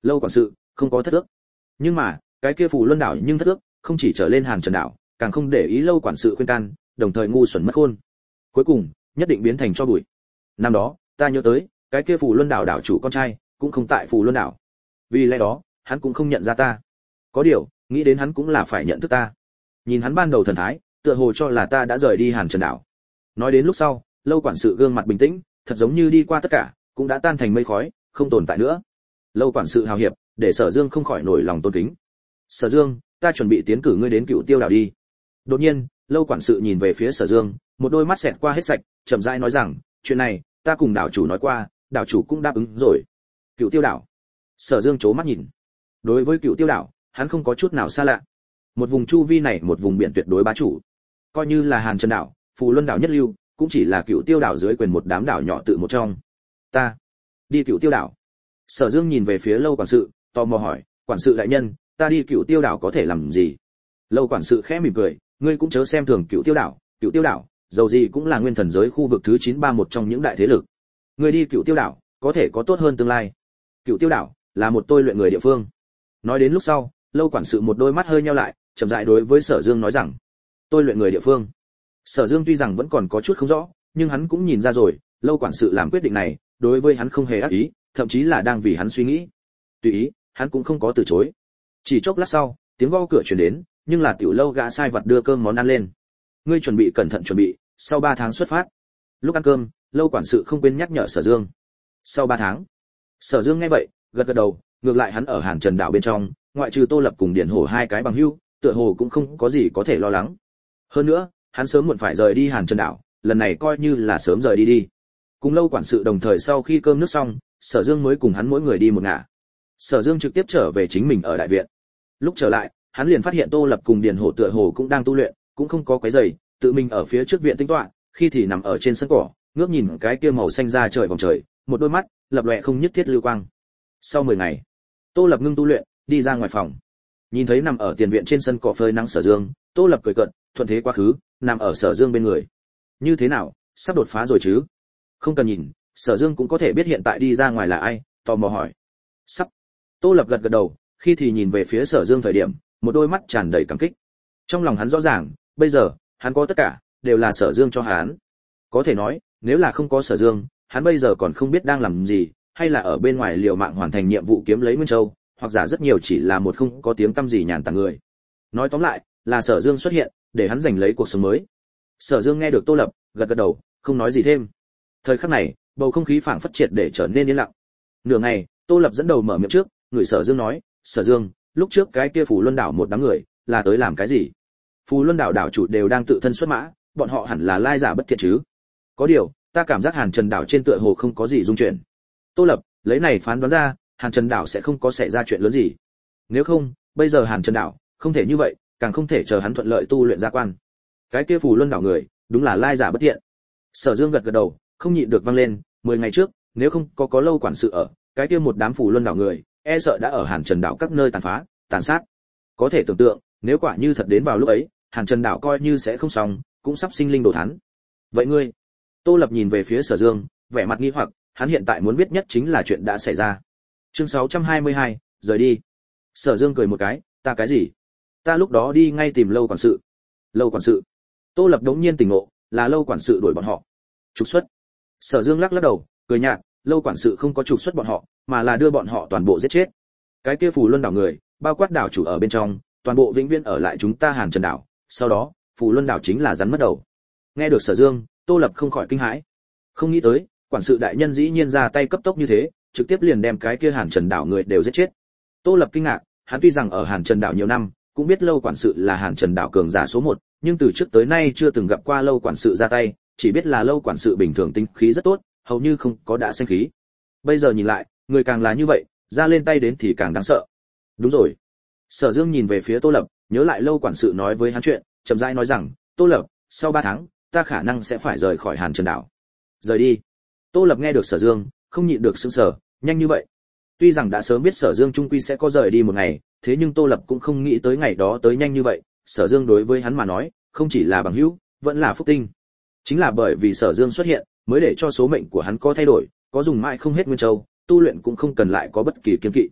Lâu quản sự không có thất ước, nhưng mà cái kia Phù Luân đảo nhưng thất ước, không chỉ trở lên Hàn Trần đảo, càng không để ý Lâu quản sự khuyên can, đồng thời ngu xuẩn mất khôn, cuối cùng nhất định biến thành cho bụi. Năm đó ta nhớ tới cái kia Phù Luân đảo đảo chủ con trai cũng không tại Phù Luân đảo, vì lẽ đó hắn cũng không nhận ra ta. Có điều nghĩ đến hắn cũng là phải nhận thức ta. Nhìn hắn ban đầu thần thái, tựa hồ cho là ta đã rời đi Hàn Trần đảo. Nói đến lúc sau, Lâu quản sự gương mặt bình tĩnh, thật giống như đi qua tất cả cũng đã tan thành mây khói, không tồn tại nữa. Lâu quản sự hào hiệp, để Sở Dương không khỏi nổi lòng tôn kính. Sở Dương, ta chuẩn bị tiến cử ngươi đến Cựu Tiêu đảo đi. Đột nhiên, Lâu quản sự nhìn về phía Sở Dương, một đôi mắt xẹt qua hết sạch, chậm rãi nói rằng, chuyện này ta cùng đảo chủ nói qua, đảo chủ cũng đáp ứng rồi. Cựu Tiêu đảo. Sở Dương chố mắt nhìn. Đối với Cựu Tiêu đảo, hắn không có chút nào xa lạ. Một vùng chu vi này, một vùng biển tuyệt đối bá chủ. Coi như là Hàn Trần đảo, Phù Luân đảo nhất lưu, cũng chỉ là Cựu Tiêu đảo dưới quyền một đám đảo nhỏ tự một trong. Ta đi Cựu Tiêu đảo. Sở Dương nhìn về phía Lâu quản sự, tò mò hỏi, quản sự đại nhân, ta đi Cựu Tiêu đảo có thể làm gì? Lâu quản sự khẽ mỉm cười, ngươi cũng chớ xem thường Cựu Tiêu đảo, dầu gì cũng là nguyên thần giới khu vực thứ 931 trong những đại thế lực. Ngươi đi Cựu Tiêu đảo, có thể có tốt hơn tương lai. Cựu Tiêu đảo là một tôi luyện người địa phương. Nói đến lúc sau, Lâu quản sự một đôi mắt hơi nheo lại, chậm rãi đối với Sở Dương nói rằng, tôi luyện người địa phương. Sở Dương tuy rằng vẫn còn có chút không rõ, nhưng hắn cũng nhìn ra rồi, Lâu quản sự làm quyết định này, đối với hắn không hề ác ý, thậm chí là đang vì hắn suy nghĩ. Tùy ý, hắn cũng không có từ chối. Chỉ chốc lát sau, tiếng gõ cửa truyền đến, nhưng là tiểu Lâu gã sai vật đưa cơm món ăn lên. Ngươi chuẩn bị cẩn thận chuẩn bị, sau 3 tháng xuất phát. Lúc ăn cơm, Lâu quản sự không quên nhắc nhở Sở Dương. Sau 3 tháng. Sở Dương nghe vậy, gật gật đầu, ngược lại hắn ở Hàn Trần đảo bên trong, ngoại trừ Tô Lập cùng Điển Hổ hai cái bằng hữu, tựa hồ cũng không có gì có thể lo lắng. Hơn nữa, hắn sớm muộn phải rời đi Hàn Trần đảo, lần này coi như là sớm rời đi đi. Cùng Lâu quản sự đồng thời sau khi cơm nước xong, Sở Dương mới cùng hắn mỗi người đi một ngả. Sở Dương trực tiếp trở về chính mình ở đại viện. Lúc trở lại, hắn liền phát hiện Tô Lập cùng Điền Hổ tựa hồ cũng đang tu luyện, cũng không có quấy rầy, tự mình ở phía trước viện tinh tọa, khi thì nằm ở trên sân cỏ, ngước nhìn cái kia màu xanh da trời vòng trời, một đôi mắt lập lòe không nhất thiết lưu quang. Sau 10 ngày, Tô Lập ngưng tu luyện, đi ra ngoài phòng. Nhìn thấy nằm ở tiền viện trên sân cỏ phơi nắng Sở Dương, Tô Lập cười cợt, thuận thế quá khứ, nằm ở Sở Dương bên người. Như thế nào, sắp đột phá rồi chứ? Không cần nhìn, Sở Dương cũng có thể biết hiện tại đi ra ngoài là ai, tò mò hỏi. Sắp. Tô Lập gật gật đầu, khi thì nhìn về phía Sở Dương thời điểm, một đôi mắt tràn đầy cảm kích. Trong lòng hắn rõ ràng, bây giờ, hắn có tất cả, đều là Sở Dương cho hắn. Có thể nói, nếu là không có Sở Dương, hắn bây giờ còn không biết đang làm gì, hay là ở bên ngoài liều mạng hoàn thành nhiệm vụ kiếm lấy Nguyên Châu, hoặc giả rất nhiều chỉ là một không có tiếng tăm gì nhàn tản người. Nói tóm lại, là Sở Dương xuất hiện, để hắn giành lấy cuộc sống mới. Sở Dương nghe được Tô Lập, gật gật đầu, không nói gì thêm. Thời khắc này, bầu không khí phảng phất triệt để trở nên yên lặng. Nửa ngày, Tô Lập dẫn đầu mở miệng trước, người Sở Dương nói, Sở Dương, lúc trước cái kia Phù Luân đảo một đám người, là tới làm cái gì? Phù Luân đảo đảo chủ đều đang tự thân xuất mã, bọn họ hẳn là lai giả bất thiện chứ? Có điều, ta cảm giác Hàn Trần đảo trên tựa hồ không có gì dung chuyển. Tô Lập, lấy này phán đoán ra, Hàn Trần đảo sẽ không có xảy ra chuyện lớn gì. Nếu không, bây giờ Hàn Trần đảo, không thể như vậy, càng không thể chờ hắn thuận lợi tu luyện gia quan. Cái kia Phù Luân đảo người, đúng là lai giả bất thiện. Sở Dương gật gật đầu, không nhịn được vang lên, 10 ngày trước, nếu không có Lâu quản sự ở, cái kia một đám Phù Luân đảo người, e sợ đã ở Hàn Trần đảo các nơi tàn phá, tàn sát. Có thể tưởng tượng, nếu quả như thật đến vào lúc ấy, Hàn Trần đảo coi như sẽ không xong, cũng sắp sinh linh đồ thán. Vậy ngươi? Tô Lập nhìn về phía Sở Dương, vẻ mặt nghi hoặc, hắn hiện tại muốn biết nhất chính là chuyện đã xảy ra. Chương 622, rời đi. Sở Dương cười một cái, ta cái gì? Ta lúc đó đi ngay tìm Lâu quản sự. Lâu quản sự? Tô Lập đống nhiên tỉnh ngộ, là Lâu quản sự đuổi bọn họ. Trục xuất. Sở Dương lắc lắc đầu, cười nhạt, Lâu quản sự không có trục xuất bọn họ, mà là đưa bọn họ toàn bộ giết chết. Cái kia Phù Luân đảo người, bao quát đảo chủ ở bên trong, toàn bộ vĩnh viễn ở lại chúng ta Hàn Trần đảo, sau đó, Phù Luân đảo chính là rắn mất đầu. Nghe được Sở Dương, Tô Lập không khỏi kinh hãi. Không nghĩ tới, quản sự đại nhân dĩ nhiên ra tay cấp tốc như thế, trực tiếp liền đem cái kia Hàn Trần đảo người đều giết chết. Tô Lập kinh ngạc, hắn tuy rằng ở Hàn Trần đảo nhiều năm, cũng biết Lâu quản sự là Hàn Trần đảo cường giả số 1, nhưng từ trước tới nay chưa từng gặp qua Lâu quản sự ra tay, chỉ biết là Lâu quản sự bình thường tinh khí rất tốt, hầu như không có đã sinh khí. Bây giờ nhìn lại, người càng là như vậy, ra lên tay đến thì càng đáng sợ. Đúng rồi. Sở Dương nhìn về phía Tô Lập, nhớ lại Lâu quản sự nói với hắn chuyện, chậm rãi nói rằng, Tô Lập, sau 3 tháng, ta khả năng sẽ phải rời khỏi Hàn Trần đảo. Rời đi. Tô Lập nghe được Sở Dương, không nhịn được sững sờ, nhanh như vậy. Tuy rằng đã sớm biết Sở Dương trung quy sẽ có rời đi một ngày, thế nhưng Tô Lập cũng không nghĩ tới ngày đó tới nhanh như vậy. Sở Dương đối với hắn mà nói, không chỉ là bằng hữu, vẫn là phúc tinh. Chính là bởi vì Sở Dương xuất hiện, mới để cho số mệnh của hắn có thay đổi, có dùng mãi không hết Nguyên Châu, tu luyện cũng không cần lại có bất kỳ kiêng kỵ.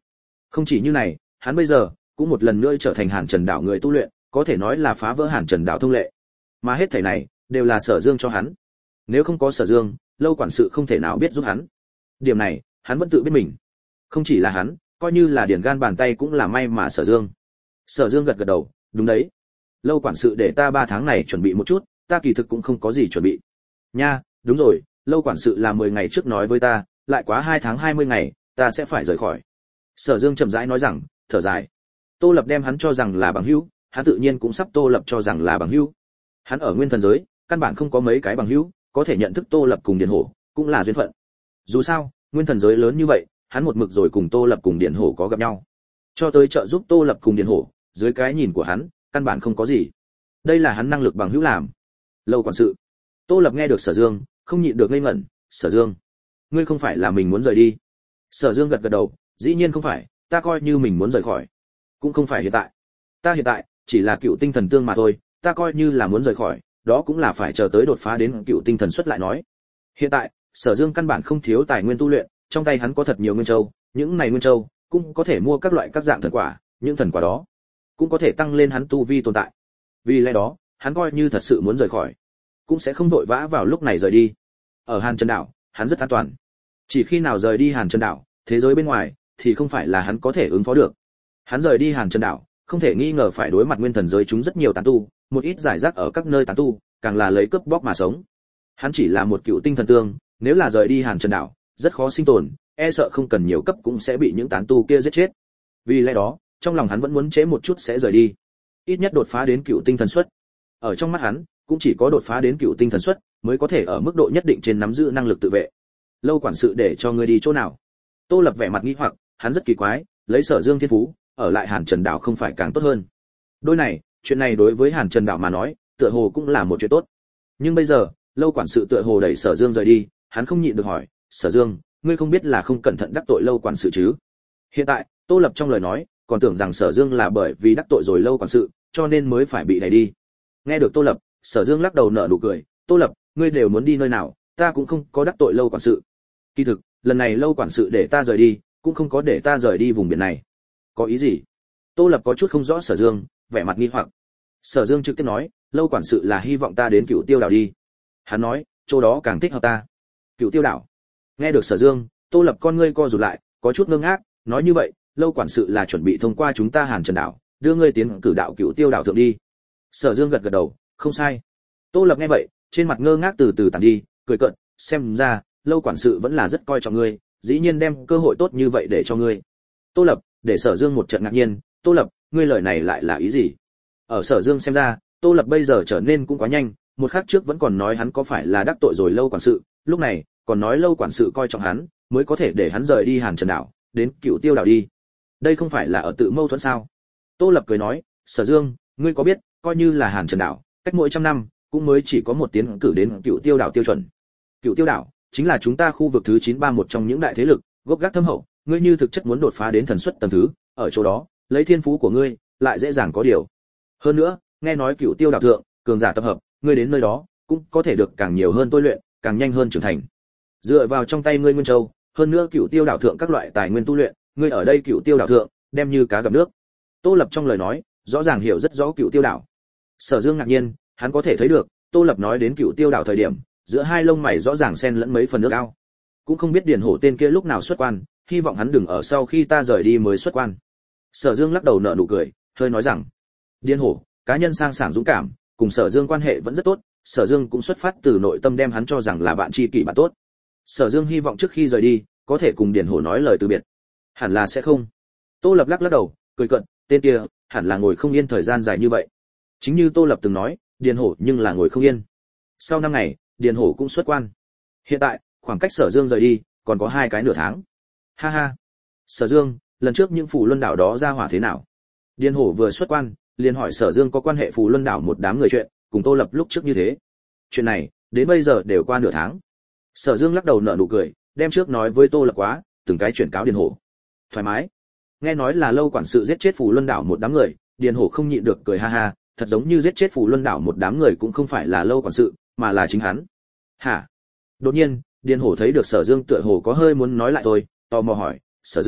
Không chỉ như này, hắn bây giờ cũng một lần nữa trở thành Hàn Trần đảo người tu luyện, có thể nói là phá vỡ Hàn Trần đảo thông lệ. Mà hết thảy này đều là Sở Dương cho hắn. Nếu không có Sở Dương, Lâu quản sự không thể nào biết giúp hắn. Điểm này, hắn vẫn tự biết mình. Không chỉ là hắn, coi như là điển gan bàn tay cũng là may mà Sở Dương. Sở Dương gật gật đầu, đúng đấy. Lâu quản sự để ta 3 tháng này chuẩn bị một chút, ta kỳ thực cũng không có gì chuẩn bị. Nha, đúng rồi, Lâu quản sự là 10 ngày trước nói với ta, lại quá 2 tháng 20 ngày, ta sẽ phải rời khỏi. Sở Dương chậm rãi nói rằng, thở dài. Tô Lập đem hắn cho rằng là bằng hữu, hắn tự nhiên cũng sắp Tô Lập cho rằng là bằng hữu. Hắn ở nguyên thần giới, căn bản không có mấy cái bằng hữu, có thể nhận thức Tô Lập cùng Điền Hổ, cũng là duyên phận. Dù sao, nguyên thần giới lớn như vậy, hắn một mực rồi cùng Tô Lập cùng Điền Hổ có gặp nhau. Cho tới trợ giúp Tô Lập cùng Điền Hổ, dưới cái nhìn của hắn, căn bản không có gì. Đây là hắn năng lực bằng hữu làm. Lâu quản sự. Tô Lập nghe được Sở Dương, không nhịn được ngây ngẩn, "Sở Dương, ngươi không phải là mình muốn rời đi?" Sở Dương gật gật đầu, "Dĩ nhiên không phải, ta coi như mình muốn rời khỏi. Cũng không phải hiện tại. Ta hiện tại chỉ là cựu tinh thần tương mà thôi, ta coi như là muốn rời khỏi, đó cũng là phải chờ tới đột phá đến cựu tinh thần xuất lại nói. Hiện tại, Sở Dương căn bản không thiếu tài nguyên tu luyện, trong tay hắn có thật nhiều nguyên châu, những này nguyên châu cũng có thể mua các loại các dạng thần quả, những thần quả đó cũng có thể tăng lên hắn tu vi tồn tại. Vì lẽ đó, hắn coi như thật sự muốn rời khỏi, cũng sẽ không vội vã vào lúc này rời đi. Ở Hàn Trần đảo, hắn rất an toàn. Chỉ khi nào rời đi Hàn Trần đảo, thế giới bên ngoài thì không phải là hắn có thể ứng phó được. Hắn rời đi Hàn Trần đảo, không thể nghi ngờ phải đối mặt nguyên thần giới chúng rất nhiều tán tu, một ít giải rác ở các nơi tán tu, càng là lấy cướp bóc mà sống. Hắn chỉ là một cựu tinh thần tương, nếu là rời đi Hàn Trần đảo, rất khó sinh tồn, e sợ không cần nhiều cấp cũng sẽ bị những tán tu kia giết chết. Vì lẽ đó, trong lòng hắn vẫn muốn chế một chút sẽ rời đi, ít nhất đột phá đến cựu tinh thần suất. Ở trong mắt hắn, cũng chỉ có đột phá đến cựu tinh thần suất mới có thể ở mức độ nhất định trên nắm giữ năng lực tự vệ. Lâu quản sự để cho ngươi đi chỗ nào? Tô Lập vẻ mặt nghi hoặc, hắn rất kỳ quái, lấy Sở Dương thiên phú, ở lại Hàn Trần đảo không phải càng tốt hơn? Đôi này, chuyện này đối với Hàn Trần đảo mà nói, tựa hồ cũng là một chuyện tốt. Nhưng bây giờ, Lâu quản sự tựa hồ đẩy Sở Dương rời đi, hắn không nhịn được hỏi, "Sở Dương, ngươi không biết là không cẩn thận đắc tội Lâu quản sự chứ?" Hiện tại, Tô Lập trong lời nói, còn tưởng rằng Sở Dương là bởi vì đắc tội rồi Lâu quản sự, cho nên mới phải bị đẩy đi. Nghe được Tô Lập, Sở Dương lắc đầu nở nụ cười, "Tô Lập, ngươi đều muốn đi nơi nào, ta cũng không có đắc tội Lâu quản sự. Kỳ thực, lần này Lâu quản sự để ta rời đi, cũng không có để ta rời đi vùng biển này." Có ý gì? Tô Lập có chút không rõ Sở Dương, vẻ mặt nghi hoặc. Sở Dương trực tiếp nói, Lâu quản sự là hy vọng ta đến Cựu Tiêu đảo đi. Hắn nói, chỗ đó càng thích hợp ta. Cựu Tiêu đảo. Nghe được Sở Dương, Tô Lập con ngươi co rụt lại, có chút ngơ ngác, nói như vậy, Lâu quản sự là chuẩn bị thông qua chúng ta Hàn Trần đảo, đưa ngươi tiến cử đạo Cựu Tiêu đảo thượng đi. Sở Dương gật gật đầu, không sai. Tô Lập nghe vậy, trên mặt ngơ ngác từ từ tàn đi, cười cợt, xem ra, Lâu quản sự vẫn là rất coi trọng ngươi, dĩ nhiên đem cơ hội tốt như vậy để cho ngươi. Tô Lập, để Sở Dương một trận ngạc nhiên, Tô Lập, ngươi lời này lại là ý gì? Ở Sở Dương xem ra, Tô Lập bây giờ trở nên cũng quá nhanh, một khắc trước vẫn còn nói hắn có phải là đắc tội rồi Lâu quản sự, lúc này còn nói Lâu quản sự coi trọng hắn, mới có thể để hắn rời đi Hàn Trần đảo, đến Cựu Tiêu đảo đi. Đây không phải là ở tự mâu thuẫn sao? Tô Lập cười nói, Sở Dương, ngươi có biết, coi như là Hàn Trần đảo, cách mỗi 100 năm cũng mới chỉ có một tiến cử đến Cựu Tiêu đảo tiêu chuẩn. Cựu Tiêu đảo chính là chúng ta khu vực thứ 931 trong những đại thế lực, gốc gác thâm hậu, ngươi như thực chất muốn đột phá đến thần suất tầng thứ, ở chỗ đó, lấy thiên phú của ngươi, lại dễ dàng có điều. Hơn nữa, nghe nói Cựu Tiêu đảo thượng, cường giả tập hợp, ngươi đến nơi đó, cũng có thể được càng nhiều hơn tôi luyện, càng nhanh hơn trưởng thành. Dựa vào trong tay ngươi Nguyên Châu, hơn nữa Cựu Tiêu đảo thượng các loại tài nguyên tu luyện, ngươi ở đây Cựu Tiêu đảo thượng, đem như cá gặp nước. Tô Lập trong lời nói, rõ ràng hiểu rất rõ Cựu Tiêu đảo. Sở Dương ngạc nhiên, hắn có thể thấy được, Tô Lập nói đến Cựu Tiêu đảo thời điểm, giữa hai lông mày rõ ràng xen lẫn mấy phần nước ao. Cũng không biết Điền Hổ tên kia lúc nào xuất quan, hy vọng hắn đừng ở sau khi ta rời đi mới xuất quan. Sở Dương lắc đầu nở nụ cười, hơi nói rằng, Điền Hổ, cá nhân sang sảng dũng cảm, cùng Sở Dương quan hệ vẫn rất tốt, Sở Dương cũng xuất phát từ nội tâm đem hắn cho rằng là bạn tri kỷ bạn tốt. Sở Dương hy vọng trước khi rời đi, có thể cùng Điền Hổ nói lời từ biệt. Hẳn là sẽ không. Tô Lập lắc đầu, cười cợt, tên kia, hẳn là ngồi không yên thời gian dài như vậy. Chính như Tô Lập từng nói, Điền Hổ nhưng là ngồi không yên. Sau 5 ngày, Điền Hổ cũng xuất quan. Hiện tại, khoảng cách Sở Dương rời đi, còn có 2 cái nửa tháng. Ha ha. Sở Dương, lần trước những Phù Luân đảo đó ra hỏa thế nào? Điền Hổ vừa xuất quan, liền hỏi Sở Dương có quan hệ Phù Luân đảo một đám người chuyện, cùng Tô Lập lúc trước như thế. Chuyện này, đến bây giờ đều qua nửa tháng. Sở Dương lắc đầu nở nụ cười, đem trước nói với Tô Lập quá, từng cái chuyển cáo Điền Hổ. Thoải mái. Nghe nói là Lâu quản sự giết chết Phù Luân đảo một đám người, Điền Hổ không nhịn được cười ha ha, thật giống như giết chết Phù Luân đảo một đám người cũng không phải là Lâu quản sự, mà là chính hắn. Hả? Đột nhiên, Điền Hổ thấy được Sở Dương tựa hồ có hơi muốn nói lại thôi, tò mò hỏi, Sở Dương,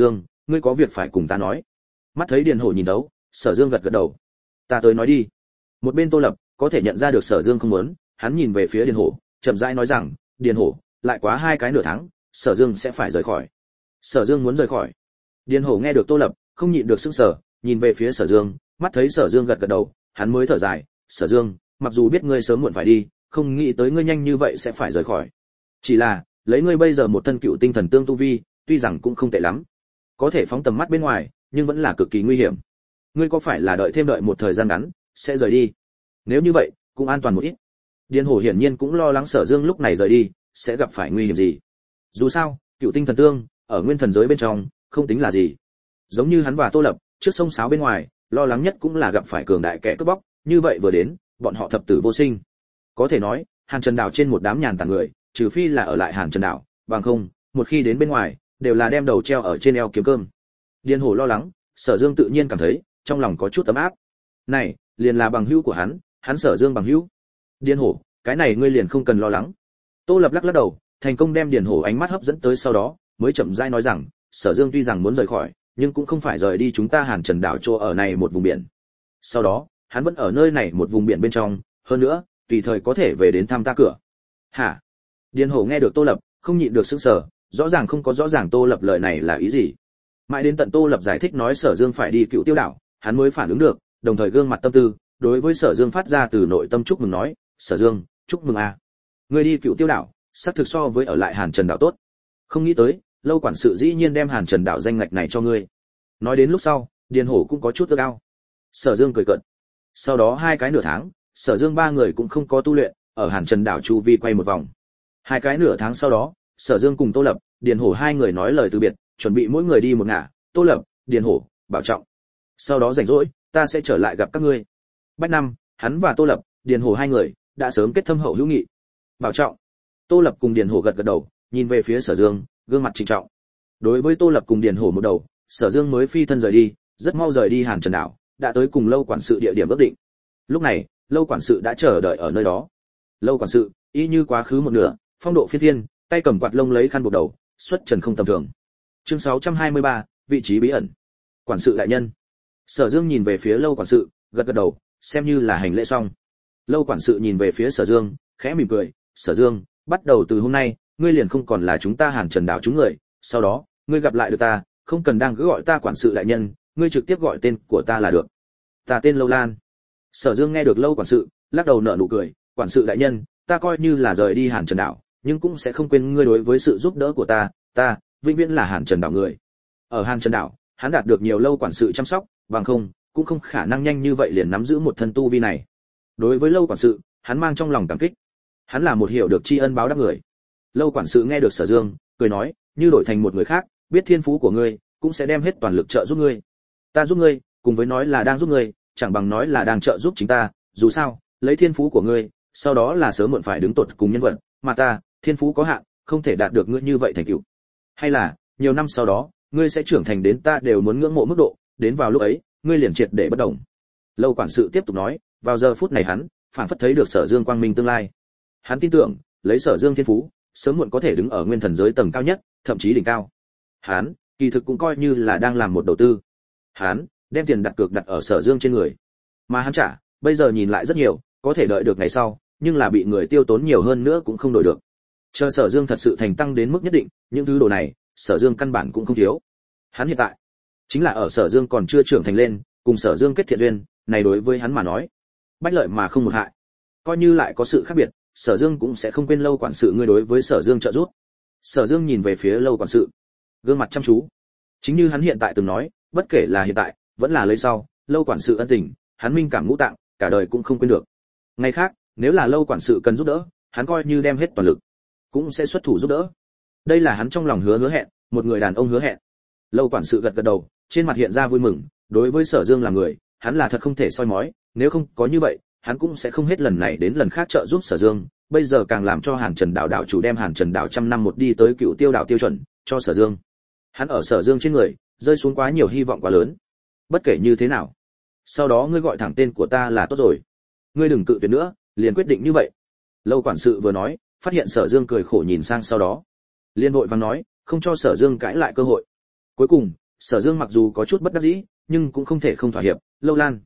ngươi có việc phải cùng ta nói. Mắt thấy Điền Hổ nhìn đấu, Sở Dương gật gật đầu. Ta tới nói đi. Một bên Tô Lập có thể nhận ra được Sở Dương không muốn, hắn nhìn về phía Điền Hổ, chậm rãi nói rằng, Điền Hổ, lại quá 2 cái nửa tháng, Sở Dương sẽ phải rời khỏi. Sở Dương muốn rời khỏi. Điền Hổ nghe được Tô Lập, không nhịn được sững sờ, nhìn về phía Sở Dương, mắt thấy Sở Dương gật gật đầu, hắn mới thở dài, Sở Dương, mặc dù biết ngươi sớm muộn phải đi, không nghĩ tới ngươi nhanh như vậy sẽ phải rời khỏi. Chỉ là, lấy ngươi bây giờ một thân cựu tinh thần tương tu vi, tuy rằng cũng không tệ lắm, có thể phóng tầm mắt bên ngoài, nhưng vẫn là cực kỳ nguy hiểm. Ngươi có phải là đợi một thời gian ngắn, sẽ rời đi? Nếu như vậy, cũng an toàn một ít. Điền Hổ hiển nhiên cũng lo lắng Sở Dương lúc này rời đi, sẽ gặp phải nguy hiểm gì. Dù sao, cựu tinh thần tương, ở nguyên thần giới bên trong, không tính là gì. Giống như hắn và Tô Lập, trước sông sáo bên ngoài, lo lắng nhất cũng là gặp phải cường đại kẻ cướp bóc, như vậy vừa đến, bọn họ thập tử vô sinh. Có thể nói, Hàn Trần đảo trên một đám nhàn tản người, trừ phi là ở lại Hàn Trần đảo, bằng không, một khi đến bên ngoài, đều là đem đầu treo ở trên eo kiếm cơm. Điền Hổ lo lắng, Sở Dương tự nhiên cảm thấy, trong lòng có chút ấm áp. Này, liền là bằng hữu của hắn Sở Dương bằng hữu. Điền Hổ, cái này ngươi liền không cần lo lắng. Tô Lập lắc lắc đầu, thành công đem Điền Hổ ánh mắt hấp dẫn tới, sau đó mới chậm rãi nói rằng, Sở Dương tuy rằng muốn rời khỏi, nhưng cũng không phải rời đi chúng ta Hàn Trần đảo chỗ ở này một vùng biển. Sau đó, hắn vẫn ở nơi này một vùng biển bên trong, hơn nữa, tùy thời có thể về đến thăm ta cửa. Hả? Điền Hổ nghe được Tô Lập, không nhịn được sững sờ, rõ ràng không có rõ ràng Tô Lập lời này là ý gì. Mãi đến tận Tô Lập giải thích nói Sở Dương phải đi Cựu Tiêu đảo, hắn mới phản ứng được, đồng thời gương mặt tâm tư, đối với Sở Dương phát ra từ nội tâm chúc mừng nói, Sở Dương, chúc mừng a. Ngươi đi Cựu Tiêu đảo, xác thực so với ở lại Hàn Trần đảo tốt. Không nghĩ tới, lâu quản sự dĩ nhiên đem Hàn Trần đảo danh ngạch này cho ngươi. Nói đến lúc sau, Điền Hổ cũng có chút ước ao. Sở Dương cười cợt. Sau đó 2 cái nửa tháng, Sở Dương 3 người cũng không có tu luyện, ở Hàn Trần đảo chu vi quay một vòng. 2 cái nửa tháng sau đó, Sở Dương cùng Tô Lập, Điền Hổ 2 người nói lời từ biệt, chuẩn bị mỗi người đi một ngả, Tô Lập, Điền Hổ, bảo trọng. Sau đó rảnh rỗi, ta sẽ trở lại gặp các ngươi. Bách năm, hắn và Tô Lập, Điền Hổ 2 người đã sớm kết thâm hậu hữu nghị. Bảo trọng. Tô Lập cùng Điền Hổ gật gật đầu, nhìn về phía Sở Dương, gương mặt trịnh trọng. Đối với Tô Lập cùng Điền Hổ một đầu, Sở Dương mới phi thân rời đi, rất mau rời đi Hàn Trần đảo, đã tới cùng lâu quản sự địa điểm ước định. Lúc này, lâu quản sự đã chờ đợi ở nơi đó. Lâu quản sự, y như quá khứ một nửa, phong độ phiên phiên, tay cầm quạt lông lấy khăn buộc đầu, xuất trần không tầm thường. Chương 623, vị trí bí ẩn. Quản sự đại nhân. Sở Dương nhìn về phía lâu quản sự, gật gật đầu, xem như là hành lễ xong. Lâu quản sự nhìn về phía Sở Dương, khẽ mỉm cười, Sở Dương, bắt đầu từ hôm nay, ngươi liền không còn là chúng ta Hàn Trần đảo chúng người, sau đó, ngươi gặp lại được ta, không cần đang cứ gọi ta quản sự đại nhân, ngươi trực tiếp gọi tên của ta là được. Ta tên Lâu Lan. Sở Dương nghe được lâu quản sự, lắc đầu nở nụ cười, quản sự đại nhân, ta coi như là rời đi Hàn Trần đảo, nhưng cũng sẽ không quên ngươi đối với sự giúp đỡ của ta vĩnh viễn là Hàn Trần đảo người. Ở Hàn Trần đảo, hắn đạt được nhiều lâu quản sự chăm sóc, bằng không, cũng không khả năng nhanh như vậy liền nắm giữ một thân tu vi này. Đối với lâu quản sự, hắn mang trong lòng cảm kích. Hắn là một hiểu được tri ân báo đáp người. Lâu quản sự nghe được Sở Dương, cười nói, như đổi thành một người khác, biết thiên phú của ngươi, cũng sẽ đem hết toàn lực trợ giúp ngươi. Ta giúp ngươi, cùng với nói là đang giúp ngươi, chẳng bằng nói là đang trợ giúp chính ta, dù sao, lấy thiên phú của ngươi, sau đó là sớm muộn phải đứng tột cùng nhân vật, mà ta, thiên phú có hạn, không thể đạt được ngươi như vậy thành tựu. Hay là, nhiều năm sau đó, ngươi sẽ trưởng thành đến ta đều muốn ngưỡng mộ mức độ, đến vào lúc ấy, ngươi liền triệt để bất động. Lâu quản sự tiếp tục nói, vào giờ phút này hắn, phảng phất thấy được Sở Dương quang minh tương lai. Hắn tin tưởng, lấy Sở Dương thiên phú, sớm muộn có thể đứng ở nguyên thần giới tầng cao nhất, thậm chí đỉnh cao. Hắn, kỳ thực cũng coi như là đang làm một đầu tư. Hắn đem tiền đặt cược đặt ở Sở Dương trên người, mà hắn trả, bây giờ nhìn lại rất nhiều, có thể đợi được ngày sau, nhưng là bị người tiêu tốn nhiều hơn nữa cũng không đổi được. Chờ Sở Dương thật sự thành tăng đến mức nhất định, những thứ đồ này, Sở Dương căn bản cũng không thiếu. Hắn hiện tại chính là ở Sở Dương còn chưa trưởng thành lên, cùng Sở Dương kết thiện duyên, này đối với hắn mà nói, bách lợi mà không một hại. Coi như lại có sự khác biệt, Sở Dương cũng sẽ không quên lâu quản sự ngươi đối với Sở Dương trợ giúp. Sở Dương nhìn về phía lâu quản sự, gương mặt chăm chú. Chính như hắn hiện tại từng nói, bất kể là hiện tại, vẫn là lấy sau, lâu quản sự ân tình, hắn minh cảm ngũ tạng, cả đời cũng không quên được. Ngày khác, nếu là lâu quản sự cần giúp đỡ, hắn coi như đem hết toàn lực, cũng sẽ xuất thủ giúp đỡ. Đây là hắn trong lòng hứa hẹn, một người đàn ông hứa hẹn. Lâu quản sự gật gật đầu, trên mặt hiện ra vui mừng, đối với Sở Dương là người, hắn là thật không thể soi mói, nếu không có như vậy, hắn cũng sẽ không hết lần này đến lần khác trợ giúp Sở Dương, bây giờ càng làm cho Hàn Trần đảo đảo chủ đem Hàn Trần đảo trăm năm một đi tới Cựu Tiêu đảo tiêu chuẩn cho Sở Dương. Hắn ở Sở Dương trên người rơi xuống quá nhiều hy vọng quá lớn. Bất kể như thế nào, sau đó ngươi gọi thẳng tên của ta là tốt rồi. Ngươi đừng cự tuyệt nữa, liền quyết định như vậy. Lâu quản sự vừa nói, phát hiện Sở Dương cười khổ nhìn sang, sau đó liền vội vàng nói, không cho Sở Dương cãi lại cơ hội. Cuối cùng, Sở Dương mặc dù có chút bất đắc dĩ, nhưng cũng không thể không thỏa hiệp. Lâu Lan.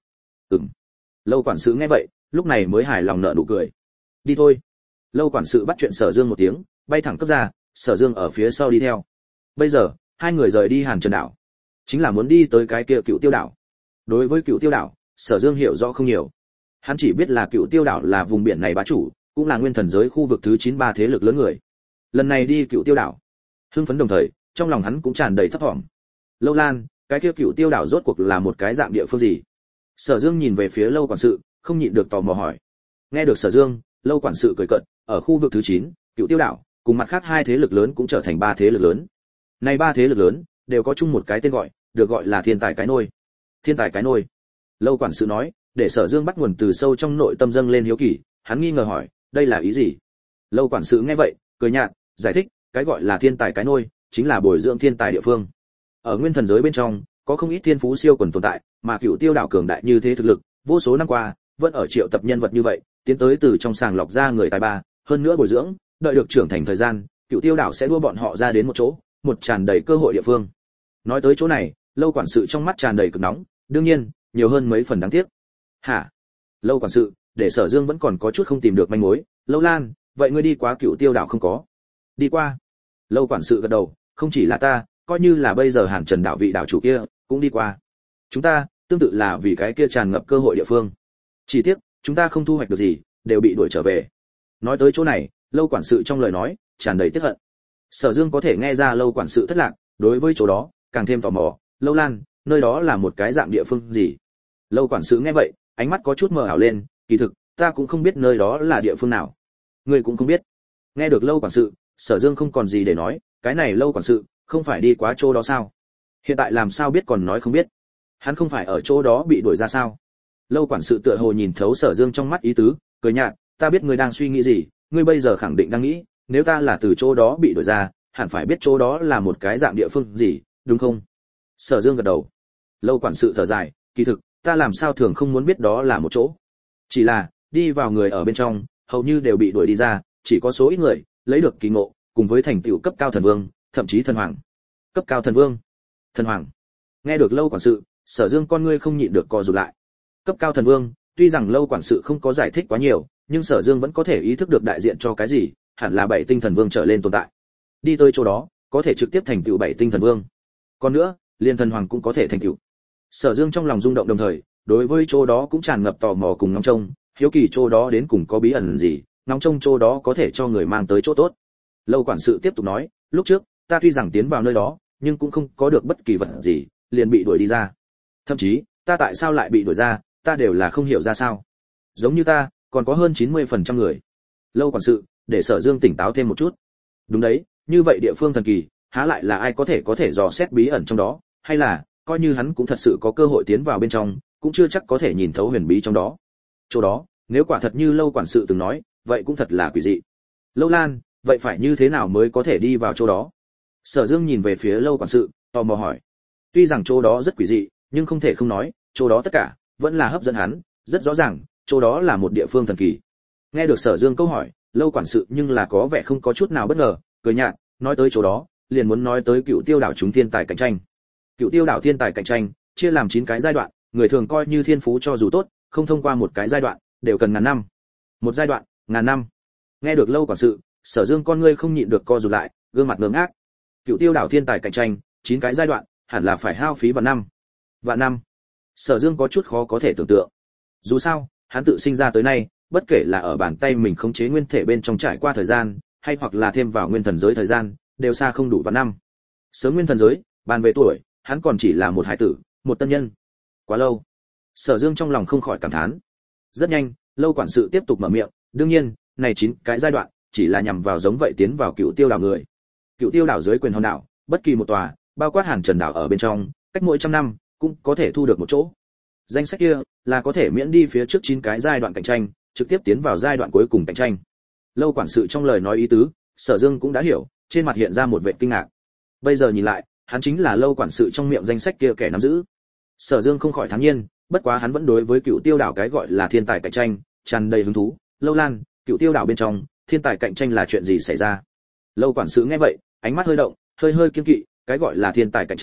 Lâu quản sự nghe vậy, lúc này mới hài lòng nở nụ cười. Đi thôi. Lâu quản sự bắt chuyện Sở Dương một tiếng, bay thẳng cấp ra, Sở Dương ở phía sau đi theo. Bây giờ, hai người rời đi Hàn Trần đảo, chính là muốn đi tới cái kia Cựu Tiêu đảo. Đối với Cựu Tiêu đảo, Sở Dương hiểu rõ không nhiều. Hắn chỉ biết là Cựu Tiêu đảo là vùng biển này bá chủ, cũng là nguyên thần giới khu vực thứ 93 thế lực lớn người. Lần này đi Cựu Tiêu đảo, hưng phấn đồng thời, trong lòng hắn cũng tràn đầy thấp thỏm. Lâu Lan, cái kia Cựu Tiêu đảo rốt cuộc là một cái dạng địa phương gì? Sở Dương nhìn về phía Lâu quản sự, không nhịn được tò mò hỏi. Nghe được Sở Dương, Lâu quản sự cười cợt, ở khu vực thứ 9, Cựu Tiêu đảo, cùng mặt khác hai thế lực lớn cũng trở thành ba thế lực lớn. Này ba thế lực lớn đều có chung một cái tên gọi, được gọi là Thiên Tài cái nôi. Thiên Tài cái nôi. Lâu quản sự nói, để Sở Dương bắt nguồn từ sâu trong nội tâm dâng lên hiếu kỳ, hắn nghi ngờ hỏi, đây là ý gì? Lâu quản sự nghe vậy, cười nhạt, giải thích, cái gọi là Thiên Tài cái nôi, chính là bồi dưỡng thiên tài địa phương. Ở nguyên thần giới bên trong, có không ít thiên phú siêu quần tồn tại, mà Cựu Tiêu đảo cường đại như thế thực lực, vô số năm qua, vẫn ở triệu tập nhân vật như vậy, tiến tới từ trong sàng lọc ra người tài ba, hơn nữa bồi dưỡng, đợi được trưởng thành thời gian, Cựu Tiêu đảo sẽ đua bọn họ ra đến một chỗ, một tràn đầy cơ hội địa phương. Nói tới chỗ này, Lâu quản sự trong mắt tràn đầy cực nóng, đương nhiên, nhiều hơn mấy phần đáng tiếc. Hả? Lâu quản sự, để Sở Dương vẫn còn có chút không tìm được manh mối, Lâu Lan, vậy ngươi đi qua Cựu Tiêu đảo không có? Đi qua. Lâu quản sự gật đầu, không chỉ là ta, coi như là bây giờ Hàn Trần đảo vị đảo chủ kia, cũng đi qua. Chúng ta, tương tự là vì cái kia tràn ngập cơ hội địa phương. Chỉ tiếc, chúng ta không thu hoạch được gì, đều bị đuổi trở về. Nói tới chỗ này, Lâu quản sự trong lời nói tràn đầy tiếc hận. Sở Dương có thể nghe ra Lâu quản sự thất lạc, đối với chỗ đó càng thêm tò mò. Lâu Lan, nơi đó là một cái dạng địa phương gì? Lâu quản sự nghe vậy, ánh mắt có chút mờ ảo lên, kỳ thực ta cũng không biết nơi đó là địa phương nào. Ngươi cũng không biết? Nghe được Lâu quản sự, Sở Dương không còn gì để nói, cái này Lâu quản sự không phải đi quá chỗ đó sao? Hiện tại làm sao biết còn nói không biết? Hắn không phải ở chỗ đó bị đuổi ra sao? Lâu quản sự tựa hồ nhìn thấu Sở Dương trong mắt ý tứ, cười nhạt, ta biết ngươi đang suy nghĩ gì, ngươi bây giờ khẳng định đang nghĩ, nếu ta là từ chỗ đó bị đuổi ra, hẳn phải biết chỗ đó là một cái dạng địa phương gì, đúng không? Sở Dương gật đầu. Lâu quản sự thở dài, kỳ thực, ta làm sao thường không muốn biết đó là một chỗ. Chỉ là, đi vào người ở bên trong, hầu như đều bị đuổi đi ra, chỉ có số ít người lấy được kỳ ngộ, cùng với thành tựu cấp cao thần vương, thậm chí thần hoàng. Cấp cao thần vương, thần hoàng. Nghe được Lâu quản sự, Sở Dương con ngươi không nhịn được co rụt lại. Cấp cao thần vương, tuy rằng Lâu quản sự không có giải thích quá nhiều, nhưng Sở Dương vẫn có thể ý thức được đại diện cho cái gì, hẳn là bảy tinh thần vương trở lên tồn tại. Đi tới chỗ đó, có thể trực tiếp thành tựu bảy tinh thần vương. Còn nữa, liên thần hoàng cũng có thể thành tựu. Sở Dương trong lòng rung động đồng thời, đối với chỗ đó cũng tràn ngập tò mò cùng ngóng trông, hiếu kỳ chỗ đó đến cùng có bí ẩn gì, ngóng trông chỗ đó có thể cho người mang tới chỗ tốt. Lâu quản sự tiếp tục nói, lúc trước, ta tuy rằng tiến vào nơi đó, nhưng cũng không có được bất kỳ vật gì, liền bị đuổi đi ra. Thậm chí, ta tại sao lại bị đuổi ra, ta đều là không hiểu ra sao. Giống như ta, còn có hơn 90% người. Lâu quản sự, để Sở Dương tỉnh táo thêm một chút. Đúng đấy, như vậy địa phương thần kỳ, há lại là ai có thể dò xét bí ẩn trong đó, hay là, coi như hắn cũng thật sự có cơ hội tiến vào bên trong, cũng chưa chắc có thể nhìn thấu huyền bí trong đó. Chỗ đó, nếu quả thật như Lâu quản sự từng nói, vậy cũng thật là quỷ dị. Lâu Lan, vậy phải như thế nào mới có thể đi vào chỗ đó? Sở Dương nhìn về phía Lâu quản sự, tò mò hỏi. Tuy rằng chỗ đó rất quỷ dị, nhưng không thể không nói, chỗ đó tất cả vẫn là hấp dẫn hắn, rất rõ ràng, chỗ đó là một địa phương thần kỳ. Nghe được Sở Dương câu hỏi, Lâu quản sự nhưng là có vẻ không có chút nào bất ngờ, cười nhạt, nói tới chỗ đó, liền muốn nói tới Cựu Tiêu đảo chúng thiên tài cạnh tranh. Cựu Tiêu đảo thiên tài cạnh tranh chia làm 9 cái giai đoạn, người thường coi như thiên phú cho dù tốt, không thông qua một cái giai đoạn, đều cần ngàn năm. Một giai đoạn, ngàn năm. Nghe được Lâu quản sự, Sở Dương con ngươi không nhịn được co rụt lại, gương mặt ngơ ngác. Cựu Tiêu đảo thiên tài cạnh tranh, 9 cái giai đoạn, hẳn là phải hao phí vạn năm. Vạn năm. Sở Dương có chút khó có thể tưởng tượng. Dù sao, hắn tự sinh ra tới nay, bất kể là ở bàn tay mình khống chế nguyên thể bên trong trải qua thời gian, hay hoặc là thêm vào nguyên thần giới thời gian, đều xa không đủ vạn năm. Sớm nguyên thần giới, bàn về tuổi, hắn còn chỉ là một hải tử, một tân nhân. Quá lâu. Sở Dương trong lòng không khỏi cảm thán. Rất nhanh, Lâu quản sự tiếp tục mở miệng, đương nhiên, này 9 cái giai đoạn, chỉ là nhằm vào giống vậy tiến vào Cựu Tiêu đảo người. Cựu Tiêu đảo dưới quyền hòn đảo, bất kỳ một tòa, bao quát Hàn Trần đảo ở bên trong, cách mỗi trăm năm cũng có thể thu được một chỗ. Danh sách kia là có thể miễn đi phía trước 9 cái giai đoạn cạnh tranh, trực tiếp tiến vào giai đoạn cuối cùng cạnh tranh. Lâu quản sự trong lời nói ý tứ, Sở Dương cũng đã hiểu, trên mặt hiện ra một vẻ kinh ngạc. Bây giờ nhìn lại, hắn chính là Lâu quản sự trong miệng danh sách kia kẻ nắm giữ. Sở Dương không khỏi thán nhiên, bất quá hắn vẫn đối với Cựu Tiêu đảo cái gọi là thiên tài cạnh tranh tràn đầy hứng thú. Lâu Lan, Cựu Tiêu đảo bên trong, thiên tài cạnh tranh là chuyện gì xảy ra? Lâu quản sự nghe vậy, ánh mắt hơi động, hơi kiêng kỵ, cái gọi là thiên tài cạnh tranh,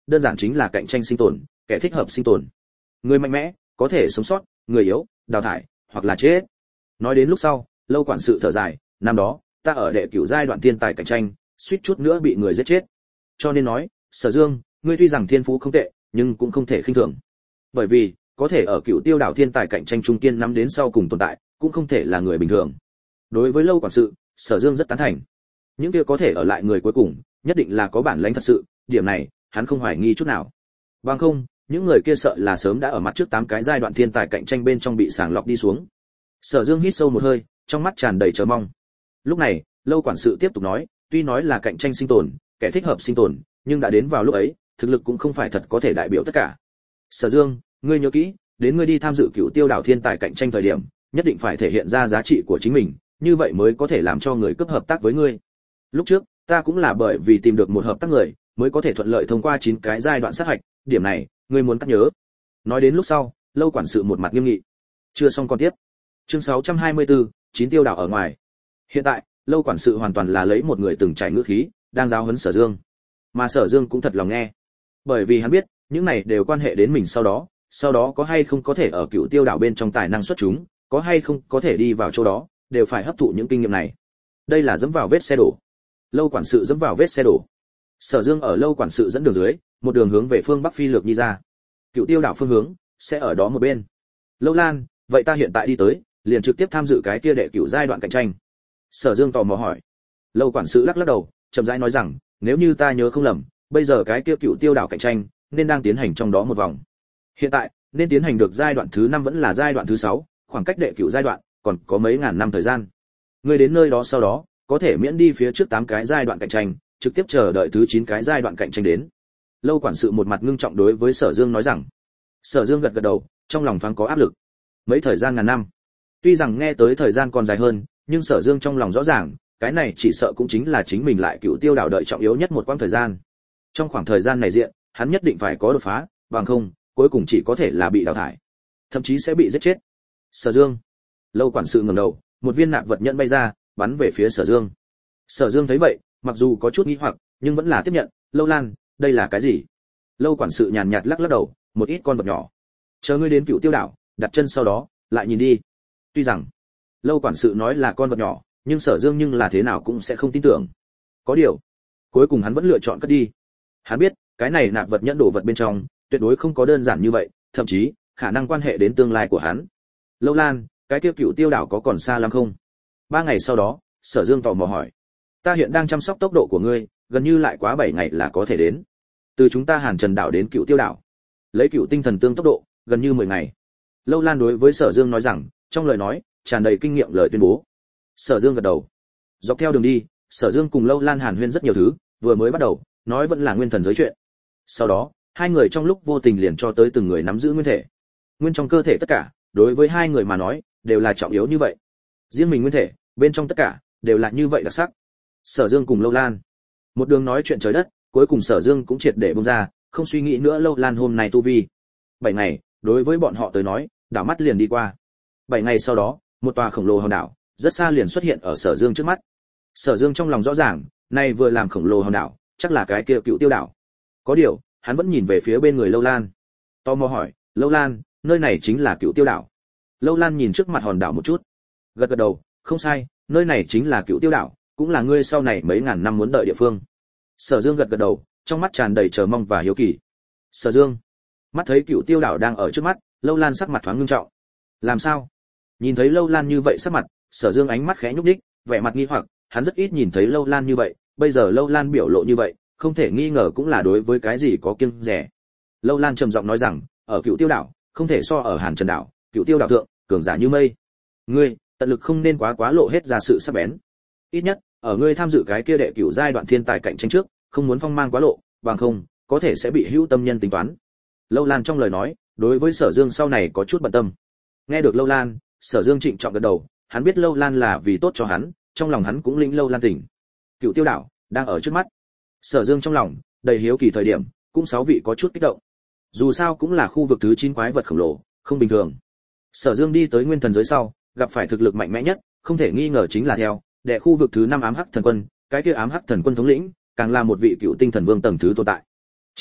đơn giản chính là cạnh tranh sinh tồn, kẻ thích hợp sinh tồn. Người mạnh mẽ có thể sống sót, người yếu đào thải hoặc là chết. Nói đến lúc sau, Lâu quản sự thở dài, năm đó ta ở đệ cửu giai đoạn thiên tài cạnh tranh, suýt chút nữa bị người giết chết. Cho nên nói, Sở Dương, ngươi tuy rằng thiên phú không tệ, nhưng cũng không thể khinh thường. Bởi vì, có thể ở Cửu Tiêu đảo thiên tài cạnh tranh trung kiên nắm đến sau cùng tồn tại, cũng không thể là người bình thường. Đối với Lâu quản sự, Sở Dương rất tán thành. Những kia có thể ở lại người cuối cùng, nhất định là có bản lĩnh thật sự, điểm này, hắn không hoài nghi chút nào. Bằng không, những người kia sợ là sớm đã ở mặt trước 8 cái giai đoạn thiên tài cạnh tranh bên trong bị sàng lọc đi xuống. Sở Dương hít sâu một hơi, trong mắt tràn đầy chờ mong. Lúc này, Lâu quản sự tiếp tục nói, tuy nói là cạnh tranh sinh tồn, kẻ thích hợp sinh tồn, nhưng đã đến vào lúc ấy, thực lực cũng không phải thật có thể đại biểu tất cả. Sở Dương, ngươi nhớ kỹ, đến ngươi đi tham dự Cửu Tiêu đảo thiên tài cạnh tranh thời điểm, nhất định phải thể hiện ra giá trị của chính mình, như vậy mới có thể làm cho người cấp hợp tác với ngươi. Lúc trước, ta cũng là bởi vì tìm được một hợp tác người, mới có thể thuận lợi thông qua 9 cái giai đoạn sát hạch, điểm này, ngươi muốn cắt nhớ. Nói đến lúc sau, Lâu quản sự một mặt nghiêm nghị. Chưa xong còn tiếp. Chương 624, 9 tiêu đảo ở ngoài. Hiện tại, Lâu quản sự hoàn toàn là lấy một người từng trải ngữ khí, đang giáo huấn Sở Dương. Mà Sở Dương cũng thật lòng nghe. Bởi vì hắn biết, những này đều quan hệ đến mình sau đó có hay không có thể ở Cửu Tiêu đảo bên trong tài năng xuất chúng, có hay không có thể đi vào chỗ đó, đều phải hấp thụ những kinh nghiệm này. Đây là dẫm vào vết xe đổ. Lâu quản sự dẫm vào vết xe đổ. Sở Dương ở Lâu quản sự dẫn đường dưới, một đường hướng về phương bắc phi lược nhi ra. Cửu Tiêu đảo phương hướng sẽ ở đó một bên. Lâu Lan, vậy ta hiện tại đi tới, liền trực tiếp tham dự cái kia đệ cửu giai đoạn cạnh tranh. Sở Dương tò mò hỏi. Lâu quản sự lắc lắc đầu, chậm rãi nói rằng, nếu như ta nhớ không lầm, bây giờ cái kia Cửu Tiêu đảo cạnh tranh nên đang tiến hành trong đó một vòng. Hiện tại, nên tiến hành được giai đoạn thứ 5 vẫn là giai đoạn thứ 6, khoảng cách đệ cửu giai đoạn còn có mấy ngàn năm thời gian. Ngươi đến nơi đó sau đó, có thể miễn đi phía trước 8 cái giai đoạn cạnh tranh, trực tiếp chờ đợi thứ 9 cái giai đoạn cạnh tranh đến. Lâu quản sự một mặt ngưng trọng đối với Sở Dương nói rằng. Sở Dương gật gật đầu, trong lòng thoáng có áp lực. Mấy thời gian ngàn năm. Tuy rằng nghe tới thời gian còn dài hơn, nhưng Sở Dương trong lòng rõ ràng, cái này chỉ sợ cũng chính là chính mình lại Cửu Tiêu đảo đợi trọng yếu nhất một quãng thời gian. Trong khoảng thời gian này diện, hắn nhất định phải có đột phá, bằng không, cuối cùng chỉ có thể là bị đào thải, thậm chí sẽ bị giết chết. Sở Dương. Lâu quản sự ngẩng đầu, một viên nạp vật nhẫn bay ra, bắn về phía Sở Dương. Sở Dương thấy vậy, mặc dù có chút nghi hoặc, nhưng vẫn là tiếp nhận. Lâu Lan, đây là cái gì? Lâu quản sự nhàn nhạt lắc lắc đầu, một ít con vật nhỏ. Chờ ngươi đến Cửu Tiêu đảo, đặt chân sau đó, lại nhìn đi. Tuy rằng, Lâu quản sự nói là con vật nhỏ, nhưng Sở Dương nhưng là thế nào cũng sẽ không tin tưởng. Có điều, cuối cùng hắn vẫn lựa chọn cất đi. Hắn biết, cái này nạp vật nhẫn đồ vật bên trong, tuyệt đối không có đơn giản như vậy, thậm chí khả năng quan hệ đến tương lai của hắn. Lâu Lan, cái kia Cửu Tiêu đảo có còn xa lắm không? 3 ngày sau đó, Sở Dương tò mò hỏi. Ta hiện đang chăm sóc tốc độ của ngươi, gần như lại quá 7 ngày là có thể đến. Từ chúng ta Hàn Trần đảo đến Cửu Tiêu đảo, lấy Cửu tinh thần tương tốc độ, gần như 10 ngày. Lâu Lan đối với Sở Dương nói rằng, trong lời nói tràn đầy kinh nghiệm lời tuyên bố. Sở Dương gật đầu. Dọc theo đường đi, Sở Dương cùng Lâu Lan hàn huyên rất nhiều thứ, vừa mới bắt đầu, nói vẫn là nguyên thần giới chuyện. Sau đó, hai người trong lúc vô tình liền cho tới từng người nắm giữ nguyên thể. Nguyên trong cơ thể tất cả, đối với hai người mà nói, đều là trọng yếu như vậy. Riêng mình nguyên thể, bên trong tất cả, đều là như vậy đặc sắc. Sở Dương cùng Lâu Lan, một đường nói chuyện trời đất, cuối cùng Sở Dương cũng triệt để buông ra, không suy nghĩ nữa Lâu Lan hôm nay tu vi. 7 ngày, đối với bọn họ tới nói, đảo mắt liền đi qua. 7 ngày sau đó, một tòa khổng lồ hòn đảo, rất xa liền xuất hiện ở Sở Dương trước mắt. Sở Dương trong lòng rõ ràng, nay vừa làm khổng lồ hòn đảo, chắc là cái kia Cửu Tiêu đảo. Có điều, hắn vẫn nhìn về phía bên người Lâu Lan. Tò mò hỏi, Lâu Lan, nơi này chính là Cửu Tiêu đảo. Lâu Lan nhìn trước mặt hòn đảo một chút, gật gật đầu, không sai, nơi này chính là Cửu Tiêu đảo, cũng là ngươi sau này mấy ngàn năm muốn đợi địa phương. Sở Dương gật gật đầu, trong mắt tràn đầy chờ mong và hiếu kỳ. Sở Dương, mắt thấy Cửu Tiêu đảo đang ở trước mắt, Lâu Lan sắc mặt thoáng ngưng trọng. Làm sao? Nhìn thấy Lâu Lan như vậy sắc mặt, Sở Dương ánh mắt khẽ nhúc nhích, vẻ mặt nghi hoặc, hắn rất ít nhìn thấy Lâu Lan như vậy, bây giờ Lâu Lan biểu lộ như vậy, không thể nghi ngờ cũng là đối với cái gì có kiêng dè. Lâu Lan trầm giọng nói rằng, ở Cửu Tiêu đảo, không thể so ở Hàn Trần đảo, Cửu Tiêu đảo thượng, cường giả như mây. Ngươi, tận lực không nên quá lộ hết ra sự sắc bén. Ít nhất, ở ngươi tham dự cái kia đệ cửu giai đoạn thiên tài cạnh tranh trước, không muốn phong mang quá lộ, bằng không, có thể sẽ bị hữu tâm nhân tính toán. Lâu Lan trong lời nói, đối với Sở Dương sau này có chút bận tâm. Nghe được Lâu Lan, Sở Dương trịnh trọng gật đầu, hắn biết Lâu Lan là vì tốt cho hắn, trong lòng hắn cũng lĩnh Lâu Lan tỉnh. Cửu Tiêu đảo đang ở trước mắt. Sở Dương trong lòng đầy hiếu kỳ thời điểm, cũng 6 vị có chút kích động. Dù sao cũng là khu vực thứ 9 quái vật khổng lồ, không bình thường. Sở Dương đi tới nguyên thần giới sau, gặp phải thực lực mạnh mẽ nhất, không thể nghi ngờ chính là theo đệ khu vực thứ 5 ám hắc thần quân, cái kia ám hắc thần quân thống lĩnh, càng là một vị cựu tinh thần vương tầng thứ tồn tại. Chỉ tiếc,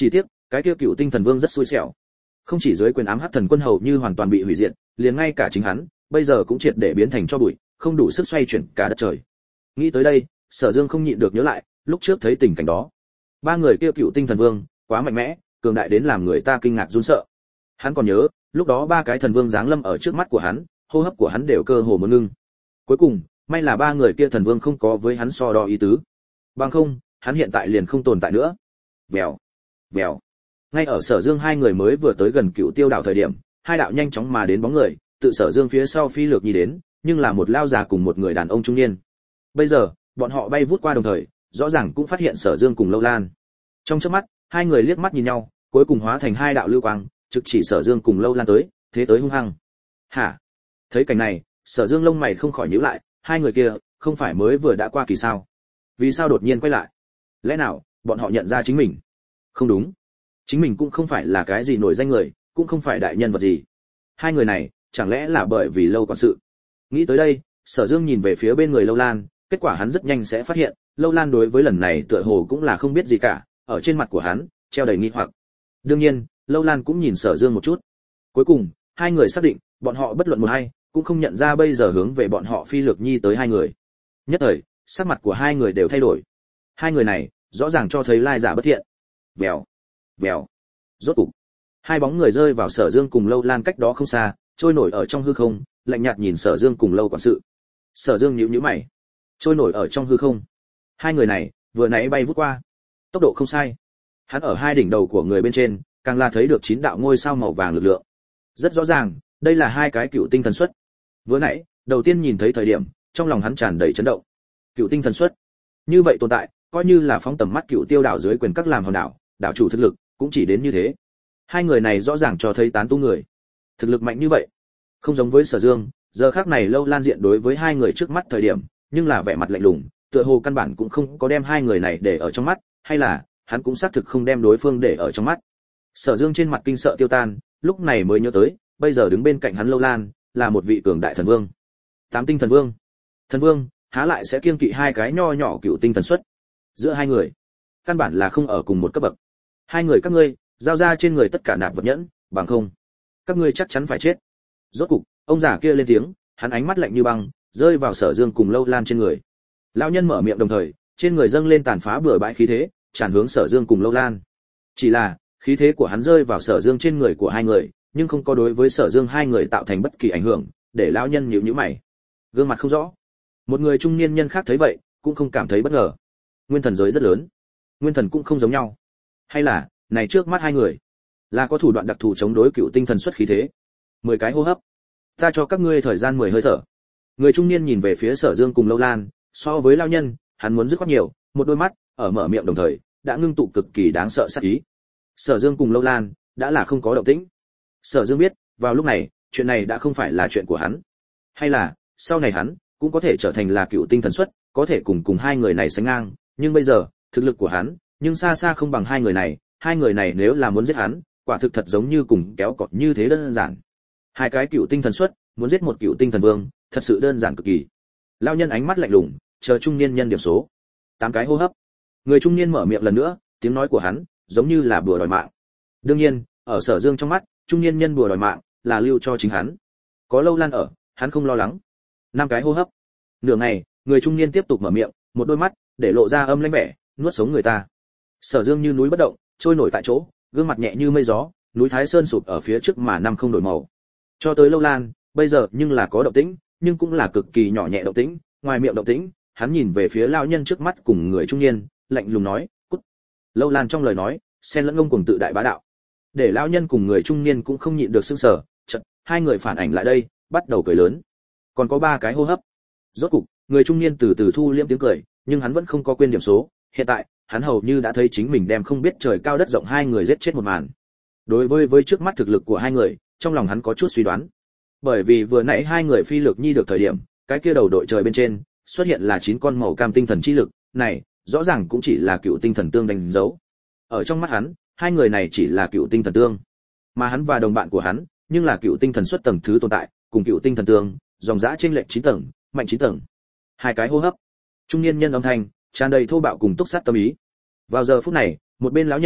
cái kia cựu tinh thần vương rất xui xẻo. Không chỉ dưới quyền ám hắc thần quân hầu như hoàn toàn bị hủy diệt, liền ngay cả chính hắn, bây giờ cũng triệt để biến thành tro bụi, không đủ sức xoay chuyển cả đất trời. Nghĩ tới đây, Sở Dương không nhịn được nhớ lại, lúc trước thấy tình cảnh đó. Ba người kia cựu tinh thần vương, quá mạnh mẽ, cường đại đến làm người ta kinh ngạc run sợ. Hắn còn nhớ, lúc đó ba cái thần vương giáng lâm ở trước mắt của hắn, hô hấp của hắn đều cơ hồ muốn ngưng. Cuối cùng, may là ba người kia thần vương không có với hắn so đo ý tứ. Bằng không, hắn hiện tại liền không tồn tại nữa. Vèo, vèo. Ngay ở Sở Dương hai người mới vừa tới gần Cựu Tiêu đảo thời điểm, hai đạo nhanh chóng mà đến bóng người, tự Sở Dương phía sau phi lược nhi đến, nhưng là một lao già cùng một người đàn ông trung niên. Bây giờ, bọn họ bay vút qua đồng thời, rõ ràng cũng phát hiện Sở Dương cùng Lâu Lan. Trong chớp mắt, hai người liếc mắt nhìn nhau, cuối cùng hóa thành hai đạo lưu quang, trực chỉ Sở Dương cùng Lâu Lan tới, thế tới hung hăng. Hả? Thấy cảnh này, Sở Dương lông mày không khỏi nhíu lại, hai người kia, không phải mới vừa đã qua kỳ sao? Vì sao đột nhiên quay lại? Lẽ nào, bọn họ nhận ra chính mình? Không đúng. Chính mình cũng không phải là cái gì nổi danh người, cũng không phải đại nhân vật gì. Hai người này, chẳng lẽ là bởi vì Lâu quản sự? Nghĩ tới đây, Sở Dương nhìn về phía bên người Lâu Lan, kết quả hắn rất nhanh sẽ phát hiện, Lâu Lan đối với lần này tựa hồ cũng là không biết gì cả, ở trên mặt của hắn treo đầy nghi hoặc. Đương nhiên, Lâu Lan cũng nhìn Sở Dương một chút. Cuối cùng, hai người xác định, bọn họ bất luận một hay, cũng không nhận ra bây giờ hướng về bọn họ phi lược nhi tới hai người. Nhất thời, sắc mặt của hai người đều thay đổi. Hai người này, rõ ràng cho thấy lai giả bất thiện. Vèo, vèo. Rốt cục, hai bóng người rơi vào Sở Dương cùng Lâu Lan cách đó không xa, trôi nổi ở trong hư không, lạnh nhạt nhìn Sở Dương cùng Lâu quản sự. Sở Dương nhíu nhíu mày, trôi nổi ở trong hư không. Hai người này, vừa nãy bay vút qua, tốc độ không sai. Hắn ở hai đỉnh đầu của người bên trên, càng là thấy được 9 đạo ngôi sao màu vàng lực lượng. Rất rõ ràng, đây là hai cái cựu tinh thần xuất. Vừa nãy, đầu tiên nhìn thấy thời điểm, trong lòng hắn tràn đầy chấn động. Cựu tinh thần xuất, như vậy tồn tại, coi như là phóng tầm mắt Cựu Tiêu đảo dưới quyền các làm hòn đảo, đảo chủ thực lực cũng chỉ đến như thế. Hai người này rõ ràng cho thấy tán tu người, thực lực mạnh như vậy. Không giống với Sở Dương, giờ khắc này Lâu Lan diện đối với hai người trước mắt thời điểm, nhưng là vẻ mặt lạnh lùng, tựa hồ căn bản cũng không có đem hai người này để ở trong mắt, hay là hắn cũng xác thực không đem đối phương để ở trong mắt. Sở Dương trên mặt kinh sợ tiêu tan, lúc này mới nhớ tới, bây giờ đứng bên cạnh hắn Lâu Lan là một vị cường đại thần vương. Tám tinh thần vương. Thần vương há lại sẽ kiêng kỵ hai cái nho nhỏ cựu tinh thần xuất. Giữa hai người, căn bản là không ở cùng một cấp bậc. Hai người các ngươi, giao ra trên người tất cả nạp vật nhẫn, bằng không, các ngươi chắc chắn phải chết. Rốt cục, ông già kia lên tiếng, hắn ánh mắt lạnh như băng, rơi vào Sở Dương cùng Lâu Lan trên người. Lão nhân mở miệng đồng thời, trên người dâng lên tàn phá bừa bãi khí thế, tràn hướng Sở Dương cùng Lâu Lan. Chỉ là, khí thế của hắn rơi vào Sở Dương trên người của hai người, nhưng không có đối với Sở Dương hai người tạo thành bất kỳ ảnh hưởng, để lão nhân nhíu nhíu mày. Gương mặt không rõ. Một người trung niên nhân khác thấy vậy, cũng không cảm thấy bất ngờ. Nguyên thần giới rất lớn, nguyên thần cũng không giống nhau. Hay là, này trước mắt hai người, là có thủ đoạn đặc thù chống đối cựu tinh thần xuất khí thế. 10 cái hô hấp. Ta cho các ngươi thời gian 10 hơi thở. Người trung niên nhìn về phía Sở Dương cùng Lâu Lan, so với lão nhân, hắn muốn dứt khoát nhiều, một đôi mắt ở mở miệng đồng thời, đã ngưng tụ cực kỳ đáng sợ sát ý. Sở Dương cùng Lâu Lan đã là không có động tĩnh. Sở Dương biết, vào lúc này, chuyện này đã không phải là chuyện của hắn. Hay là, sau này hắn cũng có thể trở thành là cựu tinh thần xuất, có thể cùng hai người này sánh ngang, nhưng bây giờ, thực lực của hắn, nhưng xa xa không bằng hai người này nếu là muốn giết hắn, quả thực thật giống như cùng kéo cọt như thế đơn giản. Hai cái cựu tinh thần xuất, muốn giết một cựu tinh thần vương, thật sự đơn giản cực kỳ. Lão nhân ánh mắt lạnh lùng, chờ trung niên nhân điểm số. 8 cái hô hấp. Người trung niên mở miệng lần nữa, tiếng nói của hắn giống như là bùa đòi mạng. Đương nhiên, ở Sở Dương trong mắt, trung niên nhân bùa đòi mạng là lưu cho chính hắn. Có Lâu Lan ở, hắn không lo lắng. 5 cái hô hấp. Nửa ngày, người trung niên tiếp tục mở miệng, một đôi mắt để lộ ra âm lãnh vẻ, nuốt sống người ta. Sở Dương như núi bất động, trôi nổi tại chỗ, gương mặt nhẹ như mây gió, núi Thái Sơn sụp ở phía trước mà năm không đổi màu. Cho tới Lâu Lan, bây giờ nhưng là có động tĩnh, nhưng cũng là cực kỳ nhỏ nhẹ động tĩnh, ngoài miệng động tĩnh, hắn nhìn về phía lão nhân trước mắt cùng người trung niên, lạnh lùng nói, "Cút." Lâu Lan trong lời nói, xen lẫn ngông cuồng tự đại bá đạo. Để lão nhân cùng người trung niên cũng không nhịn được sửng sở, chợt, hai người phản ảnh lại đây, bắt đầu cười lớn. Còn có 3 cái hô hấp. Rốt cục, người trung niên từ từ thu liễm tiếng cười, nhưng hắn vẫn không có quên điểm số, hiện tại, hắn hầu như đã thấy chính mình đem không biết trời cao đất rộng hai người giết chết một màn. Đối với trước mắt thực lực của hai người, trong lòng hắn có chút suy đoán. Bởi vì vừa nãy hai người phi lược nhi được thời điểm, cái kia đầu đội trời bên trên xuất hiện là 9 con màu cam tinh thần chi lực, này, rõ ràng cũng chỉ là cựu tinh thần tương đánh dấu. Ở trong mắt hắn, hai người này chỉ là cựu tinh thần tương, mà hắn và đồng bạn của hắn, nhưng là cựu tinh thần xuất tầng thứ tồn tại, cùng cựu tinh thần tương, dòng dã chênh lệch 9 tầng, mạnh 9 tầng. 2 cái hô hấp. Trung niên nhân âm thanh tràn đầy thô bạo cùng túc sát tâm ý. Vào giờ phút này, một bên lão nhân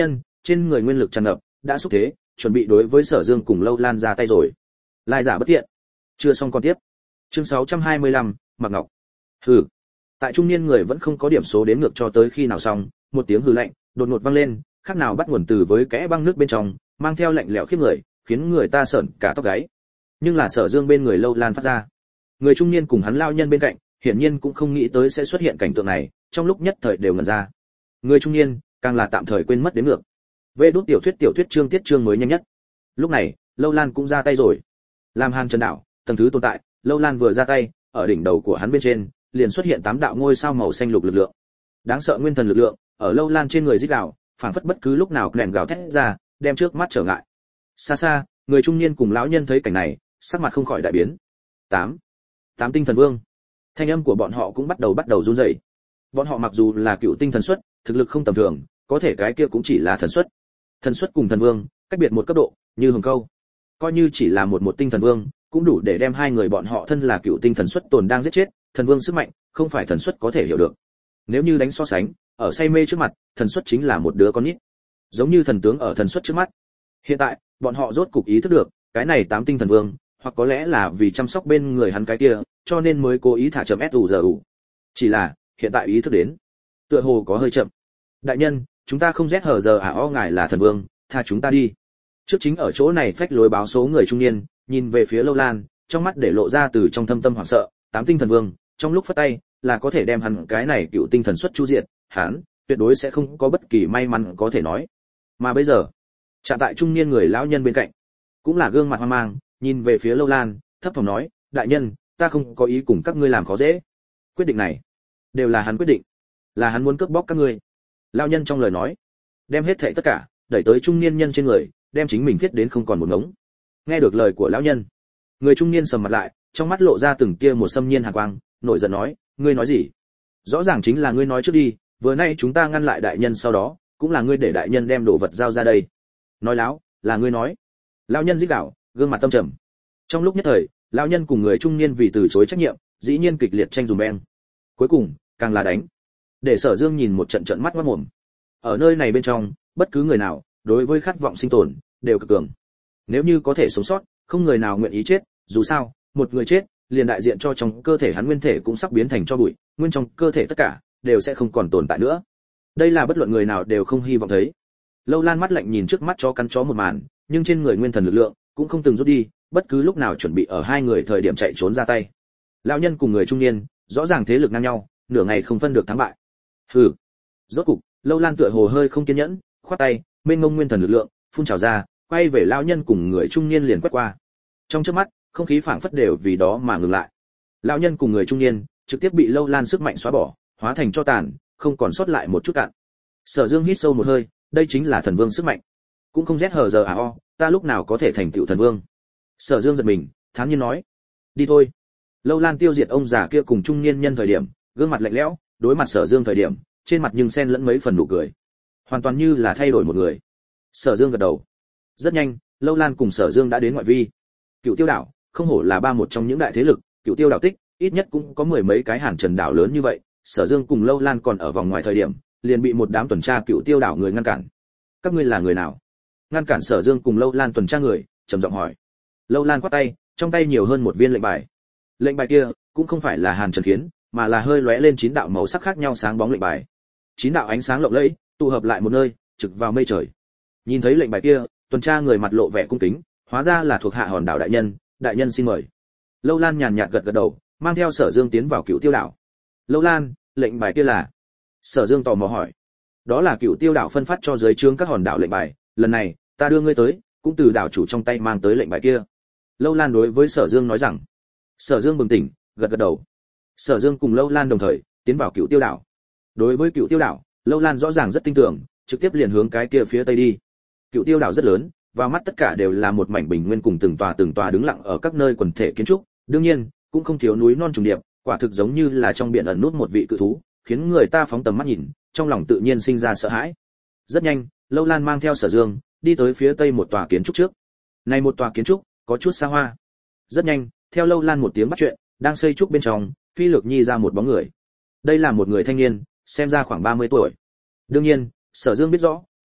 trên người nguyên lực tràn ngập, đã xúc thế, chuẩn bị đối với Sở Dương cùng Lâu Lan ra tay rồi. Lai giả bất tiện. Chưa xong còn tiếp. Chương 625, Mạc Ngọc. Hừ. Tại trung niên người vẫn không có điểm số đếm ngược cho tới khi nào xong, một tiếng hừ lạnh đột ngột vang lên, khác nào bắt nguồn từ với kẽ băng nước bên trong, mang theo lạnh lẽo khiếp người, khiến người ta sởn cả tóc gáy. Nhưng là Sở Dương bên người Lâu Lan phát ra. Người trung niên cùng hắn lao nhân bên cạnh, hiển nhiên cũng không nghĩ tới sẽ xuất hiện cảnh tượng này, trong lúc nhất thời đều ngẩn ra. Người trung niên càng là tạm thời quên mất đến ngược. Về đút tiểu thuyết chương tiết chương mới nhanh nhất. Lúc này, Lâu Lan cũng ra tay rồi. Làm Hàn Trần Đạo, tầng thứ tồn tại, Lâu Lan vừa ra tay, ở đỉnh đầu của hắn bên trên, liền xuất hiện 8 đạo ngôi sao màu xanh lục lực lượng. Đáng sợ nguyên thần lực lượng, ở Lâu Lan trên người rít gào, phảng phất bất cứ lúc nào lèn gào thét ra, đem trước mắt trở ngại. Xa xa, người trung niên cùng lão nhân thấy cảnh này, sắc mặt không khỏi đại biến. 8 tinh thần vương. Thanh âm của bọn họ cũng bắt đầu run rẩy. Bọn họ mặc dù là cựu tinh thần xuất, thực lực không tầm thường, có thể cái kia cũng chỉ là thần xuất. Thần xuất cùng thần vương, cách biệt một cấp độ, như hồng câu. Coi như chỉ là một tinh thần vương, cũng đủ để đem hai người bọn họ thân là cựu tinh thần xuất tồn đang giết chết, thần vương sức mạnh, không phải thần xuất có thể hiểu được. Nếu như đánh so sánh, ở say mê trước mặt, thần xuất chính là một đứa con nít. Giống như thần tướng ở thần xuất trước mắt. Hiện tại, bọn họ rốt cục ý thức được, cái này 8 tinh thần vương, hoặc có lẽ là vì chăm sóc bên người hắn cái kia, cho nên mới cố ý thả chậm SUZU. Chỉ là, hiện tại ý thức đến, tựa hồ có hơi chậm. Đại nhân, chúng ta không ZHZAO ngài là thần vương, tha chúng ta đi. Trước chính ở chỗ này phách lối báo số người trung niên, nhìn về phía Lâu Lan, trong mắt để lộ ra từ trong thâm tâm hoảng sợ, 8 tinh thần vương, trong lúc phất tay, là có thể đem hắn cái này cựu tinh thần xuất chu diệt, hắn tuyệt đối sẽ không có bất kỳ may mắn có thể nói. Mà bây giờ, chạm tại trung niên người lão nhân bên cạnh, cũng là gương mặt hoang mang, nhìn về phía Lâu Lan, thấp thỏm nói, đại nhân, ta không có ý cùng các ngươi làm khó dễ. Quyết định này, đều là hắn quyết định, là hắn muốn cướp bóc các ngươi. Lão nhân trong lời nói, đem hết thảy tất cả đẩy tới trung niên nhân trên người, đem chính mình viết đến không còn một ngống. Nghe được lời của lão nhân, người trung niên sầm mặt lại, trong mắt lộ ra từng tia một xâm nhiên hàn quang, nổi giận nói, ngươi nói gì? Rõ ràng chính là ngươi nói trước đi, vừa nay chúng ta ngăn lại đại nhân sau đó, cũng là ngươi để đại nhân đem đồ vật giao ra đây. Nói láo, là ngươi nói. Lão nhân rít gào, gương mặt tâm trầm. Trong lúc nhất thời, lão nhân cùng người trung niên vì từ chối trách nhiệm, dĩ nhiên kịch liệt tranh dùm beng. Cuối cùng, càng là đánh. Để Sở Dương nhìn một trận trợn mắt ngoác mồm. Ở nơi này bên trong, bất cứ người nào, đối với khát vọng sinh tồn, đều cực cường. Nếu như có thể sống sót, không người nào nguyện ý chết, dù sao, một người chết, liền đại diện cho trong cơ thể hắn nguyên thể cũng sắp biến thành tro bụi, nguyên trong cơ thể tất cả đều sẽ không còn tồn tại nữa. Đây là bất luận người nào đều không hy vọng thấy. Lâu Lan mắt lạnh nhìn trước mắt chó cắn chó một màn, nhưng trên người nguyên thần lực lượng cũng không từng rút đi, bất cứ lúc nào chuẩn bị ở hai người thời điểm chạy trốn ra tay. Lão nhân cùng người trung niên, rõ ràng thế lực ngang nhau, nửa ngày không phân được thắng bại. Hừ. Rốt cục, Lâu Lan tựa hồ hơi không kiên nhẫn, khoát tay, mênh mông nguyên thần lực lượng phun trào ra, quay về lão nhân cùng người trung niên liền quét qua. Trong chớp mắt, không khí phảng phất đều vì đó mà ngừng lại. Lão nhân cùng người trung niên trực tiếp bị Lâu Lan sức mạnh xóa bỏ, hóa thành tro tàn, không còn sót lại một chút cạn. Sở Dương hít sâu một hơi, đây chính là thần vương sức mạnh. Cũng không ZHZAO, ta lúc nào có thể thành tựu thần vương. Sở Dương giật mình, thản nhiên nói, đi thôi. Lâu Lan tiêu diệt ông già kia cùng trung niên nhân thời điểm, gương mặt lạnh lẽo, đối mặt Sở Dương thời điểm, trên mặt nhưng xen lẫn mấy phần nụ cười, hoàn toàn như là thay đổi một người. Sở Dương gật đầu. Rất nhanh, Lâu Lan cùng Sở Dương đã đến ngoại vi. Cựu Tiêu đảo, không hổ là một trong những đại thế lực, Cựu Tiêu đảo tích, ít nhất cũng có mười mấy cái Hàn Trần đảo lớn như vậy. Sở Dương cùng Lâu Lan còn ở vòng ngoài thời điểm, liền bị một đám tuần tra Cựu Tiêu đảo người ngăn cản. Các ngươi là người nào? Ngăn cản Sở Dương cùng Lâu Lan tuần tra người, trầm giọng hỏi. Lâu Lan quát tay, trong tay nhiều hơn một viên lệnh bài. Lệnh bài kia cũng không phải là Hàn Trần khiến, mà là hơi lóe lên 9 đạo màu sắc khác nhau sáng bóng lệnh bài. 9 đạo ánh sáng lộng lẫy, tụ hợp lại một nơi, trực vào mây trời. Nhìn thấy lệnh bài kia, tuần tra người mặt lộ vẻ cung kính, hóa ra là thuộc hạ Hòn đảo đại nhân xin mời. Lâu Lan nhàn nhạt gật gật đầu, mang theo Sở Dương tiến vào Cựu Tiêu đảo. Lâu Lan, lệnh bài kia là? Sở Dương tò mò hỏi. Đó là Cựu Tiêu đảo phân phát cho dưới trướng các hòn đảo lệnh bài, lần này ta đưa ngươi tới, cũng từ đảo chủ trong tay mang tới lệnh bài kia. Lâu Lan đối với Sở Dương nói rằng. Sở Dương bừng tỉnh, gật gật đầu. Sở Dương cùng Lâu Lan đồng thời tiến vào Cựu Tiêu đảo. Đối với Cựu Tiêu đảo, Lâu Lan rõ ràng rất tin tưởng, trực tiếp liền hướng cái kia phía tây đi. Cựu Tiêu đảo rất lớn, vào mắt tất cả đều là một mảnh bình nguyên cùng từng tòa đứng lặng ở các nơi quần thể kiến trúc, đương nhiên cũng không thiếu núi non trùng điệp, quả thực giống như là trong biển ẩn nút một vị cự thú, khiến người ta phóng tầm mắt nhìn, trong lòng tự nhiên sinh ra sợ hãi. Rất nhanh, Lâu Lan mang theo Sở Dương đi tới phía tây một tòa kiến trúc trước. Này một tòa kiến trúc có chút xa hoa. Rất nhanh, theo Lâu Lan một tiếng bắt chuyện, đang xây trúc bên trong, phi lược nhi ra một bóng người. Đây là một người thanh niên, xem ra khoảng 30 tuổi. Đương nhiên, Sở Dương biết rõ,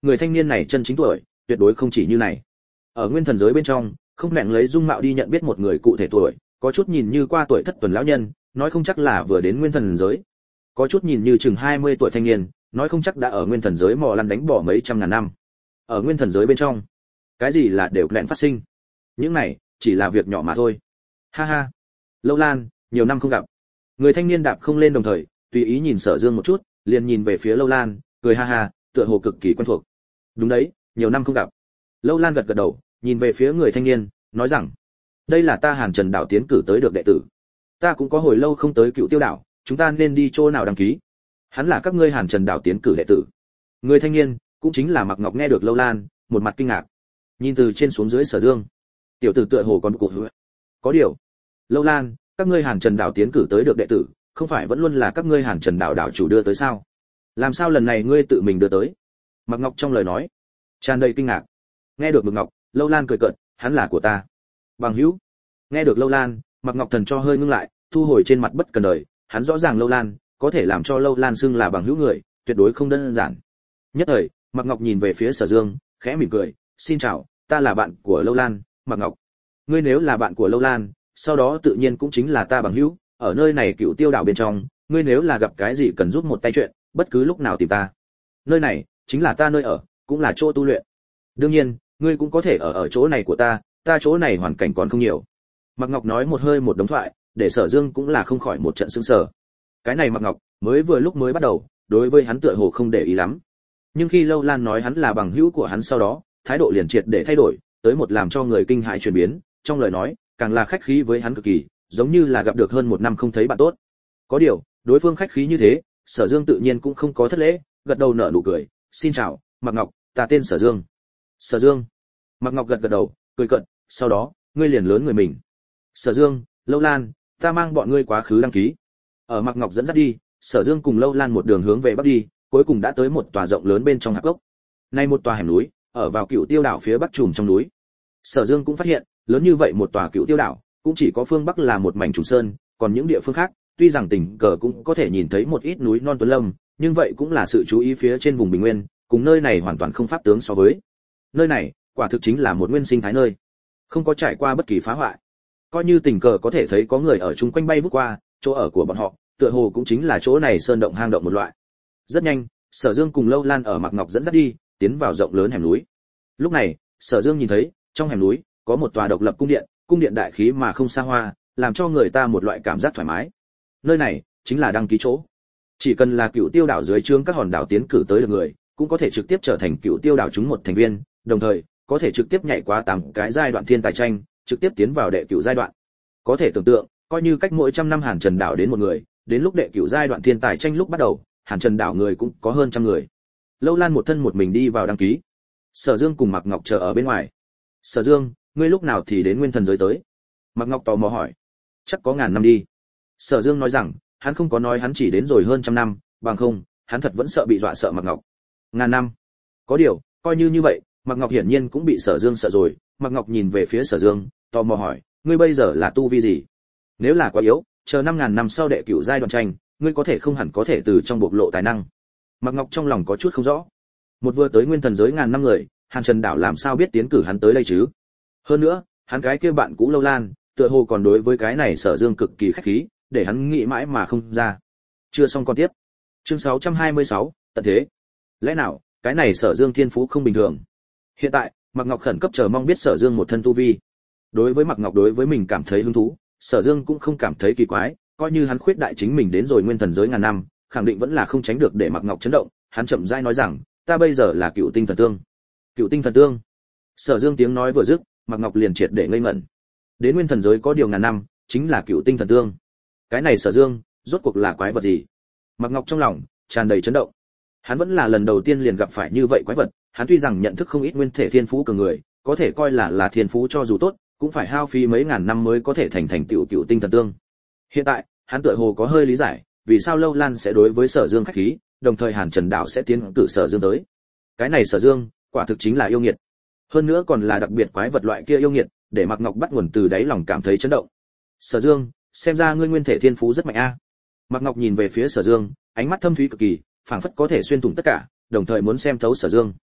người thanh niên này chân chính tuổi tuyệt đối không chỉ như này. Ở nguyên thần giới bên trong, không lẹn lấy dung mạo đi nhận biết một người cụ thể tuổi, có chút nhìn như qua tuổi thất tuần lão nhân, nói không chắc là vừa đến nguyên thần giới. Có chút nhìn như chừng 20 tuổi thanh niên, nói không chắc đã ở nguyên thần giới mò lăn đánh bỏ mấy trăm ngàn năm. Ở nguyên thần giới bên trong, cái gì là đều lẹn phát sinh. Những này chỉ là việc nhỏ mà thôi. Ha ha. Lâu Lan, nhiều năm không gặp. Người thanh niên đạp không lên đồng thời, tùy ý nhìn Sở Dương một chút, liền nhìn về phía Lâu Lan, cười ha ha, tựa hồ cực kỳ quen thuộc. Đúng đấy, nhiều năm không gặp. Lâu Lan gật gật đầu, nhìn về phía người thanh niên, nói rằng, đây là ta Hàn Trần đảo tiến cử tới được đệ tử. Ta cũng có hồi lâu không tới Cựu Tiêu đảo, chúng ta nên đi chỗ nào đăng ký? Hắn là các ngươi Hàn Trần đảo tiến cử đệ tử. Người thanh niên, cũng chính là Mạc Ngọc nghe được Lâu Lan, một mặt kinh ngạc. Nhìn từ trên xuống dưới Sở Dương, tiểu tử tựa hồ còn cụ hứa. Có điều, Lâu Lan, các ngươi Hàn Trần đảo tiến cử tới được đệ tử, không phải vẫn luôn là các ngươi Hàn Trần đảo đảo chủ đưa tới sao? Làm sao lần này ngươi tự mình đưa tới? Mạc Ngọc trong lời nói tràn đầy kinh ngạc. Nghe được Mạc Ngọc, Lâu Lan cười cợt, hắn là của ta. Bằng hữu. Nghe được Lâu Lan, Mạc Ngọc thần cho hơi ngưng lại, thu hồi trên mặt bất cần đời, hắn rõ ràng Lâu Lan có thể làm cho Lâu Lan xưng là bằng hữu người, tuyệt đối không đơn giản. Nhất thời, Mạc Ngọc nhìn về phía Sở Dương, khẽ mỉm cười, "Xin chào, ta là bạn của Lâu Lan, Mạc Ngọc. Ngươi nếu là bạn của Lâu Lan, sau đó tự nhiên cũng chính là ta bằng hữu, ở nơi này Cựu Tiêu đảo bên trong, ngươi nếu là gặp cái gì cần giúp một tay chuyện, bất cứ lúc nào tìm ta. Nơi này chính là ta nơi ở, cũng là chỗ tu luyện. Đương nhiên, ngươi cũng có thể ở chỗ này của ta chỗ này hoàn cảnh còn không nhiều." Mạc Ngọc nói một hơi một đống thoại, để Sở Dương cũng là không khỏi một trận sững sờ. Cái này Mạc Ngọc, mới vừa lúc mới bắt đầu, đối với hắn tựa hồ không để ý lắm. Nhưng khi Lâu Lan nói hắn là bằng hữu của hắn sau đó, thái độ liền triệt để thay đổi, tới một làm cho người kinh hãi chuyển biến, trong lời nói, càng là khách khí với hắn cực kỳ, giống như là gặp được hơn một năm không thấy bạn tốt. Có điều, đối phương khách khí như thế, Sở Dương tự nhiên cũng không có thất lễ, gật đầu nở nụ cười, "Xin chào, Mạc Ngọc, ta tên Sở Dương." "Sở Dương?" Mạc Ngọc gật gật đầu, cười cợt, sau đó, ngươi liền lớn người mình. "Sở Dương, Lâu Lan, ta mang bọn ngươi quá khứ đăng ký." Ở Mạc Ngọc dẫn dắt đi, Sở Dương cùng Lâu Lan một đường hướng về bắc đi, cuối cùng đã tới một tòa rộng lớn bên trong hạp gốc. Nay một tòa hẻm núi, ở vào Cựu Tiêu đảo phía bắc trùm trong núi. Sở Dương cũng phát hiện, lớn như vậy một tòa Cựu Tiêu đảo, cũng chỉ có phương bắc là một mảnh trùng sơn, còn những địa phương khác, tuy rằng tình cờ cũng có thể nhìn thấy một ít núi non tuấn lâm, nhưng vậy cũng là sự chú ý phía trên vùng bình nguyên, cùng nơi này hoàn toàn không pháp tướng so với. Nơi này, quả thực chính là một nguyên sinh thái nơi, không có trải qua bất kỳ phá hoại. Coi như tình cờ có thể thấy có người ở chung quanh bay vút qua, chỗ ở của bọn họ, tựa hồ cũng chính là chỗ này sơn động hang động một loại. Rất nhanh, Sở Dương cùng Lâu Lan ở Mạc Ngọc dẫn dắt đi, tiến vào rộng lớn hẻm núi. Lúc này, Sở Dương nhìn thấy, trong hẻm núi có một tòa độc lập cung điện đại khí mà không xa hoa, làm cho người ta một loại cảm giác thoải mái. Nơi này chính là đăng ký chỗ. Chỉ cần là Cựu Tiêu đảo dưới trướng các hòn đảo tiến cử tới được người, cũng có thể trực tiếp trở thành Cựu Tiêu đảo chúng một thành viên, đồng thời có thể trực tiếp nhảy qua 8 cái giai đoạn thiên tài tranh, trực tiếp tiến vào đệ cửu giai đoạn. Có thể tưởng tượng, coi như cách mỗi trăm năm Hàn Trần đảo đến một người, đến lúc đệ cửu giai đoạn thiên tài tranh lúc bắt đầu, Hàn Trần đảo người cũng có hơn trăm người. Lâu Lan một thân một mình đi vào đăng ký. Sở Dương cùng Mạc Ngọc chờ ở bên ngoài. "Sở Dương, ngươi lúc nào thì đến nguyên thần giới tới?" Mạc Ngọc tò mò hỏi. "Chắc có ngàn năm đi." Sở Dương nói rằng, hắn không có nói hắn chỉ đến rồi hơn trăm năm, bằng không, hắn thật vẫn sợ bị dọa sợ Mạc Ngọc. Ngàn năm. Có điều, coi như vậy, Mạc Ngọc hiển nhiên cũng bị Sở Dương sợ rồi. Mạc Ngọc nhìn về phía Sở Dương, tò mò hỏi, ngươi bây giờ là tu vi gì? Nếu là quá yếu, chờ 5000 năm sau đệ cửu giai đoạn tranh, ngươi có thể không hẳn có thể từ trong bộc lộ tài năng. Mạc Ngọc trong lòng có chút không rõ. Một vừa tới nguyên thần giới ngàn năm người, Hàn Trần đảo làm sao biết tiến cử hắn tới đây chứ? Hơn nữa, hắn cái kia bạn cũ Lâu Lan, tựa hồ còn đối với cái này Sở Dương cực kỳ khách khí, để hắn nghĩ mãi mà không ra. Chưa xong con tiếp. Chương 626, tận thế. Lẽ nào, cái này Sở Dương thiên phú không bình thường? Hiện tại, Mạc Ngọc khẩn cấp chờ mong biết Sở Dương một thân tu vi. Đối với Mạc Ngọc đối với mình cảm thấy hứng thú, Sở Dương cũng không cảm thấy kỳ quái, coi như hắn khuyết đại chính mình đến rồi nguyên thần giới ngàn năm, khẳng định vẫn là không tránh được để Mạc Ngọc chấn động, hắn chậm rãi nói rằng, ta bây giờ là Cựu Tinh Thần Tương. Cựu Tinh Thần Tương? Sở Dương tiếng nói vừa dứt, Mạc Ngọc liền triệt để ngây ngẩn. Đến nguyên thần giới có điều ngàn năm, chính là Cựu Tinh Thần Tương. Cái này Sở Dương, rốt cuộc là quái vật gì? Mạc Ngọc trong lòng tràn đầy chấn động. Hắn vẫn là lần đầu tiên liền gặp phải như vậy quái vật, hắn tuy rằng nhận thức không ít nguyên thể thiên phú cường người, có thể coi là thiên phú cho dù tốt, cũng phải hao phí mấy ngàn năm mới có thể thành tựu Cựu Tinh Thần Tương. Hiện tại, hắn tựa hồ có hơi lý giải, vì sao Lâu Lan sẽ đối với Sở Dương khách khí, đồng thời Hàn Trần đảo sẽ tiến cử Sở Dương tới. Cái này Sở Dương, quả thực chính là yêu nghiệt. Hơn nữa còn là đặc biệt quái vật loại kia yêu nghiệt, để Mạc Ngọc bắt nguồn từ đáy lòng cảm thấy chấn động. Sở Dương, xem ra ngươi nguyên thể thiên phú rất mạnh a. Mạc Ngọc nhìn về phía Sở Dương, ánh mắt thâm thúy cực kỳ, phảng phất có thể xuyên thủng tất cả, đồng thời muốn xem thấu Sở Dương.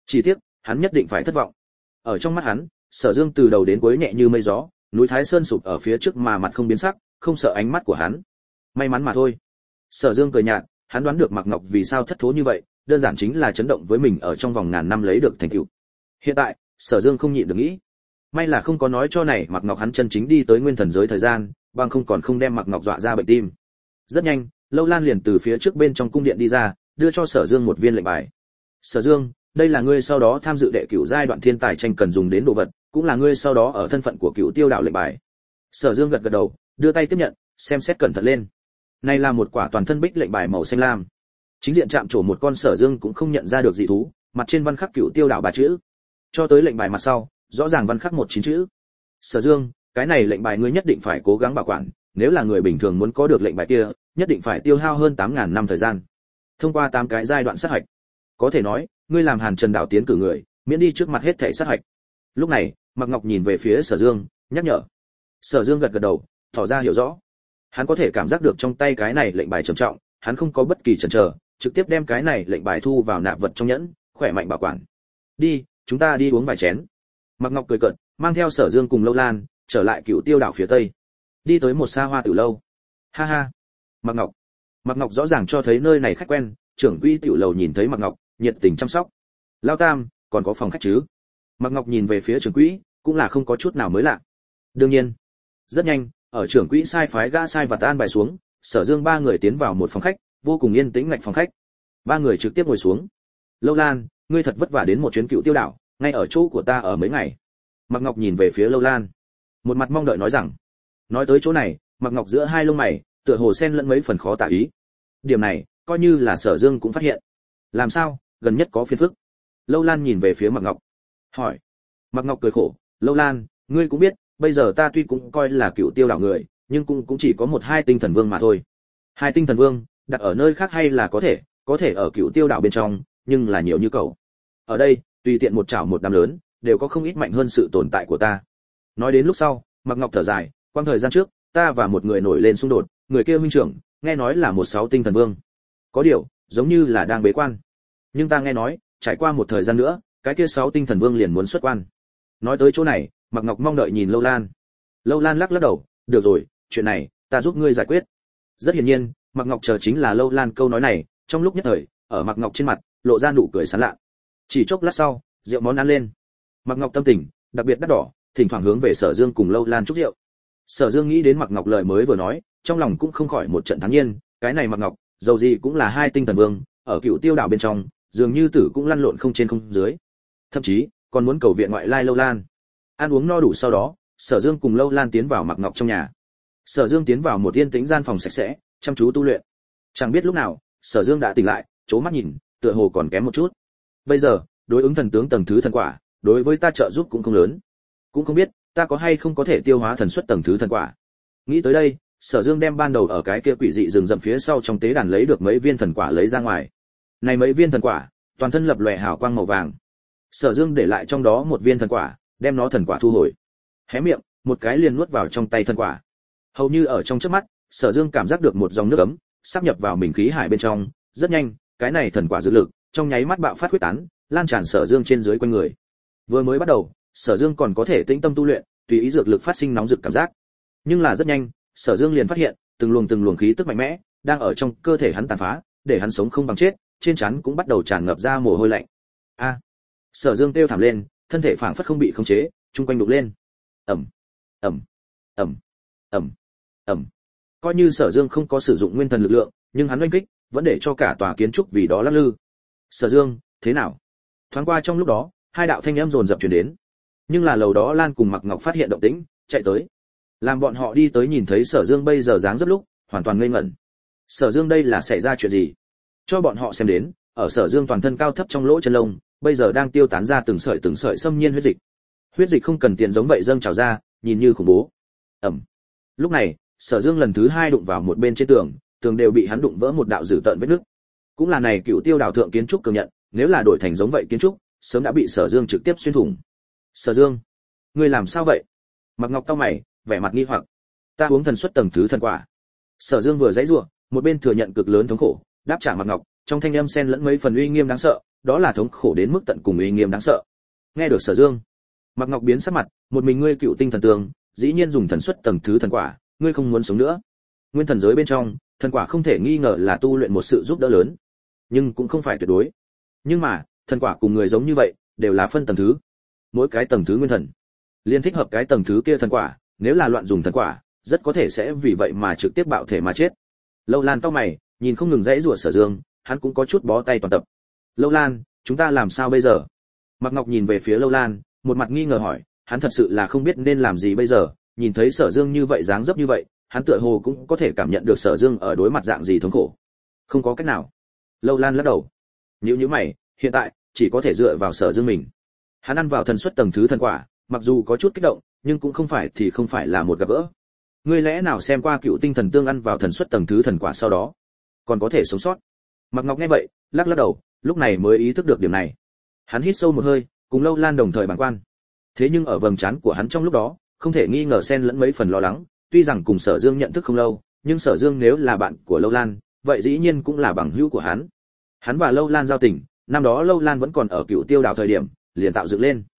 Chỉ tiếc, hắn nhất định phải thất vọng. Ở trong mắt hắn, Sở Dương từ đầu đến cuối nhẹ như mây gió, núi Thái Sơn sụp ở phía trước mà mặt không biến sắc, không sợ ánh mắt của hắn. May mắn mà thôi. Sở Dương cười nhạt, hắn đoán được Mạc Ngọc vì sao thất thố như vậy, đơn giản chính là chấn động với mình ở trong vòng ngàn năm lấy được thành tựu. Hiện tại, Sở Dương không nhịn được nghĩ, may là không có nói cho này Mạc Ngọc hắn chân chính đi tới nguyên thần giới thời gian, bằng không còn không đem Mạc Ngọc dọa ra bệnh tim. Rất nhanh, Lâu Lan liền từ phía trước bên trong cung điện đi ra, đưa cho Sở Dương một viên lệnh bài. Sở Dương, đây là ngươi sau đó tham dự đệ cửu giai đoạn thiên tài tranh cần dùng đến đồ vật, cũng là ngươi sau đó ở thân phận của Cửu Tiêu đạo lệnh bài. Sở Dương gật gật đầu, đưa tay tiếp nhận, xem xét cẩn thận lên. Này là một quả toàn thân bích lệnh bài màu xanh lam. Chính diện chạm trổ một con Sở Dương cũng không nhận ra được dị thú, mặt trên văn khắc Cửu Tiêu đạo 3 chữ. Cho tới lệnh bài mặt sau, rõ ràng văn khắc 19 chữ. Sở Dương, cái này lệnh bài ngươi nhất định phải cố gắng bảo quản, nếu là người bình thường muốn có được lệnh bài kia, nhất định phải tiêu hao hơn 8000 năm thời gian. Thông qua 8 cái giai đoạn sát hạch. Có thể nói, ngươi làm Hàn Trần đạo tiến cử người, miễn đi trước mặt hết thảy sát hạch. Lúc này, Mạc Ngọc nhìn về phía Sở Dương, nhắc nhở. Sở Dương gật gật đầu, tỏ ra hiểu rõ. Hắn có thể cảm giác được trong tay cái này lệnh bài trầm trọng, hắn không có bất kỳ chần chờ, trực tiếp đem cái này lệnh bài thu vào nạp vật trong nhẫn, khỏe mạnh bảo quản. Đi, chúng ta đi uống vài chén. Mạc Ngọc cười cợt, mang theo Sở Dương cùng Lâu Lan, trở lại Cửu Tiêu đảo phía tây. Đi tới một xa hoa tiểu lâu. Ha ha. Mạc Ngọc rõ ràng cho thấy nơi này khách quen, trưởng quỹ tiểu lầu nhìn thấy Mạc Ngọc, nhiệt tình chăm sóc. Lao Tam, còn có phòng khách chứ? Mạc Ngọc nhìn về phía trưởng quỹ, cũng là không có chút nào mới lạ. Đương nhiên. Rất nhanh, ở trưởng quỹ sai phái gã sai và tan bài xuống, Sở Dương 3 người tiến vào một phòng khách, vô cùng yên tĩnh ngạch phòng khách. 3 người trực tiếp ngồi xuống. Lâu Lan, ngươi thật vất vả đến một chuyến Cựu Tiêu đảo, ngay ở chỗ của ta ở mấy ngày. Mạc Ngọc nhìn về phía Lâu Lan, một mặt mong đợi nói rằng. Nói tới chỗ này, Mạc Ngọc giữa hai lông mày, tựa hồ xen lẫn mấy phần khó tả ý. Điểm này, coi như là Sở Dương cũng phát hiện. Làm sao, gần nhất có phiền phức? Lâu Lan nhìn về phía Mạc Ngọc, hỏi. Mạc Ngọc cười khổ, Lâu Lan, ngươi cũng biết, bây giờ ta tuy cũng coi là Cựu Tiêu đảo người, nhưng cũng chỉ có 1-2 tinh thần vương mà thôi. 2 tinh thần vương, đặt ở nơi khác hay là có thể ở Cựu Tiêu đảo bên trong, nhưng là nhiều như cậu. Ở đây, tùy tiện một chảo một đám lớn, đều có không ít mạnh hơn sự tồn tại của ta. Nói đến lúc sau, Mạc Ngọc thở dài, quang thời gian trước, ta và một người nổi lên xung đột, người kia huynh trưởng, nghe nói là 16 tinh thần vương. Có điều, giống như là đang bế quan. Nhưng ta nghe nói, trải qua một thời gian nữa, cái kia 6 tinh thần vương liền muốn xuất quan. Nói tới chỗ này, Mạc Ngọc mong đợi nhìn Lâu Lan. Lâu Lan lắc lắc đầu, được rồi, chuyện này, ta giúp ngươi giải quyết. Rất hiển nhiên, Mạc Ngọc chờ chính là Lâu Lan câu nói này, trong lúc nhất thời, ở Mạc Ngọc trên mặt, lộ ra nụ cười sán lạ. Chỉ chốc lát sau, rượu món ăn lên. Mạc Ngọc tâm tình đặc biệt đắt đỏ, thỉnh thoảng hướng về Sở Dương cùng Lâu Lan chúc rượu. Sở Dương nghĩ đến Mạc Ngọc lời mới vừa nói, trong lòng cũng không khỏi một trận thán nhiên, cái này Mạc Ngọc, dầu gì cũng là 2 tinh thần vương, ở Cựu Tiêu đảo bên trong, dường như tử cũng lăn lộn không trên không dưới. Thậm chí, còn muốn cầu viện ngoại lai Lâu Lan. Ăn uống no đủ sau đó, Sở Dương cùng Lâu Lan tiến vào Mạc Ngọc trong nhà. Sở Dương tiến vào một yên tĩnh gian phòng sạch sẽ, chăm chú tu luyện. Chẳng biết lúc nào, Sở Dương đã tỉnh lại, chố mắt nhìn, tựa hồ còn kém một chút. Bây giờ, đối ứng thần tướng tầng thứ thần quả, đối với ta trợ giúp cũng không lớn. Cũng không biết, ta có hay không có thể tiêu hóa thần xuất tầng thứ thần quả. Nghĩ tới đây, Sở Dương đem ban đầu ở cái kia quỷ dị rừng rậm phía sau trong tế đàn lấy được mấy viên thần quả lấy ra ngoài. Này mấy viên thần quả, toàn thân lập lòe hào quang màu vàng. Sở Dương để lại trong đó một viên thần quả, đem nó thần quả thu hồi. Hé miệng, một cái liền nuốt vào trong tay thần quả. Hầu như ở trong chớp mắt, Sở Dương cảm giác được một dòng nước ấm sắp nhập vào mình khí hải bên trong, rất nhanh, cái này thần quả dược lực trong nháy mắt bạo phát huyết tán, lan tràn Sở Dương trên dưới quanh người. Vừa mới bắt đầu, Sở Dương còn có thể tĩnh tâm tu luyện, tùy ý dược lực phát sinh nóng rực cảm giác. Nhưng là rất nhanh, Sở Dương liền phát hiện, từng luồng khí tức mạnh mẽ đang ở trong cơ thể hắn tàn phá, để hắn sống không bằng chết, trên trán cũng bắt đầu tràn ngập ra mồ hôi lạnh. A! Sở Dương kêu thảm lên, thân thể phảng phất không bị khống chế, chung quanh đục lên. Ầm, ầm, ầm, ầm, ầm. Coi như Sở Dương không có sử dụng nguyên thần lực lượng, nhưng hắn oanh kích vẫn để cho cả tòa kiến trúc vì đó lắc lư. Sở Dương, thế nào? Thoáng qua trong lúc đó, 2 đạo thanh âm dồn dập truyền đến. Nhưng là lầu đó Lan cùng Mạc Ngọc phát hiện động tĩnh, chạy tới. Làm bọn họ đi tới nhìn thấy Sở Dương bây giờ dáng dấp lúc, hoàn toàn ngây ngẩn. Sở Dương đây là xảy ra chuyện gì? Cho bọn họ xem đến, ở Sở Dương toàn thân cao thấp trong lỗ chân lông, bây giờ đang tiêu tán ra từng sợi xâm nhiên huyết dịch. Huyết dịch không cần tiền giống vậy dâng trào ra, nhìn như khủng bố. Ầm. Lúc này, Sở Dương lần thứ 2 đụng vào một bên trên tường, tường đều bị hắn đụng vỡ một đạo dữ tợn vết nứt. Cũng là này Cựu Tiêu đảo thượng kiến trúc cường nhận, nếu là đổi thành giống vậy kiến trúc, sớm đã bị Sở Dương trực tiếp xuyên thủng. Sở Dương, ngươi làm sao vậy? Mạc Ngọc cau mày, vẻ mặt nghi hoặc. Ta uống thần xuất tầng thứ thần quả. Sở Dương vừa giãy giụa, một bên thừa nhận cực lớn thống khổ, đáp trả Mạc Ngọc, trong thanh âm xen lẫn mấy phần uy nghiêm đáng sợ, đó là thống khổ đến mức tận cùng uy nghiêm đáng sợ. Nghe được Sở Dương, Mạc Ngọc biến sắc mặt, một mình ngươi cựu tinh thần tường, dĩ nhiên dùng thần xuất tầng thứ thần quả, ngươi không muốn sống nữa. Nguyên thần giới bên trong, thần quả không thể nghi ngờ là tu luyện một sự giúp đỡ lớn, nhưng cũng không phải tuyệt đối. Nhưng mà, thần quả cùng người giống như vậy, đều là phân tầng thứ. Mỗi cái tầng thứ nguyên thần, liên thích hợp cái tầng thứ kia thần quả, nếu là loạn dùng thần quả, rất có thể sẽ vì vậy mà trực tiếp bạo thể mà chết. Lâu Lan cau mày, nhìn không ngừng dãy rủa Sở Dương, hắn cũng có chút bó tay toàn tập. Lâu Lan, chúng ta làm sao bây giờ? Mạc Ngọc nhìn về phía Lâu Lan, một mặt nghi ngờ hỏi, hắn thật sự là không biết nên làm gì bây giờ, nhìn thấy Sở Dương như vậy dáng dấp như vậy, hắn tựa hồ cũng có thể cảm nhận được Sở Dương ở đối mặt dạng gì thống khổ. Không có cách nào. Lâu Lan lắc đầu. Nhíu mày, hiện tại chỉ có thể dựa vào Sở Dương mình. Hắn ăn vào thần xuất tầng thứ thần quả, mặc dù có chút kích động, nhưng cũng không phải là một gặp gỡ. Ngươi lẽ nào xem qua cựu tinh thần tương ăn vào thần xuất tầng thứ thần quả sau đó, còn có thể sống sót? Mạc Ngọc nghe vậy, lắc đầu, lúc này mới ý thức được điểm này. Hắn hít sâu một hơi, cùng Lâu Lan đồng thời bàng quan. Thế nhưng ở vầng trán của hắn trong lúc đó, không thể nghi ngờ xen lẫn mấy phần lo lắng, tuy rằng cùng Sở Dương nhận thức không lâu, nhưng Sở Dương nếu là bạn của Lâu Lan, vậy dĩ nhiên cũng là bằng hữu của hắn. Hắn và Lâu Lan giao tình, năm đó Lâu Lan vẫn còn ở Cựu Tiêu đảo thời điểm, liền tạo dựng lên.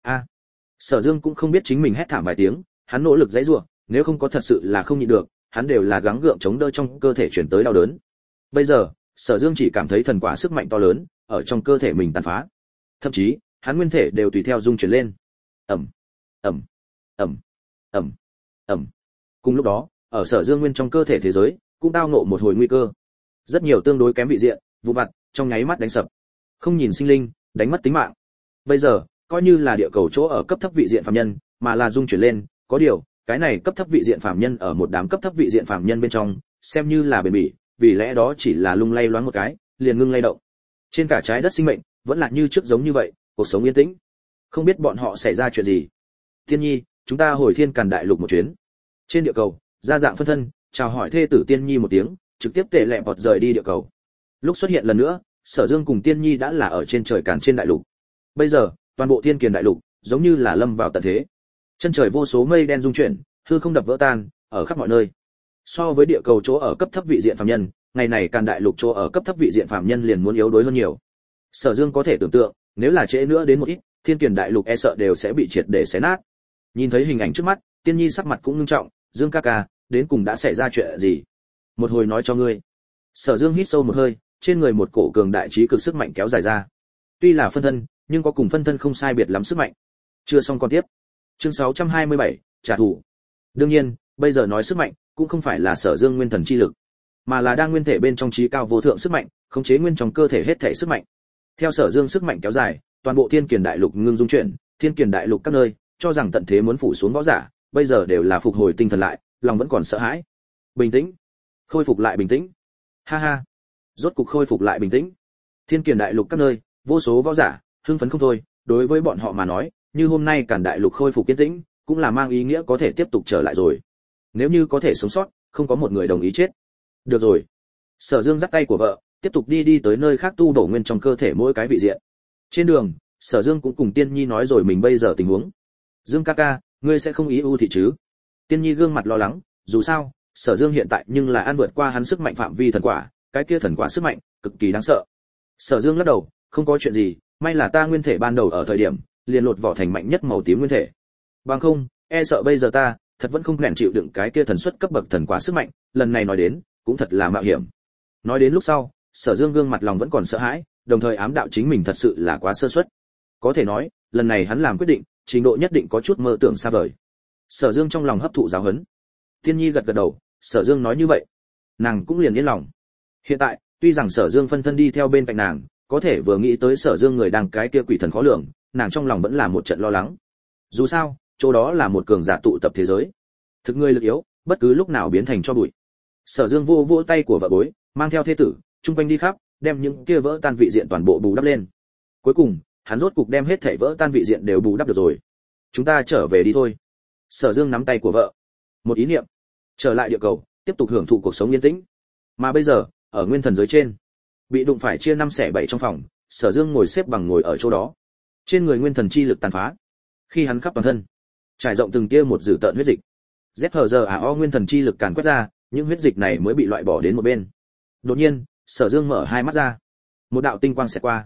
Sở Dương cũng không biết chính mình hét thảm vài tiếng, hắn nỗ lực giãy giụa, nếu không có thật sự là không nhịn được, hắn đều là gắng gượng chống đỡ trong cơ thể chuyển tới đau đớn. Bây giờ, Sở Dương chỉ cảm thấy thần quả sức mạnh to lớn ở trong cơ thể mình tàn phá. Thậm chí, hắn nguyên thể đều tùy theo rung chuyển lên. Ầm, ầm, ầm, ầm, ầm. Cùng lúc đó, ở Sở Dương nguyên trong cơ thể thế giới, cũng tao ngộ một hồi nguy cơ. Rất nhiều tương đối kém vị diện, vụ vặt, trong nháy mắt đánh sập. Không nhìn sinh linh, đánh mất tính mạng. Bây giờ, coi như là địa cầu chỗ ở cấp thấp vị diện phàm nhân, mà là dung chuyển lên, có điều, cái này cấp thấp vị diện phàm nhân ở một đám cấp thấp vị diện phàm nhân bên trong, xem như là bền bỉ, vì lẽ đó chỉ là lung lay loáng một cái, liền ngưng lay động. Trên cả trái đất sinh mệnh, vẫn là như trước giống như vậy, cuộc sống yên tĩnh. Không biết bọn họ xảy ra chuyện gì. Tiên Nhi, chúng ta hồi Thiên Càn Đại Lục một chuyến. Trên địa cầu, Gia Dạng phân thân, chào hỏi thê tử Tiên Nhi một tiếng, trực tiếp tệ lẹ vọt rời đi địa cầu. Lúc xuất hiện lần nữa, Sở Dương cùng Tiên Nhi đã là ở trên trời Càn trên đại lục. Bây giờ, toàn bộ Thiên Kiền đại lục giống như là lâm vào tận thế. Chân trời vô số mây đen rung chuyển, hư không đập vỡ tan, ở khắp mọi nơi. So với địa cầu chỗ ở cấp thấp vị diện phàm nhân, ngày này Càn đại lục chỗ ở cấp thấp vị diện phàm nhân liền muốn yếu đuối hơn nhiều. Sở Dương có thể tưởng tượng, nếu là trễ nữa đến một ít, Thiên Kiền đại lục e sợ đều sẽ bị triệt để xé nát. Nhìn thấy hình ảnh trước mắt, Tiên Nhi sắc mặt cũng nghiêm trọng, Dương ca ca, đến cùng đã xảy ra chuyện gì? Một hồi nói cho ngươi. Sở Dương hít sâu một hơi, trên người một cổ cường đại trí cực sức mạnh kéo dài ra. Tuy là phân thân, nhưng có cùng phân thân không sai biệt lắm sức mạnh. Chưa xong còn tiếp. Chương 627, trả thù. Đương nhiên, bây giờ nói sức mạnh, cũng không phải là Sở Dương nguyên thần chi lực, mà là đang nguyên thể bên trong trí cao vô thượng sức mạnh, khống chế nguyên trong cơ thể hết thể sức mạnh. Theo Sở Dương sức mạnh kéo dài, toàn bộ Thiên Kiền đại lục ngưng dung chuyển, Thiên Kiền đại lục các nơi, cho rằng tận thế muốn phủ xuống võ giả, bây giờ đều là phục hồi tinh thần lại, lòng vẫn còn sợ hãi. Bình tĩnh, khôi phục lại bình tĩnh. Ha ha, rốt cục khôi phục lại bình tĩnh. Thiên Kiền đại lục các nơi, vô số võ giả hưng phấn không thôi, đối với bọn họ mà nói, như hôm nay Càn đại lục khôi phục yên tĩnh, cũng là mang ý nghĩa có thể tiếp tục trở lại rồi. Nếu như có thể sống sót, không có một người đồng ý chết. Được rồi. Sở Dương dắt tay của vợ, tiếp tục đi tới nơi khác tu bổ nguyên trong cơ thể mỗi cái vị diện. Trên đường, Sở Dương cũng cùng Tiên Nhi nói rồi mình bây giờ tình huống. Dương ca ca, ngươi sẽ không ý ưu thị chứ? Tiên Nhi gương mặt lo lắng, dù sao, Sở Dương hiện tại nhưng là ăn vượt qua hắn sức mạnh phạm vi thần quả, cái kia thần quả sức mạnh cực kỳ đáng sợ. Sở Dương lắc đầu, không có chuyện gì, may là ta nguyên thể ban đầu ở thời điểm liền lột vỏ thành mạnh nhất màu tím nguyên thể. Bằng không, e sợ bây giờ ta thật vẫn không nén chịu đựng cái kia thần suất cấp bậc thần quả sức mạnh, lần này nói đến, cũng thật là mạo hiểm. Nói đến lúc sau, Sở Dương gương mặt lòng vẫn còn sợ hãi, đồng thời ám đạo chính mình thật sự là quá sơ suất. Có thể nói, lần này hắn làm quyết định, trình độ nhất định có chút mơ tưởng xa vời. Sở Dương trong lòng hấp thụ giáo huấn. Tiên Nhi gật gật đầu, Sở Dương nói như vậy, nàng cũng liền yên lòng. Hiện tại, tuy rằng Sở Dương phân thân đi theo bên cạnh nàng, có thể vừa nghĩ tới Sở Dương người đang cái kia quỷ thần khó lường, nàng trong lòng vẫn là một trận lo lắng. Dù sao, chỗ đó là một cường giả tụ tập thế giới, thực người lực yếu, bất cứ lúc nào biến thành cho bụi. Sở Dương vô vô tay của vợ bối, mang theo thê tử, trung quanh đi khắp, đem những kia vỡ tan vị diện toàn bộ bù đắp lên. Cuối cùng, hắn rốt cục đem hết thảy vỡ tan vị diện đều bù đắp được rồi. Chúng ta trở về đi thôi. Sở Dương nắm tay của vợ, một ý niệm, trở lại địa cầu, tiếp tục hưởng thụ cuộc sống yên tĩnh. Mà bây giờ, ở nguyên thần giới trên, bị đụng phải chia năm xẻ bảy trong phòng, Sở Dương ngồi xếp bằng ngồi ở chỗ đó. Trên người nguyên thần chi lực tàn phá, khi hắn khắp toàn thân, trải rộng từng tia một dữ tợn huyết dịch. ZHZAO nguyên thần chi lực càn quét ra, những huyết dịch này mới bị loại bỏ đến một bên. Đột nhiên, Sở Dương mở hai mắt ra, một đạo tinh quang xẹt qua.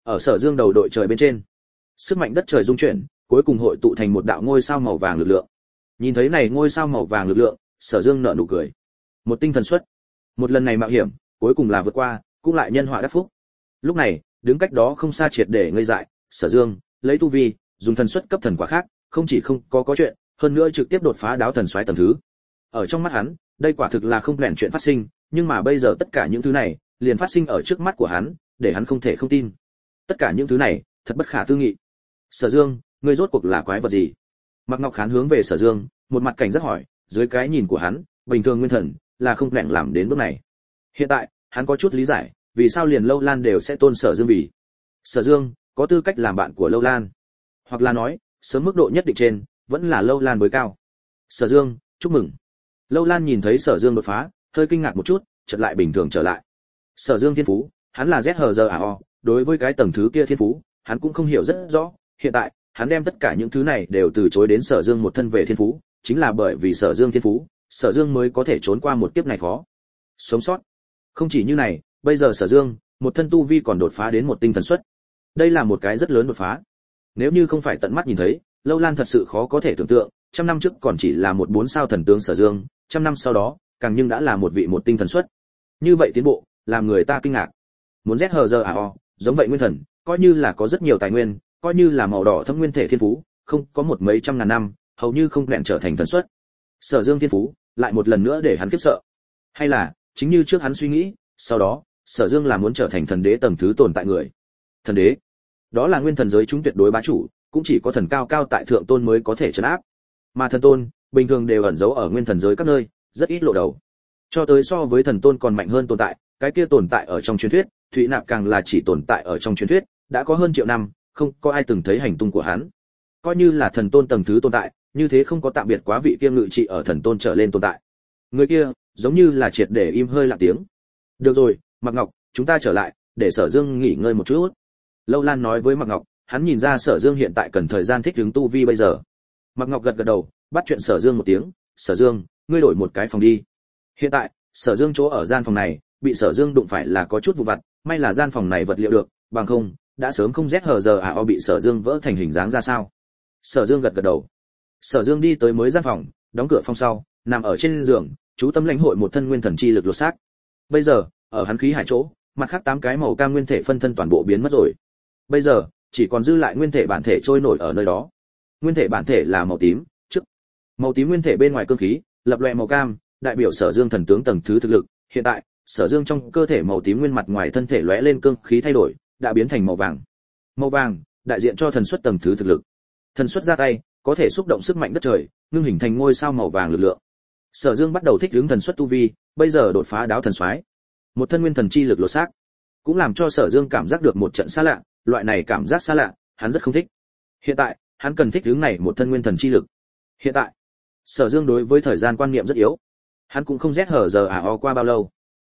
Ở Sở Dương đầu đội trời bên trên, sức mạnh đất trời rung chuyển, cuối cùng hội tụ thành một đạo ngôi sao màu vàng lực lượng. Nhìn thấy này ngôi sao màu vàng lực lượng, Sở Dương nở nụ cười. Một tinh thần xuất, một lần này mạo hiểm, cuối cùng là vượt qua, cũng lại nhân họa đắc phúc. Lúc này, đứng cách đó không xa triệt để ngây dại, Sở Dương lấy tu vi, dùng thần xuất cấp thần quả khác, không chỉ không có chuyện, hơn nữa trực tiếp đột phá đáo thần soái tầng thứ. Ở trong mắt hắn, đây quả thực là không lẻn chuyện phát sinh, nhưng mà bây giờ tất cả những thứ này liền phát sinh ở trước mắt của hắn, để hắn không thể không tin. Tất cả những thứ này, thật bất khả tư nghị. Sở Dương, ngươi rốt cuộc là quái vật gì? Mạc Ngọc Khán hướng về Sở Dương, một mặt cảnh giác hỏi, dưới cái nhìn của hắn, bình thường nguyên thần là không lẻn làm đến bước này. Hiện tại, hắn có chút lý giải, vì sao liền Lâu Lan đều sẽ tôn Sở Dương vì. Sở Dương có tư cách làm bạn của Lâu Lan, hoặc là nói, sớm mức độ nhất định trên, vẫn là Lâu Lan với cao. Sở Dương, chúc mừng. Lâu Lan nhìn thấy Sở Dương đột phá, hơi kinh ngạc một chút, chợt lại bình thường trở lại. Sở Dương thiên phú, hắn là ZHZAO, đối với cái tầng thứ kia thiên phú, hắn cũng không hiểu rất rõ, hiện tại, hắn đem tất cả những thứ này đều từ chối đến Sở Dương một thân về thiên phú, chính là bởi vì Sở Dương thiên phú, Sở Dương mới có thể trốn qua một kiếp này khó. Sống sót. Không chỉ như này, bây giờ Sở Dương, một thân tu vi còn đột phá đến một tinh thần xuất. Đây là một cái rất lớn đột phá. Nếu như không phải tận mắt nhìn thấy, Lâu Lan thật sự khó có thể tưởng tượng, trăm năm trước còn chỉ là một 4 sao thần tướng Sở Dương, trăm năm sau đó, càng nhưng đã là một vị một tinh thần xuất. Như vậy tiến bộ, làm người ta kinh ngạc. Muốn ZHZAO, giống vậy nguyên thần, coi như là có rất nhiều tài nguyên, coi như là màu đỏ thâm nguyên thể thiên phú, không có một mấy trăm ngàn năm, hầu như không lẹn trở thành thần xuất. Sở Dương thiên phú, lại một lần nữa để hắn khiếp sợ. Hay là, chính như trước hắn suy nghĩ, sau đó, Sở Dương là muốn trở thành thần đế tầng thứ tồn tại người. Thần đế, đó là nguyên thần giới chúng tuyệt đối bá chủ, cũng chỉ có thần cao cao tại thượng tôn mới có thể trấn áp. Mà thần tôn, bình thường đều ẩn giấu ở nguyên thần giới các nơi, rất ít lộ đầu. Cho tới so với thần tôn còn mạnh hơn tồn tại, cái kia tồn tại ở trong truyền thuyết, Thụy Nạp càng là chỉ tồn tại ở trong truyền thuyết, đã có hơn triệu năm, không có ai từng thấy hành tung của hắn. Coi như là thần tôn tầng thứ tồn tại, như thế không có tạm biệt quá vị kia ngự trị ở thần tôn trở lên tồn tại. Người kia, giống như là triệt để im hơi lặng tiếng. Được rồi, Mạc Ngọc, chúng ta trở lại, để Sở Dương nghỉ ngơi một chút. Lâu Lan nói với Mạc Ngọc, hắn nhìn ra Sở Dương hiện tại cần thời gian thích ứng tu vi bây giờ. Mạc Ngọc gật gật đầu, bắt chuyện Sở Dương một tiếng, Sở Dương, ngươi đổi một cái phòng đi. Hiện tại, Sở Dương chỗ ở gian phòng này, bị Sở Dương đụng phải là có chút vụ vặt, may là gian phòng này vật liệu được, bằng không, đã sớm không ZHZAO bị Sở Dương vỡ thành hình dáng ra sao. Sở Dương gật gật đầu. Sở Dương đi tới mới gian phòng, đóng cửa phòng sau, nằm ở trên giường, chú tâm lãnh hội một thân nguyên thần chi lực lột xác. Bây giờ, ở hắn khí hải chỗ, mặt khác 8 cái màu cam nguyên thể phân thân toàn bộ biến mất rồi. Bây giờ, chỉ còn dư lại nguyên thể bản thể trôi nổi ở nơi đó. Nguyên thể bản thể là màu tím, trước. Màu tím nguyên thể bên ngoài cương khí, lập loè màu cam, đại biểu Sở Dương thần tướng tầng thứ thực lực. Hiện tại, Sở Dương trong cơ thể màu tím nguyên mặt ngoài thân thể lóe lên cương khí thay đổi, đã biến thành màu vàng. Màu vàng, đại diện cho thần xuất tầng thứ thực lực. Thần xuất ra tay, có thể xúc động sức mạnh đất trời, ngưng hình thành ngôi sao màu vàng lực lượng. Sở Dương bắt đầu thích ứng thần xuất tu vi, bây giờ đột phá đáo thần soái. Một thân nguyên thần chi lực lột xác, cũng làm cho Sở Dương cảm giác được một trận xa lạ, loại này cảm giác xa lạ, hắn rất không thích. Hiện tại, hắn cần thích ứng này một thân nguyên thần chi lực. Hiện tại, Sở Dương đối với thời gian quan niệm rất yếu. Hắn cũng không ZHZAO qua bao lâu.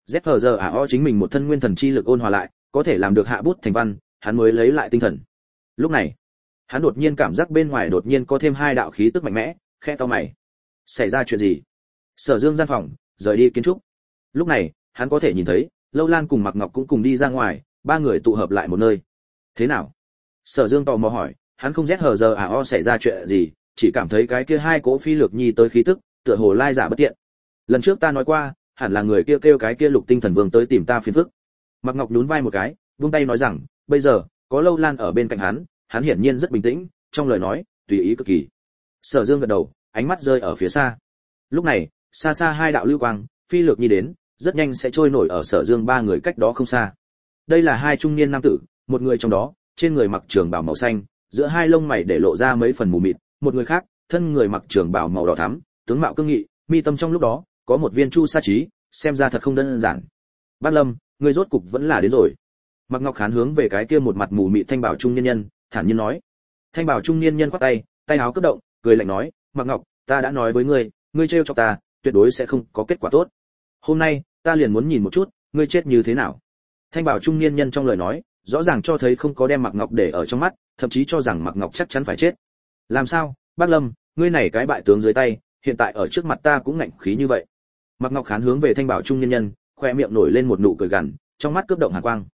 ZHZAO chính mình một thân nguyên thần chi lực ôn hòa lại, có thể làm được hạ bút thành văn, hắn mới lấy lại tinh thần. Lúc này, hắn đột nhiên cảm giác bên ngoài đột nhiên có thêm 2 đạo khí tức mạnh mẽ, khẽ cau mày. Xảy ra chuyện gì? Sở Dương gian phòng, rời đi kiến trúc. Lúc này, hắn có thể nhìn thấy, Lâu Lan cùng Mạc Ngọc cũng cùng đi ra ngoài, 3 người tụ hợp lại một nơi. Thế nào? Sở Dương tò mò hỏi, hắn không ZHZAO xảy ra chuyện gì, chỉ cảm thấy cái kia 2 cỗ phi lược nhi tới khí tức, tựa hồ lai giả bất tiện. Lần trước ta nói qua, hẳn là người kia kêu cái kia Lục Tinh Thần Vương tới tìm ta phiền phức. Mạc Ngọc nhún vai một cái, vung tay nói rằng, bây giờ, có Lâu Lan ở bên cạnh hắn hiển nhiên rất bình tĩnh, trong lời nói, tùy ý cực kỳ. Sở Dương gật đầu, ánh mắt rơi ở phía xa. Lúc này, xa xa 2 đạo lưu quang, phi lược nhi đến, rất nhanh sẽ trôi nổi ở Sở Dương 3 người cách đó không xa. Đây là 2 trung niên nam tử, một người trong đó, trên người mặc trường bào màu xanh, giữa 2 lông mày để lộ ra mấy phần mù mịt, một người khác, thân người mặc trường bào màu đỏ thắm, tướng mạo cương nghị, mi tâm trong lúc đó có một viên chu sa trí, xem ra thật không đơn giản. Bác Lâm, người rốt cục vẫn là đến rồi. Mạc Ngọc Khán hướng về cái kia một mặt mù mịt thanh bảo trung niên nhân, thản nhiên nói. Thanh bảo trung niên nhân quát tay, tay áo cấp động, cười lạnh nói, Mạc Ngọc, ta đã nói với ngươi trêu chọc ta, tuyệt đối sẽ không có kết quả tốt. Hôm nay, ta liền muốn nhìn một chút, ngươi chết như thế nào. Thanh bảo trung niên nhân trong lời nói, rõ ràng cho thấy không có đem Mạc Ngọc để ở trong mắt, thậm chí cho rằng Mạc Ngọc chắc chắn phải chết. Làm sao, Bác Lâm, ngươi này cái bại tướng dưới tay, hiện tại ở trước mặt ta cũng ngạnh khí như vậy. Mạc Ngọc Khán hướng về thanh bảo trung niên nhân, khoe miệng nổi lên một nụ cười gằn, trong mắt cướp động hàn quang.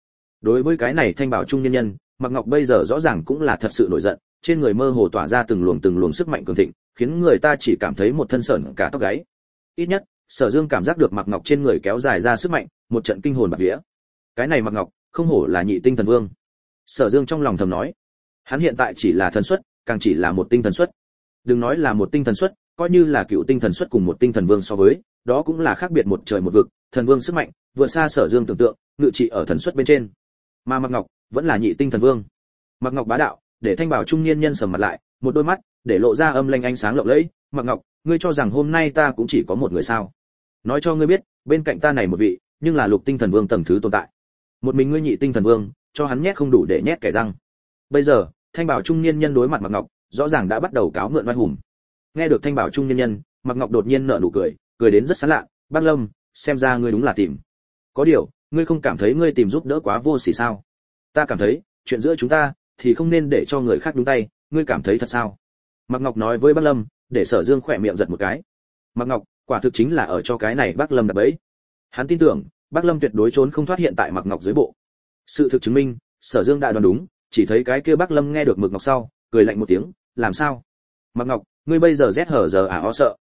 Đối với cái này thanh bảo trung nhân nhân, Mạc Ngọc bây giờ rõ ràng cũng là thật sự nổi giận, trên người mơ hồ tỏa ra từng luồng sức mạnh cường thịnh, khiến người ta chỉ cảm thấy một thân sởn cả tóc gáy. Ít nhất, Sở Dương cảm giác được Mạc Ngọc trên người kéo dài ra sức mạnh, một trận kinh hồn bạt vía. Cái này Mạc Ngọc, không hổ là nhị tinh thần vương. Sở Dương trong lòng thầm nói, hắn hiện tại chỉ là thần xuất, càng chỉ là một tinh thần xuất. Đừng nói là một tinh thần xuất, coi như là cựu tinh thần xuất cùng một tinh thần vương so với, đó cũng là khác biệt một trời một vực, thần vương sức mạnh vượt xa Sở Dương tưởng tượng, ngự trị ở thần xuất bên trên. Mà Mạc Ngọc vẫn là nhị tinh thần vương. Mạc Ngọc bá đạo, để thanh bảo trung niên nhân sầm mặt lại, một đôi mắt để lộ ra âm lanh ánh sáng lộng lẫy. Mạc Ngọc, ngươi cho rằng hôm nay ta cũng chỉ có một người sao? Nói cho ngươi biết, bên cạnh ta này một vị, nhưng là lục tinh thần vương tầng thứ tồn tại. Một mình ngươi nhị tinh thần vương, cho hắn nhét không đủ để nhét kẻ răng. Bây giờ, thanh bảo trung niên nhân đối mặt Mạc Ngọc, rõ ràng đã bắt đầu cáo mượn oai hùng. Nghe được thanh bảo trung niên nhân, Mạc Ngọc đột nhiên nở nụ cười, cười đến rất sán lạ. Bác Lâm, xem ra ngươi đúng là tìm. Có điều, ngươi không cảm thấy ngươi tìm giúp đỡ quá vô sỉ sao? Ta cảm thấy, chuyện giữa chúng ta thì không nên để cho người khác nhúng tay, ngươi cảm thấy thật sao? Mạc Ngọc nói với Bác Lâm, để Sở Dương khỏe miệng giật một cái. Mạc Ngọc, quả thực chính là ở cho cái này Bác Lâm đặt bẫy. Hắn tin tưởng, Bác Lâm tuyệt đối trốn không thoát hiện tại Mạc Ngọc dưới bộ. Sự thực chứng minh, Sở Dương đã đoán đúng, chỉ thấy cái kia Bác Lâm nghe được Mạc Ngọc sau, cười lạnh một tiếng, làm sao? Mạc Ngọc, ngươi bây giờ rét hở giờ o sợ.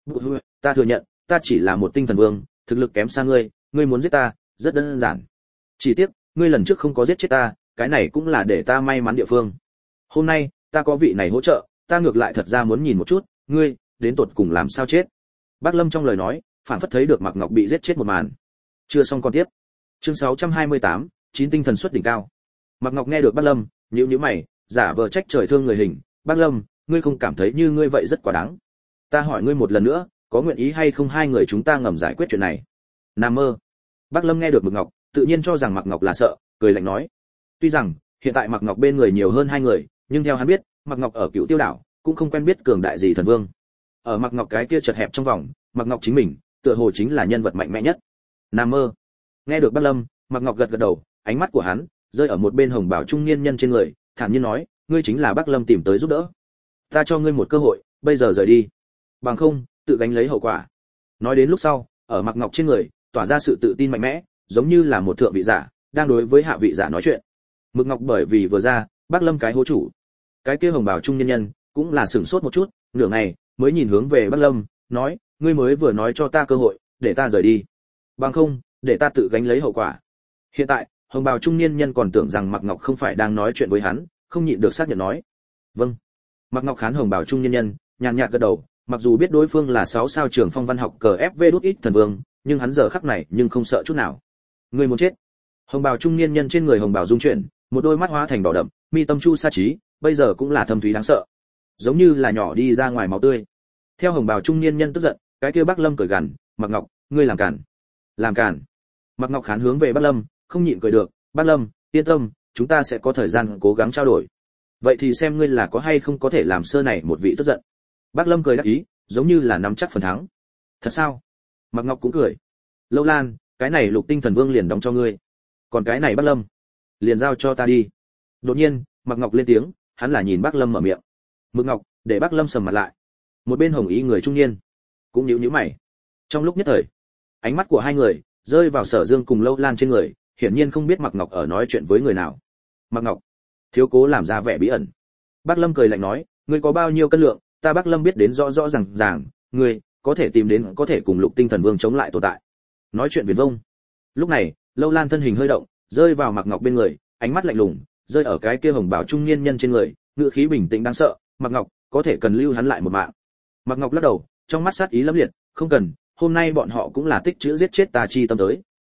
Ta thừa nhận, ta chỉ là một tinh thần vương, thực lực kém xa ngươi, ngươi muốn giết ta, rất đơn giản. Chỉ tiếc, ngươi lần trước không có giết chết ta, cái này cũng là để ta may mắn địa phương. Hôm nay, ta có vị này hỗ trợ, ta ngược lại thật ra muốn nhìn một chút, ngươi đến tột cùng làm sao chết. Bác Lâm trong lời nói, phản phất thấy được Mạc Ngọc bị giết chết một màn. Chưa xong con tiếp. Chương 628, chín tinh thần xuất đỉnh cao. Mạc Ngọc nghe được Bác Lâm, nhíu mày, giả vờ trách trời thương người hình, "Bác Lâm, ngươi không cảm thấy như ngươi vậy rất quá đáng. Ta hỏi ngươi một lần nữa, có nguyện ý hay không hai người chúng ta ngầm giải quyết chuyện này?" Nam mơ. Bác Lâm nghe được Mạc Ngọc, tự nhiên cho rằng Mạc Ngọc là sợ, cười lạnh nói. Tuy rằng, hiện tại Mạc Ngọc bên người nhiều hơn hai người, nhưng theo hắn biết, Mạc Ngọc ở Cựu Tiêu đảo cũng không quen biết cường đại gì thần vương. Ở Mạc Ngọc cái kia chật hẹp trong vòng, Mạc Ngọc chính mình, tựa hồ chính là nhân vật mạnh mẽ nhất. Nam mơ. Nghe được Bác Lâm, Mạc Ngọc gật gật đầu, ánh mắt của hắn rơi ở một bên hồng bào trung niên nhân trên người, thản nhiên nói, ngươi chính là Bác Lâm tìm tới giúp đỡ. Ta cho ngươi một cơ hội, bây giờ rời đi. Bằng không, tự gánh lấy hậu quả. Nói đến lúc sau, ở Mạc Ngọc trên người, tỏa ra sự tự tin mạnh mẽ, giống như là một thượng vị giả, đang đối với hạ vị giả nói chuyện. Mực Ngọc bởi vì vừa ra, Bác Lâm cái hố chủ. Cái kia hồng bào trung nhân nhân, cũng là sửng sốt một chút, nửa ngày mới nhìn hướng về Bác Lâm, nói, ngươi mới vừa nói cho ta cơ hội, để ta rời đi. Bằng không, để ta tự gánh lấy hậu quả. Hiện tại, hồng bào trung niên nhân còn tưởng rằng Mạc Ngọc không phải đang nói chuyện với hắn, không nhịn được xác nhận nói. Vâng. Mạc Ngọc khán hồng bào trung niên nhân, nhàn nhạt gật đầu, mặc dù biết đối phương là 6 sao trường phong văn học cờ FV đút ít thần vương, nhưng hắn giờ khắc này nhưng không sợ chút nào. Ngươi muốn chết. Hồng bào trung niên nhân trên người hồng bào dung chuyển, một đôi mắt hóa thành đỏ đậm, mi tâm chu sa trí, bây giờ cũng là thâm thúy đáng sợ, giống như là nhỏ đi ra ngoài máu tươi. Theo hồng bào trung niên nhân tức giận, cái kia Bác Lâm cười gằn, Mạc Ngọc, ngươi làm cản. Làm cản. Mạc Ngọc khán hướng về Bác Lâm, không nhịn cười được, Bác Lâm, yên tâm, chúng ta sẽ có thời gian cố gắng trao đổi. Vậy thì xem ngươi là có hay không có thể làm sơ này một vị tức giận. Bác Lâm cười đáp ý, giống như là nắm chắc phần thắng. Thật sao? Mạc Ngọc cũng cười. Lâu Lan, cái này Lục Tinh Thần Vương liền đóng cho ngươi. Còn cái này Bác Lâm, liền giao cho ta đi. Đột nhiên, Mạc Ngọc lên tiếng, hắn là nhìn Bác Lâm mở miệng. Mực Ngọc, để Bác Lâm sầm mặt lại. Một bên hồng ý người trung niên, cũng nhíu mày. Trong lúc nhất thời, ánh mắt của hai người rơi vào Sở Dương cùng Lâu Lan trên người, hiển nhiên không biết Mạc Ngọc ở nói chuyện với người nào. Mạc Ngọc, thiếu cố làm ra vẻ bí ẩn. Bác Lâm cười lạnh nói, ngươi có bao nhiêu cân lượng, ta Bác Lâm biết đến rõ rõ ràng, ngươi có thể tìm đến có thể cùng Lục Tinh Thần Vương chống lại tồn tại. Nói chuyện viển vông. Lúc này, Lâu Lan thân hình hơi động, rơi vào Mạc Ngọc bên người, ánh mắt lạnh lùng, rơi ở cái kia hồng bào trung niên nhân trên người, ngữ khí bình tĩnh đáng sợ, Mạc Ngọc, có thể cần lưu hắn lại một mạng. Mạc Ngọc lắc đầu, trong mắt sát ý lẫm liệt, không cần, hôm nay bọn họ cũng là tích chữ giết chết ta chi tâm tới.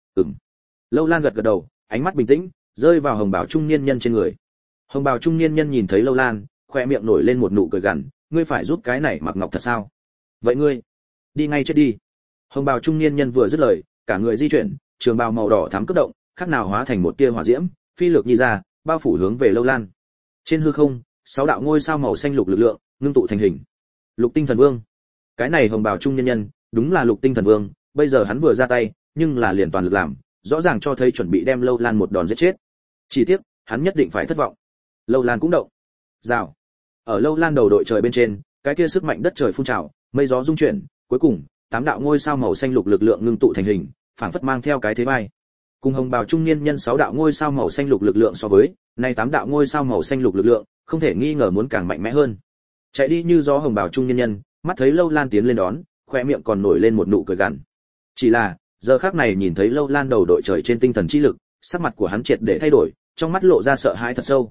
Lâu Lan gật gật đầu, ánh mắt bình tĩnh, rơi vào hồng bào trung niên nhân trên người. Hồng bào trung niên nhân nhìn thấy Lâu Lan, khoe miệng nổi lên một nụ cười gằn, ngươi phải giúp cái này Mạc Ngọc thật sao? Vậy ngươi, đi ngay chết đi. Hồng bào trung niên nhân vừa dứt lời, cả người di chuyển, trường bào màu đỏ thắm cấp động, khác nào hóa thành một tia hỏa diễm, phi lược nhi ra, bao phủ hướng về Lâu Lan. Trên hư không, 6 đạo ngôi sao màu xanh lục lực lượng ngưng tụ thành hình. Lục Tinh Thần Vương. Cái này hồng bào trung nhân nhân, đúng là Lục Tinh Thần Vương, bây giờ hắn vừa ra tay, nhưng là liền toàn lực làm, rõ ràng cho thấy chuẩn bị đem Lâu Lan một đòn giết chết. Chỉ tiếc, hắn nhất định phải thất vọng. Lâu Lan cũng động. Rào. Ở Lâu Lan đầu đội trời bên trên, cái kia sức mạnh đất trời phun trào, mây gió rung chuyển, cuối cùng, 8 đạo ngôi sao màu xanh lục lực lượng ngưng tụ thành hình, phảng phất mang theo cái thế bay. Cùng hồng bào trung niên nhân 6 đạo ngôi sao màu xanh lục lực lượng so với, nay 8 đạo ngôi sao màu xanh lục lực lượng, không thể nghi ngờ muốn càng mạnh mẽ hơn. Chạy đi như gió hồng bào trung niên nhân, mắt thấy Lâu Lan tiến lên đón, khóe miệng còn nổi lên một nụ cười gằn. Chỉ là, giờ khắc này nhìn thấy Lâu Lan đầu đội trời trên tinh thần chi lực, sắc mặt của hắn triệt để thay đổi, trong mắt lộ ra sợ hãi thật sâu.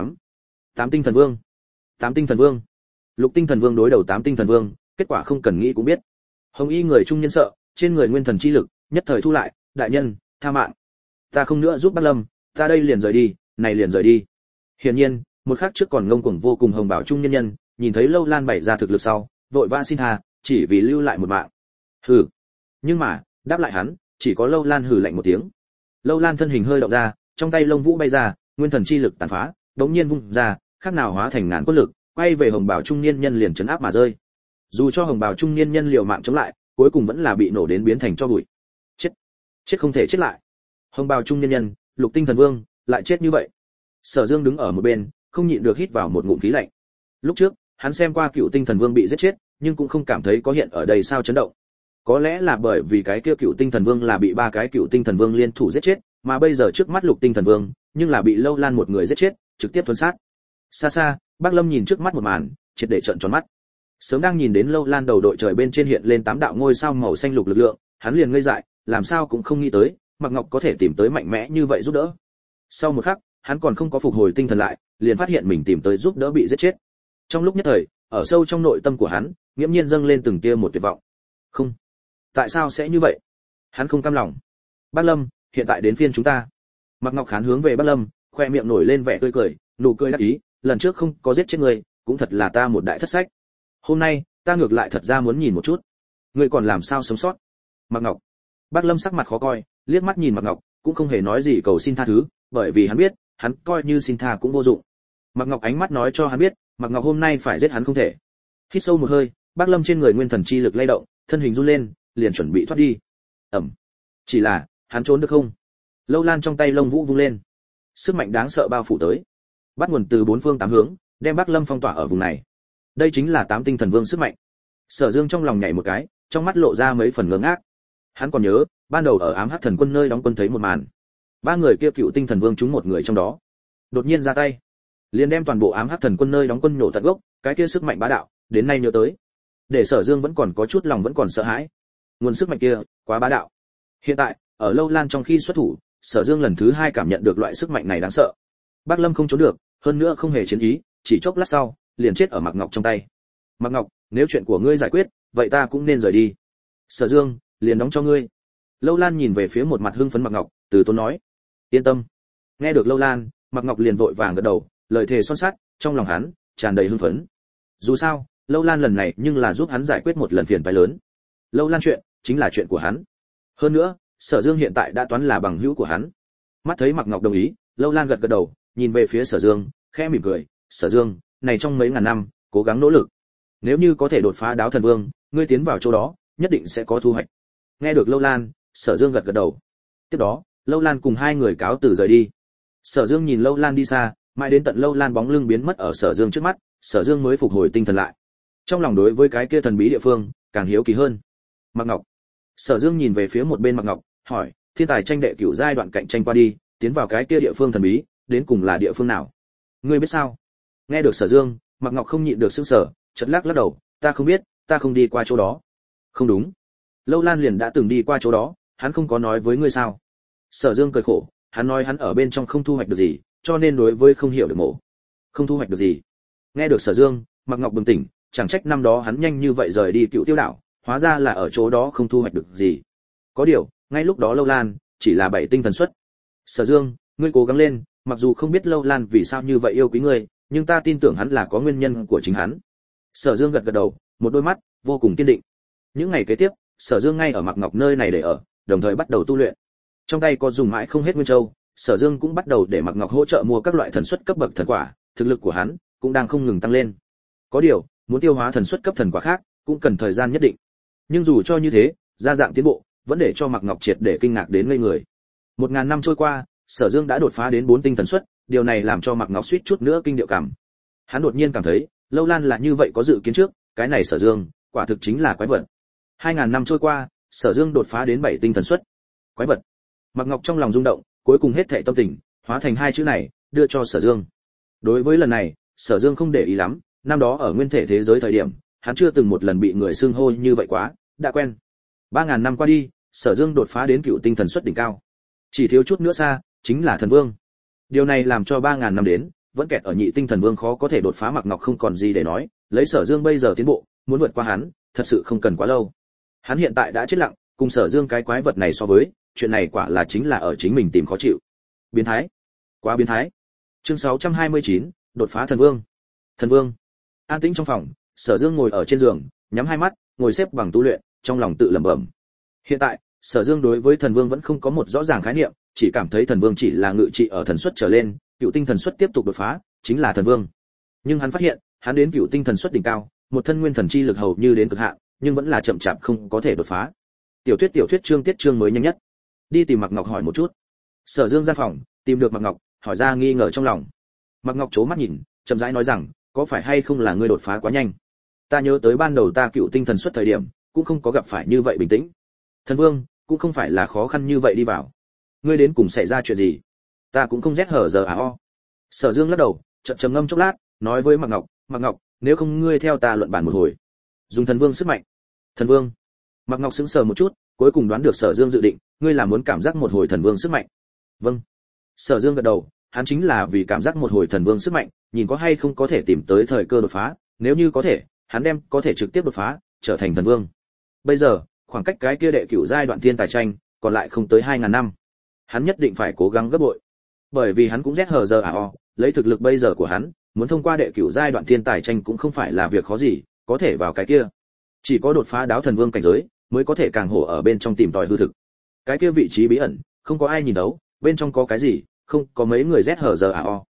8 tinh thần vương. 8 tinh thần vương. Lục tinh thần vương đối đầu 8 tinh thần vương, kết quả không cần nghĩ cũng biết. Hồng y người trung nhân sợ, trên người nguyên thần chi lực, nhất thời thu lại, đại nhân, tha mạng. Ta không nữa giúp Bắc Lâm, ta đây liền rời đi, này liền rời đi. Hiển nhiên, một khắc trước còn ngông cuồng vô cùng hồng bảo trung nhân nhân, nhìn thấy Lâu Lan bày ra thực lực sau, vội vã xin tha, chỉ vì lưu lại một mạng. Hừ. Nhưng mà, đáp lại hắn, chỉ có Lâu Lan hừ lạnh một tiếng. Lâu Lan thân hình hơi động ra, trong tay lông vũ bay ra, nguyên thần chi lực tàn phá, đống nhiên vung ra, khác nào hóa thành ngàn quân lực, quay về hồng bảo trung niên nhân liền chấn áp mà rơi. Dù cho hồng bảo trung niên nhân liều mạng chống lại, cuối cùng vẫn là bị nổ đến biến thành tro bụi. Chết không thể chết lại. Hồng bào trung nhân nhân, Lục tinh thần vương, lại chết như vậy. Sở Dương đứng ở một bên, không nhịn được hít vào một ngụm khí lạnh. Lúc trước, hắn xem qua Cựu tinh thần vương bị giết chết, nhưng cũng không cảm thấy có hiện ở đây sao chấn động. Có lẽ là bởi vì cái kia Cựu tinh thần vương là bị 3 cái Cựu tinh thần vương liên thủ giết chết, mà bây giờ trước mắt Lục tinh thần vương, nhưng là bị Lâu Lan một người giết chết, trực tiếp thuần sát. Xa xa, Bác Lâm nhìn trước mắt một màn, triệt để trợn tròn mắt. Sớm đang nhìn đến Lâu Lan đầu đội trời bên trên hiện lên 8 đạo ngôi sao màu xanh lục lực lượng, hắn liền ngây dại, làm sao cũng không nghĩ tới, Mạc Ngọc có thể tìm tới mạnh mẽ như vậy giúp đỡ. Sau một khắc, hắn còn không có phục hồi tinh thần lại, liền phát hiện mình tìm tới giúp đỡ bị giết chết. Trong lúc nhất thời, ở sâu trong nội tâm của hắn, nghiễm nhiên dâng lên từng tia một tuyệt vọng. Không, tại sao sẽ như vậy? Hắn không cam lòng. Bác Lâm, hiện tại đến phiên chúng ta. Mạc Ngọc Khán hướng về Bác Lâm, khoe miệng nổi lên vẻ tươi cười, nụ cười đắc ý, lần trước không có giết chết ngươi, cũng thật là ta một đại thất sách. Hôm nay, ta ngược lại thật ra muốn nhìn một chút, ngươi còn làm sao sống sót. Mạc Ngọc. Bác Lâm sắc mặt khó coi, liếc mắt nhìn Mạc Ngọc, cũng không hề nói gì cầu xin tha thứ, bởi vì hắn biết, hắn coi như xin tha cũng vô dụng. Mạc Ngọc ánh mắt nói cho hắn biết, Mạc Ngọc hôm nay phải giết hắn không thể. Hít sâu một hơi, Bác Lâm trên người nguyên thần chi lực lay động, thân hình run lên, liền chuẩn bị thoát đi. Chỉ là, hắn trốn được không? Lâu Lan trong tay lông vũ vung lên, sức mạnh đáng sợ bao phủ tới, bắt nguồn từ 4 phương 8 hướng, đem Bác Lâm phong tỏa ở vùng này. Đây chính là 8 tinh thần vương sức mạnh. Sở Dương trong lòng nhảy một cái, trong mắt lộ ra mấy phần ngơ ngác. Hắn còn nhớ, ban đầu ở Ám Hắc Thần Quân nơi đóng quân thấy một màn. 3 người kia Cựu tinh thần vương trúng một người trong đó, đột nhiên ra tay, liền đem toàn bộ Ám Hắc Thần Quân nơi đóng quân nổ tận gốc, cái kia sức mạnh bá đạo, đến nay nhớ tới, để Sở Dương vẫn còn có chút lòng vẫn còn sợ hãi. Nguồn sức mạnh kia, quá bá đạo. Hiện tại, ở Lâu Lan trong khi xuất thủ, Sở Dương lần thứ 2 cảm nhận được loại sức mạnh này đáng sợ. Bác Lâm không trốn được, hơn nữa không hề chiến ý, chỉ chốc lát sau, liền chết ở Mạc Ngọc trong tay. Mạc Ngọc, nếu chuyện của ngươi giải quyết, vậy ta cũng nên rời đi. Sở Dương, liền đóng cho ngươi. Lâu Lan nhìn về phía một mặt hưng phấn Mạc Ngọc, từ tốn nói, yên tâm. Nghe được Lâu Lan, Mạc Ngọc liền vội vàng gật đầu, lời thề son sắt, trong lòng hắn tràn đầy hưng phấn. Dù sao, Lâu Lan lần này nhưng là giúp hắn giải quyết một lần phiền toái lớn. Lâu Lan chuyện chính là chuyện của hắn. Hơn nữa, Sở Dương hiện tại đã toán là bằng hữu của hắn. Mắt thấy Mạc Ngọc đồng ý, Lâu Lan gật gật đầu, nhìn về phía Sở Dương, khẽ mỉm cười, Sở Dương, này trong mấy ngàn năm, cố gắng nỗ lực. Nếu như có thể đột phá Đáo Thần Vương, ngươi tiến vào chỗ đó, nhất định sẽ có thu hoạch. Nghe được Lâu Lan, Sở Dương gật gật đầu. Tiếp đó, Lâu Lan cùng 2 người cáo từ rời đi. Sở Dương nhìn Lâu Lan đi xa, mãi đến tận Lâu Lan bóng lưng biến mất ở Sở Dương trước mắt, Sở Dương mới phục hồi tinh thần lại. Trong lòng đối với cái kia thần bí địa phương, càng hiếu kỳ hơn. Mạc Ngọc. Sở Dương nhìn về phía một bên Mạc Ngọc, hỏi, thiên tài tranh đệ cửu giai đoạn cạnh tranh qua đi, tiến vào cái kia địa phương thần bí, đến cùng là địa phương nào? Ngươi biết sao? Nghe được Sở Dương, Mạc Ngọc không nhịn được sững sờ, chợt lắc đầu, ta không biết, ta không đi qua chỗ đó. Không đúng. Lâu Lan liền đã từng đi qua chỗ đó, hắn không có nói với ngươi sao? Sở Dương cười khổ, hắn nói hắn ở bên trong không thu hoạch được gì, cho nên đối với không hiểu được mổ. Không thu hoạch được gì. Nghe được Sở Dương, Mạc Ngọc bừng tỉnh, chẳng trách năm đó hắn nhanh như vậy rời đi Cựu Tiêu đảo, hóa ra là ở chỗ đó không thu hoạch được gì. Có điều, ngay lúc đó Lâu Lan chỉ là 7 tinh thần xuất. Sở Dương, ngươi cố gắng lên, mặc dù không biết Lâu Lan vì sao như vậy yêu quý ngươi, nhưng ta tin tưởng hắn là có nguyên nhân của chính hắn. Sở Dương gật gật đầu, một đôi mắt vô cùng kiên định. Những ngày kế tiếp, Sở Dương ngay ở Mạc Ngọc nơi này để ở, đồng thời bắt đầu tu luyện. Trong tay có dùng mãi không hết nguyên châu, Sở Dương cũng bắt đầu để Mạc Ngọc hỗ trợ mua các loại thần xuất cấp bậc thần quả, thực lực của hắn cũng đang không ngừng tăng lên. Có điều, muốn tiêu hóa thần xuất cấp thần quả khác, cũng cần thời gian nhất định. Nhưng dù cho như thế, gia dạng tiến bộ, vẫn để cho Mạc Ngọc triệt để kinh ngạc đến ngây người. 1000 năm trôi qua, Sở Dương đã đột phá đến 4 tinh thần xuất, điều này làm cho Mạc Ngọc suýt chút nữa kinh điệu cảm. Hắn đột nhiên cảm thấy, Lâu Lan là như vậy có dự kiến trước, cái này Sở Dương, quả thực chính là quái vật. 2000 năm trôi qua, Sở Dương đột phá đến 7 tinh thần xuất. Quái vật. Mạc Ngọc trong lòng rung động, cuối cùng hết thảy tâm tình hóa thành hai chữ này, đưa cho Sở Dương. Đối với lần này, Sở Dương không để ý lắm, năm đó ở nguyên thể thế giới thời điểm, hắn chưa từng một lần bị người xưng hô như vậy quá, đã quen. 3000 năm qua đi, Sở Dương đột phá đến cựu tinh thần xuất đỉnh cao. Chỉ thiếu chút nữa xa, chính là thần vương. Điều này làm cho 3000 năm đến, vẫn kẹt ở nhị tinh thần vương khó có thể đột phá Mạc Ngọc không còn gì để nói, lấy Sở Dương bây giờ tiến bộ, muốn vượt qua hắn, thật sự không cần quá lâu. Hắn hiện tại đã chết lặng, cùng Sở Dương cái quái vật này so với, chuyện này quả là chính là ở chính mình tìm khó chịu. Biến thái, quá biến thái. Chương 629, đột phá thần vương. Thần vương. An tĩnh trong phòng, Sở Dương ngồi ở trên giường, nhắm hai mắt, ngồi xếp bằng tu luyện, trong lòng tự lẩm bẩm. Hiện tại, Sở Dương đối với thần vương vẫn không có một rõ ràng khái niệm, chỉ cảm thấy thần vương chỉ là ngự trị ở thần suất trở lên, cựu tinh thần suất tiếp tục đột phá, chính là thần vương. Nhưng hắn phát hiện, hắn đến cựu tinh thần suất đỉnh cao, một thân nguyên thần chi lực hầu như đến cực hạn, nhưng vẫn là chậm chạp không có thể đột phá. Tiểu thuyết chương tiết chương mới nhanh nhất. Đi tìm Mạc Ngọc hỏi một chút. Sở Dương gian phòng, tìm được Mạc Ngọc, hỏi ra nghi ngờ trong lòng. Mạc Ngọc chố mắt nhìn, chậm rãi nói rằng, có phải hay không là ngươi đột phá quá nhanh? Ta nhớ tới ban đầu ta cựu tinh thần xuất thời điểm, cũng không có gặp phải như vậy bình tĩnh. Thần vương, cũng không phải là khó khăn như vậy đi vào. Ngươi đến cùng xảy ra chuyện gì? Ta cũng không rét hở giờ o. Sở Dương lắc đầu, chậm trầm ngâm chốc lát, nói với Mạc Ngọc, nếu không ngươi theo ta luận bàn một hồi. Dùng thần vương sức mạnh. Thần vương. Mạc Ngọc sững sờ một chút, cuối cùng đoán được Sở Dương dự định, ngươi là muốn cảm giác một hồi thần vương sức mạnh. Vâng. Sở Dương gật đầu, hắn chính là vì cảm giác một hồi thần vương sức mạnh, nhìn có hay không có thể tìm tới thời cơ đột phá, nếu như có thể, hắn đem có thể trực tiếp đột phá, trở thành thần vương. Bây giờ, khoảng cách cái kia đệ cửu giai đoạn thiên tài tranh, còn lại không tới 2000 năm. Hắn nhất định phải cố gắng gấp bội. Bởi vì hắn cũng rét hờ giờ lấy thực lực bây giờ của hắn, muốn thông qua đệ cửu giai đoạn thiên tài tranh cũng không phải là việc khó gì, có thể vào cái kia. Chỉ có đột phá đáo thần vương cảnh giới, mới có thể càng hổ ở bên trong tìm tòi hư thực. Cái kia vị trí bí ẩn, không có ai nhìn đấu, bên trong có cái gì, không có mấy người rét hở giờ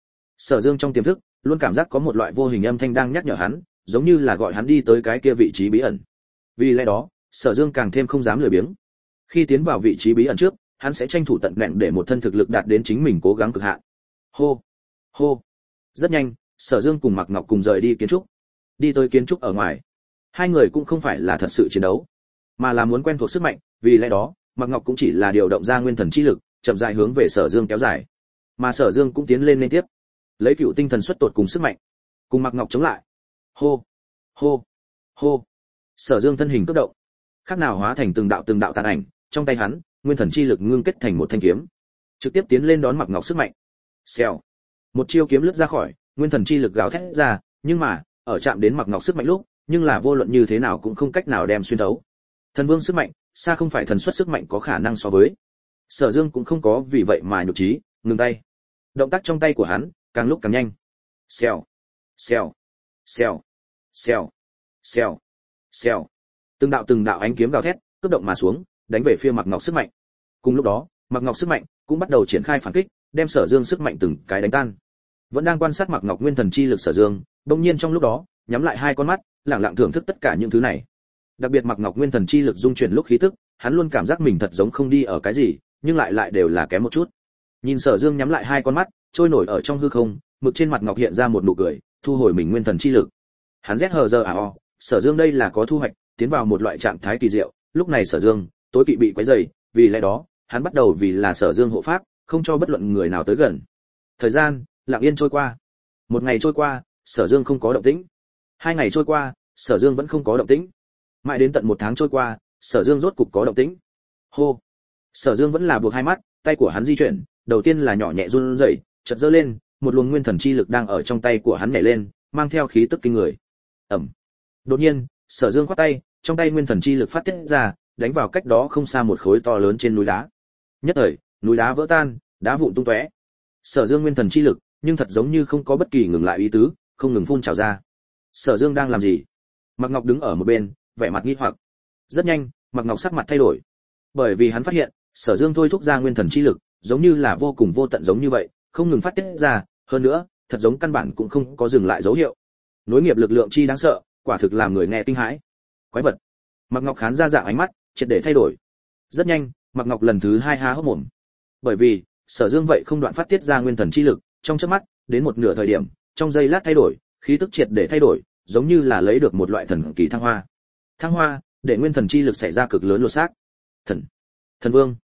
Sở Dương trong tiềm thức luôn cảm giác có một loại vô hình âm thanh đang nhắc nhở hắn, giống như là gọi hắn đi tới cái kia vị trí bí ẩn. Vì lẽ đó, Sở Dương càng thêm không dám lười biếng. Khi tiến vào vị trí bí ẩn trước, hắn sẽ tranh thủ tận vẹn để một thân thực lực đạt đến chính mình cố gắng cực hạn. Hô, hô. Rất nhanh, Sở Dương cùng Mạc Ngọc cùng rời đi kiến trúc. Đi tới kiến trúc ở ngoài, hai người cũng không phải là thật sự chiến đấu, mà là muốn quen thuộc sức mạnh, vì lẽ đó, Mạc Ngọc cũng chỉ là điều động ra nguyên thần chi lực, chậm rãi hướng về Sở Dương kéo dài. Mà Sở Dương cũng tiến lên liên tiếp, lấy cựu tinh thần xuất tột cùng sức mạnh, cùng Mạc Ngọc chống lại. Hô, hô, hô. Sở Dương thân hình cấp động, khác nào hóa thành từng đạo tàn ảnh, trong tay hắn, nguyên thần chi lực ngưng kết thành một thanh kiếm, trực tiếp tiến lên đón Mạc Ngọc sức mạnh. Xèo. Một chiêu kiếm lướt ra khỏi, nguyên thần chi lực gào thét ra, nhưng mà, ở chạm đến Mạc Ngọc sức mạnh lúc, nhưng là vô luận như thế nào cũng không cách nào đem xuyên thấu. Thần vương sức mạnh, xa không phải thần xuất sức mạnh có khả năng so với. Sở Dương cũng không có vì vậy mà nhục trí, ngừng tay. Động tác trong tay của hắn càng lúc càng nhanh. Xèo, xèo, xèo, xèo, xèo, xèo. Từng đạo ánh kiếm gào thét, cướp động mà xuống, đánh về phía Mạc Ngọc sức mạnh. Cùng lúc đó, Mạc Ngọc sức mạnh cũng bắt đầu triển khai phản kích, đem Sở Dương sức mạnh từng cái đánh tan. Vẫn đang quan sát Mạc Ngọc nguyên thần chi lực Sở Dương, đột nhiên trong lúc đó, nhắm lại hai con mắt, lặng lặng thưởng thức tất cả những thứ này. Đặc biệt Mạc Ngọc nguyên thần chi lực dung chuyển lúc khí tức, hắn luôn cảm giác mình thật giống không đi ở cái gì, nhưng lại đều là kém một chút. Nhìn Sở Dương nhắm lại hai con mắt, trôi nổi ở trong hư không, mực trên mặt Ngọc hiện ra một nụ cười, thu hồi mình nguyên thần chi lực. Hắn Sở Dương đây là có thu hoạch, tiến vào một loại trạng thái kỳ diệu, lúc này Sở Dương tối kỵ bị quấy rầy, vì lẽ đó, hắn bắt đầu vì là Sở Dương hộ pháp, không cho bất luận người nào tới gần. Thời gian lặng yên trôi qua. Một ngày trôi qua, Sở Dương không có động tĩnh. Hai ngày trôi qua, Sở Dương vẫn không có động tĩnh. Mãi đến tận một tháng trôi qua, Sở Dương rốt cục có động tĩnh. Hô. Sở Dương vẫn là buộc hai mắt, tay của hắn di chuyển, đầu tiên là nhỏ nhẹ run rẩy, chợt giơ lên, một luồng nguyên thần chi lực đang ở trong tay của hắn nhảy lên, mang theo khí tức kinh người. Ầm. Đột nhiên, Sở Dương khoát tay, trong tay nguyên thần chi lực phát tiết ra, đánh vào cách đó không xa một khối to lớn trên núi đá. Nhất thời, núi đá vỡ tan, đá vụn tung tóe. Sở Dương nguyên thần chi lực, nhưng thật giống như không có bất kỳ ngừng lại ý tứ, không ngừng phun trào ra. Sở Dương đang làm gì? Mạc Ngọc đứng ở một bên, vẻ mặt nghi hoặc. Rất nhanh, Mạc Ngọc sắc mặt thay đổi, bởi vì hắn phát hiện, Sở Dương thôi thúc ra nguyên thần chi lực, giống như là vô cùng vô tận giống như vậy, không ngừng phát tiết ra, hơn nữa, thật giống căn bản cũng không có dừng lại dấu hiệu. Nối nghiệp lực lượng chi đáng sợ, quả thực làm người nghe kinh hãi. Quái vật. Mạc Ngọc khán ra dạng ánh mắt, triệt để thay đổi. Rất nhanh, Mạc Ngọc lần thứ hai há hốc mồm. Bởi vì, Sở Dương vậy không đoạn phát tiết ra nguyên thần chi lực, trong chớp mắt, đến một nửa thời điểm, trong giây lát thay đổi, khí tức triệt để thay đổi, giống như là lấy được một loại thần kỳ thăng hoa. Thăng hoa, để nguyên thần chi lực xảy ra cực lớn lột xác. Thần Vương.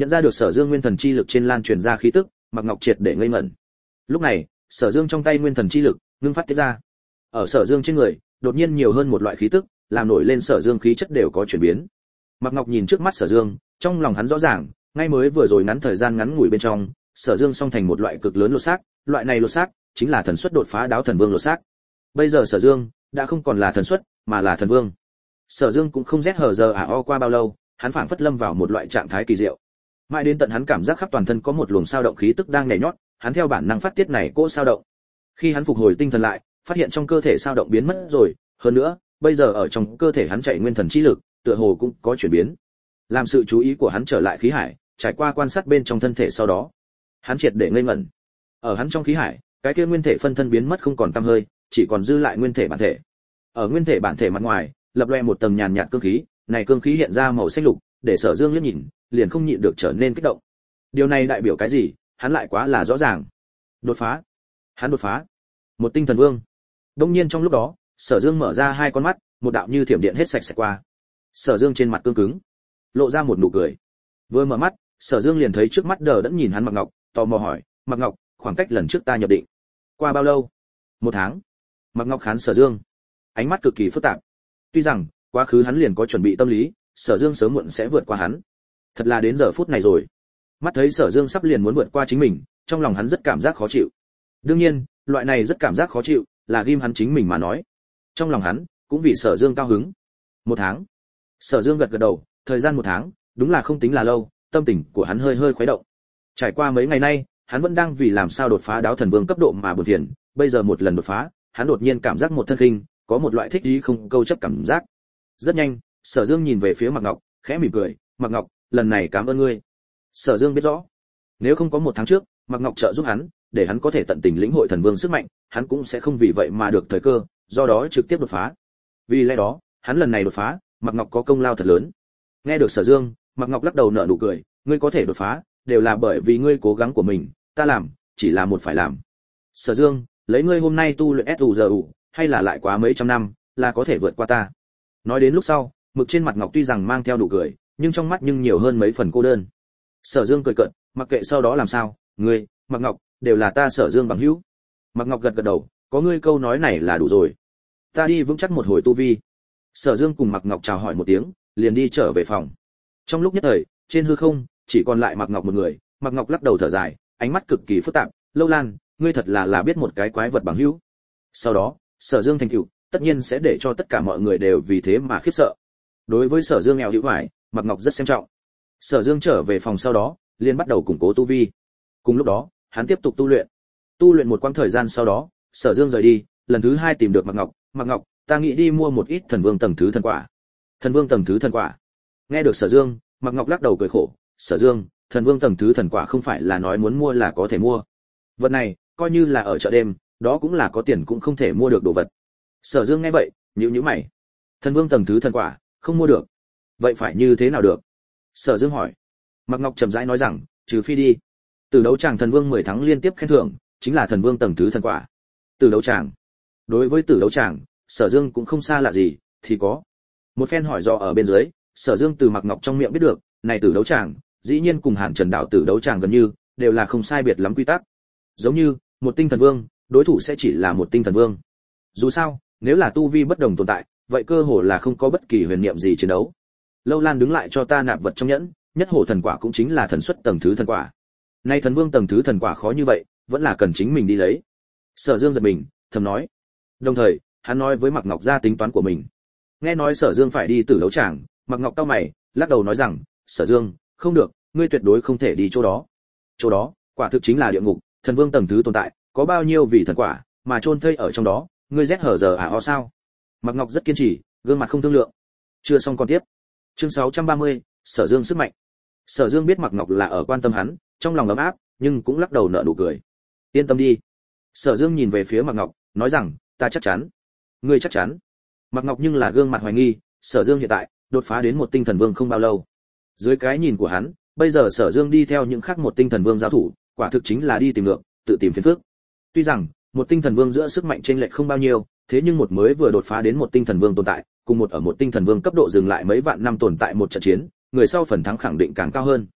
Nhận ra được Sở Dương nguyên thần chi lực trên lan truyền ra khí tức, Mạc Ngọc triệt để ngây ngẩn. Lúc này, Sở Dương trong tay nguyên thần chi lực ngưng phát tiết ra. Ở Sở Dương trên người, đột nhiên nhiều hơn một loại khí tức, làm nổi lên Sở Dương khí chất đều có chuyển biến. Mạc Ngọc nhìn trước mắt Sở Dương, trong lòng hắn rõ ràng, ngay mới vừa rồi ngắn thời gian ngắn ngủi bên trong, Sở Dương song thành một loại cực lớn lột xác, loại này lột xác chính là thần xuất đột phá đáo thần vương lột xác. Bây giờ Sở Dương đã không còn là thần xuất, mà là thần vương. Sở Dương cũng không rét hở giờ qua bao lâu, hắn phảng phất lâm vào một loại trạng thái kỳ diệu. Mãi đến tận hắn cảm giác khắp toàn thân có một luồng sao động khí tức đang nhảy nhót, hắn theo bản năng phát tiết này cỗ sao động. Khi hắn phục hồi tinh thần lại, phát hiện trong cơ thể sao động biến mất rồi, hơn nữa, bây giờ ở trong cơ thể hắn chạy nguyên thần chi lực, tựa hồ cũng có chuyển biến. Làm sự chú ý của hắn trở lại khí hải, trải qua quan sát bên trong thân thể sau đó, hắn triệt để ngây ngẩn. Ở hắn trong khí hải, cái kia nguyên thể phân thân biến mất không còn tăm hơi, chỉ còn dư lại nguyên thể bản thể. Ở nguyên thể bản thể mặt ngoài, lập loè một tầng nhàn nhạt cương khí, này cương khí hiện ra màu xanh lục, để Sở Dương liếc nhìn, liền không nhịn được trở nên kích động. Điều này đại biểu cái gì, hắn lại quá là rõ ràng. Đột phá. Hắn đột phá. Một tinh thần vương. Đông nhiên trong lúc đó, Sở Dương mở ra hai con mắt, một đạo như thiểm điện hết sạch qua. Sở Dương trên mặt cương cứng, lộ ra một nụ cười. Vừa mở mắt, Sở Dương liền thấy trước mắt đờ đẫn nhìn hắn Mạc Ngọc, tò mò hỏi, "Mạc Ngọc, khoảng cách lần trước ta nhập định, qua bao lâu?" "1 tháng." Mạc Ngọc khán Sở Dương, ánh mắt cực kỳ phức tạp. Tuy rằng quá khứ hắn liền có chuẩn bị tâm lý, Sở Dương sớm muộn sẽ vượt qua hắn. Thật là đến giờ phút này rồi. Mắt thấy Sở Dương sắp liền muốn vượt qua chính mình, trong lòng hắn rất cảm giác khó chịu. Đương nhiên, loại này rất cảm giác khó chịu, là ghim hắn chính mình mà nói. Trong lòng hắn cũng vì Sở Dương cao hứng. 1 tháng. Sở Dương gật gật đầu, thời gian 1 tháng, đúng là không tính là lâu, tâm tình của hắn hơi hơi khuấy động. Trải qua mấy ngày nay, hắn vẫn đang vì làm sao đột phá đáo thần vương cấp độ mà buồn phiền, bây giờ một lần đột phá, hắn đột nhiên cảm giác một thân khinh, có một loại thích ý không câu chấp cảm giác. Rất nhanh, Sở Dương nhìn về phía Mạc Ngọc, khẽ mỉm cười, "Mạc Ngọc, lần này cảm ơn ngươi." Sở Dương biết rõ, nếu không có 1 tháng trước, Mạc Ngọc trợ giúp hắn, để hắn có thể tận tình lĩnh hội thần vương sức mạnh, hắn cũng sẽ không vì vậy mà được thời cơ, do đó trực tiếp đột phá. Vì lẽ đó, hắn lần này đột phá, Mạc Ngọc có công lao thật lớn. Nghe được Sở Dương, Mạc Ngọc lắc đầu nở nụ cười, "Ngươi có thể đột phá, đều là bởi vì ngươi cố gắng của mình, ta làm, chỉ là một phải làm." Sở Dương, lấy ngươi hôm nay tu luyện SUZU, hay là lại quá mấy trăm năm, là có thể vượt qua ta. Nói đến lúc sau, mực trên mặt Ngọc tuy rằng mang theo nụ cười, nhưng trong mắt nhưng nhiều hơn mấy phần cô đơn. Sở Dương cười cợt, "Mặc kệ sau đó làm sao, ngươi, Mạc Ngọc, đều là ta Sở Dương bằng hữu." Mạc Ngọc gật gật đầu, "Có ngươi câu nói này là đủ rồi. Ta đi vững chắc một hồi tu vi." Sở Dương cùng Mạc Ngọc chào hỏi một tiếng, liền đi trở về phòng. Trong lúc nhất thời, trên hư không chỉ còn lại Mạc Ngọc một người. Mạc Ngọc lắc đầu thở dài, ánh mắt cực kỳ phức tạp, "Lâu Lan, ngươi thật là biết một cái quái vật bằng hữu." Sau đó, Sở Dương thành tựu, tất nhiên sẽ để cho tất cả mọi người đều vì thế mà khiếp sợ. Đối với Sở Dương nghèo hữu vải, Mạc Ngọc rất xem trọng. Sở Dương trở về phòng sau đó, liền bắt đầu củng cố tu vi. Cùng lúc đó, hắn tiếp tục tu luyện. Tu luyện một quãng thời gian sau đó, Sở Dương rời đi, lần thứ 2 tìm được Mạc Ngọc, "Mạc Ngọc, ta nghĩ đi mua một ít thần vương tầng thứ thần quả." "Thần vương tầng thứ thần quả?" Nghe được Sở Dương, Mạc Ngọc lắc đầu cười khổ, "Sở Dương, thần vương tầng thứ thần quả không phải là nói muốn mua là có thể mua. Vật này, coi như là ở chợ đêm, đó cũng là có tiền cũng không thể mua được đồ vật." Sở Dương nghe vậy, nhíu mày. "Thần vương tầng thứ thần quả, không mua được. Vậy phải như thế nào được?" Sở Dương hỏi. Mạc Ngọc trầm rãi nói rằng, "Trừ phi đi Tử đấu tràng thần vương 10 tháng liên tiếp khen thưởng, chính là thần vương tầng thứ thần quả." Tử đấu tràng. Đối với Tử đấu tràng, Sở Dương cũng không xa lạ gì, thì có. Một phen hỏi dò ở bên dưới, Sở Dương từ Mạc Ngọc trong miệng biết được, này Tử đấu tràng, dĩ nhiên cùng Hàn Trần đạo Tử đấu tràng gần như, đều là không sai biệt lắm quy tắc. Giống như, một tinh thần vương, đối thủ sẽ chỉ là một tinh thần vương. Dù sao, nếu là tu vi bất đồng tồn tại, vậy cơ hồ là không có bất kỳ huyền niệm gì chiến đấu. Lâu Lan đứng lại cho ta nạp vật trong nhẫn, nhất hổ thần quả cũng chính là thần xuất tầng thứ thần quả. Nay thần vương tầng thứ thần quả khó như vậy, vẫn là cần chính mình đi lấy. Sở Dương giật mình, thầm nói. Đồng thời, hắn nói với Mạc Ngọc ra tính toán của mình. Nghe nói Sở Dương phải đi Tử đấu tràng, Mạc Ngọc cau mày, lắc đầu nói rằng, "Sở Dương, không được, ngươi tuyệt đối không thể đi chỗ đó. Chỗ đó, quả thực chính là địa ngục, thần vương tầng thứ tồn tại, có bao nhiêu vị thần quả, mà chôn thây ở trong đó, ngươi rét hở giờ sao?" Mạc Ngọc rất kiên trì, gương mặt không thương lượng. Chưa xong còn tiếp. Chương 630, Sở Dương sức mạnh. Sở Dương biết Mạc Ngọc là ở quan tâm hắn, trong lòng ấm áp, nhưng cũng lắc đầu nở nụ cười. "Yên tâm đi." Sở Dương nhìn về phía Mạc Ngọc, nói rằng, "Ta chắc chắn." "Ngươi chắc chắn?" Mạc Ngọc nhưng là gương mặt hoài nghi, Sở Dương hiện tại đột phá đến một tinh thần vương không bao lâu. Dưới cái nhìn của hắn, bây giờ Sở Dương đi theo những khác một tinh thần vương giao thủ, quả thực chính là đi tìm ngược, tự tìm phiền phức. Tuy rằng một tinh thần vương giữa sức mạnh chênh lệch không bao nhiêu, thế nhưng một mới vừa đột phá đến một tinh thần vương tồn tại, cùng một ở một tinh thần vương cấp độ dừng lại mấy vạn năm tồn tại một trận chiến, người sau phần thắng khẳng định càng cao hơn.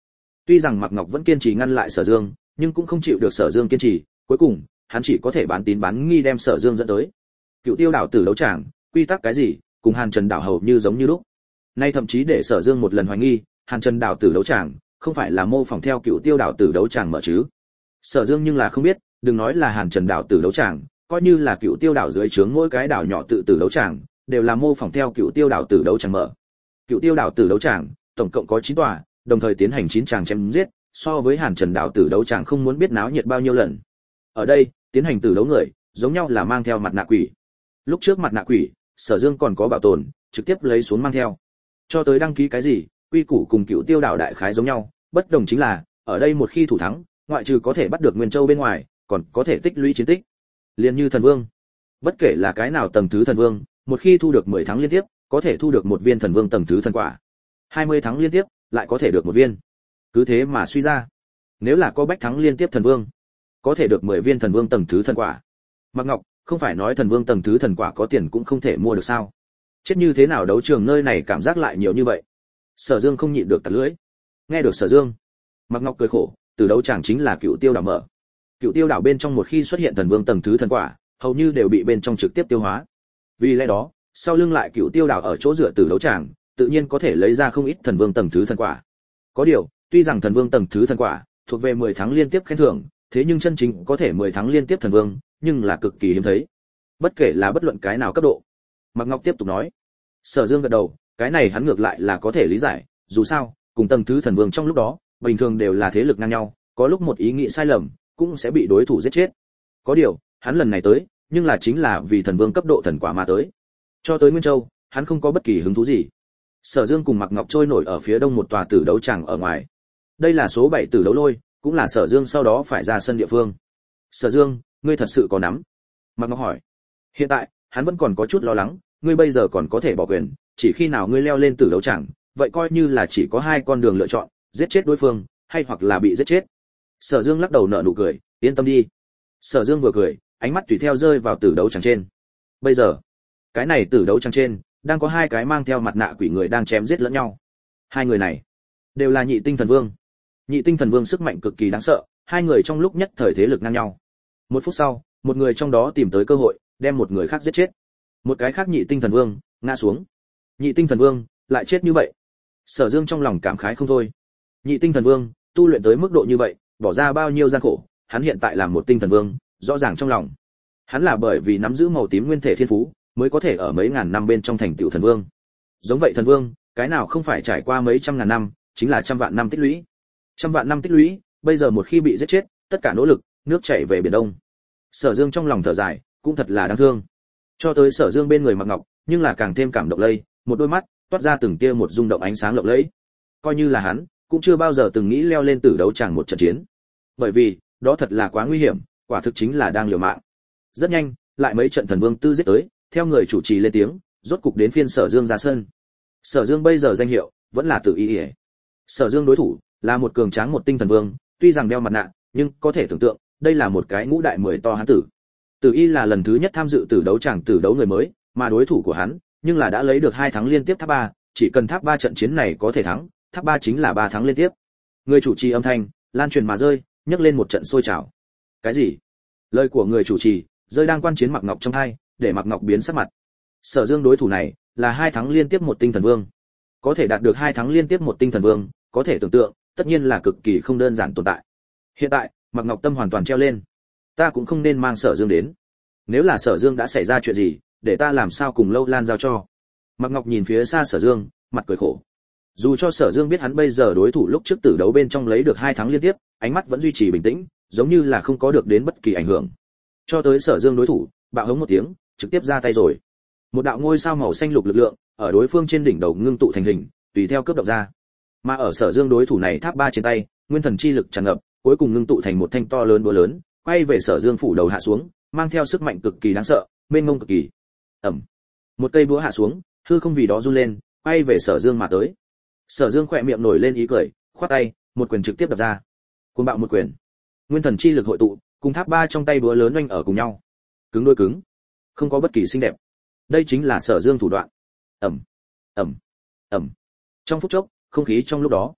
Tuy rằng Mạc Ngọc vẫn kiên trì ngăn lại Sở Dương, nhưng cũng không chịu được Sở Dương kiên trì, cuối cùng, hắn chỉ có thể bán tín bán nghi đem Sở Dương dẫn tới. Cựu Tiêu đảo tử đấu tràng, quy tắc cái gì, cùng Hàn Trần đảo hầu như giống như lúc. Nay thậm chí để Sở Dương một lần hoài nghi, Hàn Trần đảo tử đấu tràng không phải là mô phỏng theo Cựu Tiêu đảo tử đấu tràng mở chứ. Sở Dương nhưng là không biết, đừng nói là Hàn Trần đảo tử đấu tràng, coi như là Cựu Tiêu đảo dưới trướng mỗi cái đảo nhỏ tự tử đấu tràng, đều là mô phỏng theo Cựu Tiêu đảo tử đấu tràng mở. Cựu Tiêu đảo tử đấu tràng, tổng cộng có 9 tòa, đồng thời tiến hành 9 tràng chém giết, so với Hàn Trần đảo tử đấu tràng không muốn biết náo nhiệt bao nhiêu lần. Ở đây, tiến hành tử đấu người, giống nhau là mang theo mặt nạ quỷ. Lúc trước mặt nạ quỷ, Sở Dương còn có bảo tồn, trực tiếp lấy xuống mang theo. Cho tới đăng ký cái gì, quy củ cùng Cựu Tiêu đảo đại khái giống nhau, bất đồng chính là, ở đây một khi thủ thắng, ngoại trừ có thể bắt được Nguyên Châu bên ngoài, còn có thể tích lũy chiến tích. Liên như thần vương, bất kể là cái nào tầng thứ thần vương, một khi thu được 10 tháng liên tiếp, có thể thu được một viên thần vương tầng thứ thần quả. 20 tháng liên tiếp, lại có thể được một viên. Cứ thế mà suy ra, nếu là có bách thắng liên tiếp thần vương, có thể được 10 viên thần vương tầng thứ thần quả. Mạc Ngọc, không phải nói thần vương tầng thứ thần quả có tiền cũng không thể mua được sao? Chết như thế nào đấu trường nơi này cảm giác lại nhiều như vậy? Sở Dương không nhịn được tạt lưỡi. Nghe được Sở Dương, Mạc Ngọc cười khổ, từ đấu chẳng chính là Cựu Tiêu đảo mở. Cựu Tiêu đảo bên trong một khi xuất hiện thần vương tầng thứ thần quả, hầu như đều bị bên trong trực tiếp tiêu hóa. Vì lẽ đó, sau lưng lại Cựu Tiêu đảo ở chỗ dựa từ đấu tràng, tự nhiên có thể lấy ra không ít thần vương tầng thứ thần quả. Có điều, tuy rằng thần vương tầng thứ thần quả thuộc về 10 tháng liên tiếp khen thưởng, thế nhưng chân chính có thể 10 tháng liên tiếp thần vương, nhưng là cực kỳ hiếm thấy. Bất kể là bất luận cái nào cấp độ. Mạc Ngọc tiếp tục nói. Sở Dương gật đầu, cái này hắn ngược lại là có thể lý giải, dù sao, cùng tầng thứ thần vương trong lúc đó, bình thường đều là thế lực ngang nhau, có lúc một ý nghĩ sai lầm, cũng sẽ bị đối thủ giết chết. Có điều, hắn lần này tới, nhưng là chính là vì thần vương cấp độ thần quả mà tới. Cho tới Nguyên Châu, hắn không có bất kỳ hứng thú gì. Sở Dương cùng Mạc Ngọc trôi nổi ở phía đông một tòa tử đấu tràng ở ngoài. Đây là số 7 tử đấu lôi, cũng là Sở Dương sau đó phải ra sân địa phương. Sở Dương, ngươi thật sự có nắm? Mạc Ngọc hỏi. Hiện tại, hắn vẫn còn có chút lo lắng, ngươi bây giờ còn có thể bỏ quyền, chỉ khi nào ngươi leo lên tử đấu tràng, vậy coi như là chỉ có 2 con đường lựa chọn, giết chết đối phương, hay hoặc là bị giết chết. Sở Dương lắc đầu nở nụ cười, yên tâm đi. Sở Dương vừa cười, ánh mắt tùy theo rơi vào tử đấu tràng trên. Bây giờ, cái này tử đấu tràng trên, đang có 2 cái mang theo mặt nạ quỷ người đang chém giết lẫn nhau. 2 người này đều là Nhị Tinh Thần Vương. Nhị Tinh Thần Vương sức mạnh cực kỳ đáng sợ, 2 người trong lúc nhất thời thế lực ngang nhau. 1 phút sau, một người trong đó tìm tới cơ hội, đem một người khác giết chết. Một cái khác Nhị Tinh Thần Vương ngã xuống. Nhị Tinh Thần Vương lại chết như vậy. Sở Dương trong lòng cảm khái không thôi. Nhị Tinh Thần Vương tu luyện tới mức độ như vậy, bỏ ra bao nhiêu gian khổ, hắn hiện tại làm một Tinh Thần Vương, rõ ràng trong lòng. Hắn là bởi vì nắm giữ màu tím nguyên thể thiên phú, mới có thể ở mấy ngàn năm bên trong thành tựu thần vương. Giống vậy thần vương, cái nào không phải trải qua mấy trăm ngàn năm, chính là trăm vạn năm tích lũy. Trăm vạn năm tích lũy, bây giờ một khi bị giết chết, tất cả nỗ lực, nước chảy về biển đông. Sở Dương trong lòng thở dài, cũng thật là đáng thương. Cho tới Sở Dương bên người Mạc Ngọc, nhưng là càng thêm cảm động lây, một đôi mắt toát ra từng tia một rung động ánh sáng lộng lẫy. Coi như là hắn, cũng chưa bao giờ từng nghĩ leo lên tử đấu tràng một trận chiến. Bởi vì, đó thật là quá nguy hiểm, quả thực chính là đang liều mạng. Rất nhanh, lại mấy trận thần vương tư giết tới, theo người chủ trì lên tiếng, rốt cục đến phiên Sở Dương ra sân. Sở Dương bây giờ danh hiệu vẫn là Tử Y. Sở Dương đối thủ là một cường tráng một tinh thần vương, tuy rằng đeo mặt nạ, nhưng có thể tưởng tượng, đây là một cái ngũ đại 10 to hán tử. Tử Y là lần thứ nhất tham dự tử đấu tràng tử đấu người mới, mà đối thủ của hắn, nhưng là đã lấy được 2 thắng liên tiếp tháp 3, chỉ cần tháp 3 trận chiến này có thể thắng, tháp 3 chính là 3 thắng liên tiếp. Người chủ trì âm thanh lan truyền mà rơi, nhấc lên một trận sôi trào. Cái gì? Lời của người chủ trì rơi đang quan chiến Mạc Ngọc trong tai, để Mạc Ngọc biến sắc mặt. Sở Dương đối thủ này là 2 thắng liên tiếp một tinh thần vương. Có thể đạt được 2 thắng liên tiếp một tinh thần vương, có thể tưởng tượng, tất nhiên là cực kỳ không đơn giản tồn tại. Hiện tại, Mạc Ngọc tâm hoàn toàn treo lên. Ta cũng không nên mang Sở Dương đến. Nếu là Sở Dương đã xảy ra chuyện gì, để ta làm sao cùng Lâu Lan giao cho. Mạc Ngọc nhìn phía xa Sở Dương, mặt cười khổ. Dù cho Sở Dương biết hắn bây giờ đối thủ lúc trước tử đấu bên trong lấy được 2 thắng liên tiếp, ánh mắt vẫn duy trì bình tĩnh, giống như là không có được đến bất kỳ ảnh hưởng. Cho tới Sở Dương đối thủ, bạo hống một tiếng, trực tiếp ra tay rồi. Một đạo ngôi sao màu xanh lục lực lượng ở đối phương trên đỉnh đầu ngưng tụ thành hình, tùy theo cướp động ra. Mà ở Sở Dương đối thủ này tháp 3 trên tay, nguyên thần chi lực tràn ngập, cuối cùng ngưng tụ thành một thanh to lớn búa lớn, quay về Sở Dương phủ đầu hạ xuống, mang theo sức mạnh cực kỳ đáng sợ, mênh mông cực kỳ. Ầm. Một cây búa hạ xuống, hư không vì đó run lên, quay về Sở Dương mà tới. Sở Dương khỏe miệng nổi lên ý cười, khoát tay, một quyền trực tiếp đập ra. Cuồng bạo một quyền. Nguyên thần chi lực hội tụ, cùng tháp 3 trong tay búa lớn oanh ở cùng nhau. Cứng đôi cứng, không có bất kỳ xinh đẹp. Đây chính là Sở Dương thủ đoạn. Ầm, ầm, ầm. Trong phút chốc, không khí trong lúc đó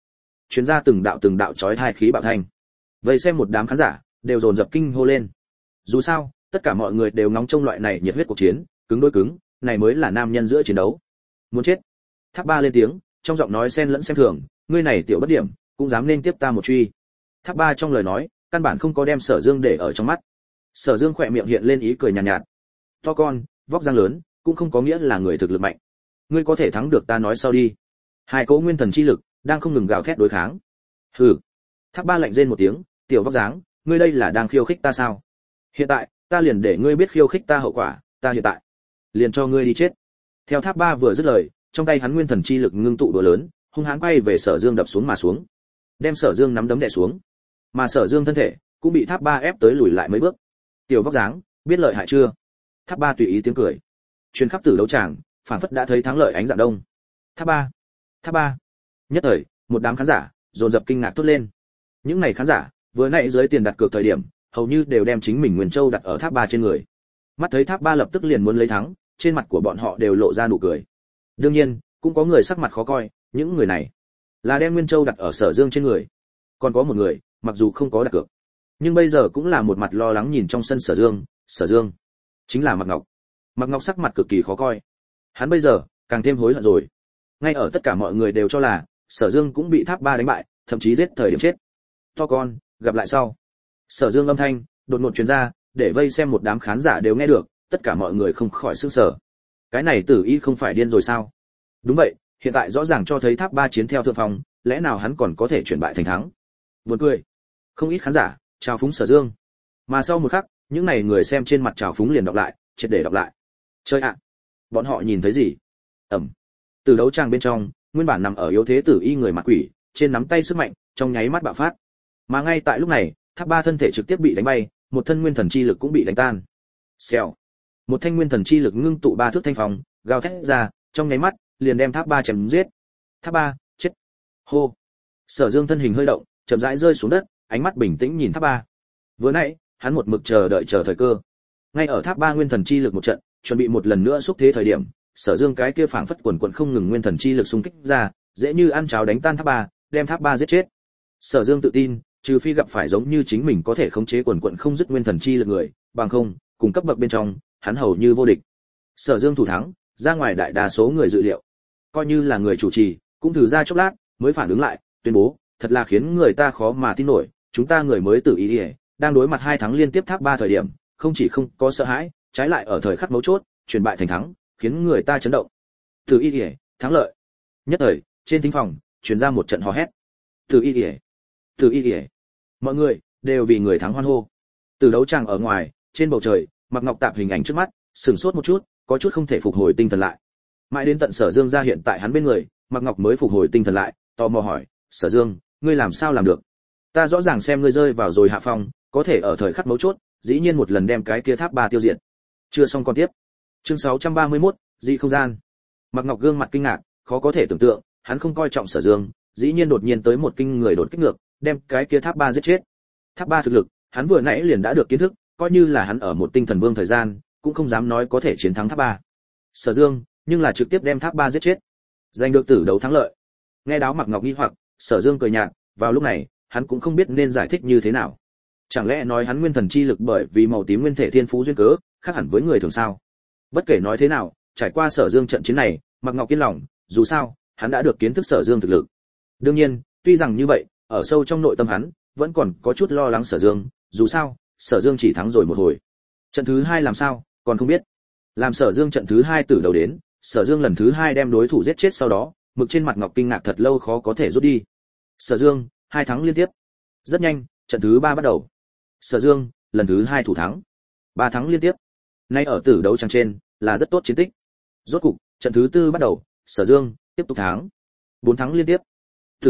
truyền ra từng đạo chói tai khí bạo thanh. Vậy xem một đám khán giả đều dồn dập kinh hô lên. Dù sao, tất cả mọi người đều ngóng trông loại này nhiệt huyết cuộc chiến, cứng đối cứng, này mới là nam nhân giữa chiến đấu. Muốn chết. Tháp Ba lên tiếng, trong giọng nói xen lẫn xem thường, ngươi này tiểu bất điểm, cũng dám nên tiếp ta một truy. Tháp Ba trong lời nói, căn bản không có đem Sở Dương để ở trong mắt. Sở Dương khỏe miệng hiện lên ý cười nhàn nhạt. To con, vóc dáng lớn, cũng không có nghĩa là người thực lực mạnh. Ngươi có thể thắng được ta nói sau đi. Hai cỗ nguyên thần chi lực đang không ngừng gào thét đối kháng. Hừ. Tháp Ba lạnh rên một tiếng, tiểu vóc dáng, ngươi đây là đang khiêu khích ta sao? Hiện tại, ta liền để ngươi biết khiêu khích ta hậu quả, ta hiện tại liền cho ngươi đi chết. Theo Tháp Ba vừa dứt lời, trong tay hắn nguyên thần chi lực ngưng tụ đũa lớn, hung hãn quay về Sở Dương đập xuống mà xuống. Đem Sở Dương nắm đấm đè xuống. Mà Sở Dương thân thể cũng bị Tháp Ba ép tới lùi lại mấy bước. Tiểu vóc dáng, biết lợi hại chưa? Tháp Ba tùy ý tiếng cười. Truyền khắp tử đấu tràng, phản phất đã thấy thắng lợi ánh dạng đông. Tháp Ba, Tháp Ba. Nhất thời, một đám khán giả dồn dập kinh ngạc thốt lên. Những này khán giả, vừa nãy dưới tiền đặt cược thời điểm, hầu như đều đem chính mình Nguyên Châu đặt ở Tháp Ba trên người. Mắt thấy Tháp Ba lập tức liền muốn lấy thắng, trên mặt của bọn họ đều lộ ra nụ cười. Đương nhiên, cũng có người sắc mặt khó coi, những người này là đem Nguyên Châu đặt ở Sở Dương trên người. Còn có một người, mặc dù không có đặt cược, nhưng bây giờ cũng là một mặt lo lắng nhìn trong sân Sở Dương chính là Mạc Ngọc. Mạc Ngọc sắc mặt cực kỳ khó coi. Hắn bây giờ càng thêm hối hận rồi. Ngay ở tất cả mọi người đều cho là Sở Dương cũng bị Tháp Ba đánh bại, thậm chí giết thời điểm chết. To con, gặp lại sau. Sở Dương âm thanh đột ngột truyền ra, để vây xem một đám khán giả đều nghe được, tất cả mọi người không khỏi sửng sở. Cái này Tử Y không phải điên rồi sao? Đúng vậy, hiện tại rõ ràng cho thấy Tháp Ba chiến theo thượng phong, lẽ nào hắn còn có thể chuyển bại thành thắng? Buồn cười. Không ít khán giả chào phúng Sở Dương. Mà sau một khắc, những này người xem trên mặt chào phúng liền đọc lại, triệt để đọc lại. Chơi ạ, bọn họ nhìn thấy gì? Ẩm. Từ đấu tràng bên trong, nguyên bản nằm ở yếu thế Tử Y người mặt quỷ, trên nắm tay sức mạnh, trong nháy mắt bạo phát. Mà ngay tại lúc này, Tháp Ba thân thể trực tiếp bị đánh bay, một thân nguyên thần chi lực cũng bị đánh tan. Xèo. Một thanh nguyên thần chi lực ngưng tụ ba thước thanh phong, gào thét ra, trong nháy mắt, liền đem Tháp Ba chém giết. Tháp Ba, chết. Hô. Sở Dương thân hình hơi động, chậm rãi rơi xuống đất, ánh mắt bình tĩnh nhìn Tháp Ba. Vừa nãy, hắn một mực chờ thời cơ. Ngay ở Tháp Ba nguyên thần chi lực một trận, chuẩn bị một lần nữa xúc thế thời điểm, Sở Dương cái kia phảng phất quần quần không ngừng nguyên thần chi lực xung kích ra, dễ như ăn cháo đánh tan Tháp Ba, đem Tháp Ba giết chết. Sở Dương tự tin, trừ phi gặp phải giống như chính mình có thể khống chế quần quần không dứt nguyên thần chi lực người, bằng không, cùng cấp bậc bên trong, hắn hầu như vô địch. Sở Dương thủ thắng, ra ngoài đại đa số người dự liệu. Coi như là người chủ trì, cũng thử ra chốc lát, mới phản ứng lại, tuyên bố, thật là khiến người ta khó mà tin nổi, chúng ta người mới Tử Y, đang đối mặt 2 thắng liên tiếp Tháp Ba thời điểm, không chỉ không có sợ hãi, trái lại ở thời khắc mấu chốt, chuyển bại thành thắng, khiến người ta chấn động. Tử Y, thắng lợi. Nhất thời, trên thính phòng, truyền ra một trận hò hét. Tử Y, Tử Y. Mọi người đều vì người thắng hoan hô. Từ đấu tràng ở ngoài, trên bầu trời, Mạc Ngọc tạp hình ảnh trước mắt, sửng sốt một chút, có chút không thể phục hồi tinh thần lại. Mãi đến tận Sở Dương ra hiện tại hắn bên người, Mạc Ngọc mới phục hồi tinh thần lại, tò mò hỏi, "Sở Dương, ngươi làm sao làm được? Ta rõ ràng xem ngươi rơi vào rồi hạ phong, có thể ở thời khắc mấu chốt, dĩ nhiên một lần đem cái kia Tháp Ba tiêu diệt." Chưa xong con tiếp. Chương 631, dị không gian. Mạc Ngọc gương mặt kinh ngạc, khó có thể tưởng tượng, hắn không coi trọng Sở Dương, dĩ nhiên đột nhiên tới một kinh người đột kích ngược, đem cái kia Tháp Ba giết chết. Tháp Ba thực lực, hắn vừa nãy liền đã được kiến thức, coi như là hắn ở một tinh thần vương thời gian, cũng không dám nói có thể chiến thắng Tháp Ba. Sở Dương, nhưng là trực tiếp đem Tháp Ba giết chết, giành được tử đấu thắng lợi. Nghe đáo Mạc Ngọc nghi hoặc, Sở Dương cười nhạt, vào lúc này, hắn cũng không biết nên giải thích như thế nào. Chẳng lẽ nói hắn nguyên thần chi lực bởi vì màu tím nguyên thể thiên phú duyên cớ, khác hẳn với người thường sao? Bất kể nói thế nào, trải qua Sở Dương trận chiến này, Mạc Ngọc yên lòng, dù sao, hắn đã được kiến thức Sở Dương thực lực. Đương nhiên, tuy rằng như vậy, ở sâu trong nội tâm hắn, vẫn còn có chút lo lắng Sở Dương, dù sao, Sở Dương chỉ thắng rồi một hồi. Trận thứ 2 làm sao, còn không biết. Làm Sở Dương trận thứ 2 từ đầu đến, Sở Dương lần thứ 2 đem đối thủ giết chết sau đó, mực trên mặt Ngọc kinh ngạc thật lâu khó có thể rút đi. Sở Dương, 2 thắng liên tiếp. Rất nhanh, trận thứ 3 bắt đầu. Sở Dương, lần thứ 2 thủ thắng. 3 thắng liên tiếp. Nay ở tử đấu tràng trên, là rất tốt chiến tích. Rốt cục, trận thứ 4 bắt đầu, Sở Dương tiếp tục thắng. 4 thắng liên tiếp. Tử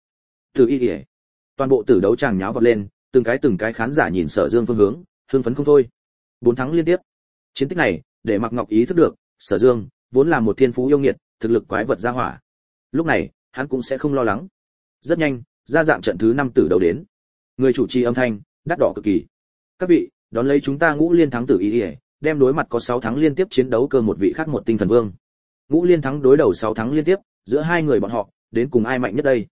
Y. Toàn bộ tử đấu tràng nháo vọt lên, từng cái khán giả nhìn Sở Dương phương hướng, hưng phấn không thôi. 4 thắng liên tiếp. Chiến tích này, để Mạc Ngọc ý thức được, Sở Dương vốn là một thiên phú yêu nghiệt, thực lực quái vật ra hỏa. Lúc này, hắn cũng sẽ không lo lắng. Rất nhanh, ra dạng trận thứ 5 tử đấu đến. Người chủ trì âm thanh đắt đỏ cực kỳ. Các vị, đón lấy chúng ta Ngũ Liên thắng Tử Y, đem đối mặt có 6 thắng liên tiếp chiến đấu cơ một vị khác một tinh thần vương. Ngũ Liên thắng đối đầu 6 thắng liên tiếp, giữa hai người bọn họ, đến cùng ai mạnh nhất đây?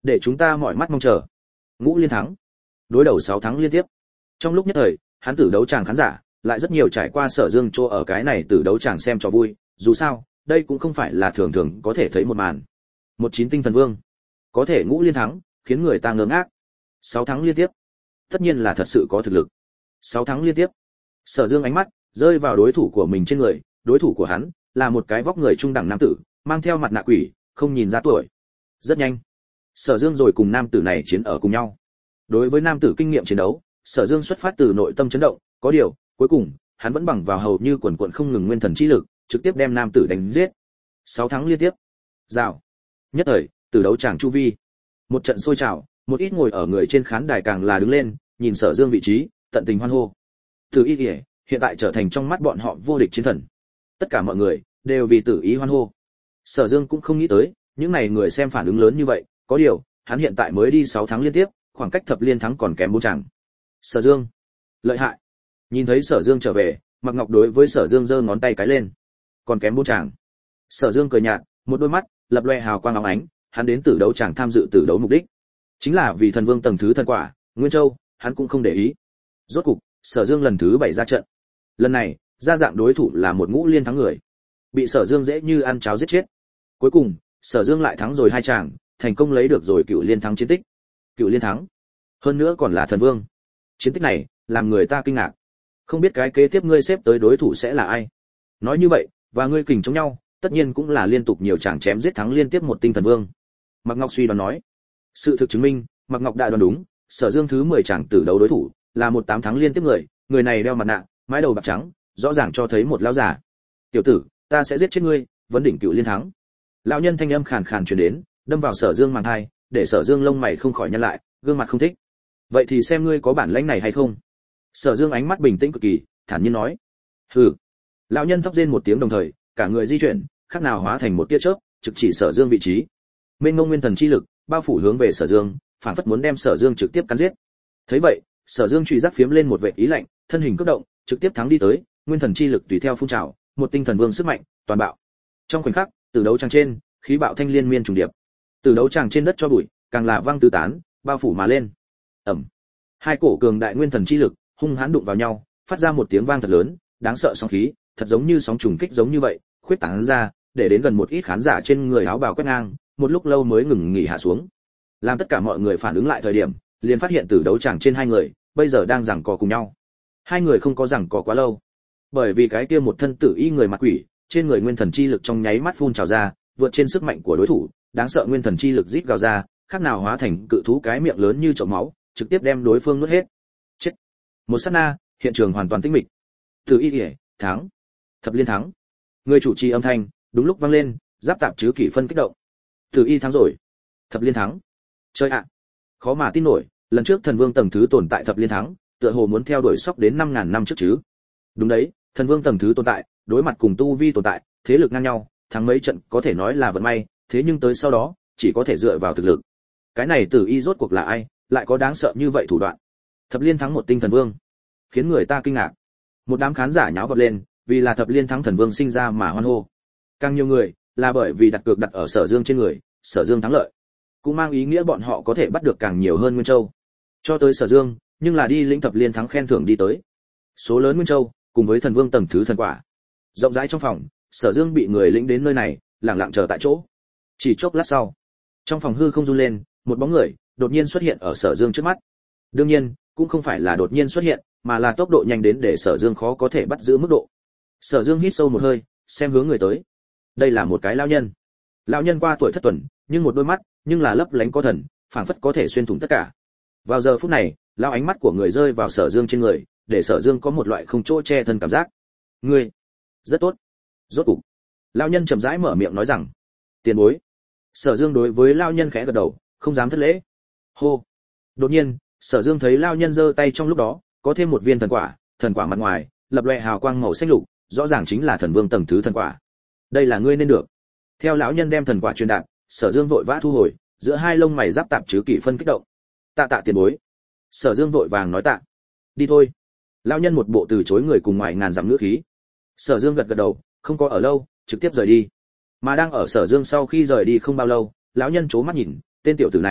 để chúng ta mỏi mắt mong chờ. Ngũ liên thắng, đối đầu 6 thắng liên tiếp. Trong lúc nhất thời, hắn tử đấu tràng khán giả lại rất nhiều trải qua Sở Dương chỗ ở cái này tử đấu tràng xem cho vui, dù sao, đây cũng không phải là thường thường có thể thấy một màn. 19 tinh thần vương, có thể ngũ liên thắng, khiến người ta ngơ ngác. 6 thắng liên tiếp, tất nhiên là thật sự có thực lực. 6 thắng liên tiếp. Sở Dương ánh mắt rơi vào đối thủ của mình trên người, đối thủ của hắn là một cái vóc người trung đẳng nam tử, mang theo mặt nạ quỷ, không nhìn ra tuổi. Rất nhanh, Sở Dương rồi cùng nam tử này chiến ở cùng nhau. Đối với nam tử kinh nghiệm chiến đấu, Sở Dương xuất phát từ nội tâm chấn động, có điều, cuối cùng, hắn vẫn bằng vào hầu như quần quần không ngừng nguyên thần chi lực, trực tiếp đem nam tử đánh giết. 6 thắng liên tiếp. Rào. Nhất thời, từ đấu tràng chu vi, một trận sôi trào, một ít ngồi ở người trên khán đài càng là đứng lên, nhìn Sở Dương vị trí, tận tình hoan hô. Tử Y Liễu hiện tại trở thành trong mắt bọn họ vô địch chiến thần. Tất cả mọi người đều vì Tử Y hoan hô. Sở Dương cũng không nghĩ tới, những này người xem phản ứng lớn như vậy, có điều, hắn hiện tại mới đi 6 tháng liên tiếp, khoảng cách thập liên thắng còn kém 4 chàng. Sở Dương, lợi hại. Nhìn thấy Sở Dương trở về, Mạc Ngọc đối với Sở Dương giơ ngón tay cái lên. Còn kém 4 chàng. Sở Dương cười nhạt, một đôi mắt lập loè hào quang óng ánh, hắn đến tử đấu tràng tham dự tử đấu mục đích chính là vì thần vương tầng thứ thần quả, Nguyên Châu, hắn cũng không để ý. Rốt cục, Sở Dương lần thứ 7 ra trận. Lần này, ra dạng đối thủ là một ngũ liên thắng người. Bị Sở Dương dễ như ăn cháo giết chết. Cuối cùng, Sở Dương lại thắng rồi 2 chàng, thành công lấy được rồi cựu liên thắng chiến tích. Cựu liên thắng, hơn nữa còn là thần vương. Chiến tích này làm người ta kinh ngạc. Không biết cái kế tiếp ngươi xếp tới đối thủ sẽ là ai. Nói như vậy, và ngươi kình chống nhau, tất nhiên cũng là liên tục nhiều chàng chém giết thắng liên tiếp một tinh thần vương. Mạc Ngọc suy đoán nói. Sự thực chứng minh, Mạc Ngọc đã đoán đúng, Sở Dương thứ 10 chàng tử đấu đối thủ là một 8 thắng liên tiếp người, người này đeo mặt nạ, mái đầu bạc trắng, rõ ràng cho thấy một lão già. "Tiểu tử, ta sẽ giết chết ngươi." Vấn đỉnh cựu liên thắng. Lão nhân thanh âm khàn khàn truyền đến, đâm vào Sở Dương màng hai, để Sở Dương lông mày không khỏi nhăn lại, gương mặt không thích. "Vậy thì xem ngươi có bản lĩnh này hay không." Sở Dương ánh mắt bình tĩnh cực kỳ, thản nhiên nói. "Hừ." Lão nhân thấp rên một tiếng đồng thời, cả người di chuyển, khác nào hóa thành một tia chớp, trực chỉ Sở Dương vị trí. Mênh mông nguyên thần chi lực bao phủ hướng về Sở Dương, phản phất muốn đem Sở Dương trực tiếp cắn giết. Thấy vậy, Sở Dương chùy giác phiếm lên một vệt ý lạnh, thân hình cấp động, trực tiếp thắng đi tới, nguyên thần chi lực tùy theo phun trào, một tinh thần vương sức mạnh, toàn bạo. Trong khoảnh khắc, từ đấu tràng trên, khí bạo thanh liên miên trùng điệp. Từ đấu tràng trên đất cho bụi, càng là vang tứ tán, bao phủ mà lên. Ầm. Hai cổ cường đại nguyên thần chi lực hung hãn đụng vào nhau, phát ra một tiếng vang thật lớn, đáng sợ sóng khí, thật giống như sóng trùng kích giống như vậy, khuyết tán ra, để đến gần một ít khán giả trên người áo bào quét ngang, một lúc lâu mới ngừng nghỉ hạ xuống. Làm tất cả mọi người phản ứng lại thời điểm, liền phát hiện từ đấu tràng trên hai người, bây giờ đang giằng co cùng nhau. Hai người không có giằng co quá lâu, bởi vì cái kia một thân tử y người mặt quỷ, trên người nguyên thần chi lực trong nháy mắt phun trào ra, vượt trên sức mạnh của đối thủ, đáng sợ nguyên thần chi lực rít gào ra, khác nào hóa thành cự thú cái miệng lớn như chậu máu, trực tiếp đem đối phương nuốt hết. Chết. Một sát na, hiện trường hoàn toàn tĩnh mịch. Tử y liễu thắng, thập liên thắng. Người chủ trì âm thanh đúng lúc vang lên, giáp tạp chứ kỷ phân kích động. Tử y thắng rồi, thập liên thắng. Chơi ạ, khó mà tin nổi, lần trước thần vương tầng thứ tồn tại thập liên thắng, tựa hồ muốn theo đuổi sóc đến 5000 năm trước chứ. Đúng đấy, thần vương tầng thứ tồn tại, đối mặt cùng tu vi tồn tại, thế lực ngang nhau, thắng mấy trận có thể nói là vận may, thế nhưng tới sau đó, chỉ có thể dựa vào thực lực. Cái này Tử y rốt cuộc là ai, lại có đáng sợ như vậy thủ đoạn. Thập liên thắng một tinh thần vương, khiến người ta kinh ngạc. Một đám khán giả nháo vọt lên, vì là thập liên thắng thần vương sinh ra mà hoan hô. Càng nhiều người là bởi vì đặt cược đặt ở Sở Dương trên người, Sở Dương thắng lợi, cũng mang ý nghĩa bọn họ có thể bắt được càng nhiều hơn Nguyên Châu. Cho tới Sở Dương, nhưng là đi lĩnh thập liên thắng khen thưởng đi tới. Số lớn Nguyên Châu, cùng với thần vương tầng thứ thần quả. Rộng rãi trong phòng, Sở Dương bị người lĩnh đến nơi này, lặng lặng chờ tại chỗ. Chỉ chốc lát sau, trong phòng hư không run lên, một bóng người đột nhiên xuất hiện ở Sở Dương trước mắt. Đương nhiên, cũng không phải là đột nhiên xuất hiện, mà là tốc độ nhanh đến để Sở Dương khó có thể bắt giữ mức độ. Sở Dương hít sâu một hơi, xem hướng người tới. Đây là một cái lão nhân. Lão nhân qua tuổi thất tuần, nhưng một đôi mắt, nhưng là lấp lánh có thần, phảng phất có thể xuyên thủng tất cả. Vào giờ phút này, lão ánh mắt của người rơi vào Sở Dương trên người, để Sở Dương có một loại không chỗ che thân cảm giác. Ngươi, rất tốt. Rốt cục, lão nhân chậm rãi mở miệng nói rằng, tiền bối. Sở Dương đối với lão nhân khẽ gật đầu, không dám thất lễ. Hô. Đột nhiên, Sở Dương thấy lão nhân giơ tay trong lúc đó, có thêm một viên thần quả mặt ngoài lập loè hào quang màu xanh lục, rõ ràng chính là thần vương tầng thứ thần quả. Đây là ngươi nên được. Theo lão nhân đem thần quả truyền đạt, Sở Dương vội vã thu hồi, giữa hai lông mày giáp tạp chứ kỷ phân kích động. Tạ tạ tiền bối. Sở Dương vội vàng nói tạ. Đi thôi. Lão nhân một bộ từ chối người cùng ngoài ngàn dặm ngữ khí. Sở Dương gật gật đầu, không có ở lâu, trực tiếp rời đi. Mà đang ở Sở Dương sau khi rời đi không bao lâu, lão nhân chố mắt nhìn, tên tiểu tử này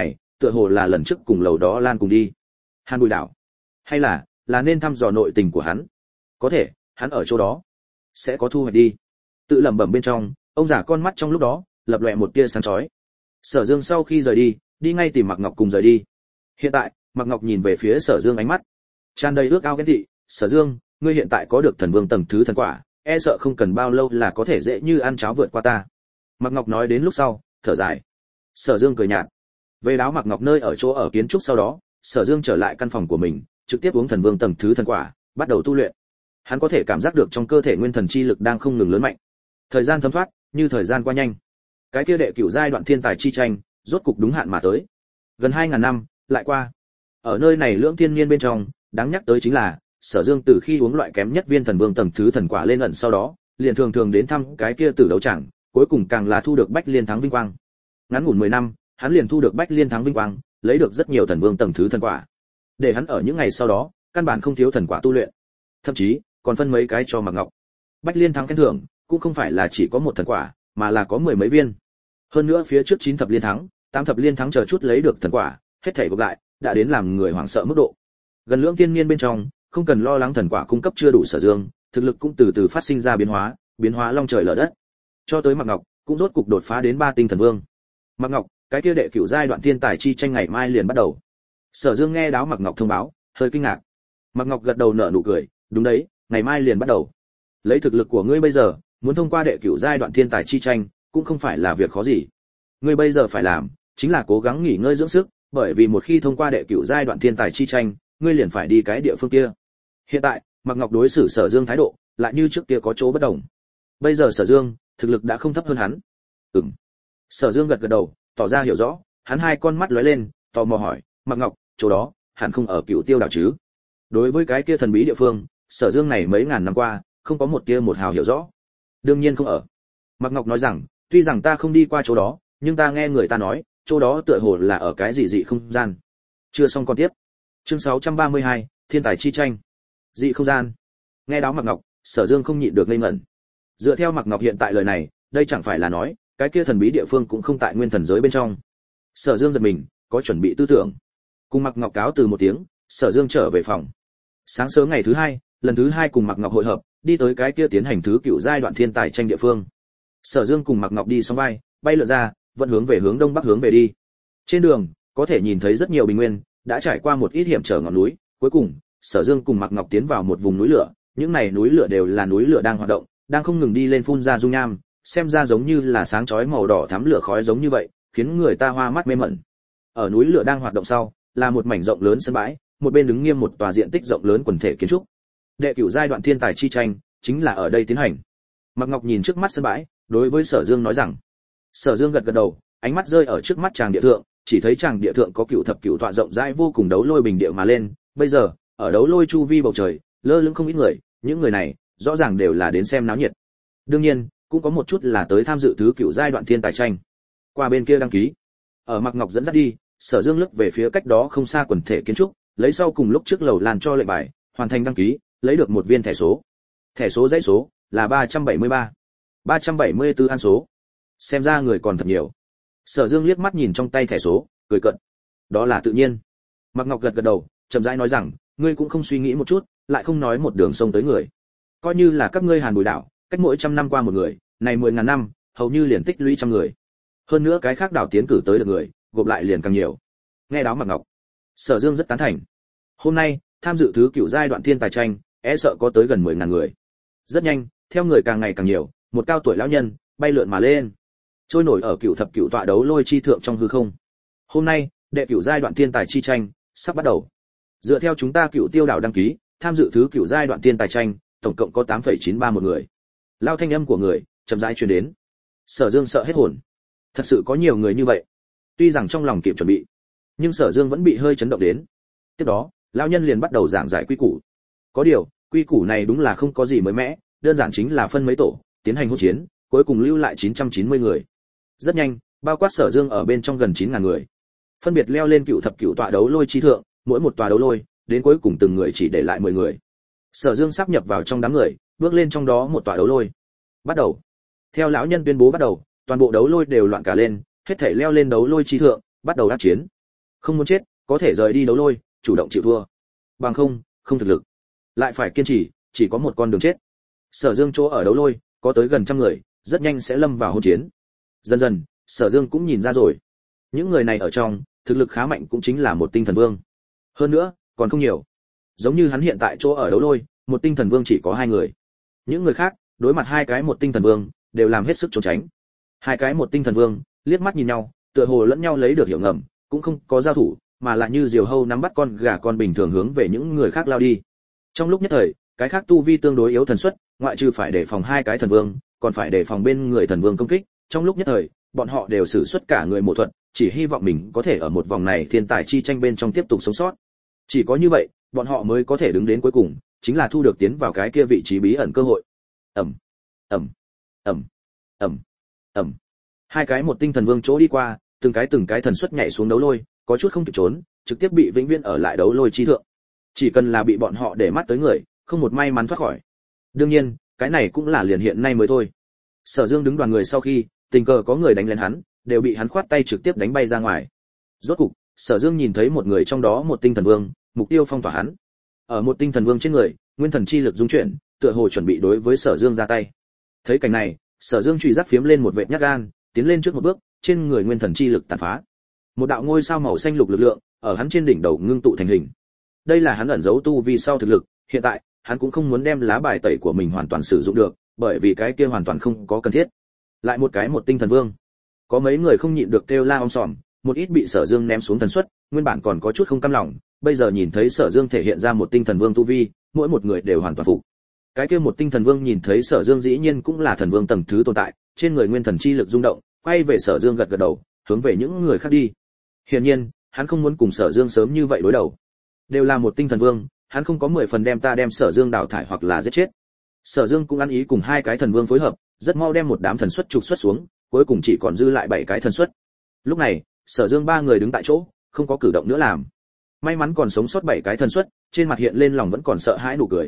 tựa hồ là lần trước cùng lầu đó Lan cùng đi. Hàn Bùi đảo, hay là nên thăm dò nội tình của hắn. Có thể, hắn ở chỗ đó sẽ có thu hoạch đi. Tự lẩm bẩm bên trong, ông già con mắt trong lúc đó lập lòe một tia sáng chói. Sở Dương sau khi rời đi ngay tìm Mạc Ngọc cùng rời đi. Hiện tại, Mạc Ngọc nhìn về phía Sở Dương ánh mắt tràn đầy ước ao ghen tị. Sở Dương, ngươi hiện tại có được thần vương tầng thứ thần quả, e sợ không cần bao lâu là có thể dễ như ăn cháo vượt qua ta. Mạc Ngọc nói đến lúc sau, thở dài. Sở Dương cười nhạt. Về đáo Mạc Ngọc nơi ở chỗ ở kiến trúc sau đó, Sở Dương trở lại căn phòng của mình, trực tiếp uống thần vương tầng thứ thần quả, bắt đầu tu luyện. Hắn có thể cảm giác được trong cơ thể nguyên thần chi lực đang không ngừng lớn mạnh. Thời gian thấm thoát, như thời gian qua nhanh. Cái kia đệ cửu giai đoạn thiên tài chi tranh, rốt cục đúng hạn mà tới. Gần 2000 năm lại qua. Ở nơi này lưỡng thiên niên bên trong, đáng nhắc tới chính là, Sở Dương từ khi uống loại kém nhất viên thần vương tầng thứ thần quả lên ẩn sau đó, liền thường thường đến thăm cái kia tử đấu tràng, cuối cùng càng là thu được Bách Liên thắng vinh quang. Ngắn ngủn 10 năm, hắn liền thu được Bách Liên thắng vinh quang, lấy được rất nhiều thần vương tầng thứ thần quả. Để hắn ở những ngày sau đó, căn bản không thiếu thần quả tu luyện. Thậm chí, còn phân mấy cái cho Mạc Ngọc. Bách Liên thắng khen thưởng, cũng không phải là chỉ có một thần quả, mà là có 10 mấy viên. Hơn nữa phía trước 9 thập liên thắng, 8 thập liên thắng chờ chút lấy được thần quả, hết thảy gộp lại, đã đến làm người hoảng sợ mức độ. Gần lưỡng tiên niên bên trong, không cần lo lắng thần quả cung cấp chưa đủ Sở Dương, thực lực cũng từ từ phát sinh ra biến hóa long trời lở đất. Cho tới Mạc Ngọc, cũng rốt cục đột phá đến 3 tinh thần vương. Mạc Ngọc, cái kia đệ cửu giai đoạn thiên tài chi tranh ngày mai liền bắt đầu. Sở Dương nghe đáo Mạc Ngọc thông báo, hơi kinh ngạc. Mạc Ngọc gật đầu nở nụ cười, đúng đấy, ngày mai liền bắt đầu. Lấy thực lực của ngươi bây giờ, muốn thông qua đệ cửu giai đoạn thiên tài chi tranh, cũng không phải là việc khó gì. Ngươi bây giờ phải làm, chính là cố gắng nghỉ ngơi dưỡng sức, bởi vì một khi thông qua đệ cửu giai đoạn thiên tài chi tranh, ngươi liền phải đi cái địa phương kia. Hiện tại, Mạc Ngọc đối xử Sở Dương thái độ, lại như trước kia có chỗ bất đồng. Bây giờ Sở Dương, thực lực đã không thấp hơn hắn. Sở Dương gật gật đầu, tỏ ra hiểu rõ, hắn hai con mắt lóe lên, tò mò hỏi, Mạc Ngọc, chỗ đó, hẳn không ở Cửu Tiêu đảo chứ? Đối với cái kia thần bí địa phương, Sở Dương này mấy ngàn năm qua, không có một tia một hào hiểu rõ. Đương nhiên không ở. Mạc Ngọc nói rằng, tuy rằng ta không đi qua chỗ đó, nhưng ta nghe người ta nói, chỗ đó tựa hồ là ở cái gì dị không gian. Chưa xong còn tiếp. Chương 632, Thiên tài chi tranh. Dị không gian. Nghe đáo Mạc Ngọc, Sở Dương không nhịn được ngây ngẩn. Dựa theo Mạc Ngọc hiện tại lời này, đây chẳng phải là nói, cái kia thần bí địa phương cũng không tại nguyên thần giới bên trong. Sở Dương giật mình, có chuẩn bị tư tưởng. Cùng Mạc Ngọc cáo từ một tiếng, Sở Dương trở về phòng. Sáng sớm ngày thứ hai, lần thứ hai cùng Mạc Ngọc hội hợp, đi tới cái kia tiến hành thứ cựu giai đoạn thiên tài tranh địa phương. Sở Dương cùng Mạc Ngọc đi song vai, bay lượn ra, vẫn hướng về hướng đông bắc hướng về đi. Trên đường, có thể nhìn thấy rất nhiều bình nguyên, đã trải qua một ít hiểm trở ngọn núi, cuối cùng, Sở Dương cùng Mạc Ngọc tiến vào một vùng núi lửa, những này núi lửa đều là núi lửa đang hoạt động, đang không ngừng đi lên phun ra dung nham, xem ra giống như là sáng chói màu đỏ thắm lửa khói giống như vậy, khiến người ta hoa mắt mê mẩn. Ở núi lửa đang hoạt động sau, là một mảnh rộng lớn sân bãi, một bên đứng nghiêm một tòa diện tích rộng lớn quần thể kiến trúc. Đệ cửu giai đoạn thiên tài chi tranh chính là ở đây tiến hành. Mạc Ngọc nhìn trước mắt sân bãi, đối với Sở Dương nói rằng. Sở Dương gật gật đầu, ánh mắt rơi ở trước mắt tràng địa thượng, chỉ thấy tràng địa thượng có cửu thập cửu tọa rộng rãi vô cùng đấu lôi bình địa mà lên, bây giờ, ở đấu lôi chu vi bầu trời, lơ lửng không ít người, những người này rõ ràng đều là đến xem náo nhiệt. Đương nhiên, cũng có một chút là tới tham dự thứ cửu giai đoạn thiên tài tranh. Qua bên kia đăng ký. Ở Mạc Ngọc dẫn dắt đi, Sở Dương lướt về phía cách đó không xa quần thể kiến trúc, lấy sau cùng lúc trước lầu làn cho lệnh bài, hoàn thành đăng ký, lấy được một viên thẻ số. Thẻ số dãy số là 373. 374 an số. Xem ra người còn thật nhiều. Sở Dương liếc mắt nhìn trong tay thẻ số, cười cợt. Đó là tự nhiên. Mạc Ngọc gật gật đầu, chậm rãi nói rằng, ngươi cũng không suy nghĩ một chút, lại không nói một đường sông tới người. Coi như là các ngươi Hàn Bùi đảo, cách mỗi trăm năm qua một người, này 10.000 năm, hầu như liền tích lũy trăm người. Hơn nữa cái khác đảo tiến cử tới được người, gộp lại liền càng nhiều. Nghe đáo Mạc Ngọc, Sở Dương rất tán thành. Hôm nay, tham dự thứ cửu giai đoạn thiên tài tranh, e sợ có tới gần 10.000 người. Rất nhanh, theo người càng ngày càng nhiều, một cao tuổi lão nhân bay lượn mà lên, trôi nổi ở cửu thập cửu tọa đấu lôi chi thượng trong hư không. Hôm nay, đệ cửu giai đoạn thiên tài chi tranh sắp bắt đầu. Dựa theo chúng ta Cửu Tiêu đảo đăng ký, tham dự thứ cửu giai đoạn thiên tài tranh, tổng cộng có 8,931 người. Lao thanh âm của người chậm rãi truyền đến. Sở Dương sợ hết hồn. Thật sự có nhiều người như vậy. Tuy rằng trong lòng kịp chuẩn bị, nhưng Sở Dương vẫn bị hơi chấn động đến. Tiếp đó, lão nhân liền bắt đầu giảng giải quy củ. Có điều, quy củ này đúng là không có gì mới mẻ, đơn giản chính là phân mấy tổ, tiến hành hỗn chiến, cuối cùng lưu lại 990 người. Rất nhanh, bao quát Sở Dương ở bên trong gần 9.000 người. Phân biệt leo lên cửu thập cửu tọa đấu lôi chi thượng, mỗi một tòa đấu lôi, đến cuối cùng từng người chỉ để lại 10 người. Sở Dương sắp nhập vào trong đám người, bước lên trong đó một tòa đấu lôi. Bắt đầu. Theo lão nhân tuyên bố bắt đầu, toàn bộ đấu lôi đều loạn cả lên, hết thảy leo lên đấu lôi chi thượng, bắt đầu ác chiến. Không muốn chết, có thể rời đi đấu lôi, chủ động chịu thua. Bằng không, không thực lực. Lại phải kiên trì, chỉ có một con đường chết. Sở Dương chỗ ở đấu lôi, có tới gần trăm người, rất nhanh sẽ lâm vào hỗn chiến. Dần dần, Sở Dương cũng nhìn ra rồi. Những người này ở trong, thực lực khá mạnh cũng chính là một tinh thần vương. Hơn nữa, còn không nhiều. Giống như hắn hiện tại chỗ ở đấu lôi, một tinh thần vương chỉ có 2 người. Những người khác, đối mặt 2 cái một tinh thần vương, đều làm hết sức trốn tránh. 2 cái một tinh thần vương, liếc mắt nhìn nhau, tựa hồ lẫn nhau lấy được hiểu ngầm, cũng không có giao thủ, mà là như diều hâu nắm bắt con gà con bình thường hướng về những người khác lao đi. Trong lúc nhất thời, cái khác tu vi tương đối yếu thần suất, ngoại trừ phải đề phòng 2 cái thần vương, còn phải đề phòng bên người thần vương công kích. Trong lúc nhất thời, bọn họ đều sử xuất cả người mộ thuật, chỉ hy vọng mình có thể ở một vòng này thiên tài chi tranh bên trong tiếp tục sống sót. Chỉ có như vậy, bọn họ mới có thể đứng đến cuối cùng, chính là thu được tiến vào cái kia vị trí bí ẩn cơ hội. Ầm, ầm, ầm, ầm, ầm. 2 cái một tinh thần vương chỗ đi qua, từng cái thần suất nhảy xuống đấu lôi, có chút không kịp trốn, trực tiếp bị vĩnh viễn ở lại đấu lôi chi thượng. Chỉ cần là bị bọn họ để mắt tới người, không một may mắn thoát khỏi. Đương nhiên, cái này cũng là liền hiện nay mới thôi. Sở Dương đứng đoàn người sau khi, tình cờ có người đánh lên hắn, đều bị hắn khoát tay trực tiếp đánh bay ra ngoài. Rốt cục, Sở Dương nhìn thấy một người trong đó một tinh thần vương, mục tiêu phong tỏa hắn. Ở một tinh thần vương trên người, nguyên thần chi lực dung chuyển, tựa hồ chuẩn bị đối với Sở Dương ra tay. Thấy cảnh này, Sở Dương chùy giác phiếm lên một vệt nhát gan, tiến lên trước một bước, trên người nguyên thần chi lực tàn phá. Một đạo ngôi sao màu xanh lục lực lượng, ở hắn trên đỉnh đầu ngưng tụ thành hình. Đây là hắn ẩn giấu tu vi sau thực lực, hiện tại, hắn cũng không muốn đem lá bài tẩy của mình hoàn toàn sử dụng được, bởi vì cái kia hoàn toàn không có cần thiết. Lại một cái một tinh thần vương. Có mấy người không nhịn được kêu la om sòm, một ít bị Sở Dương ném xuống thần suất, nguyên bản còn có chút không cam lòng, bây giờ nhìn thấy Sở Dương thể hiện ra một tinh thần vương tu vi, mỗi một người đều hoàn toàn phục. Cái kia một tinh thần vương nhìn thấy Sở Dương dĩ nhiên cũng là thần vương tầng thứ tồn tại, trên người nguyên thần chi lực rung động, quay về Sở Dương gật gật đầu, hướng về những người khác đi. Hiển nhiên, hắn không muốn cùng Sở Dương sớm như vậy đối đầu. Đều là một tinh thần vương, hắn không có 10 phần đem Sở Dương đào thải hoặc là giết chết. Sở Dương cũng ăn ý cùng 2 cái thần vương phối hợp, rất mau đem một đám thần suất trục xuất xuống, cuối cùng chỉ còn dư lại 7 cái thần suất. Lúc này, Sở Dương 3 người đứng tại chỗ, không có cử động nữa làm. May mắn còn sống sót 7 cái thần suất, trên mặt hiện lên lòng vẫn còn sợ hãi nụ cười,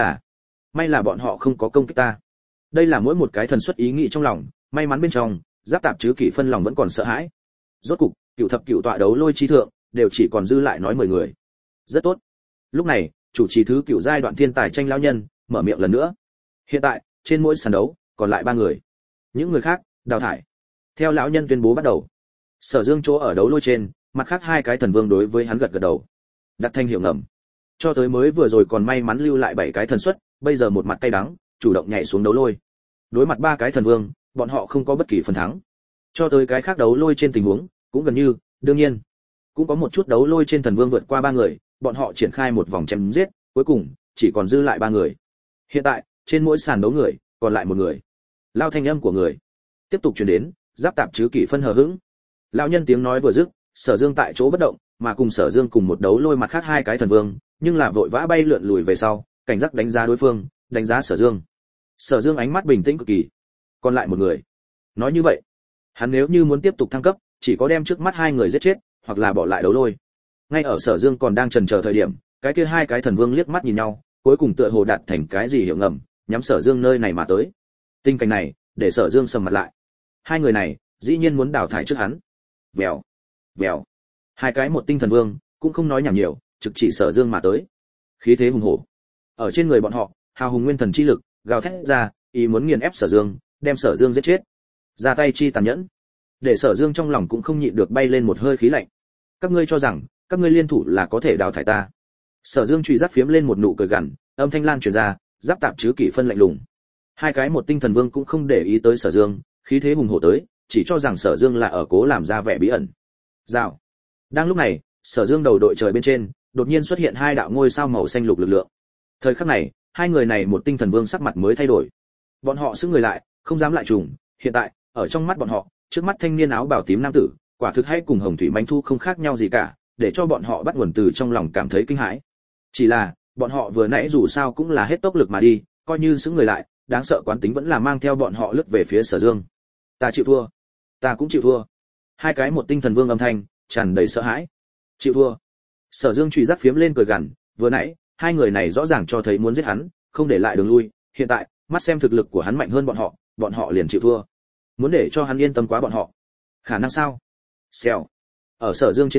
may là bọn họ không có công kích ta. Đây là mỗi một cái thần suất ý nghĩ trong lòng, may mắn bên trong, giáp tạp chứ kỷ phân lòng vẫn còn sợ hãi. Rốt cục, cửu thập cửu tọa đấu lôi chi thượng, đều chỉ còn dư lại nói 10 người. Rất tốt. Lúc này, chủ trì thứ cửu giai đoạn thiên tài tranh lão nhân, mở miệng lần nữa. Hiện tại, trên mỗi sàn đấu, còn lại 3 người. Những người khác, đào thải. Theo lão nhân tuyên bố bắt đầu. Sở Dương chỗ ở đấu lôi trên, mặt khác 2 cái thần vương đối với hắn gật gật đầu. Đặt thanh hiệu ngầm. Cho tới mới vừa rồi còn may mắn lưu lại 7 cái thần suất, bây giờ một mặt cay đắng, chủ động nhảy xuống đấu lôi. Đối mặt 3 cái thần vương, bọn họ không có bất kỳ phần thắng. Cho tới cái khác đấu lôi trên tình huống, cũng gần như, đương nhiên, cũng có một chút đấu lôi trên thần vương vượt qua 3 người, bọn họ triển khai một vòng chém giết, cuối cùng chỉ còn dư lại 3 người. Hiện tại, trên mỗi sàn đấu người, còn lại 1 người. Lao thanh âm của người tiếp tục truyền đến, giáp tạp chứ kỷ phân hờ hững. Lão nhân tiếng nói vừa dứt, Sở Dương tại chỗ bất động, mà cùng Sở Dương cùng một đấu lôi mặt khác 2 cái thần vương, nhưng là vội vã bay lượn lùi về sau, cảnh giác đánh giá đối phương, đánh giá Sở Dương. Sở Dương ánh mắt bình tĩnh cực kỳ. Còn lại 1 người. Nói như vậy, hắn nếu như muốn tiếp tục thăng cấp, chỉ có đem trước mắt 2 người giết chết, hoặc là bỏ lại đấu lôi. Ngay ở Sở Dương còn đang chần chờ thời điểm, cái kia 2 cái thần vương liếc mắt nhìn nhau, cuối cùng tựa hồ đạt thành cái gì hiểu ngầm, nhắm Sở Dương nơi này mà tới. Tình cảnh này, để Sở Dương sầm mặt lại. 2 người này, dĩ nhiên muốn đào thải trước hắn. Vèo, vèo. 2 cái một tinh thần vương, cũng không nói nhảm nhiều, trực chỉ Sở Dương mà tới. Khí thế hùng hổ. Ở trên người bọn họ, hào hùng nguyên thần chi lực, gào thét ra, ý muốn nghiền ép Sở Dương, đem Sở Dương giết chết. Ra tay chi tàn nhẫn, để Sở Dương trong lòng cũng không nhịn được bay lên một hơi khí lạnh. Các ngươi cho rằng, các ngươi liên thủ là có thể đào thải ta? Sở Dương chùy giác phiếm lên một nụ cười gằn, âm thanh lan truyền ra, giáp tạp chứ kỷ phân lạnh lùng. 2 cái một tinh thần vương cũng không để ý tới Sở Dương, khí thế hùng hổ tới, chỉ cho rằng Sở Dương là ở cố làm ra vẻ bí ẩn. Rào. Đang lúc này, Sở Dương đầu đội trời bên trên, đột nhiên xuất hiện 2 đạo ngôi sao màu xanh lục lực lượng. Thời khắc này, 2 người này một tinh thần vương sắc mặt mới thay đổi. Bọn họ sững người lại, không dám lại trùng, hiện tại, ở trong mắt bọn họ, trước mắt thanh niên áo bào tím nam tử, quả thực hay cùng hồng thủy manh thu không khác nhau gì cả, để cho bọn họ bắt nguồn từ trong lòng cảm thấy kinh hãi. Chỉ là, bọn họ vừa nãy dù sao cũng là hết tốc lực mà đi, coi như sững người lại, đáng sợ quán tính vẫn là mang theo bọn họ lướt về phía Sở Dương. Ta chịu thua, ta cũng chịu thua. 2 cái một tinh thần vương âm thanh tràn đầy sợ hãi. Chịu thua. Sở Dương chùy giác phiếm lên cười gằn, vừa nãy 2 người này rõ ràng cho thấy muốn giết hắn, không để lại đường lui, hiện tại mắt xem thực lực của hắn mạnh hơn bọn họ liền chịu thua. Muốn để cho hắn yên tâm quá bọn họ, khả năng sao? Xèo. Ở Sở Dương trên tay,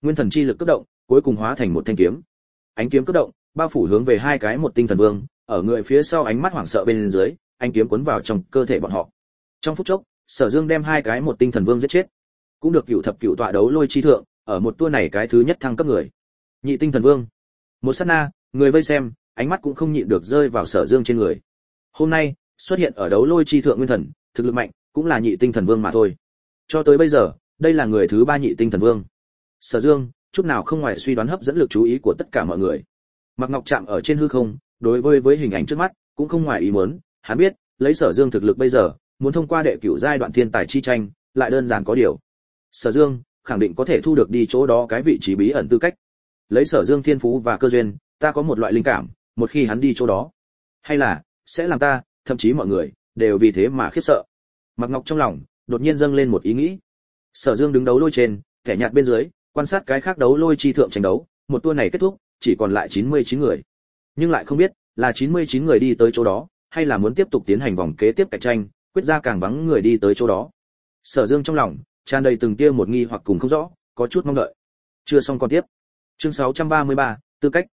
nguyên thần chi lực cấp động, cuối cùng hóa thành một thanh kiếm. Ánh kiếm cấp động, bao phủ hướng về hai cái một tinh thần vương, ở người phía sau ánh mắt hoảng sợ bên dưới, ánh kiếm cuốn vào trong cơ thể bọn họ. Trong phút chốc, Sở Dương đem hai cái một tinh thần vương giết chết. Cũng được cửu thập cửu tọa đấu lôi chi thượng, ở một tour này cái thứ nhất thăng cấp người. Nhị tinh thần vương. Một sát na, người vây xem, ánh mắt cũng không nhịn được rơi vào Sở Dương trên người. Hôm nay, xuất hiện ở đấu lôi chi thượng nguyên thần, thực lực mạnh, cũng là nhị tinh thần vương mà thôi. Cho tới bây giờ, đây là người thứ ba nhị tinh thần vương. Sở Dương, chút nào không ngoài suy đoán hấp dẫn lực chú ý của tất cả mọi người. Mạc Ngọc chạm ở trên hư không, đối với hình ảnh trước mắt, cũng không ngoài ý muốn, hắn biết, lấy Sở Dương thực lực bây giờ, muốn thông qua đệ cửu giai đoạn thiên tài chi tranh, lại đơn giản có điều. Sở Dương khẳng định có thể thu được đi chỗ đó cái vị trí bí ẩn tư cách. Lấy Sở Dương thiên phú và cơ duyên, ta có một loại linh cảm, một khi hắn đi chỗ đó, hay là sẽ làm ta, thậm chí mọi người đều vì thế mà khiếp sợ. Mạc Ngọc trong lòng đột nhiên dâng lên một ý nghĩ. Sở Dương đứng đấu lôi trên, kẻ nhạt bên dưới, quan sát cái khác đấu lôi chi thượng tranh đấu, một tour này kết thúc, chỉ còn lại 99 người. Nhưng lại không biết, là 99 người đi tới chỗ đó, hay là muốn tiếp tục tiến hành vòng kế tiếp cạnh tranh, quyết ra càng vắng người đi tới chỗ đó. Sở Dương trong lòng tràn đầy từng tia một nghi hoặc cùng không rõ, có chút mong đợi. Chưa xong còn tiếp. Chương 633, tư cách.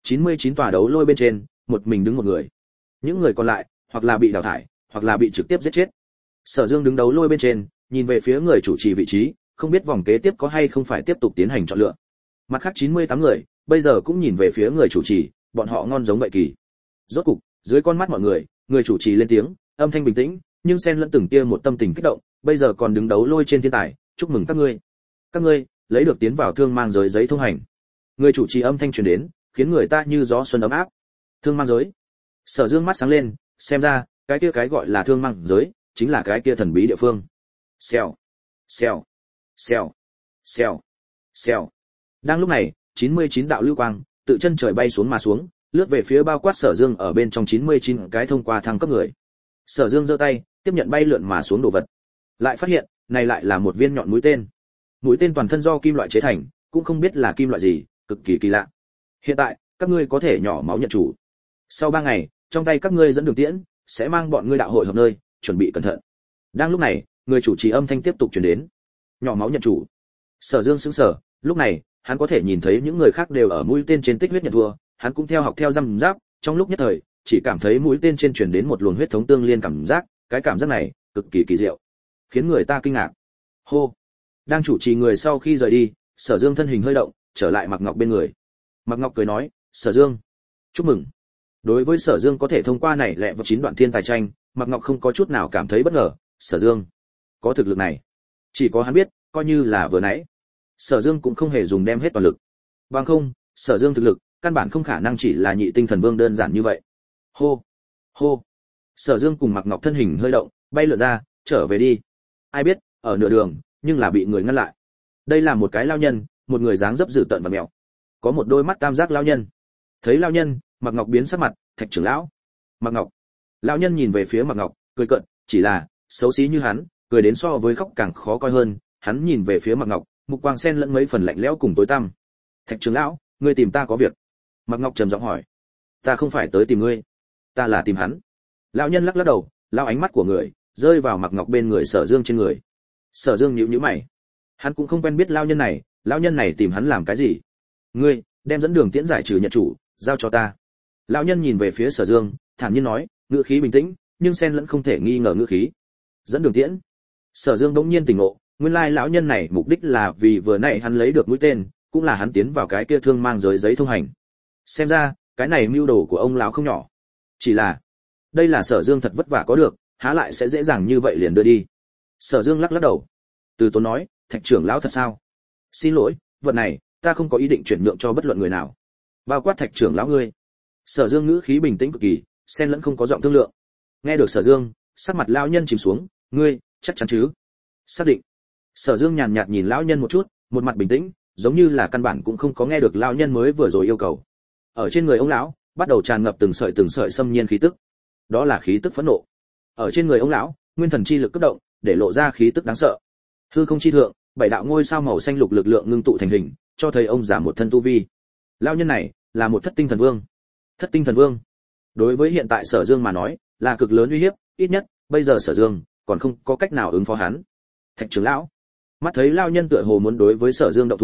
99 tòa đấu lôi bên trên, một mình đứng một người. Những người còn lại, hoặc là bị đào thải, hoặc là bị trực tiếp giết chết. Sở Dương đứng đấu lôi bên trên, nhìn về phía người chủ trì vị trí, không biết vòng kế tiếp có hay không phải tiếp tục tiến hành chọn lựa. Mặt khác 98 người, bây giờ cũng nhìn về phía người chủ trì, bọn họ ngon giống vậy kỳ. Rốt cục, dưới con mắt mọi người, người chủ trì lên tiếng, âm thanh bình tĩnh, nhưng xen lẫn từng tia một tâm tình kích động, bây giờ còn đứng đấu lôi trên thiên tài, chúc mừng các ngươi. Các ngươi lấy được tiến vào thương mang giới giấy thông hành. Người chủ trì âm thanh truyền đến, khiến người ta như gió xuân ấm áp. Thương mang giới. Sở Dương mắt sáng lên, xem ra, cái kia cái gọi là thương mang giới, chính là cái kia thần bí địa phương. Xèo, xèo, xèo, xèo, xèo. Đang lúc này, 99 đạo lưu quang tự chân trời bay xuống mà xuống, lướt về phía bao quát Sở Dương ở bên trong 99 cái thông qua thăng cấp người. Sở Dương giơ tay, tiếp nhận bay lượn mà xuống đồ vật. Lại phát hiện, này lại là một viên nhọn mũi tên. Mũi tên toàn thân do kim loại chế thành, cũng không biết là kim loại gì, cực kỳ kỳ lạ. Hiện tại, các ngươi có thể nhỏ máu nhận chủ. Sau 3 ngày, trong tay các ngươi dẫn đường tiễn, sẽ mang bọn ngươi đạo hội hợp nơi, chuẩn bị cẩn thận. Đang lúc này, người chủ trì âm thanh tiếp tục truyền đến. Nhỏ máu nhận chủ. Sở Dương sững sờ, lúc này, hắn có thể nhìn thấy những người khác đều ở mũi tên trên tích huyết nhận thua, hắn cũng theo học theo răm giáp, trong lúc nhất thời, chỉ cảm thấy mũi tên trên truyền đến một luồng huyết thống tương liên cảm giác, cái cảm giác này cực kỳ kỳ diệu, khiến người ta kinh ngạc. Hô. Đang chủ trì người sau khi rời đi, Sở Dương thân hình hơi động, trở lại Mạc Ngọc bên người. Mạc Ngọc cười nói, "Sở Dương, chúc mừng." Đối với Sở Dương có thể thông qua này lẹ vào 9 đoạn thiên tài tranh, Mạc Ngọc không có chút nào cảm thấy bất ngờ, Sở Dương có thực lực này, chỉ có hắn biết, coi như là vừa nãy, Sở Dương cũng không hề dùng đem hết toàn lực. Bằng không, Sở Dương thực lực, căn bản không khả năng chỉ là nhị tinh thần vương đơn giản như vậy. Hô, hô. Sở Dương cùng Mạc Ngọc thân hình hơi động, bay lượn ra, trở về đi. Ai biết, ở nửa đường, nhưng là bị người ngăn lại. Đây là một cái lao nhân, một người dáng dấp dữ tợn và mèo. Có một đôi mắt tam giác lao nhân. Thấy lao nhân, Mạc Ngọc biến sắc mặt, Thạch trưởng lão. Mạc Ngọc. Lão nhân nhìn về phía Mạc Ngọc, cười cợt, chỉ là, xấu xí như hắn, cười đến so với khóc càng khó coi hơn, hắn nhìn về phía Mạc Ngọc, mục quang xen lẫn mấy phần lạnh lẽo cùng tối tăm. Thạch trưởng lão, ngươi tìm ta có việc? Mạc Ngọc trầm giọng hỏi. Ta không phải tới tìm ngươi, ta là tìm hắn. Lão nhân lắc lắc đầu, lao ánh mắt của người rơi vào Mạc Ngọc bên người Sở Dương trên người. Sở Dương nhíu nhíu mày, hắn cũng không quen biết lão nhân này tìm hắn làm cái gì. Ngươi đem dẫn đường tiễn giải trừ nhận chủ, giao cho ta. Lão nhân nhìn về phía Sở Dương, thản nhiên nói, ngữ khí bình tĩnh, nhưng xen lẫn không thể nghi ngờ ngữ khí. Dẫn đường tiễn. Sở Dương bỗng nhiên tỉnh ngộ, nguyên lai lão nhân này mục đích là vì vừa nãy hắn lấy được mũi tên, cũng là hắn tiến vào cái kia thương mang giới giấy thông hành. Xem ra, cái này mưu đồ của ông lão không nhỏ. Chỉ là, đây là Sở Dương thật vất vả có được, há lại sẽ dễ dàng như vậy liền đưa đi. Sở Dương lắc lắc đầu. Từ Tốn nói, Thạch trưởng lão thật sao? Xin lỗi, vật này, ta không có ý định chuyển nhượng cho bất luận người nào. Bao quát Thạch trưởng lão ngươi. Sở Dương ngữ khí bình tĩnh cực kỳ, xen lẫn không có giọng thương lượng. Nghe được Sở Dương, sắc mặt lão nhân chìm xuống, ngươi, chắc chắn chứ? Xác định. Sở Dương nhàn nhạt nhìn lão nhân một chút, một mặt bình tĩnh, giống như là căn bản cũng không có nghe được lão nhân mới vừa rồi yêu cầu. Ở trên người ông lão, bắt đầu tràn ngập từng sợi xâm nhiên khí tức. Đó là khí tức phẫn nộ. Ở trên người ông lão, nguyên thần chi lực cấp động, để lộ ra khí tức đáng sợ. Hư không chi thượng, 7 đạo ngôi sao màu xanh lục lực lượng ngưng tụ thành hình, cho thấy ông giả một thân tu vi. Lão nhân này là một thất tinh thần vương. Thất tinh thần vương, đối với hiện tại Sở Dương mà nói, là cực lớn uy hiếp, ít nhất bây giờ Sở Dương còn không có cách nào ứng phó hắn. Thạch trưởng lão, mắt thấy lão nhân tựa hồ muốn đối với Sở Dương động thủ,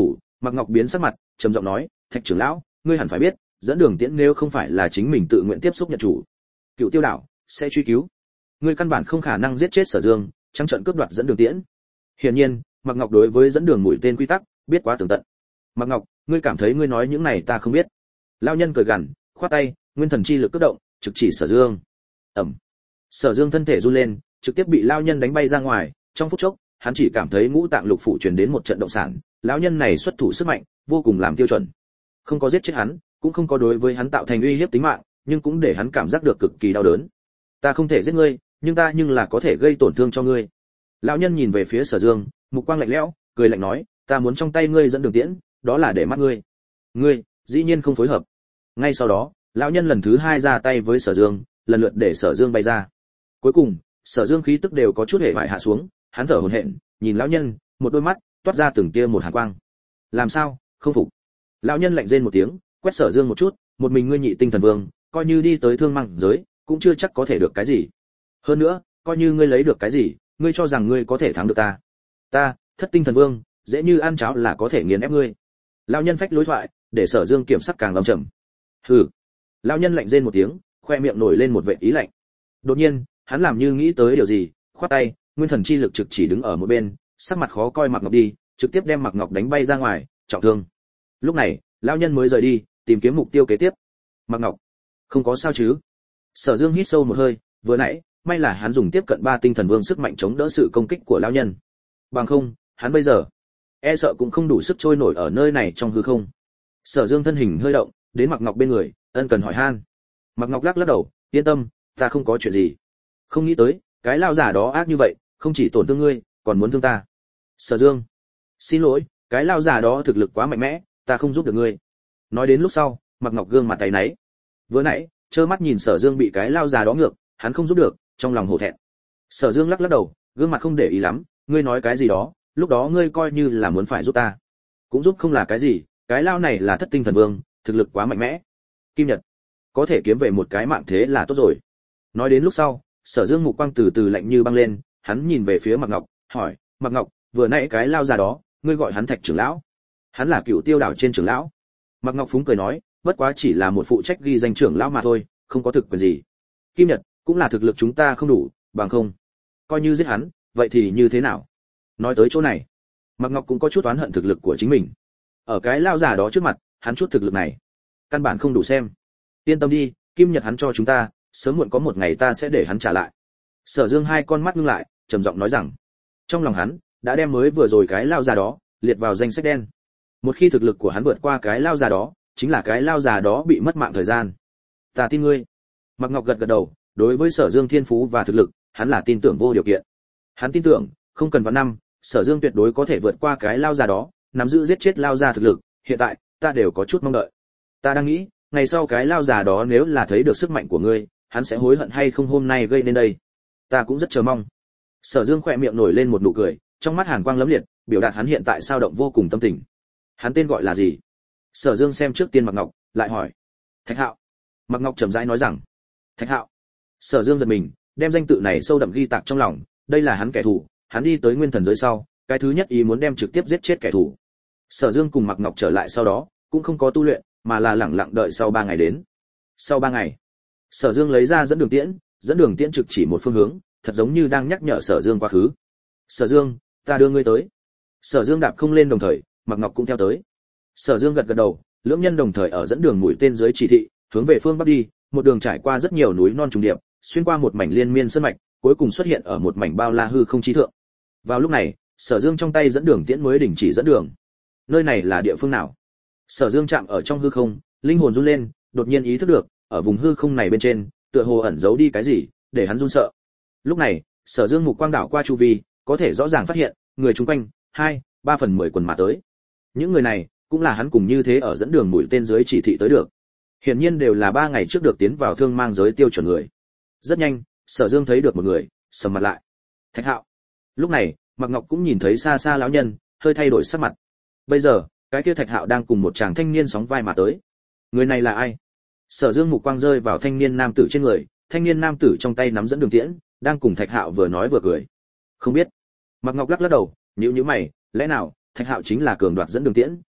Mạc Ngọc biến sắc mặt, trầm giọng nói, Thạch trưởng lão, ngươi hẳn phải biết, dẫn đường tiễn nếu không phải là chính mình tự nguyện tiếp xúc nhận chủ, Cựu Tiêu đảo sẽ truy cứu. Ngươi căn bản không khả năng giết chết Sở Dương, trắng trợn cướp đoạt dẫn đường tiễn. Hiển nhiên, Mạc Ngọc đối với dẫn đường mũi tên quy tắc biết quá tường tận. Mạc Ngọc, ngươi cảm thấy ngươi nói những này ta không biết? Lão nhân cười gằn, khoát tay, nguyên thần chi lực cất động, trực chỉ Sở Dương. Ầm. Sở Dương thân thể run lên, trực tiếp bị lão nhân đánh bay ra ngoài, trong phút chốc, hắn chỉ cảm thấy ngũ tạng lục phủ truyền đến một trận động sản, lão nhân này xuất thủ sức mạnh, vô cùng làm tiêu chuẩn. Không có giết chết hắn, cũng không có đối với hắn tạo thành uy hiếp tính mạng, nhưng cũng để hắn cảm giác được cực kỳ đau đớn. Ta không thể giết ngươi, nhưng ta là có thể gây tổn thương cho ngươi. Lão nhân nhìn về phía Sở Dương, mục quang lạnh lẽo, cười lạnh nói, ta muốn trong tay ngươi dẫn đường tiễn, đó là để mắt ngươi. Ngươi, dĩ nhiên không phối hợp. Ngay sau đó, lão nhân lần thứ hai ra tay với Sở Dương, lần lượt để Sở Dương bay ra. Cuối cùng, Sở Dương khí tức đều có chút hề bại hạ xuống, hắn thở hổn hển, nhìn lão nhân, một đôi mắt toát ra từng tia một hàn quang. Làm sao, không phục? Lão nhân lạnh rên một tiếng, quét Sở Dương một chút, một mình ngươi Nhị Tinh Thần Vương, coi như đi tới thương mang giới, cũng chưa chắc có thể được cái gì. Hơn nữa, coi như ngươi lấy được cái gì, ngươi cho rằng ngươi có thể thắng được ta? Ta, Thất Tinh Thần Vương, dễ như ăn cháo là có thể nghiền ép ngươi. Lão nhân phách lối thoại, để Sở Dương kiểm sắc càng lâm trầm. Hừ. Lão nhân lạnh rên một tiếng, khoe miệng nổi lên một vệt ý lạnh. Đột nhiên, hắn làm như nghĩ tới điều gì, khoát tay, nguyên thần chi lực trực chỉ đứng ở một bên, sắc mặt khó coi Mạc Ngọc đi, trực tiếp đem Mạc Ngọc đánh bay ra ngoài, trọng thương. Lúc này, lão nhân mới rời đi, tìm kiếm mục tiêu kế tiếp. Mạc Ngọc, không có sao chứ? Sở Dương hít sâu một hơi, vừa nãy, may là hắn dùng tiếp cận 3 tinh thần vương sức mạnh chống đỡ sự công kích của lão nhân. Bằng không, hắn bây giờ e sợ cũng không đủ sức trôi nổi ở nơi này trong hư không. Sở Dương thân hình hơi động, đến Mạc Ngọc bên người, ân cần hỏi han. Mạc Ngọc lắc lắc đầu, yên tâm, ta không có chuyện gì. Không nghĩ tới, cái lão giả đó ác như vậy, không chỉ tổn thương ngươi, còn muốn thương ta. Sở Dương, xin lỗi, cái lão giả đó thực lực quá mạnh mẽ, ta không giúp được ngươi. Nói đến lúc sau, Mạc Ngọc gương mặt tay náy. Vừa nãy, trơ mắt nhìn Sở Dương bị cái lão già đó ngược, hắn không giúp được, trong lòng hổ thẹn. Sở Dương lắc lắc đầu, gương mặt không để ý lắm, ngươi nói cái gì đó, lúc đó ngươi coi như là muốn phải giúp ta, cũng giúp không là cái gì, cái lão này là Thất Tinh Thần Vương, thực lực quá mạnh mẽ. Kim Nhật, có thể kiếm về một cái mạng thế là tốt rồi. Nói đến lúc sau, Sở Dương mục quang từ từ lạnh như băng lên, hắn nhìn về phía Mạc Ngọc, hỏi, Mạc Ngọc, vừa nãy cái lão già đó, ngươi gọi hắn Thạch trưởng lão? Hắn là Cựu Tiêu đảo trên trưởng lão. Mạc Ngọc phúng cười nói, bất quá chỉ là một phụ trách ghi danh trưởng lão mà thôi, không có thực quyền gì. Kim Nhật, cũng là thực lực chúng ta không đủ, bằng không, coi như giết hắn, vậy thì như thế nào? Nói tới chỗ này, Mạc Ngọc cũng có chút oán hận thực lực của chính mình. Ở cái lão già đó trước mặt, hắn chút thực lực này, căn bản không đủ xem. Yên tâm đi, Kim Nhật hắn cho chúng ta, sớm muộn có một ngày ta sẽ để hắn trả lại. Sở Dương hai con mắt ngưng lại, trầm giọng nói rằng, trong lòng hắn đã đem mới vừa rồi cái lão già đó liệt vào danh sách đen. Một khi thực lực của hắn vượt qua cái lão già đó, chính là cái lão già đó bị mất mạng thời gian. Ta tin ngươi. Mạc Ngọc gật gật đầu, đối với Sở Dương thiên phú và thực lực, hắn là tin tưởng vô điều kiện. Hắn tin tưởng, không cần vạn năm, Sở Dương tuyệt đối có thể vượt qua cái lão già đó, nắm giữ giết chết lão già thực lực, hiện tại, ta đều có chút mong đợi. Ta đang nghĩ, ngày sau cái lão già đó nếu là thấy được sức mạnh của ngươi, hắn sẽ hối hận hay không hôm nay gây nên đây. Ta cũng rất chờ mong. Sở Dương khỏe miệng nổi lên một nụ cười, trong mắt hàn quang lấm liệt, biểu đạt hắn hiện tại sao động vô cùng tâm tình. Hắn tên gọi là gì? Sở Dương xem trước tiên Mạc Ngọc, lại hỏi. Thạch Hạo. Mạc Ngọc trầm rãi nói rằng. Thạch Hạo. Sở Dương giật mình, đem danh tự này sâu đậm ghi tạc trong lòng, đây là hắn kẻ thù, hắn đi tới nguyên thần giới sau, cái thứ nhất ý muốn đem trực tiếp giết chết kẻ thù. Sở Dương cùng Mạc Ngọc trở lại sau đó, cũng không có tu luyện, mà là lẳng lặng đợi sau 3 ngày đến. Sau 3 ngày, Sở Dương lấy ra dẫn đường tiễn trực chỉ một phương hướng, thật giống như đang nhắc nhở Sở Dương quá khứ. Sở Dương, ta đưa ngươi tới. Sở Dương đạp không lên đồng thời, Mạc Ngọc cũng theo tới. Sở Dương gật gật đầu, lưỡng nhân đồng thời ở dẫn đường mũi tên dưới chỉ thị, hướng về phương bắc đi, một đường trải qua rất nhiều núi non trùng điệp, xuyên qua một mảnh liên miên sơn mạch, cuối cùng xuất hiện ở một mảnh bao la hư không chí thượng. Vào lúc này, Sở Dương trong tay dẫn đường tiễn mới đình chỉ dẫn đường. Nơi này là địa phương nào? Sở Dương chạm ở trong hư không, linh hồn run lên, đột nhiên ý thức được, ở vùng hư không này bên trên, tựa hồ ẩn giấu đi cái gì, để hắn run sợ. Lúc này, Sở Dương mục quang đảo qua chu vi, có thể rõ ràng phát hiện, người chung quanh, 2/3 quần mà tới. Những người này, cũng là hắn cùng như thế ở dẫn đường mũi tên dưới chỉ thị tới được. Hiển nhiên đều là 3 ngày trước được tiến vào thương mang giới tiêu chuẩn người. Rất nhanh, Sở Dương thấy được một người, sầm mặt lại. Thạch Hạo. Lúc này, Mạc Ngọc cũng nhìn thấy xa xa lão nhân, hơi thay đổi sắc mặt. Bây giờ, cái kia Thạch Hạo đang cùng một chàng thanh niên sóng vai mà tới. Người này là ai? Sở Dương mục quang rơi vào thanh niên nam tử trên người, thanh niên nam tử trong tay nắm dẫn đường tiễn, đang cùng Thạch Hạo vừa nói vừa cười. Không biết. Mạc Ngọc lắc lắc đầu, nhíu nhíu mày, lẽ nào Thạch Hạo chính là cường đoạt dẫn đường tiễn,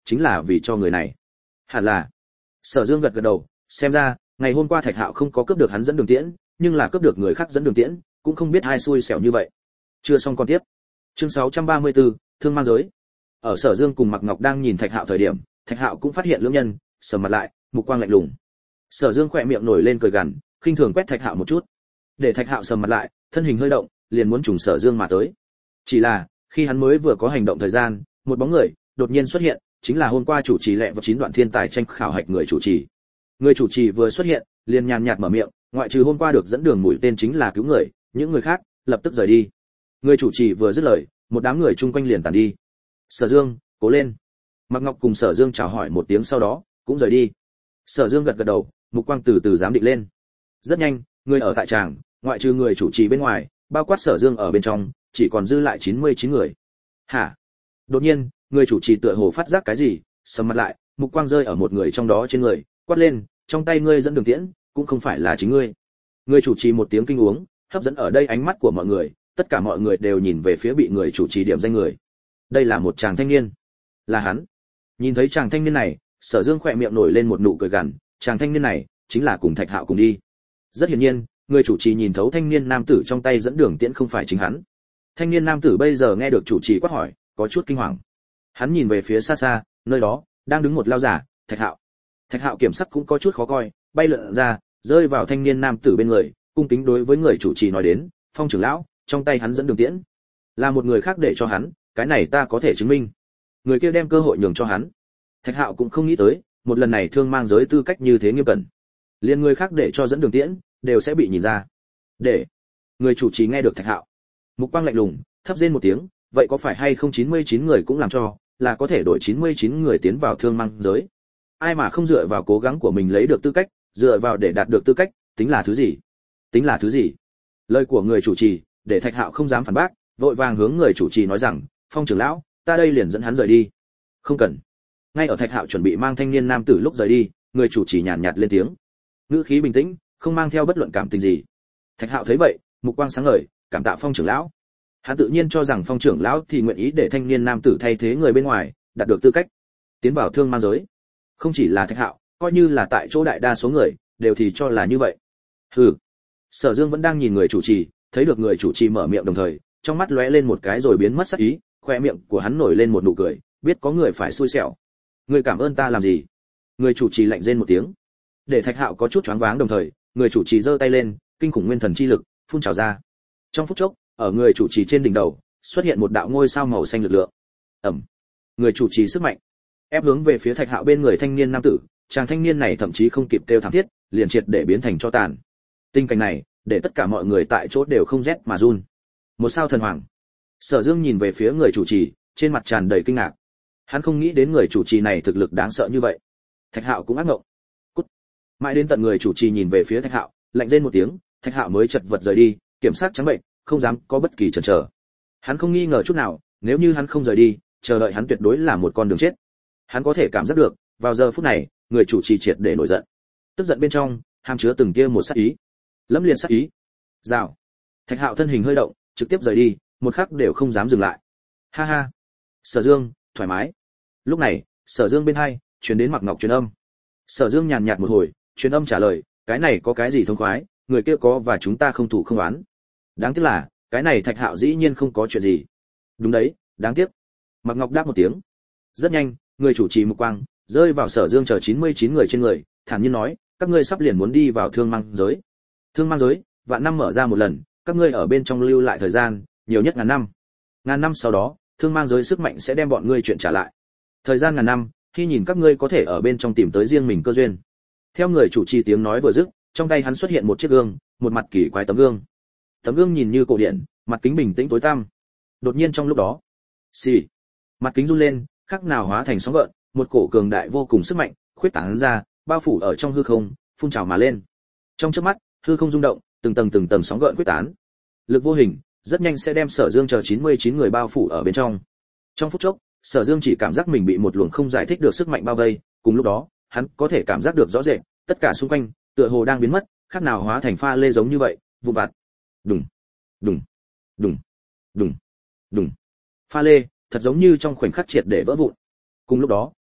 chính là vì cho người này. Hẳn là. Sở Dương gật gật đầu, xem ra ngày hôm qua Thạch Hạo không có cướp được hắn dẫn đường tiễn, nhưng là cướp được người khác dẫn đường tiễn, cũng không biết ai xui xẻo như vậy. Chưa xong con tiếp. Chương 634, thương mang giới. Ở Sở Dương cùng Mạc Ngọc đang nhìn Thạch Hạo thời điểm, Thạch Hạo cũng phát hiện lưỡng nhân, sầm mặt lại, mục quang lạnh lùng. Sở Dương khỏe miệng nổi lên cười gằn, khinh thường quét Thạch Hạo một chút. Để Thạch Hạo sầm mặt lại, thân hình hơi động, liền muốn trùng Sở Dương mà tới. Chỉ là, khi hắn mới vừa có hành động thời gian, một bóng người đột nhiên xuất hiện, chính là hôm qua chủ trì lẹ vào 9 đoạn thiên tài tranh khảo hạch người chủ trì. Người chủ trì vừa xuất hiện, liền nhàn nhạt mở miệng, ngoại trừ hôm qua được dẫn đường mũi tên chính là cứu người, những người khác lập tức rời đi. Người chủ trì vừa dứt lời, một đám người chung quanh liền tản đi. Sở Dương, cố lên. Mạc Ngọc cùng Sở Dương chào hỏi một tiếng sau đó, cũng rời đi. Sở Dương gật gật đầu, mục quang từ từ giám định lên. Rất nhanh, người ở tại tràng, ngoại trừ người chủ trì bên ngoài, bao quát Sở Dương ở bên trong, chỉ còn dư lại 99 người. Hả? Đột nhiên, người chủ trì tựa hồ phát giác cái gì, sầm mặt lại, mục quang rơi ở một người trong đó trên người, quát lên, trong tay ngươi dẫn đường tiễn, cũng không phải là chính ngươi. Người chủ trì một tiếng kinh uống, hấp dẫn ở đây ánh mắt của mọi người, tất cả mọi người đều nhìn về phía bị người chủ trì điểm danh người. Đây là một chàng thanh niên. Là hắn. Nhìn thấy chàng thanh niên này, Sở Dương khỏe miệng nổi lên một nụ cười gằn, chàng thanh niên này chính là cùng Thạch Hạo cùng đi. Rất hiển nhiên, người chủ trì nhìn thấu thanh niên nam tử trong tay dẫn đường tiễn không phải chính hắn. Thanh niên nam tử bây giờ nghe được chủ trì quát hỏi, có chút kinh hoàng. Hắn nhìn về phía xa xa, nơi đó đang đứng một lao giả, Thạch Hạo. Thạch Hạo kiểm sắc cũng có chút khó coi, bay lượn ra, rơi vào thanh niên nam tử bên người, cung kính đối với người chủ trì nói đến, Phong trưởng lão, trong tay hắn dẫn đường tiễn, là một người khác để cho hắn, cái này ta có thể chứng minh. Người kia đem cơ hội nhường cho hắn. Thạch Hạo cũng không nghĩ tới, một lần này thương mang giới tư cách như thế nghiêm cẩn, liền người khác để cho dẫn đường tiễn, đều sẽ bị nhìn ra. Để người chủ trì nghe được Thạch Hạo, mục quang lạnh lùng, thấp rên một tiếng, vậy có phải hay không 99 người cũng làm cho, là có thể đổi 99 người tiến vào thương mang giới. Ai mà không dựa vào cố gắng của mình lấy được tư cách, dựa vào để đạt được tư cách, tính là thứ gì? Tính là thứ gì? Lời của người chủ trì, để Thạch Hạo không dám phản bác, vội vàng hướng người chủ trì nói rằng, Phong trưởng lão, ta đây liền dẫn hắn rời đi. Không cần. Ngay ở Thạch Hạo chuẩn bị mang thanh niên nam tử lúc rời đi, người chủ trì nhàn nhạt lên tiếng, ngữ khí bình tĩnh, không mang theo bất luận cảm tình gì. Thạch Hạo thấy vậy, mục quang sáng ngời, cảm tạ Phong trưởng lão. Hắn tự nhiên cho rằng Phong trưởng lão thì nguyện ý để thanh niên nam tử thay thế người bên ngoài, đạt được tư cách tiến vào thương mang giới. Không chỉ là Thạch Hạo, coi như là tại chỗ đại đa số người đều thì cho là như vậy. Hừ. Sở Dương vẫn đang nhìn người chủ trì, thấy được người chủ trì mở miệng đồng thời, trong mắt lóe lên một cái rồi biến mất sắc ý, khoe miệng của hắn nổi lên một nụ cười, biết có người phải xui xẻo. Người cảm ơn ta làm gì? Người chủ trì lạnh rên một tiếng. Để Thạch Hạo có chút choáng váng đồng thời, người chủ trì giơ tay lên, kinh khủng nguyên thần chi lực phun trào ra. Trong phút chốc, ở người chủ trì trên đỉnh đầu xuất hiện một đạo ngôi sao màu xanh lực lượng. Ầm. Người chủ trì sức mạnh ép hướng về phía Thạch Hạo bên người thanh niên nam tử, chàng thanh niên này thậm chí không kịp kêu thảm thiết, liền triệt để biến thành tro tàn. Tình cảnh này, để tất cả mọi người tại chỗ đều không rét mà run. Một sao thần hoàng. Sở Dương nhìn về phía người chủ trì, trên mặt tràn đầy kinh ngạc. Hắn không nghĩ đến người chủ trì này thực lực đáng sợ như vậy. Thạch Hạo cũng ác ngộng. Cút. Mãi đến tận người chủ trì nhìn về phía Thạch Hạo, lạnh rên một tiếng, Thạch Hạo mới chật vật rời đi, kiểm soát trắng bệnh, không dám có bất kỳ chần chờ. Hắn không nghi ngờ chút nào, nếu như hắn không rời đi, chờ đợi hắn tuyệt đối là một con đường chết. Hắn có thể cảm giác được, vào giờ phút này, người chủ trì triệt để nổi giận. Tức giận bên trong, hàm chứa từng tia một sát ý. Lẫm liệt sát ý. Rào. Thạch Hạo thân hình hơi động, trực tiếp rời đi, một khắc đều không dám dừng lại. Ha ha. Sở Dương, thoải mái. Lúc này, Sở Dương bên hai truyền đến Mạc Ngọc truyền âm. Sở Dương nhàn nhạt một hồi, truyền âm trả lời, cái này có cái gì thông khoái, người kia có và chúng ta không thủ không oán. Đáng tiếc là, cái này Thạch Hạo dĩ nhiên không có chuyện gì. Đúng đấy, đáng tiếc. Mạc Ngọc đáp một tiếng. Rất nhanh, người chủ trì mục quang rơi vào Sở Dương chờ 99 người trên người, thản nhiên nói, các ngươi sắp liền muốn đi vào thương mang giới. Thương mang giới, vạn năm mở ra một lần, các ngươi ở bên trong lưu lại thời gian, nhiều nhất ngàn năm. Ngàn năm sau đó, thương mang giới sức mạnh sẽ đem bọn ngươi chuyện trả lại. Thời gian ngàn năm, khi nhìn các ngươi có thể ở bên trong tìm tới riêng mình cơ duyên. Theo người chủ trì tiếng nói vừa dứt, trong tay hắn xuất hiện một chiếc gương, một mặt kỳ quái tấm gương. Tấm gương nhìn như cổ điển, mặt kính bình tĩnh tối tăm. Đột nhiên trong lúc đó, xì, mặt kính run lên, khắc nào hóa thành sóng gợn, một cổ cường đại vô cùng sức mạnh khuyết tán ra, bao phủ ở trong hư không, phun trào mà lên. Trong chớp mắt, hư không rung động, từng tầng sóng gợn quyết tán. Lực vô hình, rất nhanh sẽ đem Sở Dương chờ 99 người bao phủ ở bên trong. Trong phút chốc, Sở Dương chỉ cảm giác mình bị một luồng không giải thích được sức mạnh bao vây, cùng lúc đó, hắn có thể cảm giác được rõ rệt, tất cả xung quanh tựa hồ đang biến mất, khác nào hóa thành pha lê giống như vậy, vụn vặt. Đùng, đùng, đùng, đùng, đùng. Pha lê, thật giống như trong khoảnh khắc triệt để vỡ vụn. Cùng lúc đó,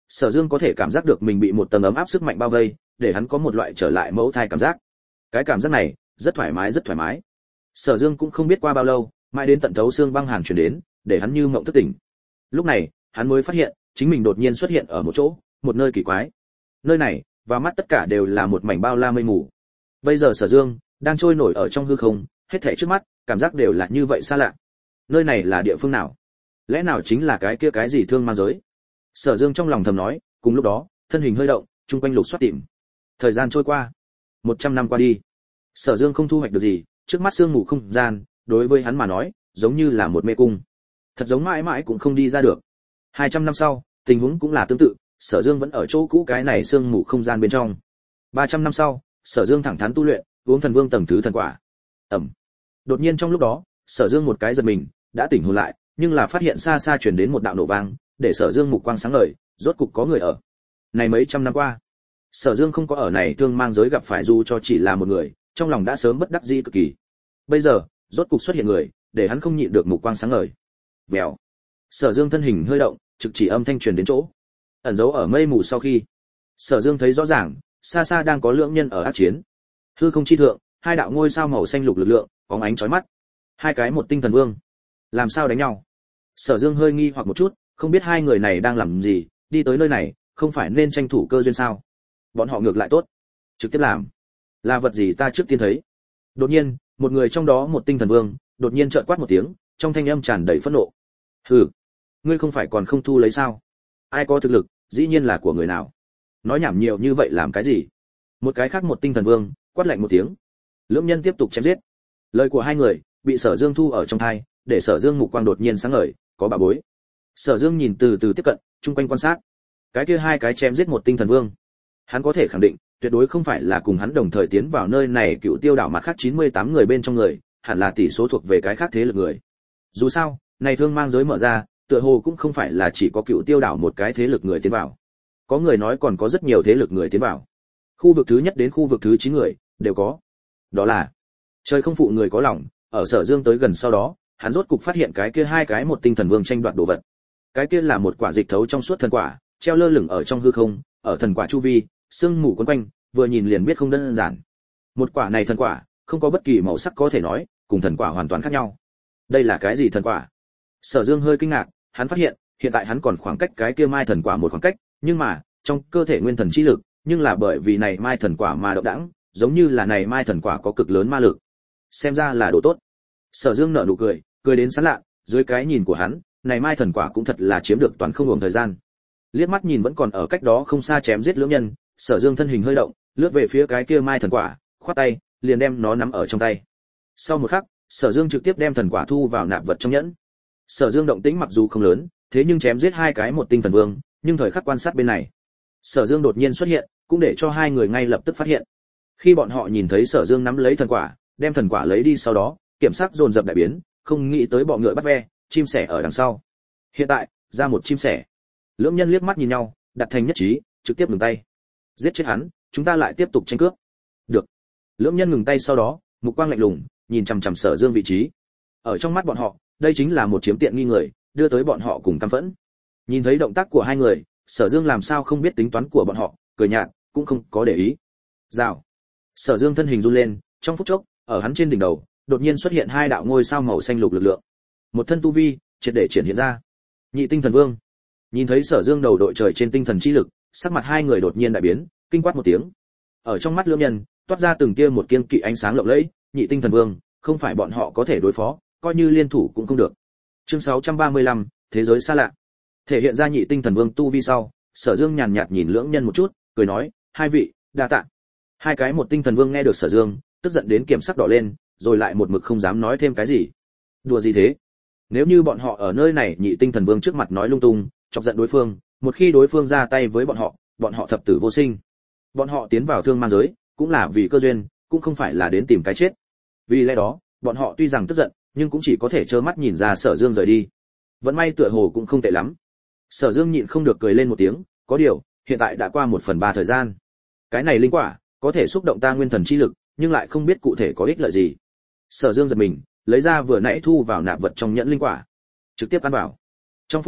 Sở Dương có thể cảm giác được mình bị một tầng ấm áp sức mạnh bao vây, để hắn có một loại trở lại mẫu thai cảm giác. Cái cảm giác này rất thoải mái, rất thoải mái. Sở Dương cũng không biết qua bao lâu, mãi đến tận thấu xương băng hàn truyền đến, để hắn như mộng thức tỉnh. Lúc này, hắn mới phát hiện, chính mình đột nhiên xuất hiện ở một chỗ, một nơi kỳ quái. Nơi này, và mắt tất cả đều là một mảnh bao la mây mù. Bây giờ Sở Dương đang trôi nổi ở trong hư không, hết thảy trước mắt, cảm giác đều là như vậy xa lạ. Nơi này là địa phương nào? Lẽ nào chính là cái kia cái gì thương ma giới? Sở Dương trong lòng thầm nói, cùng lúc đó, thân hình hơi động, chung quanh lục soát tìm. Thời gian trôi qua, 100 năm qua đi. Sở Dương không thu hoạch được gì, trước mắt sương mù không gian, đối với hắn mà nói, giống như là một mê cung. Thật giống mãi mãi cũng không đi ra được. 200 năm sau, tình huống cũng là tương tự, Sở Dương vẫn ở chỗ cũ cái này sương mù không gian bên trong. 300 năm sau, Sở Dương thẳng thắn tu luyện, uống thần vương tầng thứ thần quả. Ẩm. Đột nhiên trong lúc đó, Sở Dương một cái giật mình, đã tỉnh hồn lại, nhưng là phát hiện xa xa truyền đến một đạo nổ vang, để Sở Dương mục quang sáng ngời, rốt cục có người ở. Này mấy trăm năm qua, Sở Dương không có ở này thương mang giới gặp phải dù cho chỉ là một người, trong lòng đã sớm bất đắc dĩ cực kỳ. Bây giờ, rốt cục xuất hiện người, để hắn không nhịn được mục quang sáng ngời. Vèo. Sở Dương thân hình hơi động, trực chỉ âm thanh truyền đến chỗ. Ẩn giấu ở mây mù sau khi, Sở Dương thấy rõ ràng, xa xa đang có lưỡng nhân ở ác chiến. Hư không chi thượng, hai đạo ngôi sao màu xanh lục lực lượng, bóng ánh chói mắt. Hai cái một tinh thần vương, làm sao đánh nhau? Sở Dương hơi nghi hoặc một chút, không biết hai người này đang làm gì, đi tới nơi này, không phải nên tranh thủ cơ duyên sao? Bọn họ ngược lại tốt, trực tiếp làm. Là vật gì ta trước tiên thấy? Đột nhiên, một người trong đó một tinh thần vương, đột nhiên trợn quát một tiếng, trong thanh âm tràn đầy phẫn nộ. Hừ, ngươi không phải còn không thu lấy sao? Ai có thực lực, dĩ nhiên là của người nào? Nói nhảm nhiều như vậy làm cái gì? Một cái khác một tinh thần vương, quát lạnh một tiếng. Lưỡng nhân tiếp tục chém giết. Lời của hai người bị Sở Dương thu ở trong tai, để Sở Dương mục quang đột nhiên sáng ngời, có bà bối. Sở Dương nhìn từ từ tiếp cận, chung quanh quan sát. Cái kia hai cái chém giết một tinh thần vương, hắn có thể khẳng định, tuyệt đối không phải là cùng hắn đồng thời tiến vào nơi này Cựu Tiêu đảo mặt khác 98 người bên trong người, hẳn là tỷ số thuộc về cái khác thế lực người. Dù sao, này thương mang giới mở ra, tựa hồ cũng không phải là chỉ có Cựu Tiêu đảo một cái thế lực người tiến vào. Có người nói còn có rất nhiều thế lực người tiến vào. Khu vực thứ nhất đến khu vực thứ 9 người đều có. Đó là trời không phụ người có lòng, ở Sở Dương tới gần sau đó, hắn rốt cục phát hiện cái kia hai cái một tinh thần vương tranh đoạt đồ vật. Cái kia là một quả dịch thấu trong suốt thần quả, treo lơ lửng ở trong hư không, ở thần quả chu vi, sương mù quấn quanh, vừa nhìn liền biết không đơn giản. Một quả này thần quả, không có bất kỳ màu sắc có thể nói, cùng thần quả hoàn toàn khác nhau. Đây là cái gì thần quả? Sở Dương hơi kinh ngạc, hắn phát hiện, hiện tại hắn còn khoảng cách cái kia mai thần quả một khoảng cách, nhưng mà, trong cơ thể nguyên thần chi lực, nhưng là bởi vì này mai thần quả mà động đãng, giống như là này mai thần quả có cực lớn ma lực. Xem ra là đồ tốt. Sở Dương nở nụ cười, cười đến sán lạ, dưới cái nhìn của hắn, này mai thần quả cũng thật là chiếm được toàn không uổng thời gian. Liếc mắt nhìn vẫn còn ở cách đó không xa chém giết lưỡng nhân, Sở Dương thân hình hơi động, lướt về phía cái kia mai thần quả, khoát tay, liền đem nó nắm ở trong tay. Sau một khắc, Sở Dương trực tiếp đem thần quả thu vào nạp vật trong nhẫn. Sở Dương động tĩnh mặc dù không lớn, thế nhưng chém giết hai cái một tinh thần vương, nhưng thời khắc quan sát bên này, Sở Dương đột nhiên xuất hiện, cũng để cho hai người ngay lập tức phát hiện. Khi bọn họ nhìn thấy Sở Dương nắm lấy thần quả, đem thần quả lấy đi sau đó, kiểm sắc dồn dập đại biến, không nghĩ tới bọ ngựa bắt ve, chim sẻ ở đằng sau. Hiện tại, ra một chim sẻ. Lưỡng nhân liếc mắt nhìn nhau, đặt thành nhất trí, trực tiếp ngừng tay. Giết chết hắn, chúng ta lại tiếp tục tranh cướp. Được. Lưỡng nhân ngừng tay sau đó, mục quang lạnh lùng, nhìn chằm chằm Sở Dương vị trí. Ở trong mắt bọn họ, đây chính là một chiếm tiện nghi người, đưa tới bọn họ cùng căm phẫn. Nhìn thấy động tác của hai người, Sở Dương làm sao không biết tính toán của bọn họ, cười nhạt, cũng không có để ý. Rào. Sở Dương thân hình run lên, trong phút chốc, ở hắn trên đỉnh đầu, đột nhiên xuất hiện hai đạo ngôi sao màu xanh lục lực lượng. Một thân tu vi, triệt để triển hiện ra. Nhị tinh thần vương. Nhìn thấy Sở Dương đầu đội trời trên tinh thần chi lực, sắc mặt hai người đột nhiên đại biến, kinh quát một tiếng. Ở trong mắt Lưỡng Nhân, toát ra từng tia một kiêng kỵ ánh sáng lộng lẫy, nhị tinh thần vương, không phải bọn họ có thể đối phó, coi như liên thủ cũng không được. Chương 635, thế giới xa lạ. Thể hiện ra nhị tinh thần vương tu vi sau, Sở Dương nhàn nhạt nhìn Lưỡng Nhân một chút, cười nói, hai vị, đa tạ. Hai cái một tinh thần vương nghe được Sở Dương, tức giận đến kiểm sắc đỏ lên, rồi lại một mực không dám nói thêm cái gì. Đùa gì thế? Nếu như bọn họ ở nơi này nhị tinh thần vương trước mặt nói lung tung, chọc giận đối phương, một khi đối phương ra tay với bọn họ thập tử vô sinh. Bọn họ tiến vào thương mang giới, cũng là vì cơ duyên, cũng không phải là đến tìm cái chết. Vì lẽ đó, bọn họ tuy rằng tức giận, nhưng cũng chỉ có thể trơ mắt nhìn ra Sở Dương rời đi. Vẫn may tựa hồ cũng không tệ lắm. Sở Dương nhịn không được cười lên một tiếng, có điều, hiện tại đã qua 1/3 thời gian. Cái này linh quả, có thể xúc động ta nguyên thần chi lực, nhưng lại không biết cụ thể có ích lợi gì. Sở Dương giật mình, lấy ra vừa nãy thu vào nạp vật trong nhẫn linh quả, trực tiếp ăn vào. Trong phút chốc,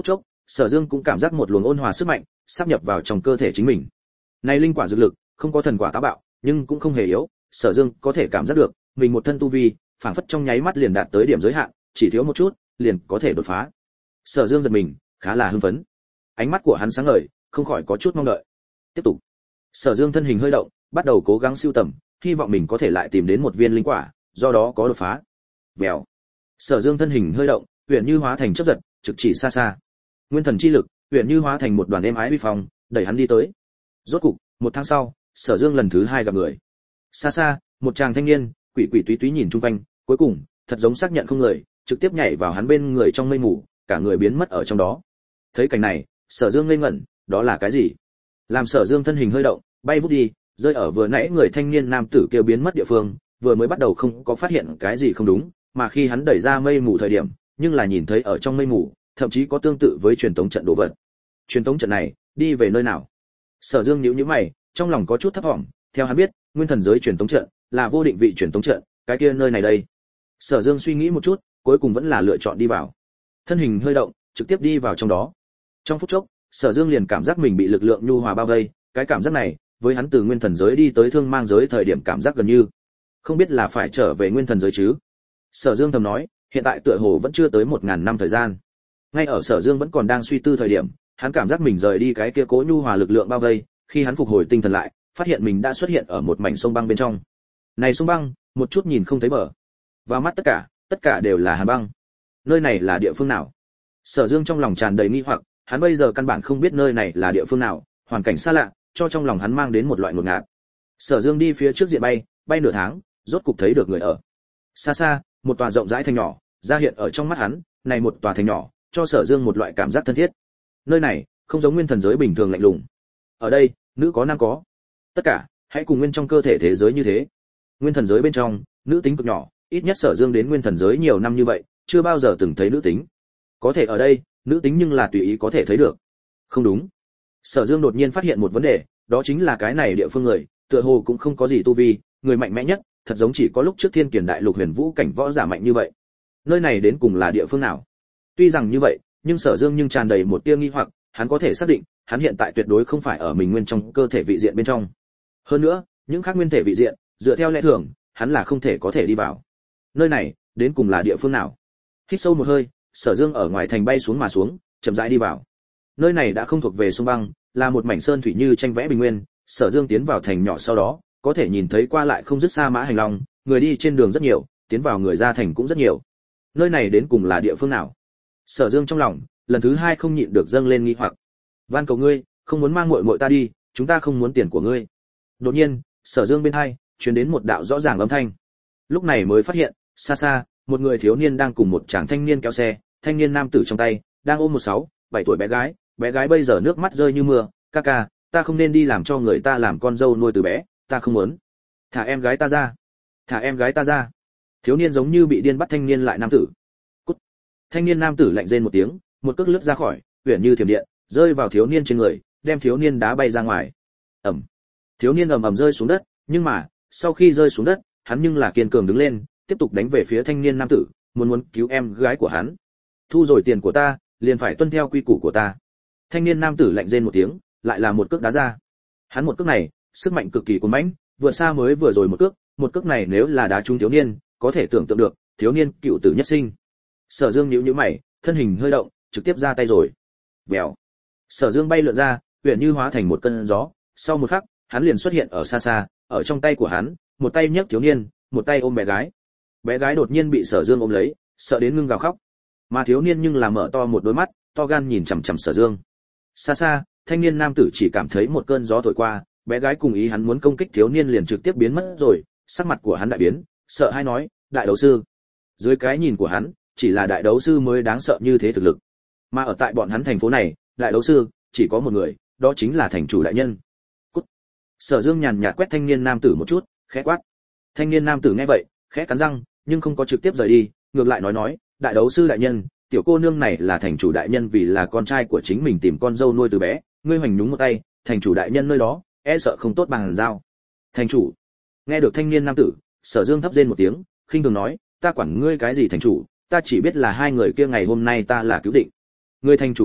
Sở Dương cũng cảm giác một luồng ôn hòa sức mạnh sáp nhập vào trong cơ thể chính mình. Này linh quả dược lực, không có thần quả táo bạo, nhưng cũng không hề yếu, Sở Dương có thể cảm giác được, mình một thân tu vi, phảng phất trong nháy mắt liền đạt tới điểm giới hạn, chỉ thiếu một chút, liền có thể đột phá. Sở Dương giật mình, khá là hưng phấn. Ánh mắt của hắn sáng ngời, không khỏi có chút mong đợi. Tiếp tục. Sở Dương thân hình hơi động, bắt đầu cố gắng sưu tầm, hy vọng mình có thể lại tìm đến một viên linh quả, do đó có đột phá. Vèo. Sở Dương thân hình hơi động, huyền như hóa thành chớp giật, trực chỉ xa xa. Nguyên thần chi lực, huyền như hóa thành một đoàn êm ái uy phong, đẩy hắn đi tới. Rốt cục, một tháng sau, Sở Dương lần thứ 2 gặp người. Xa xa, một chàng thanh niên, quỷ quỷ túy túy nhìn chung quanh, cuối cùng, thật giống xác nhận không người, trực tiếp nhảy vào hắn bên người trong mây mù, cả người biến mất ở trong đó. Thấy cảnh này, Sở Dương ngây ngẩn, đó là cái gì? Làm Sở Dương thân hình hơi động, bay vút đi, rơi ở vừa nãy người thanh niên nam tử kia biến mất địa phương, vừa mới bắt đầu không có phát hiện cái gì không đúng, mà khi hắn đẩy ra mây mù thời điểm, nhưng là nhìn thấy ở trong mây mù, thậm chí có tương tự với truyền tống trận đồ vật. Truyền tống trận này, đi về nơi nào? Sở Dương nhíu nhíu mày, trong lòng có chút thấp vọng, theo hắn biết, nguyên thần giới truyền tống trận là vô định vị truyền tống trận, cái kia nơi này đây. Sở Dương suy nghĩ một chút, cuối cùng vẫn là lựa chọn đi vào. Thân hình hơi động, trực tiếp đi vào trong đó. Trong phút chốc, Sở Dương liền cảm giác mình bị lực lượng nhu hòa bao vây, cái cảm giác này, với hắn từ nguyên thần giới đi tới thương mang giới thời điểm cảm giác gần như, không biết là phải trở về nguyên thần giới chứ. Sở Dương thầm nói, hiện tại tựa hồ vẫn chưa tới 1000 năm thời gian. Ngay ở Sở Dương vẫn còn đang suy tư thời điểm, hắn cảm giác mình rời đi cái kia cố nhu hòa lực lượng bao vây, khi hắn phục hồi tinh thần lại, phát hiện mình đã xuất hiện ở một mảnh sông băng bên trong. Này sông băng, một chút nhìn không thấy bờ. Vào mắt tất cả đều là hàn băng. Nơi này là địa phương nào? Sở Dương trong lòng tràn đầy nghi hoặc, hắn bây giờ căn bản không biết nơi này là địa phương nào, hoàn cảnh xa lạ, cho trong lòng hắn mang đến một loại ngột ngạt. Sở Dương đi phía trước diện bay nửa tháng, rốt cục thấy được người ở. Xa xa, một tòa rộng rãi thành nhỏ ra hiện ở trong mắt hắn, này một tòa thành nhỏ, cho Sở Dương một loại cảm giác thân thiết. Nơi này, không giống nguyên thần giới bình thường lạnh lùng. Ở đây, nữ có nam có. Tất cả, hãy cùng nguyên trong cơ thể thế giới như thế. Nguyên thần giới bên trong, nữ tính cực nhỏ, ít nhất Sở Dương đến nguyên thần giới nhiều năm như vậy, chưa bao giờ từng thấy nữ tính. Có thể ở đây, nữ tính nhưng là tùy ý có thể thấy được. Không đúng. Sở Dương đột nhiên phát hiện một vấn đề, đó chính là cái này địa phương người, tựa hồ cũng không có gì tu vi, người mạnh mẽ nhất, thật giống chỉ có lúc trước Thiên Kiền Đại Lục Huyền Vũ cảnh võ giả mạnh như vậy. Nơi này đến cùng là địa phương nào? Tuy rằng như vậy, nhưng Sở Dương nhưng tràn đầy một tia nghi hoặc, hắn có thể xác định, hắn hiện tại tuyệt đối không phải ở mình nguyên trong cơ thể vị diện bên trong. Hơn nữa, những khác nguyên thể vị diện, dựa theo lẽ thường, hắn là không thể có thể đi vào. Nơi này, đến cùng là địa phương nào? Hít sâu một hơi, Sở Dương ở ngoài thành bay xuống mà xuống, chậm rãi đi vào. Nơi này đã không thuộc về sông băng, là một mảnh sơn thủy như tranh vẽ bình nguyên. Sở Dương tiến vào thành nhỏ sau đó, có thể nhìn thấy qua lại không dứt xa mã hành long, người đi trên đường rất nhiều, tiến vào người ra thành cũng rất nhiều. Nơi này đến cùng là địa phương nào? Sở Dương trong lòng, lần thứ 2 không nhịn được dâng lên nghi hoặc. Van cầu ngươi, không muốn mang muội muội ta đi, chúng ta không muốn tiền của ngươi. Đột nhiên, Sở Dương bên hai truyền đến một đạo rõ ràng âm thanh. Lúc này mới phát hiện, xa xa, một người thiếu niên đang cùng một chàng thanh niên kéo xe, thanh niên nam tử trong tay đang ôm một 6-7 tuổi bé gái bây giờ nước mắt rơi như mưa, ca ca, ta không nên đi làm cho người ta làm con dâu nuôi từ bé, ta không muốn. Thả em gái ta ra, thả em gái ta ra. Thiếu niên giống như bị điên bắt thanh niên lại nam tử. Cút. Thanh niên nam tử lạnh rên một tiếng, một cước lướt ra khỏi, huyền như thiểm điện, rơi vào thiếu niên trên người, đem thiếu niên đá bay ra ngoài. Ầm. Thiếu niên ầm ầm rơi xuống đất, nhưng mà, sau khi rơi xuống đất, hắn nhưng là kiên cường đứng lên, tiếp tục đánh về phía thanh niên nam tử, muốn cứu em gái của hắn. Thu rồi tiền của ta, liền phải tuân theo quy củ của ta. Thanh niên nam tử lạnh rên một tiếng, lại là một cước đá ra. Hắn một cước này, sức mạnh cực kỳ cuồng mãnh, vượt xa mới vừa rồi một cước này nếu là đá trúng thiếu niên, có thể tưởng tượng được, thiếu niên cựu tử nhất sinh. Sở Dương nhíu nhíu mày, thân hình hơi động, trực tiếp ra tay rồi. Vèo. Sở Dương bay lượn ra, huyền như hóa thành một cơn gió, sau một khắc, hắn liền xuất hiện ở xa xa, ở trong tay của hắn, một tay nhấc thiếu niên, một tay ôm bé gái. Bé gái đột nhiên bị Sở Dương ôm lấy, sợ đến ngưng gào khóc. Mà thiếu niên nhưng là mở to một đôi mắt, to gan nhìn chằm chằm Sở Dương. Xa xa, thanh niên nam tử chỉ cảm thấy một cơn gió thổi qua, bé gái cùng ý hắn muốn công kích thiếu niên liền trực tiếp biến mất rồi, sắc mặt của hắn đại biến, sợ hãi nói, đại đấu sư. Dưới cái nhìn của hắn, chỉ là đại đấu sư mới đáng sợ như thế thực lực. Mà ở tại bọn hắn thành phố này, đại đấu sư chỉ có một người, đó chính là thành chủ đại nhân. Cút. Sở Dương nhàn nhạt quét thanh niên nam tử một chút, khẽ quát. Thanh niên nam tử nghe vậy, khẽ cắn răng, nhưng không có trực tiếp rời đi, ngược lại nói, đại đấu sư đại nhân, tiểu cô nương này là thành chủ đại nhân vì là con trai của chính mình tìm con dâu nuôi từ bé, ngươi hoành nhúng một tay, thành chủ đại nhân nơi đó, e sợ không tốt bằng giao. Thành chủ. Nghe được thanh niên nam tử, Sở Dương thấp rên một tiếng, khinh thường nói, ta quản ngươi cái gì thành chủ, ta chỉ biết là hai người kia ngày hôm nay ta là cứu định. Người thành chủ kia,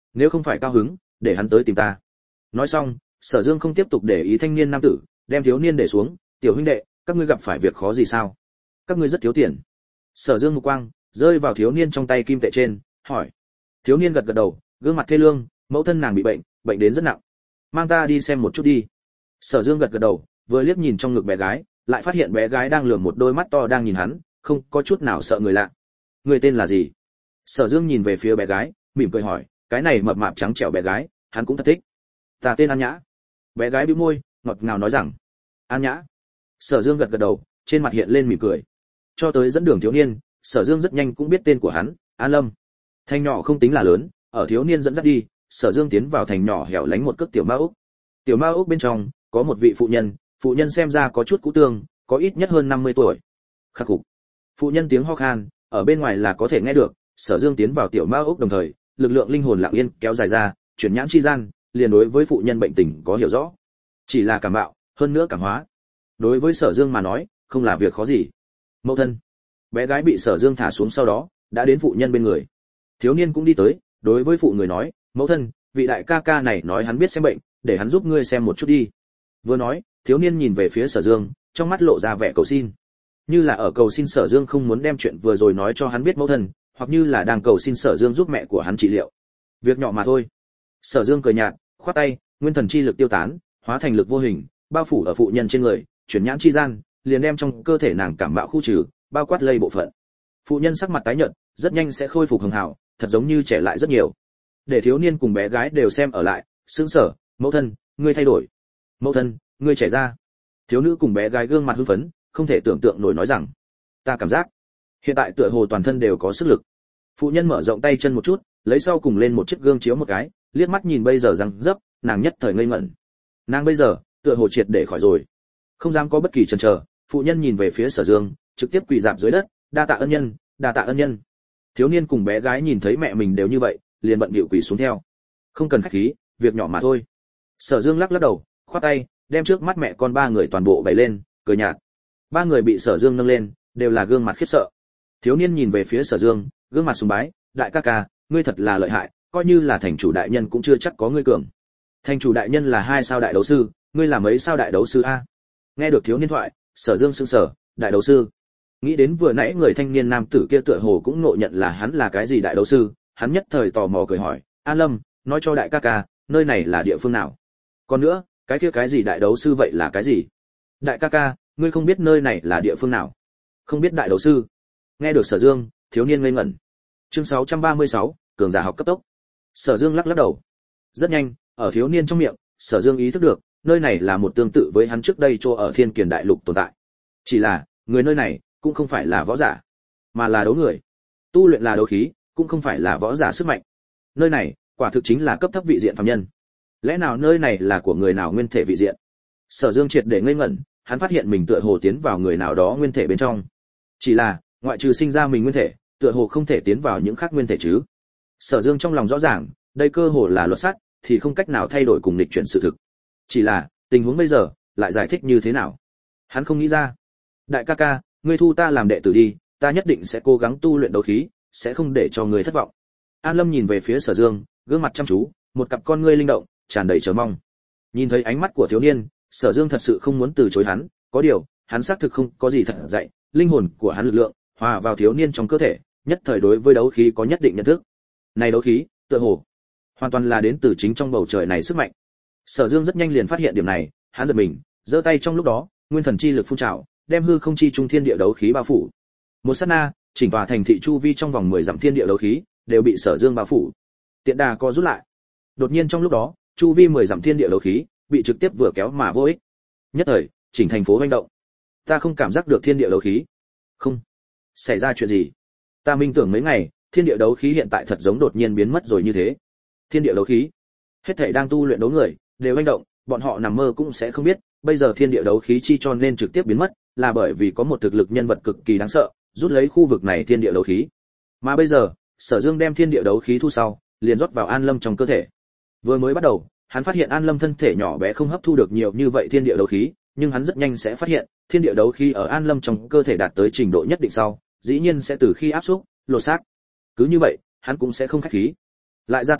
nếu không phải cao hứng, để hắn tới tìm ta. Nói xong, Sở Dương không tiếp tục để ý thanh niên nam tử, đem thiếu niên để xuống, tiểu huynh đệ, các ngươi gặp phải việc khó gì sao? Các ngươi rất thiếu tiền. Sở Dương mục quang rơi vào thiếu niên trong tay kim tệ trên, hỏi. Thiếu niên gật gật đầu, gương mặt thê lương, mẫu thân nàng bị bệnh, bệnh đến rất nặng. Mang ta đi xem một chút đi. Sở Dương gật gật đầu, vừa liếc nhìn trong ngực bé gái, lại phát hiện bé gái đang lườm một đôi mắt to đang nhìn hắn, không có chút nào sợ người lạ. Người tên là gì? Sở Dương nhìn về phía bé gái, mỉm cười hỏi, cái này mập mạp trắng trẻo bé gái, hắn cũng thật thích. Ta tên An Nhã. Bé gái bĩu môi, ngọt ngào nói rằng. An Nhã. Sở Dương gật gật đầu, trên mặt hiện lên mỉm cười. Cho tới dẫn đường thiếu niên, Sở Dương rất nhanh cũng biết tên của hắn, An Lâm. Thành nhỏ không tính là lớn, ở thiếu niên dẫn dắt đi, Sở Dương tiến vào thành nhỏ hẻo lánh một cước tiểu ma ốc. Tiểu ma ốc bên trong có một vị phụ nhân xem ra có chút cũ tương, có ít nhất hơn 50 tuổi. Khắc phục. Phụ nhân tiếng ho khan, ở bên ngoài là có thể nghe được. Sở Dương tiến vào tiểu ma ốc đồng thời, lực lượng linh hồn lặng yên kéo dài ra, chuyển nhãn chi gian, liền đối với phụ nhân bệnh tình có hiểu rõ. Chỉ là cảm mạo, hơn nữa cảm hóa. Đối với Sở Dương mà nói, không là việc khó gì. Mẫu thân. Bé gái bị Sở Dương thả xuống sau đó, đã đến phụ nhân bên người. Thiếu niên cũng đi tới, đối với phụ người nói, mẫu thân, vị đại ca ca này nói hắn biết xem bệnh, để hắn giúp ngươi xem một chút đi. Vừa nói, thiếu niên nhìn về phía Sở Dương, trong mắt lộ ra vẻ cầu xin. Như là ở cầu xin Sở Dương không muốn đem chuyện vừa rồi nói cho hắn biết mẫu thân, hoặc như là đang cầu xin Sở Dương giúp mẹ của hắn trị liệu. Việc nhỏ mà thôi. Sở Dương cười nhạt, khoát tay, nguyên thần chi lực tiêu tán, hóa thành lực vô hình, bao phủ ở phụ nhân trên người, chuyển nhãn chi gian, liền đem trong cơ thể nàng cảm mạo khu trừ, bao quát lây bộ phận. Phụ nhân sắc mặt tái nhợt, rất nhanh sẽ khôi phục hường hảo, thật giống như trẻ lại rất nhiều. Để thiếu niên cùng bé gái đều xem ở lại, sững sờ, mẫu thân, ngươi thay đổi. Mẫu thân, ngươi trẻ ra. Thiếu nữ cùng bé gái gương mặt hưng phấn, không thể tưởng tượng nổi nói rằng, ta cảm giác hiện tại tựa hồ toàn thân đều có sức lực. Phụ nhân mở rộng tay chân một chút, lấy sau cùng lên một chiếc gương chiếu một cái, liếc mắt nhìn bây giờ răng dấp, nàng nhất thời ngây ngẩn. Nàng bây giờ tựa hồ triệt để khỏi rồi, không dám có bất kỳ chần chờ. Phụ nhân nhìn về phía Sở Dương, trực tiếp quỳ rạp dưới đất, đa tạ ân nhân, đa tạ ân nhân. Thiếu niên cùng bé gái nhìn thấy mẹ mình đều như vậy, liền bận bịu quỳ xuống theo. Không cần khách khí, việc nhỏ mà thôi. Sở Dương lắc lắc đầu, khoát tay, đem trước mắt mẹ con ba người toàn bộ bày lên, cười nhạt. Ba người bị Sở Dương nâng lên, đều là gương mặt khiếp sợ. Thiếu niên nhìn về phía Sở Dương, gương mặt sùng bái, đại ca ca, ngươi thật là lợi hại, coi như là thành chủ đại nhân cũng chưa chắc có ngươi cường. Thành chủ đại nhân là 2 sao đại đấu sư, ngươi là mấy sao đại đấu sư a? Nghe được thiếu niên thoại, Sở Dương sững sờ, đại đấu sư. Nghĩ đến vừa nãy người thanh niên nam tử kia tựa hồ cũng ngộ nhận là hắn là cái gì đại đấu sư, hắn nhất thời tò mò cười hỏi, An Lâm, nói cho đại ca ca, nơi này là địa phương nào? Còn nữa, cái kia cái gì đại đấu sư vậy là cái gì? Đại ca ca, ngươi không biết nơi này là địa phương nào? Không biết đại đấu sư? Nghe được Sở Dương, thiếu niên ngây ngẩn. Chương 636, cường giả học cấp tốc. Sở Dương lắc lắc đầu. Rất nhanh, ở thiếu niên trong miệng, Sở Dương ý thức được, nơi này là một tương tự với hắn trước đây cho ở Thiên Kiền đại lục tồn tại. Chỉ là, người nơi này cũng không phải là võ giả, mà là đấu người. Tu luyện là đấu khí, cũng không phải là võ giả sức mạnh. Nơi này, quả thực chính là cấp thấp vị diện phàm nhân. Lẽ nào nơi này là của người nào nguyên thể vị diện? Sở Dương triệt để ngây ngẩn, hắn phát hiện mình tựa hồ tiến vào người nào đó nguyên thể bên trong. Chỉ là, ngoại trừ sinh ra mình nguyên thể, tựa hồ không thể tiến vào những khác nguyên thể chứ. Sở Dương trong lòng rõ ràng, đây cơ hồ là luật sắt, thì không cách nào thay đổi cùng nghịch chuyển sự thực. Chỉ là, tình huống bây giờ lại giải thích như thế nào? Hắn không nghĩ ra. Đại ca ca, ngươi thu ta làm đệ tử đi, ta nhất định sẽ cố gắng tu luyện đấu khí, sẽ không để cho ngươi thất vọng. An Lâm nhìn về phía Sở Dương, gương mặt chăm chú, một cặp con ngươi linh động, tràn đầy chờ mong. Nhìn thấy ánh mắt của thiếu niên, Sở Dương thật sự không muốn từ chối hắn, có điều, hắn xác thực không có gì thật dạy, linh hồn của hắn lực lượng hòa vào thiếu niên trong cơ thể, nhất thời đối với đấu khí có nhất định nhận thức. Này đấu khí, tựa hồ hoàn toàn là đến từ chính trong bầu trời này sức mạnh. Sở Dương rất nhanh liền phát hiện điểm này, hắn giật mình, giơ tay trong lúc đó, nguyên thần chi lực phun trào, đem hư không chi trung thiên địa đấu khí bao phủ. Một sát na, chỉnh tòa thành thị chu vi trong vòng 10 dặm thiên địa đấu khí đều bị Sở Dương bao phủ. Tiện đà co rút lại. Đột nhiên trong lúc đó, chu vi 10 dặm thiên địa đấu khí bị trực tiếp vừa kéo mà vô ích. Nhất thời, chỉnh thành phố hoành động. Ta không cảm giác được thiên địa đấu khí. Không, xảy ra chuyện gì? Ta minh tưởng mấy ngày, thiên địa đấu khí hiện tại thật giống đột nhiên biến mất rồi như thế. Thiên địa đấu khí, hết thảy đang tu luyện đấu người đều hoành động, bọn họ nằm mơ cũng sẽ không biết, bây giờ thiên địa đấu khí chi cho nên trực tiếp biến mất, là bởi vì có một thực lực nhân vật cực kỳ đáng sợ, rút lấy khu vực này thiên địa đấu khí. Mà bây giờ, Sở Dương đem thiên địa đấu khí thu sau, liền rót vào An Lâm trong cơ thể. Vừa mới bắt đầu, hắn phát hiện An Lâm thân thể nhỏ bé không hấp thu được nhiều như vậy thiên địa đấu khí, nhưng hắn rất nhanh sẽ phát hiện, thiên địa đấu khí ở An Lâm trong cơ thể đạt tới trình độ nhất định sau, dĩ nhiên sẽ từ khi áp xúc, lột xác. Cứ như vậy, hắn cũng sẽ không khách khí, lại ra tay,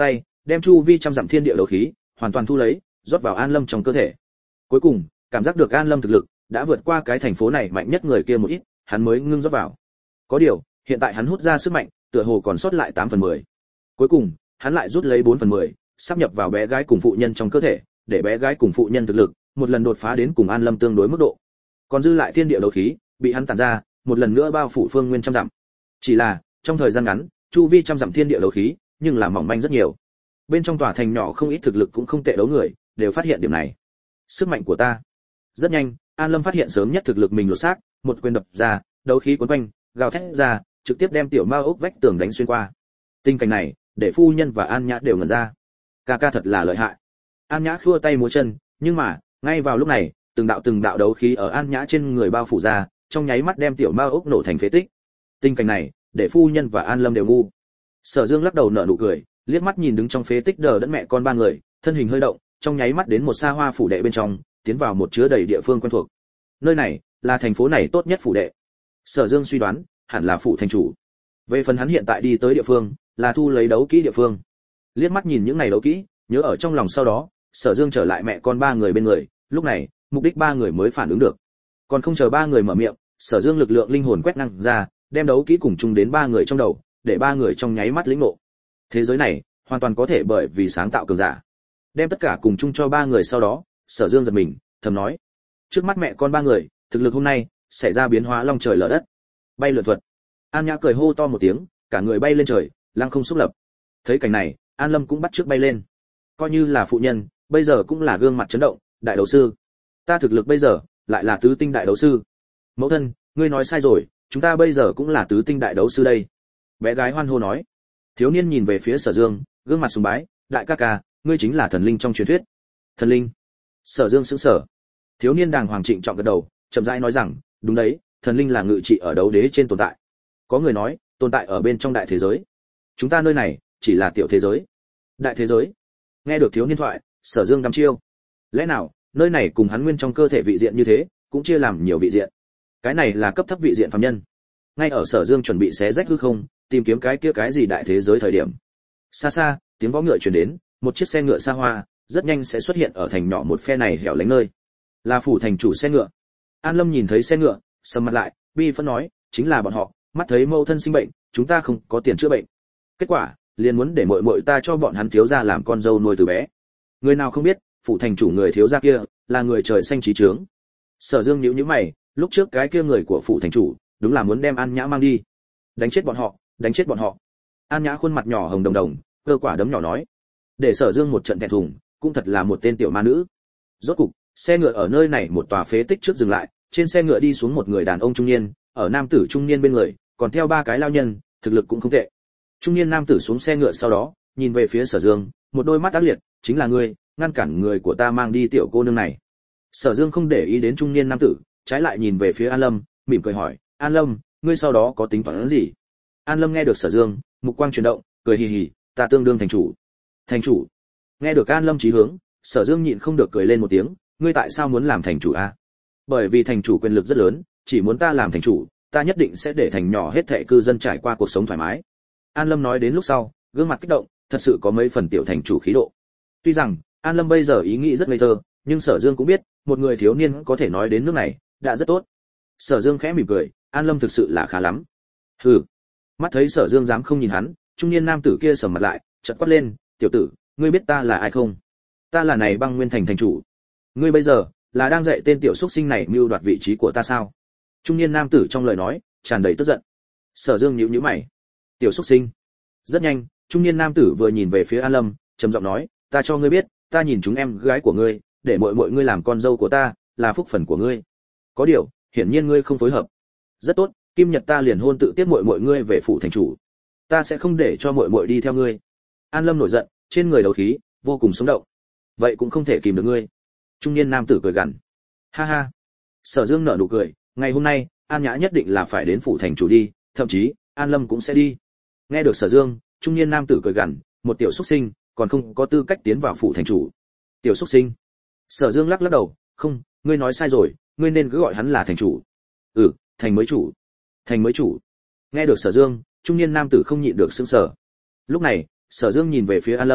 đem chu vi trăm dặm thiên địa đấu khí hoàn toàn thu lấy, rót vào An Lâm trong cơ thể. Cuối cùng, cảm giác được An Lâm thực lực đã vượt qua cái thành phố này mạnh nhất người kia một ít, hắn mới ngưng rót vào. Có điều, hiện tại hắn hút ra sức mạnh, tựa hồ còn sót lại 8/10. Cuối cùng, hắn lại rút lấy 4/10, sắp nhập vào bé gái cùng phụ nhân trong cơ thể, để bé gái cùng phụ nhân thực lực một lần đột phá đến cùng An Lâm tương đối mức độ. Còn dư lại thiên địa đấu khí, bị hắn tản ra, một lần nữa bao phủ phương nguyên trăm dặm. Chỉ là, trong thời gian ngắn, chu vi trăm dặm thiên địa đấu khí, nhưng là mỏng manh rất nhiều. Bên trong tòa thành nhỏ không ít thực lực cũng không tệ đấu người, đều phát hiện điểm này. Sức mạnh của ta. Rất nhanh, An Lâm phát hiện sớm nhất thực lực mình lột xác, một quyền đập ra, đấu khí cuốn quanh, gào thét ra, trực tiếp đem tiểu mao ốc vách tường đánh xuyên qua. Tình cảnh này, để phu nhân và An Nhã đều ngẩn ra. Ca ca thật là lợi hại. An Nhã khua tay múa chân, nhưng mà, ngay vào lúc này, từng đạo đấu khí ở An Nhã trên người bao phủ ra, trong nháy mắt đem tiểu mao ốc nổ thành phế tích. Tình cảnh này, để phu nhân và An Lâm đều ngu. Sở Dương lắc đầu nở nụ cười, liếc mắt nhìn đứng trong phế tích đờ đẫn mẹ con ba người, thân hình hơi động, trong nháy mắt đến một xa hoa phủ đệ bên trong, tiến vào một chứa đầy địa phương quen thuộc. Nơi này là thành phố này tốt nhất phủ đệ. Sở Dương suy đoán, hẳn là phủ thành chủ. Về phần hắn hiện tại đi tới địa phương, là thu lấy đấu kỹ địa phương. Liếc mắt nhìn những này đấu kỹ, nhớ ở trong lòng sau đó, Sở Dương trở lại mẹ con ba người bên người, lúc này, mục đích ba người mới phản ứng được. Còn không chờ ba người mở miệng, Sở Dương lực lượng linh hồn quét ngang ra, đem đấu kỹ cùng chung đến ba người trong đầu, để ba người trong nháy mắt lĩnh ngộ. Thế giới này, hoàn toàn có thể bởi vì sáng tạo cường giả. Đem tất cả cùng chung cho ba người sau đó, Sở Dương giật mình, thầm nói: trước mắt mẹ con ba người, thực lực hôm nay xảy ra biến hóa long trời lở đất. Bay lượn thuật. An Nhã cười hô to một tiếng, cả người bay lên trời, lăng không xúc lập. Thấy cảnh này, An Lâm cũng bắt chước bay lên. Coi như là phụ nhân, bây giờ cũng là gương mặt chấn động, đại đấu sư. Ta thực lực bây giờ lại là tứ tinh đại đấu sư. Mẫu thân, ngươi nói sai rồi, chúng ta bây giờ cũng là tứ tinh đại đấu sư đây. Bé gái hoan hô nói. Thiếu niên nhìn về phía Sở Dương, gương mặt sùng bái, đại ca ca, ngươi chính là thần linh trong truyền thuyết. Thần linh? Sở Dương sững sờ. Thiếu niên đàng hoàng trịnh trọng gật đầu, chậm rãi nói rằng, đúng đấy, thần linh là ngự trị ở đấu đế trên tồn tại. Có người nói, tồn tại ở bên trong đại thế giới. Chúng ta nơi này chỉ là tiểu thế giới. Đại thế giới? Nghe được thiếu niên thoại, Sở Dương đăm chiêu. Lẽ nào, nơi này cùng hắn nguyên trong cơ thể vị diện như thế, cũng chia làm nhiều vị diện. Cái này là cấp thấp vị diện phàm nhân. Ngay ở Sở Dương chuẩn bị xé rách hư không, tìm kiếm cái kia cái gì đại thế giới thời điểm. Xa xa, tiếng vó ngựa truyền đến, một chiếc xe ngựa xa hoa, rất nhanh sẽ xuất hiện ở thành nhỏ một phe này hẻo lánh nơi. Là phủ thành chủ xe ngựa. An Lâm nhìn thấy xe ngựa, sầm mặt lại, bi phẫn nói, chính là bọn họ, mắt thấy mâu thân sinh bệnh, chúng ta không có tiền chữa bệnh. Kết quả, liền muốn để muội muội ta cho bọn hắn thiếu gia làm con dâu nuôi từ bé. Người nào không biết, phủ thành chủ người thiếu gia kia là người trời xanh trí trướng. Sở Dương nhíu nhíu mày, lúc trước cái kia người của phủ thành chủ, đúng là muốn đem An Nhã mang đi. Đánh chết bọn họ, đánh chết bọn họ. An Nhã khuôn mặt nhỏ hồng đồng đồng, cơ quả đấm nhỏ nói. Để Sở Dương một trận thẹn thùng, cũng thật là một tên tiểu ma nữ. Rốt cục, xe ngựa ở nơi này một tòa phế tích trước dừng lại, trên xe ngựa đi xuống một người đàn ông trung niên, ở nam tử trung niên bên người, còn theo ba cái lao nhân, thực lực cũng không tệ. Trung niên nam tử xuống xe ngựa sau đó, nhìn về phía Sở Dương, một đôi mắt ác liệt, chính là ngươi, ngăn cản người của ta mang đi tiểu cô nương này. Sở Dương không để ý đến trung niên nam tử, trái lại nhìn về phía An Lâm, mỉm cười hỏi, An Lâm, ngươi sau đó có tính toán gì? An Lâm nghe được Sở Dương, mục quang chuyển động, cười hì hì, ta tương đương thành chủ. Thành chủ? Nghe được An Lâm chí hướng, Sở Dương nhịn không được cười lên một tiếng, ngươi tại sao muốn làm thành chủ a? Bởi vì thành chủ quyền lực rất lớn, chỉ muốn ta làm thành chủ, ta nhất định sẽ để thành nhỏ hết thảy cư dân trải qua cuộc sống thoải mái. An Lâm nói đến lúc sau, gương mặt kích động, thật sự có mấy phần tiểu thành chủ khí độ. Tuy rằng An Lâm bây giờ ý nghĩ rất ngây thơ, nhưng Sở Dương cũng biết, một người thiếu niên có thể nói đến nước này, đã rất tốt. Sở Dương khẽ mỉm cười, An Lâm thực sự là khá lắm. Hừ. Mắt thấy Sở Dương dám không nhìn hắn, trung niên nam tử kia sầm mặt lại, chợt quát lên, tiểu tử, ngươi biết ta là ai không? Ta là này Băng Nguyên thành thành chủ. Ngươi bây giờ là đang dạy tên tiểu xuất sinh này mưu đoạt vị trí của ta sao? Trung niên nam tử trong lời nói tràn đầy tức giận. Sở Dương nhíu nhíu mày. Tiểu xuất sinh? Rất nhanh, trung niên nam tử vừa nhìn về phía An Lâm, trầm giọng nói, ta cho ngươi biết, ta nhìn chúng em gái của ngươi, để muội ngươi làm con dâu của ta, là phúc phần của ngươi. Có điều, hiển nhiên ngươi không phối hợp. Rất tốt, Kim Nhật ta liền hôn tự tiết muội ngươi về phủ thành chủ. Ta sẽ không để cho muội đi theo ngươi. An Lâm nổi giận, trên người đấu khí vô cùng sống động. Vậy cũng không thể kìm được ngươi. Trung niên nam tử cười gằn. Ha ha. Sở Dương nở nụ cười, ngày hôm nay, An Nhã nhất định là phải đến phủ thành chủ đi, thậm chí, An Lâm cũng sẽ đi. Nghe được Sở Dương, trung niên nam tử cười gằn, một tiểu xuất sinh, còn không có tư cách tiến vào phủ thành chủ. Tiểu xuất sinh? Sở Dương lắc lắc đầu, không, ngươi nói sai rồi, ngươi nên cứ gọi hắn là thành chủ. Ừ, thành mới chủ. Thành mới chủ. Nghe được Sở Dương, trung niên nam tử không nhịn được sững sờ. Lúc này, Sở Dương nhìn về phía An Lâm,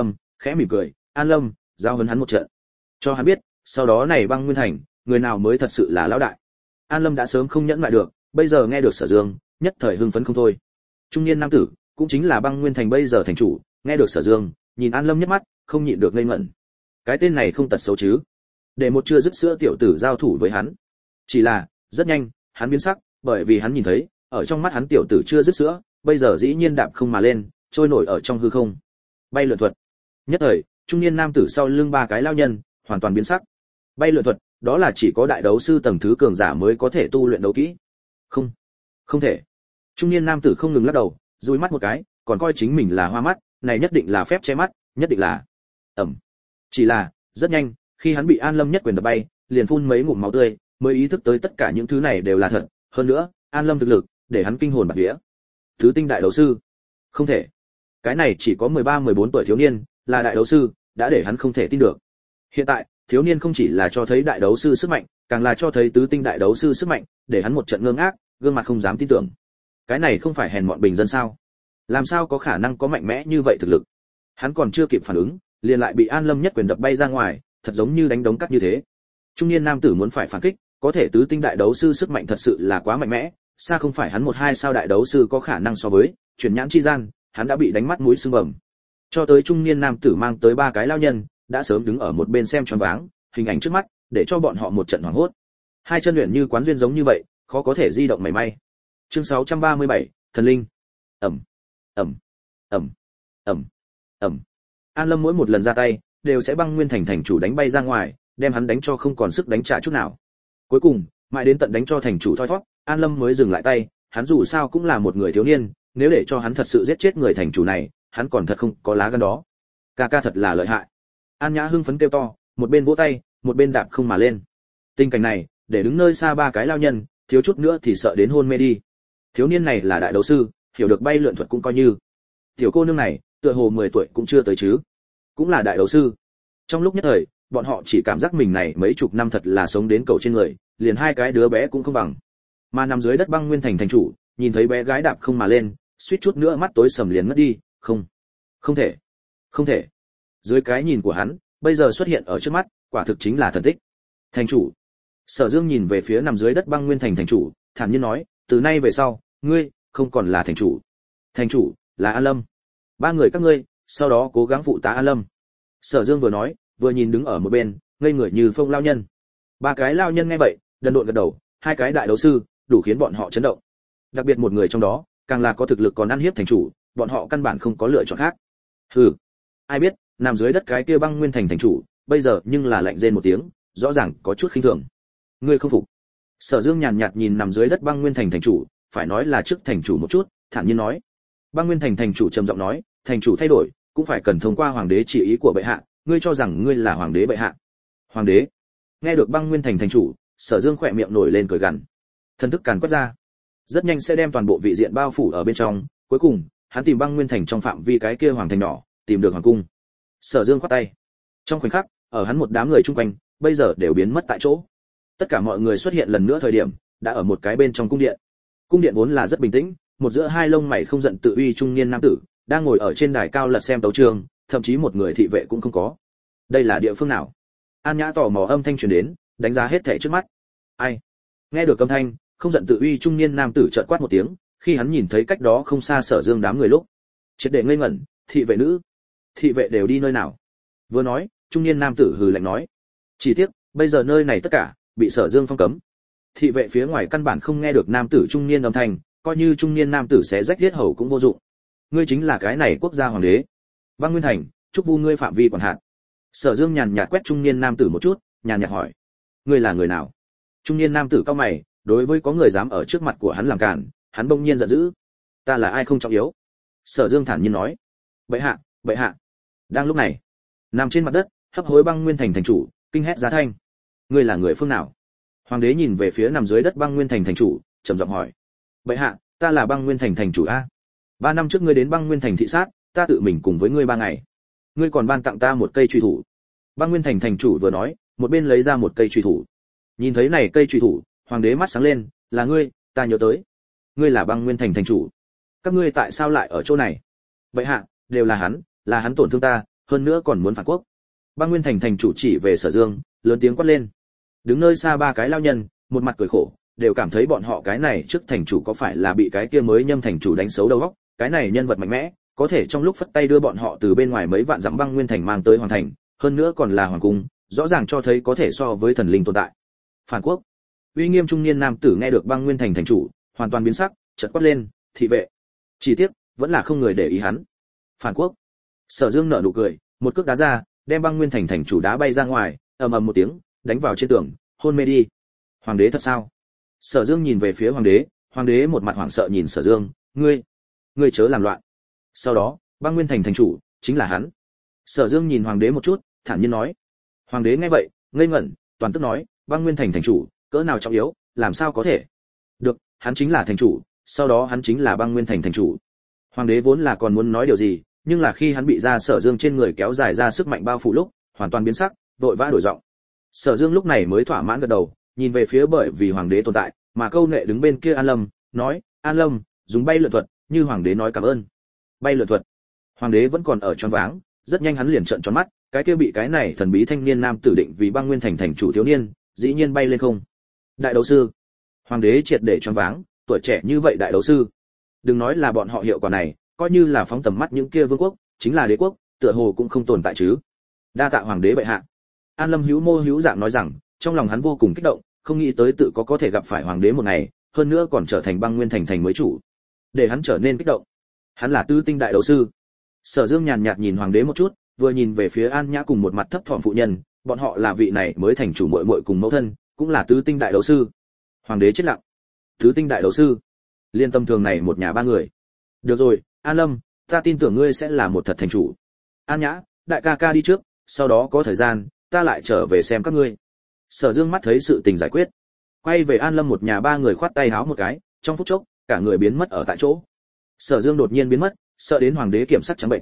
khẽ mỉm cười, An Lâm, giao huấn hắn một trận, cho hắn biết, sau đó này Băng Nguyên thành, người nào mới thật sự là lão đại. An Lâm đã sớm không nhẫn lại được, bây giờ nghe được Sở Dương, nhất thời hưng phấn không thôi. Trung niên nam tử, cũng chính là Băng Nguyên thành bây giờ thành chủ, nghe được Sở Dương, nhìn An Lâm nhất mắt, không nhịn được ngây ngẩn. Cái tên này không tật xấu chứ? Để một chưa dứt sữa tiểu tử giao thủ với hắn. Chỉ là, rất nhanh, hắn biến sắc, bởi vì hắn nhìn thấy, ở trong mắt hắn tiểu tử chưa dứt sữa, bây giờ dĩ nhiên đạp không mà lên, trôi nổi ở trong hư không. Bay lượn thuật. Nhất thời, trung niên nam tử sau lưng ba cái lao nhân, hoàn toàn biến sắc. Bay lượn thuật, đó là chỉ có đại đấu sư tầng thứ cường giả mới có thể tu luyện đấu kỹ. Không, không thể. Trung niên nam tử không ngừng lắc đầu, dúi mắt một cái, còn coi chính mình là hoa mắt, này nhất định là phép che mắt, nhất định là. Chỉ là, rất nhanh, khi hắn bị An Lâm nhất quyền đập bay, liền phun mấy ngụm máu tươi, mới ý thức tới tất cả những thứ này đều là thật, hơn nữa, An Lâm thực lực, để hắn kinh hồn bạt vía. Thứ tinh đại đấu sư? Không thể. Cái này chỉ có 13-14 tuổi thiếu niên, là đại đấu sư, đã để hắn không thể tin được. Hiện tại, thiếu niên không chỉ là cho thấy đại đấu sư sức mạnh, càng là cho thấy tứ tinh đại đấu sư sức mạnh, để hắn một trận ngơ ngác, gương mặt không dám tin tưởng. Cái này không phải hèn mọn bình dân sao? Làm sao có khả năng có mạnh mẽ như vậy thực lực? Hắn còn chưa kịp phản ứng, liền lại bị An Lâm nhất quyền đập bay ra ngoài, thật giống như đánh đống cát như thế. Trung niên nam tử muốn phải phản kích, có thể tứ tinh đại đấu sư sức mạnh thật sự là quá mạnh mẽ, xa không phải hắn 1-2 sao đại đấu sư có khả năng so với, chuyển nhãn chi gian, hắn đã bị đánh mắt mũi sưng bầm. Cho tới trung niên nam tử mang tới ba cái lao nhân, đã sớm đứng ở một bên xem choáng váng, hình ảnh trước mắt, để cho bọn họ một trận hoảng hốt. Hai chân luyện như quán duyên giống như vậy, khó có thể di động mảy may. Chương 637, thần linh. Ầm, ầm, ầm, ầm, ầm. An Lâm mỗi một lần ra tay, đều sẽ Băng Nguyên thành thành chủ đánh bay ra ngoài, đem hắn đánh cho không còn sức đánh trả chút nào. Cuối cùng, mãi đến tận đánh cho thành chủ thoi thoát, An Lâm mới dừng lại tay, hắn dù sao cũng là một người thiếu niên, nếu để cho hắn thật sự giết chết người thành chủ này, hắn còn thật không có lá gan đó. Ca ca thật là lợi hại. An Nhã hưng phấn kêu to, một bên vỗ tay, một bên đạp không mà lên. Tình cảnh này, để đứng nơi xa ba cái lao nhân, thiếu chút nữa thì sợ đến hôn mê đi. Thiếu niên này là đại đấu sư, hiểu được bay lượn thuật cũng coi như. Tiểu cô nương này, tựa hồ 10 tuổi cũng chưa tới chứ, cũng là đại đấu sư. Trong lúc nhất thời, bọn họ chỉ cảm giác mình này mấy chục năm thật là sống đến cầu trên người, liền hai cái đứa bé cũng không bằng. Mà nằm dưới đất Băng Nguyên thành thành chủ, nhìn thấy bé gái đạp không mà lên, suýt chút nữa mắt tối sầm liền mất đi, không, không thể, không thể. Dưới cái nhìn của hắn, bây giờ xuất hiện ở trước mắt, quả thực chính là thần tích. Thành chủ. Sở Dương nhìn về phía nằm dưới đất Băng Nguyên thành thành chủ, thản nhiên nói, từ nay về sau, ngươi không còn là thành chủ. Thành chủ là An Lâm. Ba người các ngươi, sau đó cố gắng phụ tá An Lâm. Sở Dương vừa nói, vừa nhìn đứng ở một bên, ngây người như phong lao nhân. Ba cái lao nhân nghe vậy, đần độn gật đầu, hai cái đại đấu sư, đủ khiến bọn họ chấn động. Đặc biệt một người trong đó, càng là có thực lực còn ăn hiếp thành chủ, bọn họ căn bản không có lựa chọn khác. Hừ, ai biết, nằm dưới đất cái kia Băng Nguyên thành thành chủ, bây giờ nhưng là lạnh rên một tiếng, rõ ràng có chút khinh thường. Ngươi không phục? Sở Dương nhàn nhạt nhìn nằm dưới đất Băng Nguyên thành thành chủ, phải nói là trước thành chủ một chút, thản nhiên nói. Băng Nguyên thành thành chủ trầm giọng nói, thành chủ thay đổi, cũng phải cần thông qua hoàng đế chỉ ý của bệ hạ, ngươi cho rằng ngươi là hoàng đế bệ hạ? Hoàng đế? Nghe được Băng Nguyên thành thành chủ, Sở Dương khỏe miệng nổi lên cười gằn. Thần thức càn quét ra, rất nhanh sẽ đem toàn bộ vị diện bao phủ ở bên trong, cuối cùng, hắn tìm Băng Nguyên thành trong phạm vi cái kia hoàng thành nhỏ, tìm được hoàng cung. Sở Dương khoát tay. Trong khoảnh khắc, ở hắn một đám người chung quanh, bây giờ đều biến mất tại chỗ. Tất cả mọi người xuất hiện lần nữa thời điểm, đã ở một cái bên trong cung điện. Cung điện vốn là rất bình tĩnh, một giữa hai lông mày không giận tự uy trung niên nam tử, đang ngồi ở trên đài cao lật xem tấu chương, thậm chí một người thị vệ cũng không có. Đây là địa phương nào? An Nhã tò mò âm thanh truyền đến, đánh giá hết thảy trước mắt. Ai? Nghe được âm thanh, không giận tự uy trung niên nam tử chợt quát một tiếng, khi hắn nhìn thấy cách đó không xa Sở Dương đám người lúc, triệt để ngây ngẩn, thị vệ nữ, thị vệ đều đi nơi nào? Vừa nói, trung niên nam tử hừ lạnh nói, chỉ tiếc, bây giờ nơi này tất cả bị Sở Dương phong cấm. Thị vệ phía ngoài căn bản không nghe được nam tử trung niên âm thanh, coi như trung niên nam tử sẽ rách thiết hầu cũng vô dụng. Ngươi chính là cái này quốc gia hoàng đế. Băng Nguyên thành, chúc vu ngươi phạm vi quản hạt. Sở Dương nhàn nhạt quét trung niên nam tử một chút, nhàn nhạt hỏi, ngươi là người nào? Trung niên nam tử cau mày, đối với có người dám ở trước mặt của hắn làm cản, hắn bỗng nhiên giận dữ. Ta là ai không trọng yếu. Sở Dương thản nhiên nói, bệ hạ, bệ hạ. Đang lúc này, nằm trên mặt đất, hấp hối Băng Nguyên thành thành chủ, kinh hét giá thanh. Ngươi là người phương nào? Hoàng đế nhìn về phía nằm dưới đất Băng Nguyên thành thành chủ, trầm giọng hỏi, bệ hạ, ta là Băng Nguyên thành thành chủ a. 3 năm trước ngươi đến Băng Nguyên thành thị sát, ta tự mình cùng với ngươi 3 ngày. Ngươi còn ban tặng ta một cây truy thủ. Băng Nguyên thành thành chủ vừa nói, một bên lấy ra một cây truy thủ. Nhìn thấy này cây truy thủ, hoàng đế mắt sáng lên, là ngươi, ta nhớ tới. Ngươi là Băng Nguyên thành thành chủ. Các ngươi tại sao lại ở chỗ này? Bệ hạ, đều là hắn tổn thương ta, hơn nữa còn muốn phản quốc. Băng Nguyên thành thành chủ chỉ về Sở Dương, lớn tiếng quát lên. Đứng nơi xa ba cái lao nhân, một mặt cười khổ, đều cảm thấy bọn họ cái này trước thành chủ có phải là bị cái kia mới nhâm thành chủ đánh xấu đầu óc, cái này nhân vật mạnh mẽ, có thể trong lúc phất tay đưa bọn họ từ bên ngoài mấy vạn dặm Băng Nguyên thành mang tới hoàng thành, hơn nữa còn là hoàng cung, rõ ràng cho thấy có thể so với thần linh tồn tại. Phản quốc. Uy nghiêm trung niên nam tử nghe được Băng Nguyên thành thành chủ, hoàn toàn biến sắc, chợt quát lên, thị vệ. Chỉ tiếc, vẫn là không người để ý hắn. Phản quốc. Sở Dương nở nụ cười, một cước đá ra, đem Băng Nguyên thành thành chủ đá bay ra ngoài, ầm ầm một tiếng, đánh vào trên tường, hôn mê đi. Hoàng đế thật sao? Sở Dương nhìn về phía hoàng đế một mặt hoảng sợ nhìn Sở Dương, ngươi chớ làm loạn. Sau đó, Băng Nguyên thành thành chủ chính là hắn. Sở Dương nhìn hoàng đế một chút, thản nhiên nói. Hoàng đế nghe vậy, ngây ngẩn, toàn tức nói, Băng Nguyên thành thành chủ, cỡ nào trọng yếu, làm sao có thể? Được, hắn chính là thành chủ, sau đó hắn chính là Băng Nguyên thành thành chủ. Hoàng đế vốn là còn muốn nói điều gì, nhưng là khi hắn bị ra Sở Dương trên người kéo dài ra sức mạnh bao phủ lúc, hoàn toàn biến sắc, vội vã đổi giọng. Sở Dương lúc này mới thỏa mãn gật đầu, nhìn về phía bởi vì hoàng đế tồn tại, mà câu nệ đứng bên kia An Lâm, nói, An Lâm, dùng bay lượn thuật, như hoàng đế nói cảm ơn. Bay lượn thuật. Hoàng đế vẫn còn ở choáng váng, rất nhanh hắn liền trợn tròn mắt, cái kia bị cái này thần bí thanh niên nam tử định vì Băng Nguyên thành thành chủ thiếu niên, dĩ nhiên bay lên không. Đại đấu sư. Hoàng đế triệt để choáng váng, tuổi trẻ như vậy đại đấu sư. Đừng nói là bọn họ hiệu quả này, coi như là phóng tầm mắt những kia vương quốc, chính là đế quốc, tựa hồ cũng không tồn tại chứ. Đa tạ hoàng đế bệ hạ. An Lâm hữu mô hữu dạng nói rằng, trong lòng hắn vô cùng kích động, không nghĩ tới tự có thể gặp phải hoàng đế một ngày, hơn nữa còn trở thành Băng Nguyên thành thành mới chủ. Để hắn trở nên kích động. Hắn là tứ tinh đại đấu sư. Sở Dương nhàn nhạt nhìn hoàng đế một chút, vừa nhìn về phía An Nhã cùng một mặt thấp thỏm phụ nhân, bọn họ là vị này mới thành chủ muội muội cùng mẫu thân, cũng là tứ tinh đại đấu sư. Hoàng đế chết lặng. Tứ tinh đại đấu sư? Liên tâm thường này một nhà ba người. Được rồi, An Lâm, ta tin tưởng ngươi sẽ là một thật thành chủ. An Nhã, đại ca ca đi trước, sau đó có thời gian, ta lại trở về xem các ngươi. Sở Dương mắt thấy sự tình giải quyết, quay về An Lâm một nhà ba người khoát tay háo một cái, trong phút chốc, cả người biến mất ở tại chỗ. Sở Dương đột nhiên biến mất, sợ đến hoàng đế kiểm sắc trắng bệnh.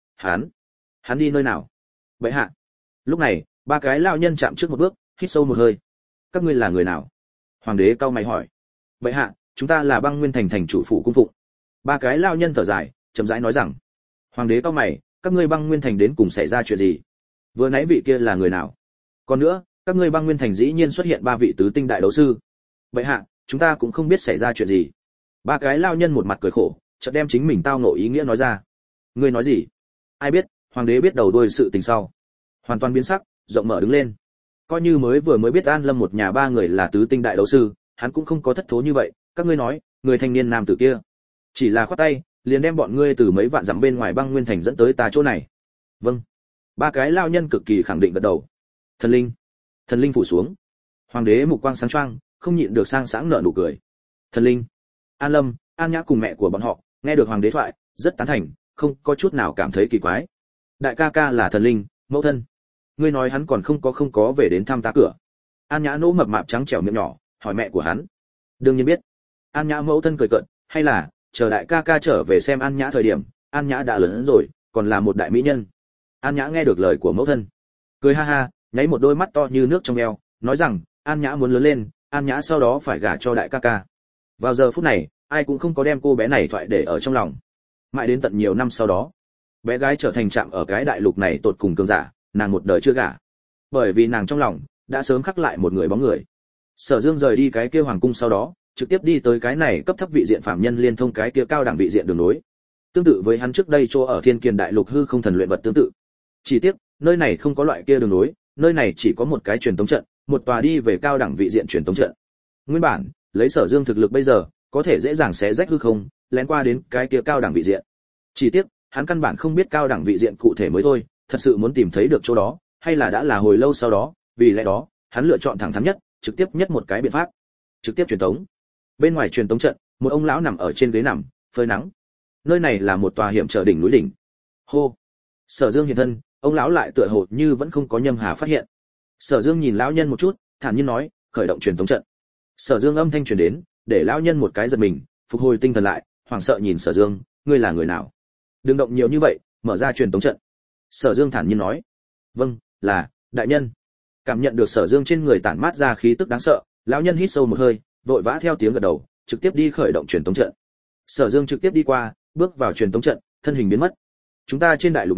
Hắn đi nơi nào? Bệ hạ. Lúc này, ba cái lão nhân chạm trước một bước, hít sâu một hơi. Các ngươi là người nào? Hoàng đế cau mày hỏi. Bệ hạ, chúng ta là Băng Nguyên thành thành chủ phủ cung phụng. Ba cái lão nhân thở dài, chậm rãi nói rằng. Hoàng đế cau mày, các ngươi Băng Nguyên thành đến cùng xảy ra chuyện gì? Vừa nãy vị kia là người nào? Còn nữa, các ngươi Băng Nguyên thành dĩ nhiên xuất hiện ba vị tứ tinh đại đấu sư. Bệ hạ, chúng ta cũng không biết xảy ra chuyện gì. Ba cái lão nhân một mặt cười khổ, chợt đem chính mình tao ngộ ý nghĩa nói ra. Ngươi nói gì? Ai biết? Hoàng đế biết đầu đuôi sự tình sau, hoàn toàn biến sắc, rộng mở đứng lên. Coi như vừa mới biết An Lâm một nhà ba người là tứ tinh đại đấu sư, hắn cũng không có thất thố như vậy. Các ngươi nói, người thanh niên nam tử kia, chỉ là khoát tay, liền đem bọn ngươi từ mấy vạn dặm bên ngoài Băng Nguyên thành dẫn tới ta chỗ này. Vâng. Ba cái lao nhân cực kỳ khẳng định gật đầu. Thần linh phủ xuống. Hoàng đế mục quang sáng choang, không nhịn được sang sáng nở nụ cười. Thần linh. An Lâm, An Nhã cùng mẹ của bọn họ, nghe được hoàng đế thoại, rất tán thành, không có chút nào cảm thấy kỳ quái. Đại ca ca là thần linh, mẫu thân. Ngươi nói hắn còn không có về đến thăm ta cửa. An Nhã nỗ mập mạp trắng trẻo miệng nhỏ, hỏi mẹ của hắn. Đương nhiên biết. An Nhã mẫu thân cười cợt, hay là chờ đại ca ca trở về xem An Nhã thời điểm, An Nhã đã lớn rồi, còn là một đại mỹ nhân. An Nhã nghe được lời của mẫu thân, cười ha ha, nháy một đôi mắt to như nước trong eo, nói rằng, An Nhã muốn lớn lên, An Nhã sau đó phải gả cho đại ca ca. Vào giờ phút này, ai cũng không có đem cô bé này thoại để ở trong lòng. Mãi đến tận nhiều năm sau đó, bé gái trở thành chạm ở cái đại lục này tột cùng cường giả, nàng một đời chưa gả. Bởi vì nàng trong lòng đã sớm khắc lại một người bóng người. Sở Dương rời đi cái kia hoàng cung sau đó, trực tiếp đi tới cái này cấp thấp vị diện phạm nhân liên thông cái kia cao đẳng vị diện đường nối. Tương tự với hắn trước đây chỗ ở Thiên Kiền đại lục hư không thần luyện vật tương tự. Chỉ tiếc, nơi này không có loại kia đường nối, nơi này chỉ có một cái truyền tống trận, một tòa đi về cao đẳng vị diện truyền tống trận. Nguyên bản, lấy Sở Dương thực lực bây giờ, có thể dễ dàng xé rách hư không, lén qua đến cái kia cao đẳng vị diện. Chỉ tiếc, hắn căn bản không biết cao đẳng vị diện cụ thể mới thôi, thật sự muốn tìm thấy được chỗ đó, hay là đã là hồi lâu sau đó, vì lẽ đó, hắn lựa chọn thẳng thắn nhất, trực tiếp nhất một cái biện pháp, trực tiếp truyền tống. Bên ngoài truyền tống trận, một ông lão nằm ở trên ghế nằm, phơi nắng. Nơi này là một tòa hiểm trở đỉnh núi đỉnh. Hô. Sở Dương hiện thân, ông lão lại tựa hồ như vẫn không có nhâm hà phát hiện. Sở Dương nhìn lão nhân một chút, thản nhiên nói, khởi động truyền tống trận. Sở Dương âm thanh truyền đến, để lão nhân một cái giật mình, phục hồi tinh thần lại, hoảng sợ nhìn Sở Dương, ngươi là người nào? Đừng động nhiều như vậy, mở ra truyền tống trận. Sở Dương thản nhiên nói, vâng, là đại nhân. Cảm nhận được Sở Dương trên người tản mát ra khí tức đáng sợ, lão nhân hít sâu một hơi, vội vã theo tiếng gật đầu, trực tiếp đi khởi động truyền tống trận. Sở Dương trực tiếp đi qua, bước vào truyền tống trận, thân hình biến mất. Chúng ta trên đại lục này,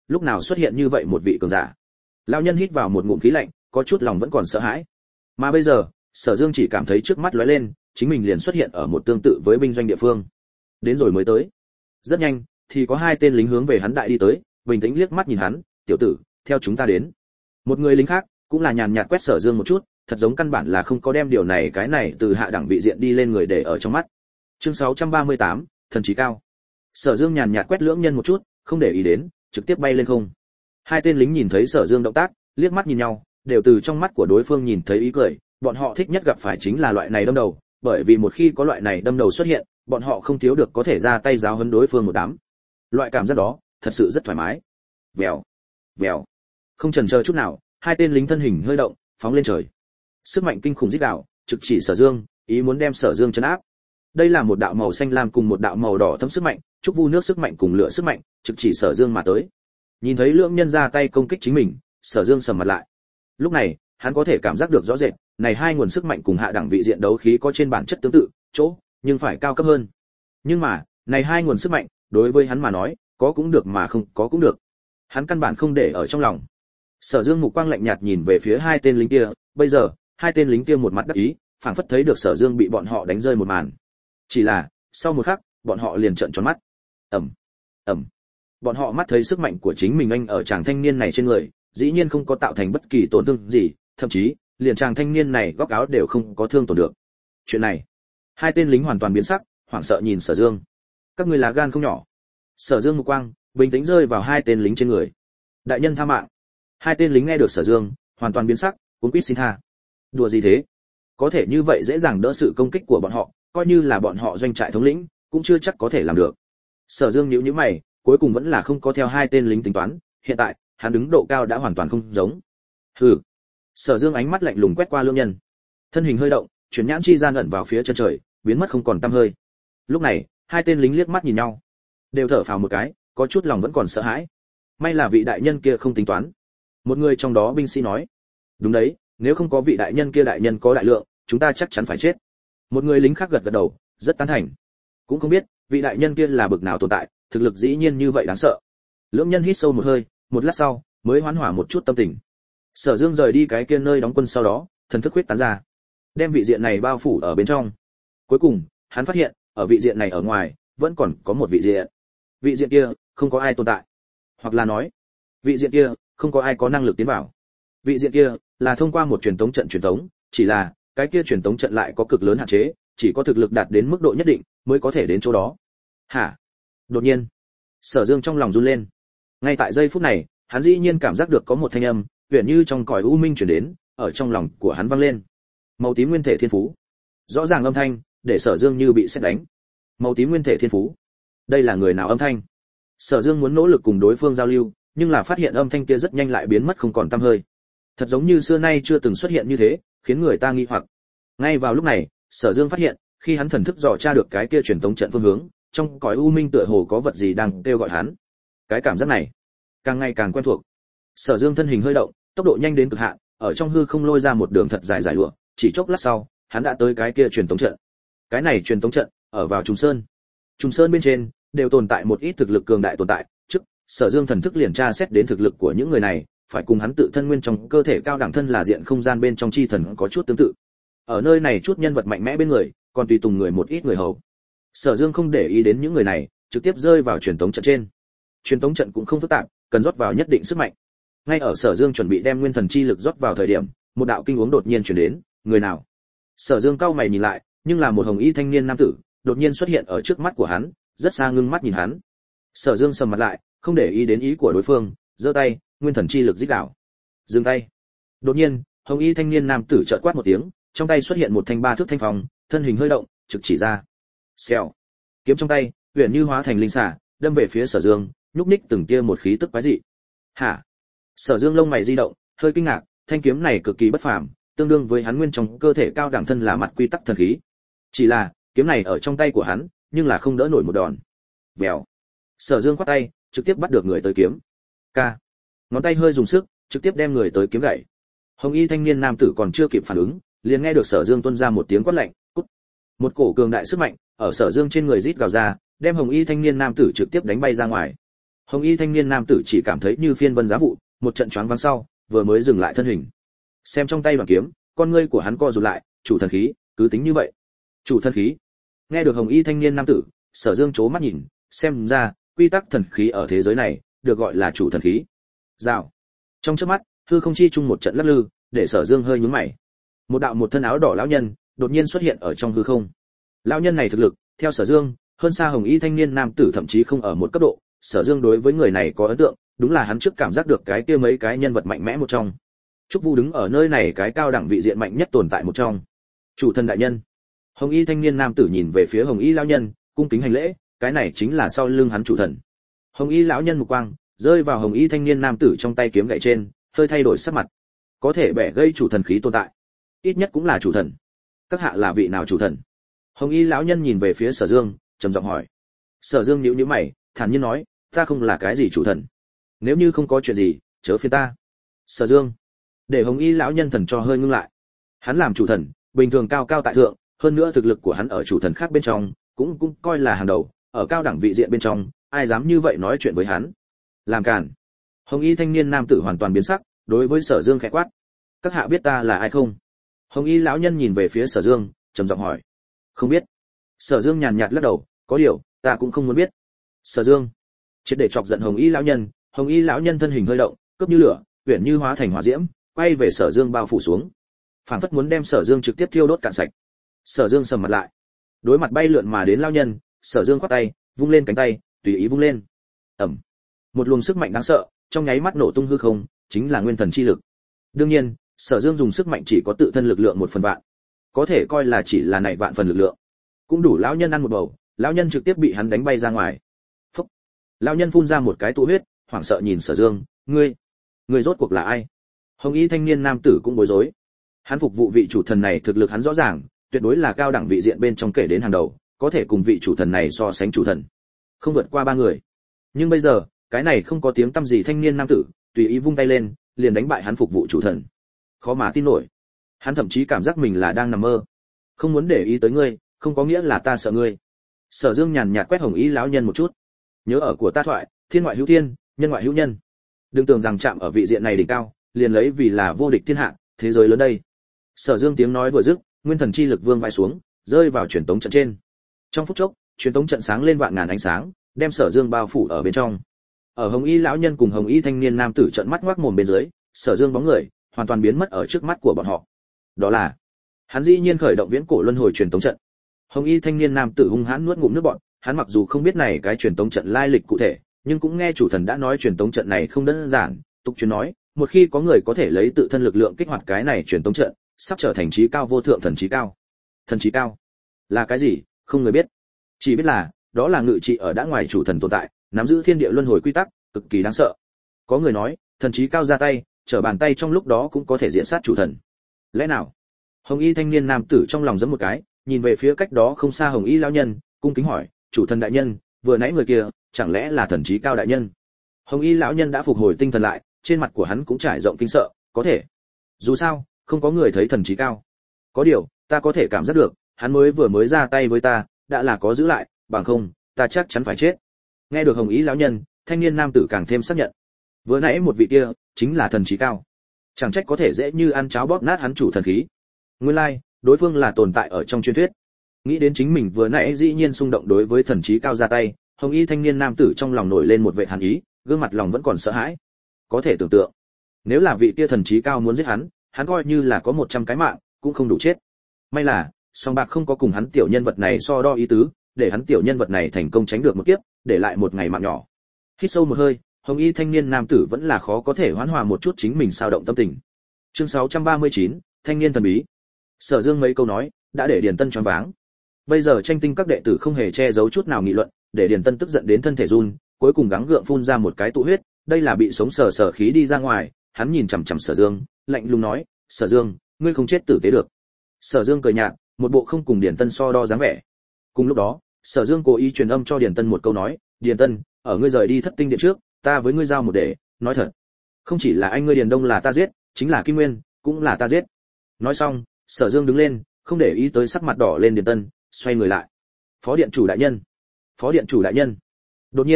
lúc nào xuất hiện như vậy một vị cường giả. Lão nhân hít vào một ngụm khí lạnh, có chút lòng vẫn còn sợ hãi. Mà bây giờ, Sở Dương chỉ cảm thấy trước mắt lóe lên, chính mình liền xuất hiện ở một tương tự với binh doanh địa phương. Đến rồi mới tới. Rất nhanh, thì có hai tên lính hướng về hắn đại đi tới, bình tĩnh liếc mắt nhìn hắn, "Tiểu tử, theo chúng ta đến." Một người lính khác, cũng là nhàn nhạt quét Sở Dương một chút, thật giống căn bản là không có đem điều này cái này từ hạ đẳng vị diện đi lên người để ở trong mắt. Chương 638, thần trí cao. Sở Dương nhàn nhạt quét lưỡng nhân một chút, không để ý đến, trực tiếp bay lên không. Hai tên lính nhìn thấy Sở Dương động tác, liếc mắt nhìn nhau, đều từ trong mắt của đối phương nhìn thấy ý cười, bọn họ thích nhất gặp phải chính là loại này đâm đầu, bởi vì một khi có loại này đâm đầu xuất hiện, bọn họ không thiếu được có thể ra tay giáo huấn đối phương một đám. Loại cảm giác đó, thật sự rất thoải mái. Vèo, vèo. Không chần chờ chút nào, hai tên lính thân hình hơi động, phóng lên trời. Sức mạnh kinh khủng rít gào, trực chỉ Sở Dương, ý muốn đem Sở Dương trấn áp. Đây là một đạo màu xanh lam cùng một đạo màu đỏ thấm sức mạnh, trúc vu nước sức mạnh cùng lửa sức mạnh, trực chỉ Sở Dương mà tới. Nhìn thấy lưỡng nhân ra tay công kích chính mình, Sở Dương sầm mặt lại. Lúc này, hắn có thể cảm giác được rõ rệt, này hai nguồn sức mạnh cùng hạ đẳng vị diện đấu khí có trên bản chất tương tự, chỗ, nhưng phải cao cấp hơn. Nhưng mà, này hai nguồn sức mạnh, đối với hắn mà nói, có cũng được mà không có cũng được. Hắn căn bản không để ở trong lòng. Sở Dương mục quang lạnh nhạt nhìn về phía hai tên lính kia, bây giờ, hai tên lính kia một mặt đắc ý, phảng phất thấy được Sở Dương bị bọn họ đánh rơi một màn. Chỉ là, sau một khắc, bọn họ liền trợn tròn mắt. Ầm, ầm. Bọn họ mắt thấy sức mạnh của chính mình anh ở chàng thanh niên này trên người, dĩ nhiên không có tạo thành bất kỳ tổn thương gì, thậm chí, liền chàng thanh niên này góc áo đều không có thương tổn được. Chuyện này, hai tên lính hoàn toàn biến sắc, hoảng sợ nhìn Sở Dương. Các ngươi là gan không nhỏ. Sở Dương mục quang bình tĩnh rơi vào hai tên lính trên người. Đại nhân tha mạng. Hai tên lính nghe được Sở Dương, hoàn toàn biến sắc, cuống quýt xin tha. Đùa gì thế? Có thể như vậy dễ dàng đỡ sự công kích của bọn họ, coi như là bọn họ doanh trại thống lĩnh, cũng chưa chắc có thể làm được. Sở Dương nhíu nhíu mày, cuối cùng vẫn là không có theo hai tên lính tính toán, hiện tại, hắn đứng độ cao đã hoàn toàn không giống. Hừ. Sở Dương ánh mắt lạnh lùng quét qua lương nhân. Thân hình hơi động, chuyển nhãn chi gian ẩn vào phía chân trời, biến mất không còn tăm hơi. Lúc này, hai tên lính liếc mắt nhìn nhau, đều thở phào một cái, có chút lòng vẫn còn sợ hãi. May là vị đại nhân kia không tính toán. Một người trong đó binh sĩ nói. Đúng đấy, nếu không có vị đại nhân kia đại nhân có đại lượng, chúng ta chắc chắn phải chết. Một người lính khác gật gật đầu, rất tán thành. Cũng không biết, vị đại nhân kia là bực nào tồn tại, thực lực dĩ nhiên như vậy đáng sợ. Lưỡng nhân hít sâu một hơi, một lát sau, mới hoán hỏa một chút tâm tình. Sở Dương rời đi cái kia nơi đóng quân sau đó, thần thức huyết tán ra, đem vị diện này bao phủ ở bên trong. Cuối cùng, hắn phát hiện, ở vị diện này ở ngoài, vẫn còn có một vị diện. Vị diện kia, không có ai tồn tại. Hoặc là nói, vị diện kia, không có ai có năng lực tiến vào. Vị diện kia, là thông qua một truyền tống trận truyền tống, chỉ là, cái kia truyền tống trận lại có cực lớn hạn chế, chỉ có thực lực đạt đến mức độ nhất định, mới có thể đến chỗ đó. Hả? Đột nhiên, Sở Dương trong lòng run lên. Ngay tại giây phút này, hắn dĩ nhiên cảm giác được có một thanh âm, huyền như trong cõi u minh truyền đến, ở trong lòng của hắn vang lên. Màu tím nguyên thể thiên phú. Rõ ràng âm thanh, để Sở Dương như bị sét đánh. Màu tím nguyên thể thiên phú. Đây là người nào âm thanh? Sở Dương muốn nỗ lực cùng đối phương giao lưu, nhưng là phát hiện âm thanh kia rất nhanh lại biến mất không còn tăm hơi. Thật giống như xưa nay chưa từng xuất hiện như thế, khiến người ta nghi hoặc. Ngay vào lúc này, Sở Dương phát hiện, khi hắn thần thức dò tra được cái kia truyền tống trận phương hướng, trong cõi u minh tựa hồ có vật gì đang kêu gọi hắn. Cái cảm giác này, càng ngày càng quen thuộc. Sở Dương thân hình hơi động, tốc độ nhanh đến cực hạn, ở trong hư không lôi ra một đường thật dài lụa, chỉ chốc lát sau, hắn đã tới cái kia truyền tống trận. Cái này truyền tống trận ở vào Trùng Sơn. Trùng Sơn bên trên đều tồn tại một ít thực lực cường đại tồn tại, trước Sở Dương thần thức liền tra xét đến thực lực của những người này, phải cùng hắn tự thân nguyên trong cơ thể cao đẳng thân là diện không gian bên trong chi thần có chút tương tự. Ở nơi này chút nhân vật mạnh mẽ bên người, còn tùy tùng người một ít người hầu. Sở Dương không để ý đến những người này, trực tiếp rơi vào truyền tống trận trên. Truyền tống trận cũng không phức tạp, cần rót vào nhất định sức mạnh. Ngay ở Sở Dương chuẩn bị đem nguyên thần chi lực rót vào thời điểm, một đạo kinh uống đột nhiên truyền đến, người nào? Sở Dương cau mày nhìn lại, nhưng là một hồng y thanh niên nam tử, đột nhiên xuất hiện ở trước mắt của hắn, rất xa ngưng mắt nhìn hắn. Sở Dương sầm mặt lại, không để ý đến ý của đối phương, giơ tay, nguyên thần chi lực rít gào. Dừng tay. Đột nhiên, hồng y thanh niên nam tử chợt quát một tiếng, trong tay xuất hiện một thanh ba thước thanh phong, thân hình hơi động, trực chỉ ra. Xèo. Kiếm trong tay, huyền như hóa thành linh xà, đâm về phía Sở Dương, nhúc nhích từng tia một khí tức quái dị. Hả? Sở Dương lông mày di động, hơi kinh ngạc, thanh kiếm này cực kỳ bất phàm, tương đương với hắn nguyên trong cơ thể cao đẳng thân là mặt quy tắc thần khí. Chỉ là, kiếm này ở trong tay của hắn, nhưng là không đỡ nổi một đòn. Bèo. Sở Dương quát tay, trực tiếp bắt được người tới kiếm. Ca. Ngón tay hơi dùng sức, trực tiếp đem người tới kiếm gãy. Hồng y thanh niên nam tử còn chưa kịp phản ứng, liền nghe được Sở Dương tuôn ra một tiếng quát lạnh, cút. Một cổ cường đại sức mạnh ở Sở Dương trên người rít gào ra, đem hồng y thanh niên nam tử trực tiếp đánh bay ra ngoài. Hồng y thanh niên nam tử chỉ cảm thấy như phiên vân giá vụ, một trận choáng váng sau, vừa mới dừng lại thân hình. Xem trong tay đoàn kiếm, con ngươi của hắn co rụt lại, chủ thần khí, cứ tính như vậy. Chủ thần khí. Nghe được Hồng y thanh niên nam tử, Sở Dương chố mắt nhìn, xem ra, quy tắc thần khí ở thế giới này, được gọi là chủ thần khí. Rào. Trong chớp mắt, hư không chi chung một trận lắc lư, để Sở Dương hơi nhướng mày. Một đạo một thân áo đỏ lão nhân, đột nhiên xuất hiện ở trong hư không. Lão nhân này thực lực, theo Sở Dương, hơn xa Hồng y thanh niên nam tử thậm chí không ở một cấp độ. Sở Dương đối với người này có ấn tượng, đúng là hắn trước cảm giác được cái kia mấy cái nhân vật mạnh mẽ một trong. Trúc Vu đứng ở nơi này cái cao đẳng vị diện mạnh nhất tồn tại một trong. Chủ thần đại nhân. Hồng y thanh niên nam tử nhìn về phía Hồng y lão nhân, cung kính hành lễ, cái này chính là sau lưng hắn chủ thần. Hồng y lão nhân mục quang rơi vào Hồng y thanh niên nam tử trong tay kiếm gậy trên, hơi thay đổi sắc mặt. Có thể bẻ gây chủ thần khí tồn tại, ít nhất cũng là chủ thần. Các hạ là vị nào chủ thần? Hồng y lão nhân nhìn về phía Sở Dương, trầm giọng hỏi. Sở Dương nhíu nhíu mày, thản nhiên nói, ta không là cái gì chủ thần. Nếu như không có chuyện gì, chớ phiền ta. Sở Dương. Để Hồng y lão nhân thần cho hơi ngưng lại. Hắn làm chủ thần, bình thường cao cao tại thượng, hơn nữa thực lực của hắn ở chủ thần khác bên trong, cũng coi là hàng đầu, ở cao đẳng vị diện bên trong, ai dám như vậy nói chuyện với hắn? Làm cản. Hồng y thanh niên nam tử hoàn toàn biến sắc, đối với Sở Dương khẽ quát. Các hạ biết ta là ai không? Hồng y lão nhân nhìn về phía Sở Dương, trầm giọng hỏi. Không biết. Sở Dương nhàn nhạt lắc đầu, có điều, ta cũng không muốn biết. Sở Dương. Triệt để chọc giận Hồng y lão nhân, Hồng y lão nhân thân hình hơi động, cướp như lửa, uyển như hóa thành hỏa diễm, quay về Sở Dương bao phủ xuống. Phảng phất muốn đem Sở Dương trực tiếp thiêu đốt cạn sạch. Sở Dương sầm mặt lại. Đối mặt bay lượn mà đến lão nhân, Sở Dương quát tay, vung lên cánh tay, tùy ý vung lên. Ầm. Một luồng sức mạnh đáng sợ, trong nháy mắt nổ tung hư không, chính là nguyên thần chi lực. Đương nhiên, Sở Dương dùng sức mạnh chỉ có tự thân lực lượng 1/vạn, có thể coi là chỉ là nảy vạn phần lực lượng, cũng đủ lão nhân ăn một bầu. Lão nhân trực tiếp bị hắn đánh bay ra ngoài. Phúc. Lão nhân phun ra một cái tụ huyết, hoảng sợ nhìn Sở Dương, ngươi rốt cuộc là ai? Hồng y thanh niên nam tử cũng bối rối. Hắn phục vụ vị chủ thần này thực lực hắn rõ ràng, tuyệt đối là cao đẳng vị diện bên trong kể đến hàng đầu, có thể cùng vị chủ thần này so sánh chủ thần, không vượt qua 3 người. Nhưng bây giờ, cái này không có tiếng tăm gì thanh niên nam tử, tùy ý vung tay lên, liền đánh bại hắn phục vụ chủ thần. Khó mà tin nổi. Hắn thậm chí cảm giác mình là đang nằm mơ. Không muốn để ý tới ngươi, không có nghĩa là ta sợ ngươi. Sở Dương nhàn nhạt quét Hồng y lão nhân một chút. Nhớ ở của ta thoại, thiên ngoại hữu thiên, nhân ngoại hữu nhân. Đừng tưởng rằng chạm ở vị diện này đỉnh cao, liền lấy vì là vô địch thiên hạ, thế giới lớn đây. Sở Dương tiếng nói vừa dứt, nguyên thần chi lực vương vai xuống, rơi vào truyền tống trận trên. Trong phút chốc, truyền tống trận sáng lên vạn ngàn ánh sáng, đem Sở Dương bao phủ ở bên trong. Ở Hồng y lão nhân cùng Hồng y thanh niên nam tử trợn mắt ngoác mồm bên dưới, Sở Dương bóng người hoàn toàn biến mất ở trước mắt của bọn họ. Đó là, hắn dĩ nhiên khởi động viễn cổ luân hồi truyền tống trận. Hồng y thanh niên nam tử hung hãn nuốt ngụm nước bọt, hắn mặc dù không biết này cái truyền tống trận lai lịch cụ thể, nhưng cũng nghe chủ thần đã nói truyền tống trận này không đơn giản, tục truyền nói, một khi có người có thể lấy tự thân lực lượng kích hoạt cái này truyền tống trận, sắp trở thành chí cao vô thượng thần chí cao. Thần chí cao là cái gì? Không người biết. Chỉ biết là, đó là ngự trị ở đã ngoài chủ thần tồn tại, nắm giữ thiên địa luân hồi quy tắc, cực kỳ đáng sợ. Có người nói, thần chí cao ra tay, trở bàn tay trong lúc đó cũng có thể diện sát chủ thần. Lẽ nào? Hồng y thanh niên nam tử trong lòng giẫm một cái, nhìn về phía cách đó không xa Hồng y lão nhân, cung kính hỏi, chủ thần đại nhân, vừa nãy người kia, chẳng lẽ là thần chí cao đại nhân? Hồng y lão nhân đã phục hồi tinh thần lại, trên mặt của hắn cũng trải rộng kinh sợ, có thể. Dù sao, không có người thấy thần chí cao. Có điều, ta có thể cảm giác được, hắn vừa mới ra tay với ta, đã là có giữ lại, bằng không, ta chắc chắn phải chết. Nghe được Hồng y lão nhân, thanh niên nam tử càng thêm xác nhận. Vừa nãy một vị kia, chính là thần chí cao. Chẳng trách có thể dễ như ăn cháo bóp nát hắn chủ thần khí. Nguyên lai, đối phương là tồn tại ở trong truyền thuyết. Nghĩ đến chính mình vừa nãy dĩ nhiên xung động đối với thần chí cao ra tay, Hồng y thanh niên nam tử trong lòng nổi lên một vệ hàn ý, gương mặt lòng vẫn còn sợ hãi. Có thể tưởng tượng, nếu là vị kia thần chí cao muốn giết hắn, hắn coi như là có 100 cái mạng, cũng không đủ chết. May là, song bạc không có cùng hắn tiểu nhân vật này so đo ý tứ, để hắn tiểu nhân vật này thành công tránh được một kiếp, để lại một ngày mạng nhỏ. Hít sâu một hơi, Hồng y thanh niên nam tử vẫn là khó có thể hoán hòa một chút chính mình sao động tâm tình. Chương 639, thanh niên thần bí. Sở Dương mấy câu nói, đã để Điền Tân choáng váng. Bây giờ tranh tinh các đệ tử không hề che giấu chút nào nghị luận, để Điền Tân tức giận đến thân thể run, cuối cùng gắng gượng phun ra một cái tụ huyết, đây là bị sống sờ khí đi ra ngoài. Hắn nhìn chằm chằm Sở Dương, lạnh lùng nói, "Sở Dương, ngươi không chết tử tế được." Sở Dương cười nhạt, một bộ không cùng Điền Tân so đo dáng vẻ. Cùng lúc đó, Sở Dương cố ý truyền âm cho Điền Tân một câu nói, "Điền Tân, ở ngươi rời đi Thất Tinh Điện trước, ta với ngươi giao một đề, nói thật, không chỉ là anh ngươi Điền Đông là ta giết, chính là Kim Nguyên cũng là ta giết." Nói xong, Sở Dương đứng lên, không để ý tới sắc mặt đỏ lên Điền Tân, xoay người lại. "Phó điện chủ đại nhân, phó điện chủ đại nhân." Đột nhiên,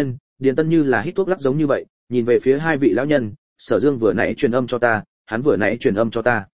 Điền Tân như là hít thuốc lắc giống như vậy, nhìn về phía hai vị lão nhân, Sở Dương vừa nãy truyền âm cho ta, hắn vừa nãy truyền âm cho ta.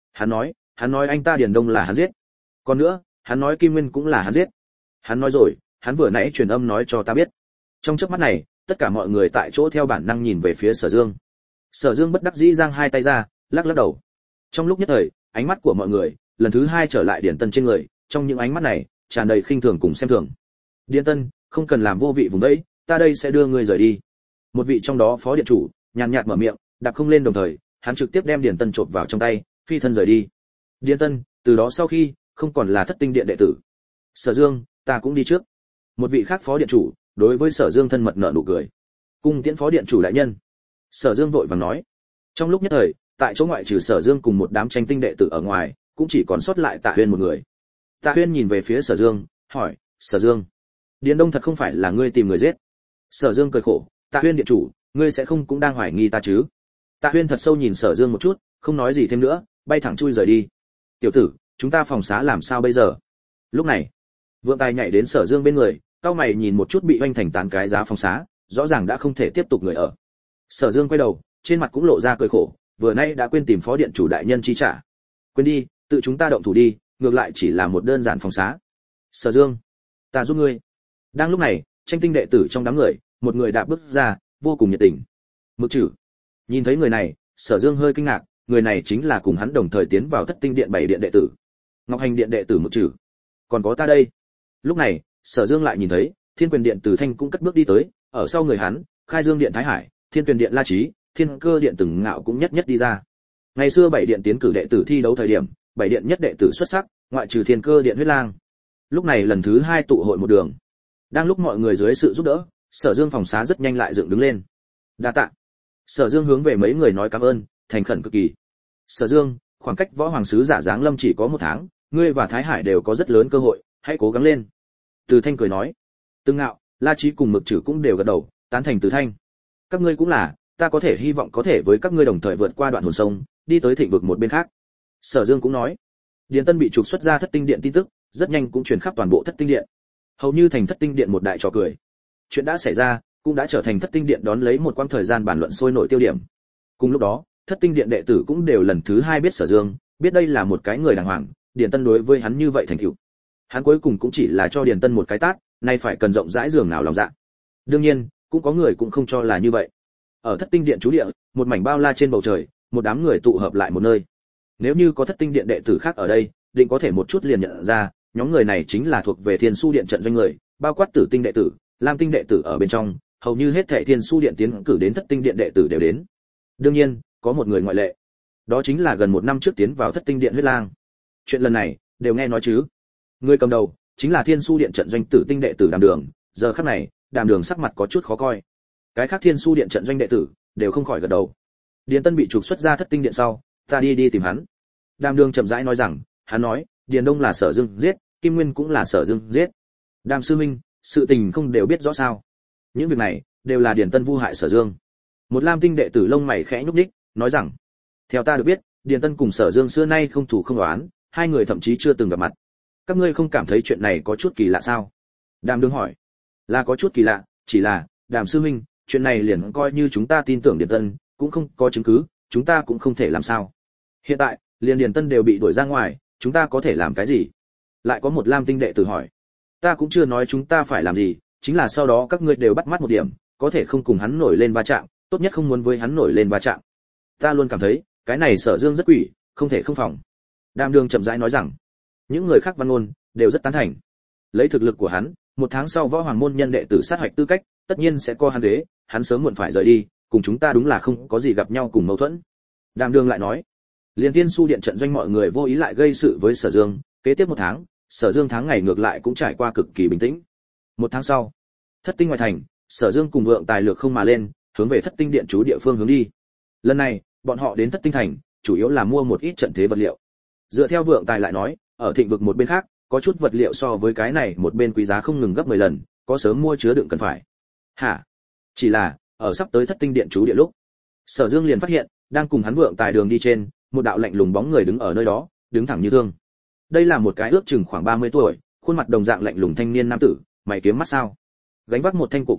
Hắn nói anh ta Điền Đông là hắn giết. Còn nữa, hắn nói Kim Nguyên cũng là hắn giết. Hắn nói rồi, hắn vừa nãy truyền âm nói cho ta biết. Trong chớp mắt này, tất cả mọi người tại chỗ theo bản năng nhìn về phía Sở Dương. Sở Dương bất đắc dĩ giang hai tay ra, lắc lắc đầu. Trong lúc nhất thời, ánh mắt của mọi người lần thứ hai trở lại Điền Tân trên người, trong những ánh mắt này tràn đầy khinh thường cùng xem thường. Điền Tân, không cần làm vô vị vùng đấy, ta đây sẽ đưa ngươi rời đi. Một vị trong đó phó điện chủ nhàn nhạt mở miệng, đạp không lên đồng thời, hắn trực tiếp đem Điền Tân chộp vào trong tay, phi thân rời đi. Điền Tân, từ đó sau khi không còn là Thất Tinh Điện đệ tử. Sở Dương, ta cũng đi trước. Một vị khác phó điện chủ đối với Sở Dương thân mật nở nụ cười. Cung tiễn phó điện chủ đại nhân. Sở Dương vội vàng nói. Trong lúc nhất thời, tại chỗ ngoại trừ Sở Dương cùng một đám tranh tinh đệ tử ở ngoài, cũng chỉ còn sót lại Tạ Huyên một người. Tạ Huyên nhìn về phía Sở Dương, hỏi, Sở Dương, Điền Đông thật không phải là ngươi tìm người giết? Sở Dương cười khổ, Tạ Huyên điện chủ, ngươi sẽ không cũng đang hoài nghi ta chứ? Tạ Huyên thật sâu nhìn Sở Dương một chút, không nói gì thêm nữa, bay thẳng chui rời đi. Tiểu tử, chúng ta phòng xá làm sao bây giờ? Lúc này, Vượng Tài nhảy đến Sở Dương bên người, cau mày nhìn một chút bị oanh thành tán cái giá phòng xá, rõ ràng đã không thể tiếp tục người ở. Sở Dương quay đầu, trên mặt cũng lộ ra cười khổ, vừa nay đã quên tìm phó điện chủ đại nhân chi trả. Quên đi, tự chúng ta động thủ đi, ngược lại chỉ là một đơn giản phòng xá. Sở Dương, ta giúp ngươi. Đang lúc này, tranh tinh đệ tử trong đám người, một người đạp bước ra, vô cùng nhiệt tình. Mực Trử. Nhìn thấy người này, Sở Dương hơi kinh ngạc, người này chính là cùng hắn đồng thời tiến vào Thất Tinh Điện 7 điện đệ tử, Ngọc Hành Điện đệ tử Mực Trử. Còn có ta đây. Lúc này, Sở Dương lại nhìn thấy, Thiên Quyền Điện Từ Thanh cũng cất bước đi tới, ở sau người hắn, Khai Dương Điện Thái Hải, Thiên Tuyền Điện La Chí, Thiên Cơ Điện Từng Ngạo cũng nhất nhất đi ra. Ngày xưa 7 điện tiến cử đệ tử thi đấu thời điểm, 7 điện nhất đệ tử xuất sắc, ngoại trừ Thiên Cơ Điện Huyết Lang. Lúc này lần thứ 2 tụ hội một đường. Đang lúc mọi người dưới sự giúp đỡ, Sở Dương phòng xá rất nhanh lại dựng đứng lên. Đa tạ. Sở Dương hướng về mấy người nói cảm ơn, thành khẩn cực kỳ. Sở Dương, khoảng cách võ hoàng sứ giả giáng lâm chỉ có 1 tháng, ngươi và Thái Hải đều có rất lớn cơ hội, hãy cố gắng lên. Từ Thanh cười nói. Từng Ngạo, La Chí cùng Mực Trử cũng đều gật đầu, tán thành Từ Thanh. Các ngươi cũng là, ta có thể hy vọng có thể với các ngươi đồng thời vượt qua đoạn hồn sông, đi tới thịnh vực một bên khác. Sở Dương cũng nói. Điền Tân bị trục xuất ra Thất Tinh Điện tin tức, rất nhanh cũng truyền khắp toàn bộ Thất Tinh Điện. Hầu như thành Thất Tinh Điện một đại trò cười. Chuyện đã xảy ra, cũng đã trở thành Thất Tinh Điện đón lấy một quãng thời gian bàn luận sôi nổi tiêu điểm. Cùng lúc đó, Thất Tinh Điện đệ tử cũng đều lần thứ 2 biết Sở Dương, biết đây là một cái người đàng hoàng, Điền Tân đối với hắn như vậy thành tựu. Hắn cuối cùng cũng chỉ là cho Điền Tân một cái tát, nay phải cần rộng rãi giường nào lòng dạ. Đương nhiên, cũng có người cũng không cho là như vậy. Ở Thất Tinh Điện trú địa, một mảnh bao la trên bầu trời, một đám người tụ hợp lại một nơi. Nếu như có Thất Tinh Điện đệ tử khác ở đây, định có thể một chút liền nhận ra, nhóm người này chính là thuộc về Thiên Su Điện trận doanh người, bao quát Tử Tinh đệ tử, Lam Tinh đệ tử ở bên trong, hầu như hết thảy Thiên Su Điện tiến cử đến Thất Tinh Điện đệ tử đều đến. Đương nhiên, có một người ngoại lệ. Đó chính là gần 1 năm trước tiến vào Thất Tinh Điện Huyết Lang. Chuyện lần này, đều nghe nói chứ? Người cầm đầu chính là Thiên Su Điện trận doanh Tử Tinh đệ tử Đàm Đường, giờ khắc này, Đàm Đường sắc mặt có chút khó coi. Cái khác Thiên Su Điện trận doanh đệ tử đều không khỏi gật đầu. Điền Tân bị trục xuất ra Thất Tinh Điện sau, ta đi tìm hắn. Đàm Đường chậm rãi nói rằng, hắn nói, Điền Đông là Sở Dương giết, Kim Nguyên cũng là Sở Dương giết. Đàm sư minh, sự tình không đều biết rõ sao? Những việc này đều là Điền Tân vu hại Sở Dương. Một Lam Tinh đệ tử lông mày khẽ nhúc nhích, nói rằng, theo ta được biết, Điền Tân cùng Sở Dương xưa nay không thủ không oán, hai người thậm chí chưa từng gặp mặt. Các ngươi không cảm thấy chuyện này có chút kỳ lạ sao? Đàm Đường hỏi. Là có chút kỳ lạ, chỉ là, Đàm sư minh, chuyện này liền coi như chúng ta tin tưởng Điền Tân, cũng không có chứng cứ, chúng ta cũng không thể làm sao. Hiện tại, liền Điền Tân đều bị đuổi ra ngoài, chúng ta có thể làm cái gì? Lại có một Lam Tinh đệ tử hỏi. Ta cũng chưa nói chúng ta phải làm gì, chính là sau đó các ngươi đều bắt mắt một điểm, có thể không cùng hắn nổi lên va chạm, tốt nhất không muốn với hắn nổi lên va chạm. Ta luôn cảm thấy, cái này Sở Dương rất quỷ, không thể không phòng. Đàm Đường chậm rãi nói rằng, những người khác văn ngôn đều rất tán thành. Lấy thực lực của hắn, 1 tháng sau võ hoàng môn nhân đệ tử sát hoạch tư cách, tất nhiên sẽ co hắn ghế, hắn sớm muộn phải rời đi, cùng chúng ta đúng là không có gì gặp nhau cùng mâu thuẫn. Đàm Đường lại nói, Liên Thiên Su Điện trận doanh mọi người vô ý lại gây sự với Sở Dương, kế tiếp 1 tháng, Sở Dương tháng ngày ngược lại cũng trải qua cực kỳ bình tĩnh. 1 tháng sau, Thất Tinh ngoại thành, Sở Dương cùng Vượng Tài lược không mà lên, hướng về Thất Tinh Điện trú địa phương hướng đi. Lần này, bọn họ đến Thất Tinh thành, chủ yếu là mua một ít trận thế vật liệu. Dựa theo Vượng Tài lại nói, ở Thịnh vực một bên khác, có chút vật liệu so với cái này một bên quý giá không ngừng gấp 10 lần, có sớm mua chứa đựng cần phải. Hả? Chỉ là, ở sắp tới Thất Tinh Điện trú địa lúc, Sở Dương liền phát hiện, đang cùng hắn Vượng Tài đường đi trên, một đạo lạnh lùng bóng người đứng ở nơi đó, đứng thẳng như thương. Đây là một cái ước chừng khoảng 30 tuổi, khuôn mặt đồng dạng lạnh lùng thanh niên nam tử, mày kiếm mắt sao, gánh vác một thanh cổ kiếm,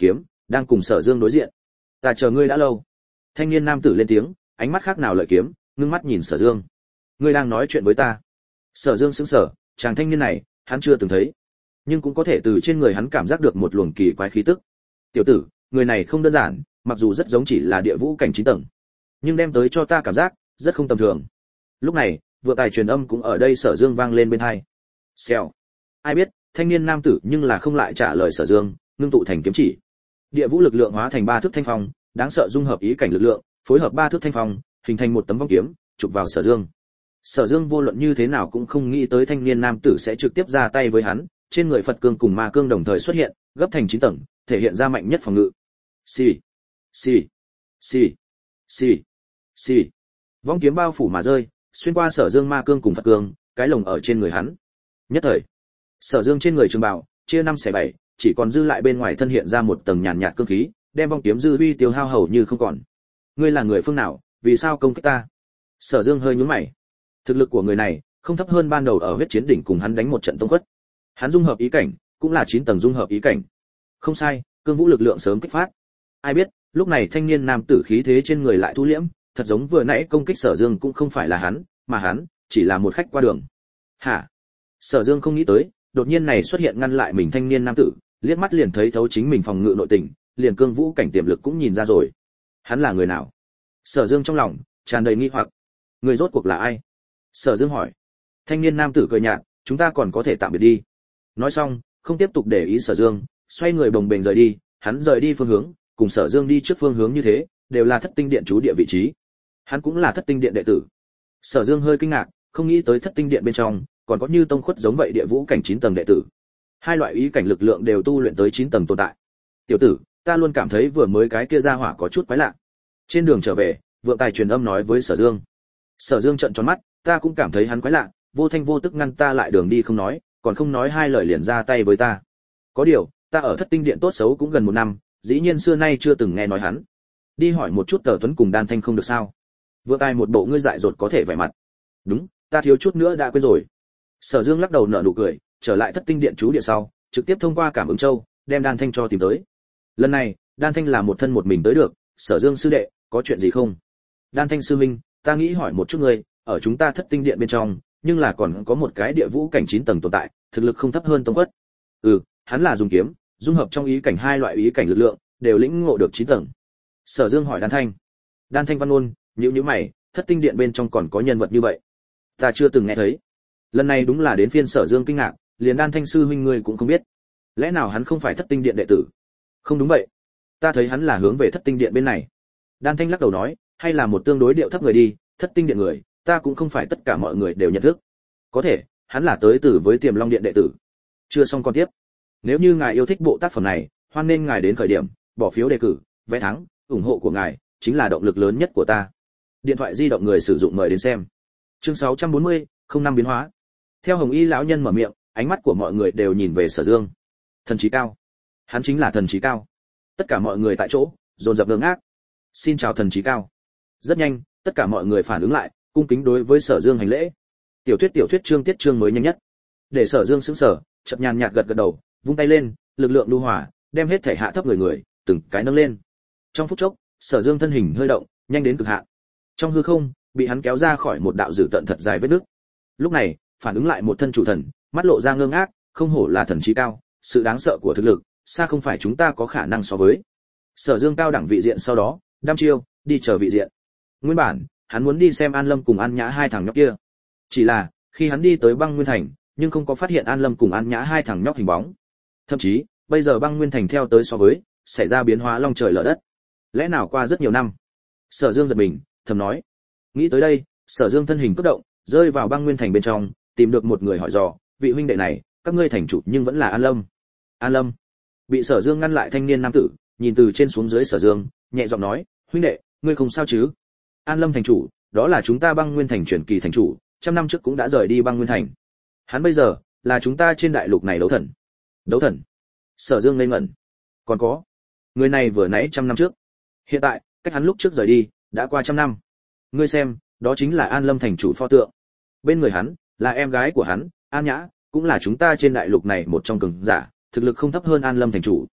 đang cùng Sở Dương đối diện. Ta chờ ngươi đã lâu. Thanh niên nam tử lên tiếng, ánh mắt khác nào lợi kiếm, ngưng mắt nhìn Sở Dương. Ngươi đang nói chuyện với ta? Sở Dương sững sờ, chàng thanh niên này, hắn chưa từng thấy, nhưng cũng có thể từ trên người hắn cảm giác được một luồng kỳ quái khí tức. Tiểu tử, người này không đơn giản, mặc dù rất giống chỉ là địa vũ cảnh 9 tầng, nhưng đem tới cho ta cảm giác rất không tầm thường. Lúc này, vượng tài truyền âm cũng ở đây Sở Dương vang lên bên tai. Xèo. Ai biết, thanh niên nam tử nhưng là không lại trả lời Sở Dương, ngưng tụ thành kiếm chỉ. Địa vũ lực lượng hóa thành 3 thước thanh phong, đáng sợ dung hợp ý cảnh lực lượng, phối hợp 3 thước thanh phong, hình thành một tấm vong kiếm, chụp vào Sở Dương. Sở Dương vô luận như thế nào cũng không nghĩ tới thanh niên nam tử sẽ trực tiếp ra tay với hắn, trên người Phật cương cùng ma cương đồng thời xuất hiện, gấp thành 9 tầng, thể hiện ra mạnh nhất phòng ngự. Xì, xì, xì, xì, xì. Vong kiếm bao phủ mà rơi, xuyên qua Sở Dương ma cương cùng Phật cương, cái lồng ở trên người hắn. Nhất thời, Sở Dương trên người trường bào chia 5 xẻ 7, chỉ còn dư lại bên ngoài thân hiện ra một tầng nhàn nhạt cương khí, đem vong kiếm dư uy tiêu hao hầu như không còn. Ngươi là người phương nào, vì sao công kích ta? Sở Dương hơi nhướng mày. Thực lực của người này không thấp hơn ban đầu ở huyết chiến đỉnh cùng hắn đánh một trận tông quất. Hắn dung hợp ý cảnh, cũng là 9 tầng dung hợp ý cảnh. Không sai, cương vũ lực lượng sớm kích phát. Ai biết, lúc này thanh niên nam tử khí thế trên người lại thu liễm, thật giống vừa nãy công kích Sở Dương cũng không phải là hắn, mà hắn chỉ là một khách qua đường. Hả? Sở Dương không nghĩ tới, đột nhiên này xuất hiện ngăn lại mình thanh niên nam tử, liếc mắt liền thấy thấu chính mình phòng ngự nội tình, liền cương vũ cảnh tiềm lực cũng nhìn ra rồi. Hắn là người nào? Sở Dương trong lòng tràn đầy nghi hoặc. Người rốt cuộc là ai? Sở Dương hỏi. Thanh niên nam tử cười nhạt, chúng ta còn có thể tạm biệt đi. Nói xong, không tiếp tục để ý Sở Dương, xoay người bồng bềnh rời đi. Hắn rời đi phương hướng, cùng Sở Dương đi trước phương hướng như thế, đều là Thất Tinh Điện trú địa vị trí. Hắn cũng là Thất Tinh Điện đệ tử. Sở Dương hơi kinh ngạc, không nghĩ tới Thất Tinh Điện bên trong còn có như tông khuất giống vậy địa vũ cảnh 9 tầng đệ tử. Hai loại ý cảnh lực lượng đều tu luyện tới 9 tầng tồn tại. Tiểu tử, ta luôn cảm thấy vừa mới cái kia ra hỏa có chút quái lạ. Trên đường trở về, vượng tài truyền âm nói với Sở Dương. Sở Dương trợn tròn mắt, ta cũng cảm thấy hắn quái lạ, vô thanh vô tức ngăn ta lại đường đi không nói, còn không nói hai lời liền ra tay với ta. Có điều, ta ở Thất Tinh Điện tốt xấu cũng gần 1 năm, dĩ nhiên xưa nay chưa từng nghe nói hắn. Đi hỏi một chút Tờ Tuấn cùng Đan Thanh không được sao? Vượng tài một bộ ngươi dại dột có thể vẻ mặt. Đúng, ta thiếu chút nữa đã quên rồi. Sở Dương lắc đầu nở nụ cười, trở lại Thất Tinh Điện trú địa sau, trực tiếp thông qua cảm ứng châu, đem Đan Thanh cho tìm tới. Lần này, Đan Thanh là một thân một mình tới được, Sở Dương sư đệ, có chuyện gì không? Đan Thanh sư huynh, ta nghĩ hỏi một chút ngươi, ở chúng ta Thất Tinh Điện bên trong, nhưng là còn có một cái địa vũ cảnh 9 tầng tồn tại, thực lực không thấp hơn Tông Quất. Hắn là dùng kiếm, dung hợp trong ý cảnh hai loại ý cảnh lực lượng, đều lĩnh ngộ được 9 tầng. Sở Dương hỏi Đan Thanh. Đan Thanh văn ôn, nhíu mày, Thất Tinh Điện bên trong còn có nhân vật như vậy? Ta chưa từng nghe thấy. Lần này đúng là đến phiên Sở Dương kinh ngạc, liền Đan Thanh sư huynh ngươi cũng không biết. Lẽ nào hắn không phải Thất Tinh Điện đệ tử? Không đúng vậy, ta thấy hắn là hướng về Thất Tinh Điện bên này. Đan Thanh lắc đầu nói, hay là một tương đối điệu thấp người đi, Thất Tinh Điện người, ta cũng không phải tất cả mọi người đều nhận thức. Có thể, hắn là tới từ với Tiềm Long Điện đệ tử. Chưa xong con tiếp. Nếu như ngài yêu thích bộ tác phẩm này, hoan nên ngài đến khởi điểm, bỏ phiếu đề cử, vé thắng, ủng hộ của ngài chính là động lực lớn nhất của ta. Điện thoại di động người sử dụng mời đến xem. Chương 640, không năm biến hóa. Theo Hồng Y lão nhân mở miệng, ánh mắt của mọi người đều nhìn về Sở Dương. Thần trí cao. Hắn chính là thần trí cao. Tất cả mọi người tại chỗ dồn dập ngơ ngác. Xin chào thần trí cao. Rất nhanh, tất cả mọi người phản ứng lại, cung kính đối với Sở Dương hành lễ. Tiểu thuyết chương tiết chương mới nhanh nhất. Để Sở Dương sững sờ, chợt nhàn nhạt gật gật đầu, vung tay lên, lực lượng lưu hỏa, đem hết thể hạ thấp người, từng cái nâng lên. Trong phút chốc, Sở Dương thân hình hơi động, nhanh đến cực hạn. Trong hư không, bị hắn kéo ra khỏi một đạo dữ tận thật dài vết nước. Lúc này, phản ứng lại một thân chủ thần, mắt lộ ra ngơ ngác, không hổ là thần trí cao, sự đáng sợ của thực lực, xa không phải chúng ta có khả năng so với. Sở Dương cao đẳng vị diện sau đó, đăm chiêu, đi chờ vị diện. Nguyên bản, hắn muốn đi xem An Lâm cùng An Nhã hai thằng nhóc kia. Chỉ là, khi hắn đi tới Băng Nguyên Thành, nhưng không có phát hiện An Lâm cùng An Nhã hai thằng nhóc hình bóng. Thậm chí, bây giờ Băng Nguyên Thành theo tới so với, xảy ra biến hóa long trời lở đất. Lẽ nào qua rất nhiều năm? Sở Dương giật mình, thầm nói. Nghĩ tới đây, Sở Dương thân hình cấp động, rơi vào Băng Nguyên Thành bên trong, tìm được một người hỏi dò, vị huynh đệ này, các ngươi thành chủ nhưng vẫn là An Lâm. An Lâm. Bị Sở Dương ngăn lại thanh niên nam tử, nhìn từ trên xuống dưới Sở Dương, nhẹ giọng nói, huynh đệ, ngươi không sao chứ? An Lâm thành chủ, đó là chúng ta Băng Nguyên Thành truyền kỳ thành chủ, 100 năm trước cũng đã rời đi Băng Nguyên Thành. Hắn bây giờ là chúng ta trên đại lục này đấu thần. Đấu thần? Sở Dương ngây ngẩn. Còn có, người này vừa nãy 100 năm trước. Hiện tại, cách hắn lúc trước rời đi, đã qua 100 năm. Ngươi xem, đó chính là An Lâm thành chủ pho tượng. Bên người hắn, là em gái của hắn, An Nhã, cũng là chúng ta trên đại lục này một trong cường giả, thực lực không thấp hơn An Lâm thành chủ.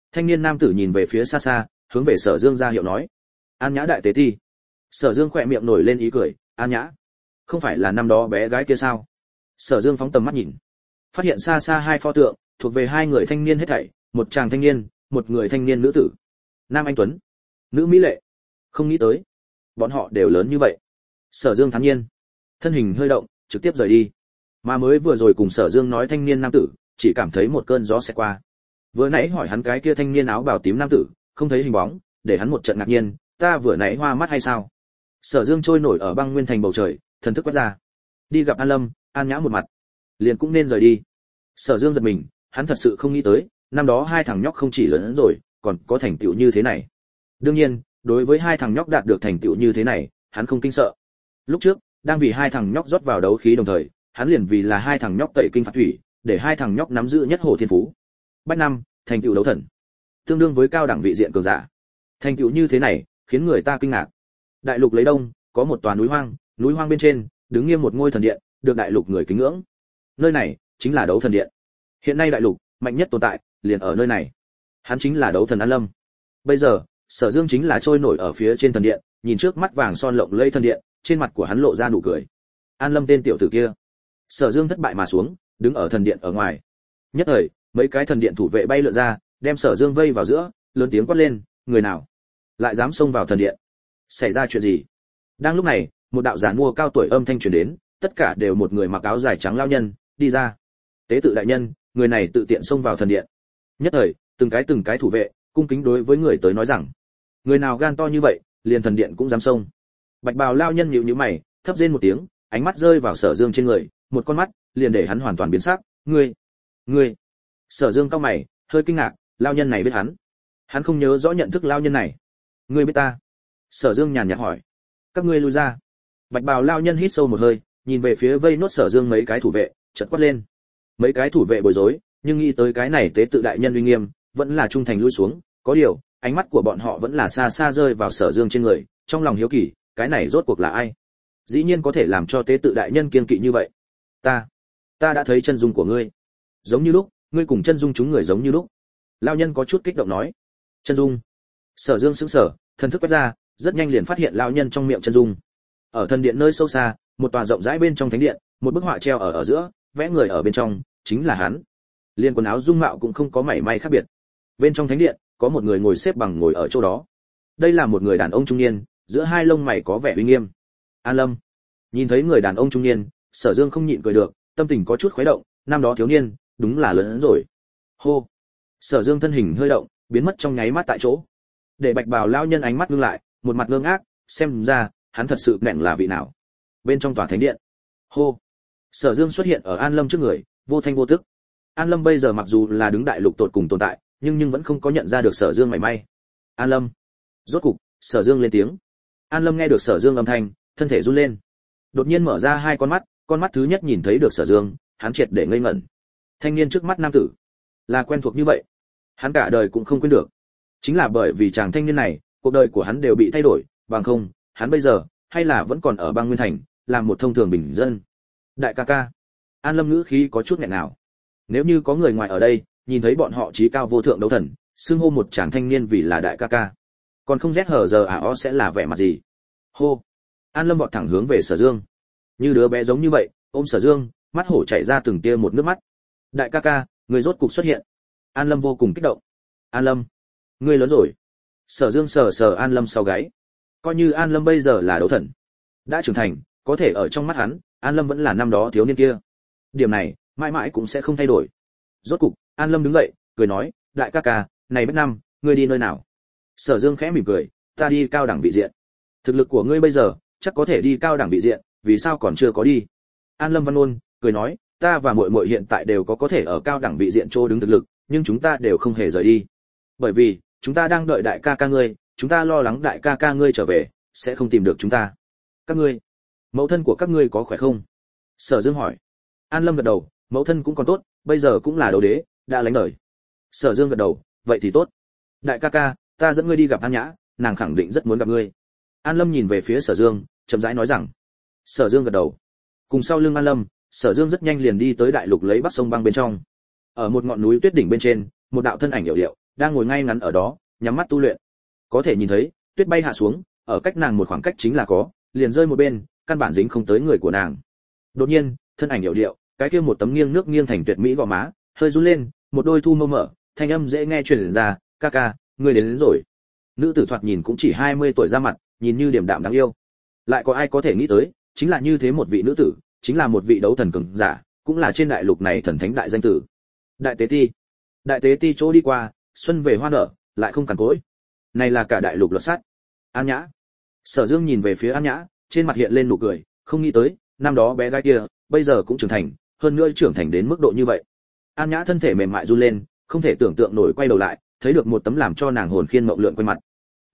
Thanh niên nam tử nhìn về phía xa xa, hướng về Sở Dương ra hiệu nói: "An Nhã đại tế ti." Sở Dương khỏe miệng nổi lên ý cười: "An Nhã, không phải là năm đó bé gái kia sao?" Sở Dương phóng tầm mắt nhìn, phát hiện xa xa hai pho tượng, thuộc về hai người thanh niên hết thảy, một chàng thanh niên, một người thanh niên nữ tử. Nam anh tuấn, nữ mỹ lệ. Không nghĩ tới, bọn họ đều lớn như vậy. Sở Dương thản nhiên, thân hình hơi động, trực tiếp rời đi. Mà mới vừa rồi cùng Sở Dương nói thanh niên nam tử, chỉ cảm thấy một cơn gió sẽ qua. Vừa nãy hỏi hắn cái kia thanh niên áo bào tím nam tử, không thấy hình bóng, để hắn một trận ngạc nhiên, ta vừa nãy hoa mắt hay sao? Sở Dương trôi nổi ở băng nguyên thành bầu trời, thần thức quét ra, đi gặp An Lâm, An Nhã một mặt, liền cũng nên rời đi. Sở Dương giật mình, hắn thật sự không nghĩ tới, năm đó hai thằng nhóc không chỉ lớn hơn rồi, còn có thành tựu như thế này. Đương nhiên, đối với hai thằng nhóc đạt được thành tựu như thế này, hắn không kinh sợ. Lúc trước, đang vì hai thằng nhóc rót vào đấu khí đồng thời, hắn liền vì là hai thằng nhóc tẩy kinh phạt thủy, để hai thằng nhóc nắm giữ nhất hồ thiên phú. Bách năm, thành tựu đấu thần, tương đương với cao đẳng vị diện cường giả. Thành tựu như thế này, khiến người ta kinh ngạc. Đại lục lấy đông, có một tòa núi hoang bên trên đứng nghiêm một ngôi thần điện, được đại lục người kính ngưỡng. Nơi này chính là đấu thần điện. Hiện nay đại lục mạnh nhất tồn tại liền ở nơi này. Hắn chính là đấu thần An Lâm. Bây giờ, Sở Dương chính là trôi nổi ở phía trên thần điện, nhìn trước mắt vàng son lộng lẫy thần điện, trên mặt của hắn lộ ra nụ cười. An Lâm tên tiểu tử kia. Sở Dương thất bại mà xuống, đứng ở thần điện ở ngoài. Nhất thời, mấy cái thần điện thủ vệ bay lượn ra, đem Sở Dương vây vào giữa, lớn tiếng quát lên, người nào lại dám xông vào thần điện? Xảy ra chuyện gì? Đang lúc này, một đạo giản mua cao tuổi âm thanh truyền đến, tất cả đều một người mặc áo dài trắng lao nhân đi ra. Tế tự đại nhân, người này tự tiện xông vào thần điện. Nhất thời, từng cái thủ vệ cung kính đối với người tới nói rằng, người nào gan to như vậy, liền thần điện cũng dám xông. Bạch bào lao nhân nhíu nhíu mày, thấp rên một tiếng, ánh mắt rơi vào Sở Dương trên người, một con mắt liền để hắn hoàn toàn biến sắc. Ngươi. Sở Dương cau mày, hơi kinh ngạc, lao nhân này biết hắn? Hắn không nhớ rõ nhận thức lao nhân này. Ngươi biết ta? Sở Dương nhàn nhạt hỏi. Các ngươi lui ra. Bạch bào lao nhân hít sâu một hơi, nhìn về phía vây nốt Sở Dương mấy cái thủ vệ, chợt quát lên. Mấy cái thủ vệ bối rối, nhưng nghĩ tới cái này tế tự đại nhân uy nghiêm, vẫn là trung thành lui xuống. Có điều, ánh mắt của bọn họ vẫn là xa xa rơi vào Sở Dương trên người, trong lòng hiếu kỳ, cái này rốt cuộc là ai? Dĩ nhiên có thể làm cho tế tự đại nhân kiên kỵ như vậy. Ta đã thấy chân dung của ngươi, giống như lúc, ngươi cùng chân dung chúng người giống như lúc. Lao nhân có chút kích động nói. Chân dung? Sở Dương sững sờ, thần thức quét ra, rất nhanh liền phát hiện lão nhân trong miệng chân dung. Ở thần điện nơi sâu xa, một tòa rộng rãi bên trong thánh điện, một bức họa treo ở giữa, vẽ người ở bên trong, chính là hắn. Liên quần áo dung mạo cũng không có mảy may khác biệt. Bên trong thánh điện, có một người ngồi xếp bằng ngồi ở chỗ đó. Đây là một người đàn ông trung niên, giữa hai lông mày có vẻ uy nghiêm. An Lâm. Nhìn thấy người đàn ông trung niên, Sở Dương không nhịn cười được, tâm tình có chút khuấy động, năm đó thiếu niên, đúng là lớn hơn rồi. Hô. Sở Dương thân hình hơi động, biến mất trong nháy mắt tại chỗ. Để Bạch Bào lão nhân ánh mắt ngưng lại, một mặt ngơ ngác, xem ra, hắn thật sự nẹn là vị nào. Bên trong tòa thánh điện. Hô. Sở Dương xuất hiện ở An Lâm trước người, vô thanh vô tức. An Lâm bây giờ mặc dù là đứng đại lục tột cùng tồn tại, nhưng vẫn không có nhận ra được Sở Dương mảy may. An Lâm. Rốt cục, Sở Dương lên tiếng. An Lâm nghe được Sở Dương âm thanh, thân thể run lên. Đột nhiên mở ra hai con mắt thứ nhất nhìn thấy được Sở Dương, hắn triệt để ngây ngẩn. Thanh niên trước mắt nam tử, là quen thuộc như vậy, hắn cả đời cũng không quên được. Chính là bởi vì chàng thanh niên này, cuộc đời của hắn đều bị thay đổi, bằng không, hắn bây giờ hay là vẫn còn ở bang Nguyên Thành, làm một thông thường bình dân. Đại ca ca. An Lâm ngữ khí có chút nghẹn ngào. Nếu như có người ngoài ở đây, nhìn thấy bọn họ trí cao vô thượng đấu thần, xưng hô một chàng thanh niên vì là đại ca ca, còn không rét hở giờ ó sẽ là vẻ mặt gì? Hô. An Lâm vọt thẳng hướng về Sở Dương, như đứa bé giống như vậy, ôm Sở Dương, mắt hổ chảy ra từng tia một nước mắt. Đại ca ca, người rốt cục xuất hiện. An Lâm vô cùng kích động. An Lâm, ngươi lớn rồi. Sở Dương sờ sờ An Lâm sau gáy. Coi như An Lâm bây giờ là đấu thần, đã trưởng thành, có thể ở trong mắt hắn, An Lâm vẫn là năm đó thiếu niên kia. Điểm này, mãi mãi cũng sẽ không thay đổi. Rốt cục, An Lâm đứng dậy, cười nói, đại ca ca, này Bách Năm, ngươi đi nơi nào? Sở Dương khẽ mỉm cười, ta đi cao đẳng vị diện. Thực lực của ngươi bây giờ, chắc có thể đi cao đẳng vị diện, vì sao còn chưa có đi? An Lâm văn ôn, cười nói, ta và muội muội hiện tại đều có thể ở cao đẳng vị diện trô đứng thực lực, nhưng chúng ta đều không hề rời đi. Bởi vì, chúng ta đang đợi đại ca ca ngươi, chúng ta lo lắng đại ca ca ngươi trở về, sẽ không tìm được chúng ta. Các ngươi, mẫu thân của các ngươi có khỏe không? Sở Dương hỏi. An Lâm gật đầu, mẫu thân cũng còn tốt, bây giờ cũng là đấu đế, đã lánh đời. Sở Dương gật đầu, vậy thì tốt. Đại ca ca, ta dẫn ngươi đi gặp An Nhã, nàng khẳng định rất muốn gặp ngươi. An Lâm nhìn về phía Sở Dương, chậm rãi nói rằng. Sở Dương gật đầu. Cùng sau lưng An Lâm, Sở Dương rất nhanh liền đi tới đại lục lấy Bắc sông băng bên trong. Ở một ngọn núi tuyết đỉnh bên trên, một đạo thân ảnh điệu điệu đang ngồi ngay ngắn ở đó nhắm mắt tu luyện. Có thể nhìn thấy tuyết bay hạ xuống, ở cách nàng một khoảng cách chính là có, liền rơi một bên, căn bản dính không tới người của nàng. Đột nhiên thân ảnh điệu điệu, cái kia một tấm nghiêng nước nghiêng thành tuyệt mỹ gò má hơi run lên, một đôi thu mâu mở, thanh âm dễ nghe truyền ra, ca ca, ngươi đến rồi. Nữ tử thoạt nhìn cũng chỉ 20 tuổi ra mặt, nhìn như điềm đạm đáng yêu. Lại có ai có thể nghĩ tới, chính là như thế một vị nữ tử, chính là một vị đấu thần cường giả, cũng là trên đại lục này thần thánh đại danh tử. Đại tế ti. Đại tế ti chỗ đi qua, xuân về hoa nở, lại không cằn cỗi. Này là cả đại lục luật sắt. An Nhã. Sở Dương nhìn về phía An Nhã, trên mặt hiện lên nụ cười, không nghĩ tới, năm đó bé gái kia, bây giờ cũng trưởng thành, hơn nữa trưởng thành đến mức độ như vậy. An Nhã thân thể mềm mại run lên, không thể tưởng tượng nổi quay đầu lại, thấy được một tấm làm cho nàng hồn khiên mộng lượn quanh mặt.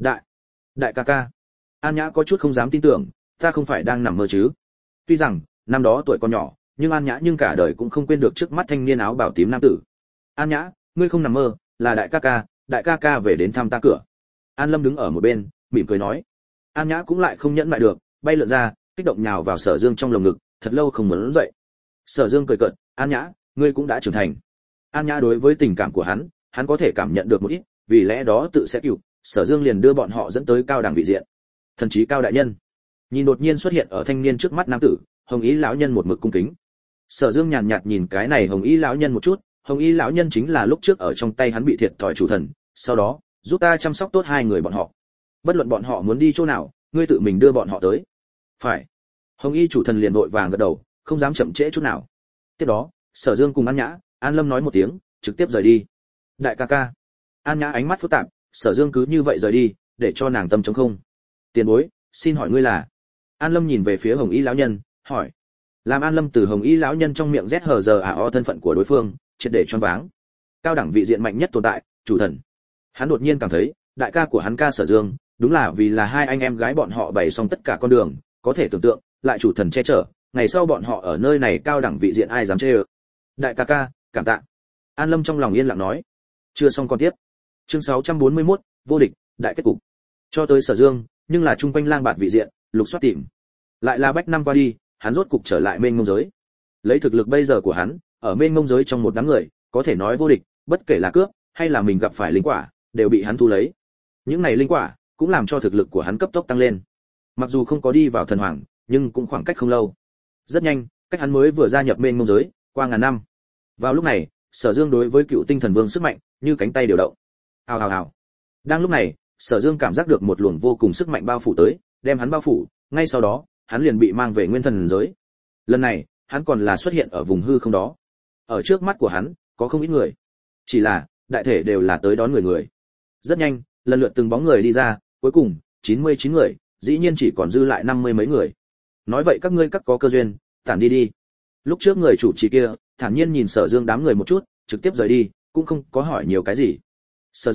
Đại ca ca. An Nhã có chút không dám tin tưởng, ta không phải đang nằm mơ chứ? Tuy rằng năm đó tuổi còn nhỏ, nhưng An Nhã nhưng cả đời cũng không quên được trước mắt thanh niên áo bào tím nam tử. An Nhã, ngươi không nằm mơ, là đại ca ca về đến thăm ta cửa. An Lâm đứng ở một bên, mỉm cười nói. An Nhã cũng lại không nhẫn lại được, bay lượn ra, kích động nhào vào Sở Dương trong lồng ngực, thật lâu không muốn dậy. Sở Dương cười cợt, An Nhã, ngươi cũng đã trưởng thành. An Nhã đối với tình cảm của hắn có thể cảm nhận được một ít, vì lẽ đó tự sẽ chịu, Sở Dương liền đưa bọn họ dẫn tới cao đẳng vị diện. Thần chí cao đại nhân. Nhìn đột nhiên xuất hiện ở thanh niên trước mắt nam tử, Hồng Y lão nhân một mực cung kính. Sở Dương nhàn nhạt nhìn cái này Hồng Y lão nhân một chút, Hồng Y lão nhân chính là lúc trước ở trong tay hắn bị thiệt thòi chủ thần, sau đó giúp ta chăm sóc tốt hai người bọn họ. Bất luận bọn họ muốn đi chỗ nào, ngươi tự mình đưa bọn họ tới. Phải. Hồng Y chủ thần liền vội vàng gật đầu, không dám chậm trễ chút nào. Tiếp đó, Sở Dương cùng An Nhã, An Lâm nói một tiếng, trực tiếp rời đi. Đại ca ca. An Nhã ánh mắt phức tạp, Sở Dương cứ như vậy rời đi, để cho nàng tâm trống không. Tiền bối, xin hỏi ngươi là? An Lâm nhìn về phía Hồng Y lão nhân, hỏi. Làm An Lâm từ Hồng Y lão nhân trong miệng ZHZAO thân phận của đối phương, triệt để choáng váng. Cao đẳng vị diện mạnh nhất tồn tại, chủ thần. Hắn đột nhiên cảm thấy, đại ca của hắn ca Sở Dương, đúng là vì là hai anh em gái bọn họ bày xong tất cả con đường, có thể tưởng tượng, lại chủ thần che chở, ngày sau bọn họ ở nơi này cao đẳng vị diện ai dám chê ơ. Đại ca ca, cảm tạ. An Lâm trong lòng yên lặng nói. Chưa xong con tiếp. Chương 641, vô địch, đại kết cục. Cho tới Sở Dương, nhưng là chung quanh lang bạt vị diện, lục soát tìm. Lại là bách năm qua đi, hắn rốt cục trở lại mênh mông giới. Lấy thực lực bây giờ của hắn, ở mênh mông giới trong một đám người, có thể nói vô địch, bất kể là cướp hay là mình gặp phải linh quả, đều bị hắn thu lấy. Những này linh quả cũng làm cho thực lực của hắn cấp tốc tăng lên. Mặc dù không có đi vào thần hoàng, nhưng cũng khoảng cách không lâu. Rất nhanh, cách hắn mới vừa gia nhập mênh mông giới, qua ngàn năm. Vào lúc này, Sở Dương đối với Cựu Tinh Thần Vương sức mạnh, như cánh tay điều động. Hào hào hào. Đang lúc này, Sở Dương cảm giác được một luồng vô cùng sức mạnh bao phủ tới, đem hắn bao phủ, ngay sau đó, hắn liền bị mang về nguyên thần giới. Lần này, hắn còn là xuất hiện ở vùng hư không đó. Ở trước mắt của hắn, có không ít người. Chỉ là, đại thể đều là tới đón người. Rất nhanh, lần lượt từng bóng người đi ra, cuối cùng, 99 người, dĩ nhiên chỉ còn dư lại 50 mấy người. Nói vậy các ngươi các có cơ duyên, tản đi. Lúc trước người chủ trì kia, thản nhiên nhìn Sở Dương đám người một chút, trực tiếp rời đi, cũng không có hỏi nhiều cái gì. Sở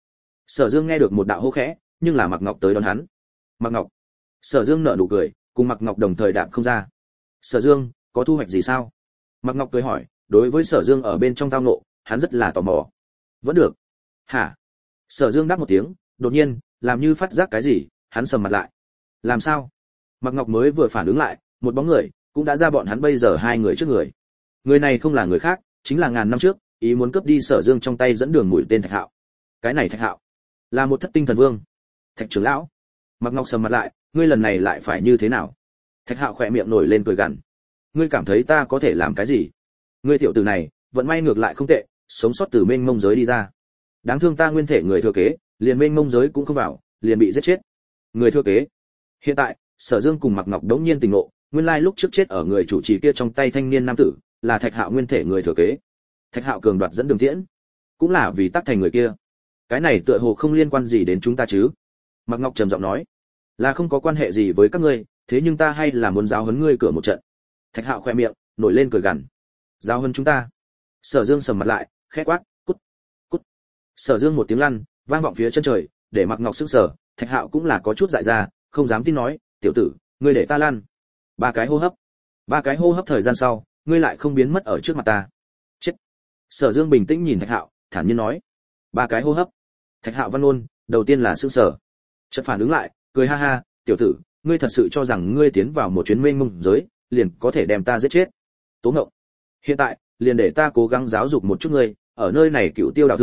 Dương nghe được một đạo hô khẽ, nhưng là Mạc Ngọc tới đón hắn. Mạc Ngọc. Sở Dương nở nụ cười, cùng Mạc Ngọc đồng thời đạp không ra. Sở Dương, có thu hoạch gì sao? Mạc Ngọc cười hỏi, đối với Sở Dương ở bên trong tao ngộ, hắn rất là tò mò. Vẫn được. Hả? Sở Dương đáp một tiếng, đột nhiên, làm như phát giác cái gì, hắn sầm mặt lại. Làm sao? Mạc Ngọc mới vừa phản ứng lại, một bóng người cũng đã ra bọn hắn bây giờ hai người trước người. Người này không là người khác, chính là ngàn năm trước, ý muốn cướp đi Sở Dương trong tay dẫn đường mũi tên Thạch Hạo. Cái này Thạch Hạo là một thất tinh thần vương. Thạch trưởng lão. Mạc Ngọc sầm mặt lại, ngươi lần này lại phải như thế nào? Thạch Hạo khỏe miệng nổi lên cười gằn. Ngươi cảm thấy ta có thể làm cái gì? Ngươi tiểu tử này, vận may ngược lại không tệ, sống sót từ mênh mông giới đi ra. Đáng thương ta nguyên thể người thừa kế, liền mênh mông giới cũng không vào, liền bị giết chết. Người thừa kế. Hiện tại, Sở Dương cùng Mạc Ngọc đống nhiên tỉnh ngộ, nguyên lai lúc trước chết ở người chủ trì kia trong tay thanh niên nam tử, là Thạch Hạo nguyên thể người thừa kế. Thạch Hạo cường đoạt dẫn đường tiễn, cũng là vì tác thành người kia. Cái này tựa hồ không liên quan gì đến chúng ta chứ? Mạc Ngọc trầm giọng nói, là không có quan hệ gì với các ngươi, thế nhưng ta hay là muốn giáo huấn ngươi cửa một trận. Thạch Hạo khoe miệng nổi lên cười gằn. Giáo huấn chúng ta? Sở Dương sầm mặt lại, khẽ quát, cút, cút. Sở Dương một tiếng lăn, vang vọng phía chân trời, để Mạc Ngọc sững sờ. Thạch Hạo cũng là có chút dại ra, không dám tin nói, tiểu tử, ngươi để ta lăn. Ba cái hô hấp thời gian sau, ngươi lại không biến mất ở trước mặt ta. Chết. Sở Dương bình tĩnh nhìn Thạch Hạo, thản nhiên nói, ba cái hô hấp. Thạch Hạo văn ôn, đầu tiên là sững sờ, chợt phản ứng lại, cười ha ha, tiểu tử, ngươi thật sự cho rằng ngươi tiến vào một chuyến mênh mông giới, liền có thể đem ta giết chết? Tố ngộng. Hiện tại, liền để ta cố gắng giáo dục một chút ngươi, ở nơi này Cựu Tiêu đạo thượng,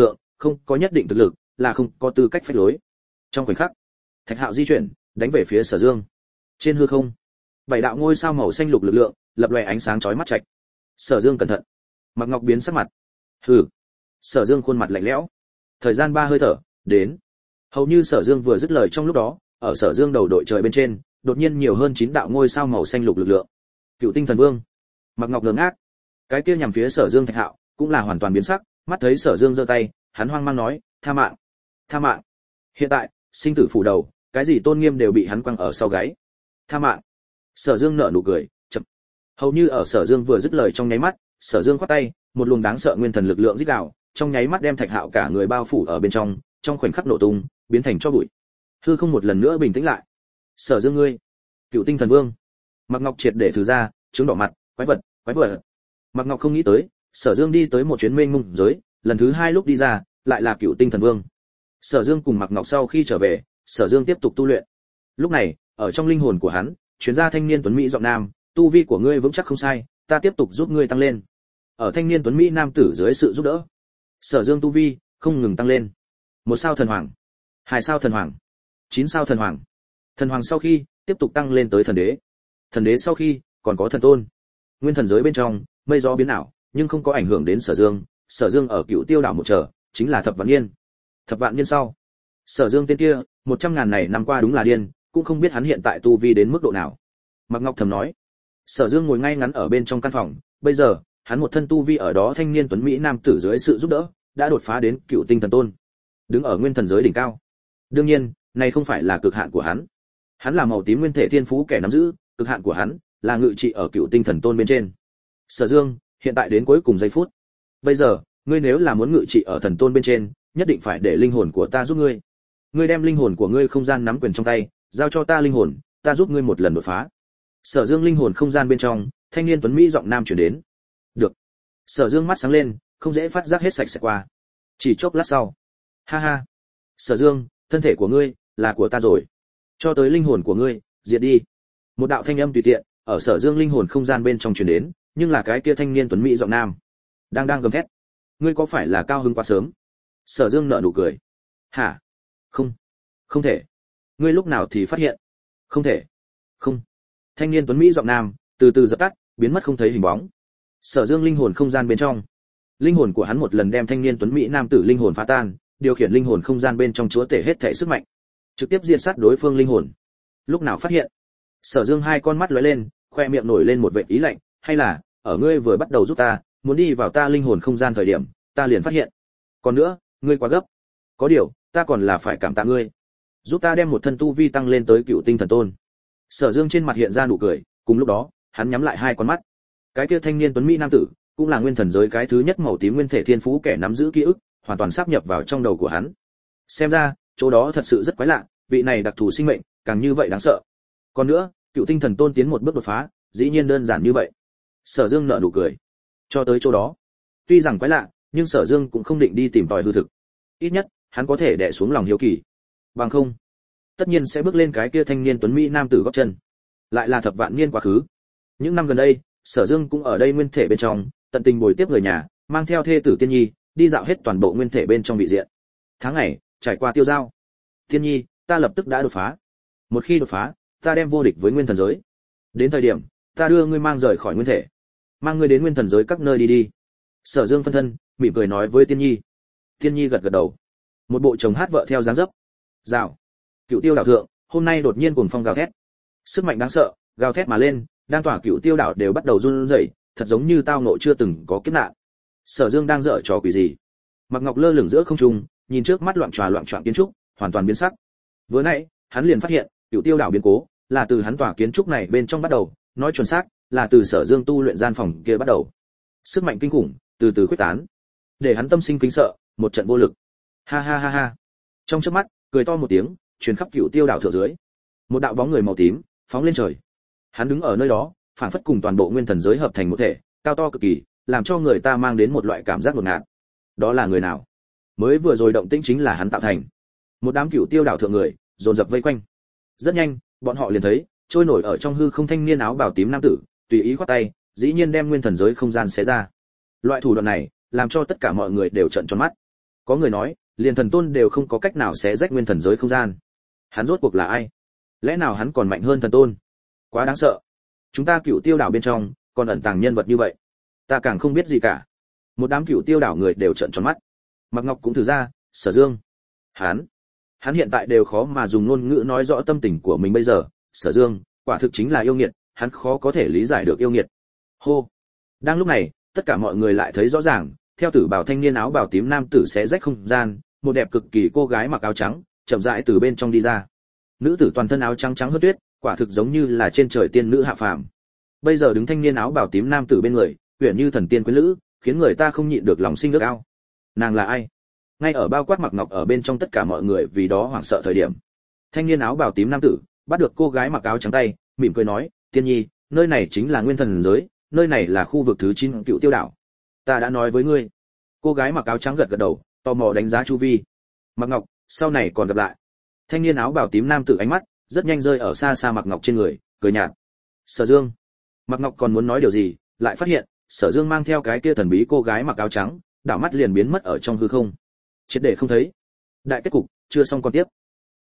không có nhất định thực lực là không có tư cách phách lối. Trong khoảnh khắc, Thạch Hạo di chuyển, đánh về phía Sở Dương. Trên hư không, 7 đạo ngôi sao màu xanh lục lực lượng lập lòe ánh sáng chói mắt chạch. Sở Dương cẩn thận. Mạc Ngọc biến sắc mặt. Hừ. Sở Dương khuôn mặt lạnh lẽo. Thời gian 3 hơi thở, đến. Hầu như Sở Dương vừa dứt lời trong lúc đó, ở Sở Dương đầu đội trời bên trên, đột nhiên nhiều hơn 9 đạo ngôi sao màu xanh lục lực lượng. Cựu Tinh Thần Vương. Mạc Ngọc ngơ ngác. Cái kia nhằm phía Sở Dương Thạch Hạo, cũng là hoàn toàn biến sắc, mắt thấy Sở Dương giơ tay, hắn hoang mang nói, "Tha mạng, tha mạng." Hiện tại, sinh tử phủ đầu, cái gì tôn nghiêm đều bị hắn quăng ở sau gáy. "Tha mạng." Sở Dương nở nụ cười, chậm. Hầu như ở Sở Dương vừa dứt lời trong nháy mắt, Sở Dương khoát tay, một luồng đáng sợ nguyên thần lực lượng rít gào, trong nháy mắt đem Thạch Hạo cả người bao phủ ở bên trong khoảnh khắc nổ tung, biến thành tro bụi. Hư không một lần nữa bình tĩnh lại. "Sở Dương ngươi, Cựu Tinh Thần Vương." Mạc Ngọc triệt để thử ra, trướng đỏ mặt, quái vật, quái vật. Mạc Ngọc không nghĩ tới, Sở Dương đi tới một chuyến mênh mông giới, lần thứ 2 lúc đi ra, lại là Cựu Tinh Thần Vương. Sở Dương cùng Mạc Ngọc sau khi trở về, Sở Dương tiếp tục tu luyện. Lúc này, ở trong linh hồn của hắn, truyền ra thanh niên tuấn mỹ giọng nam, "Tu vi của ngươi vững chắc không sai, ta tiếp tục giúp ngươi tăng lên." Ở thanh niên tuấn mỹ nam tử dưới sự giúp đỡ, Sở Dương tu vi không ngừng tăng lên. 1 sao thần hoàng, 2 sao thần hoàng, 9 sao thần hoàng. Thần hoàng sau khi, tiếp tục tăng lên tới thần đế. Thần đế sau khi, còn có thần tôn. Nguyên thần giới bên trong, mây gió biến ảo, nhưng không có ảnh hưởng đến Sở Dương. Sở Dương ở Cựu Tiêu đảo một chờ, chính là thập vạn niên. Thập vạn niên sau, Sở Dương tên kia, 100.000 này năm qua đúng là điên, cũng không biết hắn hiện tại tu vi đến mức độ nào. Mạc Ngọc thầm nói. Sở Dương ngồi ngay ngắn ở bên trong căn phòng, bây giờ, hắn một thân tu vi ở đó thanh niên tuấn mỹ nam tử dưới sự giúp đỡ, đã đột phá đến Cựu Tinh Thần Tôn, đứng ở nguyên thần giới đỉnh cao. Đương nhiên, này không phải là cực hạn của hắn. Hắn là màu tím nguyên thể thiên phú kẻ nắm giữ, cực hạn của hắn là ngự trị ở Cựu Tinh Thần Tôn bên trên. Sở Dương, hiện tại đến cuối cùng giây phút. Bây giờ, ngươi nếu là muốn ngự trị ở thần tôn bên trên, nhất định phải để linh hồn của ta giúp ngươi. Ngươi đem linh hồn của ngươi không gian nắm quyền trong tay, giao cho ta linh hồn, ta giúp ngươi một lần đột phá. Sở Dương linh hồn không gian bên trong, thanh niên tuấn mỹ giọng nam truyền đến. Được. Sở Dương mắt sáng lên, không dễ phát giác hết sạch sẽ qua. Chỉ chốc lát sau, ha ha. Sở Dương, thân thể của ngươi là của ta rồi. Cho tới linh hồn của ngươi, diệt đi. Một đạo thanh âm tùy tiện ở Sở Dương linh hồn không gian bên trong truyền đến, nhưng là cái kia thanh niên tuấn mỹ giọng nam đang gầm thét. Ngươi có phải là cao hứng quá sớm? Sở Dương nở nụ cười. Hả? Không thể. Ngươi lúc nào thì phát hiện? Không thể. Không. Thanh niên tuấn mỹ giọng nam từ từ dập tắt, biến mất không thấy hình bóng. Sở Dương linh hồn không gian bên trong, linh hồn của hắn một lần đem thanh niên tuấn mỹ nam tử linh hồn phá tan, điều khiển linh hồn không gian bên trong chúa tể hết thể sức mạnh, trực tiếp diệt sát đối phương linh hồn. Lúc nào phát hiện? Sở Dương hai con mắt lóe lên, khoe miệng nổi lên một vệt ý lạnh, hay là ở ngươi vừa bắt đầu giúp ta, muốn đi vào ta linh hồn không gian thời điểm, ta liền phát hiện. Còn nữa, ngươi quá gấp. Có điều, ta còn là phải cảm tạ ngươi, giúp ta đem một thân tu vi tăng lên tới Cựu Tinh Thần Tôn. Sở Dương trên mặt hiện ra nụ cười, cùng lúc đó, hắn nhắm lại hai con mắt. Cái kia thanh niên tuấn mỹ nam tử, cũng là nguyên thần giới cái thứ nhất màu tím nguyên thể thiên phú kẻ nắm giữ ký ức, hoàn toàn sáp nhập vào trong đầu của hắn. Xem ra, chỗ đó thật sự rất quái lạ, vị này đặc thù sinh mệnh, càng như vậy đáng sợ. Còn nữa, Cựu Tinh Thần Tôn tiến một bước đột phá, dĩ nhiên đơn giản như vậy. Sở Dương nở nụ cười. Cho tới chỗ đó, tuy rằng quái lạ, nhưng Sở Dương cũng không định đi tìm tòi hư thực. Ít nhất, hắn có thể đè xuống lòng hiếu kỳ. Bằng không, tất nhiên sẽ bước lên cái kia thanh niên tuấn mỹ nam tử gót chân. Lại là thập vạn niên quá khứ. Những năm gần đây, Sở Dương cũng ở đây nguyên thể bên trong, tận tình bồi tiếp người nhà, mang theo thê tử Tiên Nhi, đi dạo hết toàn bộ nguyên thể bên trong vị diện. Tháng ngày trải qua tiêu dao. Tiên Nhi, ta lập tức đã đột phá. Một khi đột phá, ta đem vô địch với nguyên thần giới. Đến thời điểm, ta đưa ngươi mang rời khỏi nguyên thể, mang ngươi đến nguyên thần giới các nơi đi đi. Sở Dương phân thân, mỉm cười nói với Tiên Nhi. Tiên Nhi gật gật đầu. Một bộ chồng hát vợ theo dáng dấp. Rào. Cựu Tiêu đảo thượng, hôm nay đột nhiên cuồng phong gào thét. Sức mạnh đáng sợ, gào thét mà lên, đang tỏa Cựu Tiêu đảo đều bắt đầu run rẩy, thật giống như tao ngộ chưa từng có kiếp nạn. Sở Dương đang dở trò quỷ gì? Mạc Ngọc lơ lửng giữa không trung, nhìn trước mắt loạn choạng kiến trúc, hoàn toàn biến sắc. Vừa nãy, hắn liền phát hiện, Cựu Tiêu đảo biến cố là từ hắn tỏa kiến trúc này bên trong bắt đầu, nói chuẩn xác là từ Sở Dương tu luyện gian phòng kia bắt đầu. Sức mạnh kinh khủng từ từ khuếch tán, để hắn tâm sinh kính sợ, một trận vô lực. Ha ha ha ha. Trong chớp mắt, cười to một tiếng, truyền khắp Cựu Tiêu đảo thượng dưới. Một đạo bóng người màu tím phóng lên trời. Hắn đứng ở nơi đó, phảng phất cùng toàn bộ nguyên thần giới hợp thành một thể, cao to cực kỳ, làm cho người ta mang đến một loại cảm giác ngột ngạt. Đó là người nào? Mới vừa rồi động tĩnh chính là hắn tạo thành. Một đám Cựu Tiêu đảo thượng người dồn dập vây quanh. Rất nhanh, bọn họ liền thấy trôi nổi ở trong hư không thanh niên áo bào tím nam tử, tùy ý khoát tay, dĩ nhiên đem nguyên thần giới không gian xé ra. Loại thủ đoạn này làm cho tất cả mọi người đều trợn tròn mắt. Có người nói, liền thần tôn đều không có cách nào xé rách nguyên thần giới không gian. Hắn rốt cuộc là ai? Lẽ nào hắn còn mạnh hơn thần tôn? Quá đáng sợ. Chúng ta Cửu Tiêu đảo bên trong còn ẩn tàng nhân vật như vậy, ta càng không biết gì cả. Một đám Cửu Tiêu đảo người đều trợn tròn mắt. Mạc Ngọc cũng thử ra, Sở Dương, hắn hiện tại đều khó mà dùng ngôn ngữ nói rõ tâm tình của mình bây giờ. Sở Dương, quả thực chính là yêu nghiệt, hắn khó có thể lý giải được yêu nghiệt. Hô. Đang lúc này, tất cả mọi người lại thấy rõ ràng, theo tử bào thanh niên áo bào tím nam tử xé rách không gian, một đẹp cực kỳ cô gái mặc áo trắng, chậm rãi từ bên trong đi ra. Nữ tử toàn thân áo trắng trắng hơn tuyết, quả thực giống như là trên trời tiên nữ hạ phàm. Bây giờ đứng thanh niên áo bào tím nam tử bên người, huyền như thần tiên quyến lữ, khiến người ta không nhịn được lòng sinh ước ao. Nàng là ai? Ngay ở bao quát Mặc Ngọc ở bên trong tất cả mọi người vì đó hoảng sợ thời điểm, thanh niên áo bào tím nam tử bắt được cô gái mặc áo trắng tay, mỉm cười nói, tiên nhi, nơi này chính là nguyên thần giới, nơi này là khu vực thứ 9 Cựu Tiêu đảo. Ta đã nói với ngươi. Cô gái mặc áo trắng gật gật đầu, tò mò đánh giá chu vi. Mặc Ngọc, sau này còn gặp lại. Thanh niên áo bào tím nam tử ánh mắt rất nhanh rơi ở xa xa Mặc Ngọc trên người, cười nhạt. Sở Dương. Mặc Ngọc còn muốn nói điều gì, lại phát hiện Sở Dương mang theo cái kia thần bí cô gái mặc áo trắng, đảo mắt liền biến mất ở trong hư không, triệt để không thấy. Đại kết cục chưa xong còn tiếp.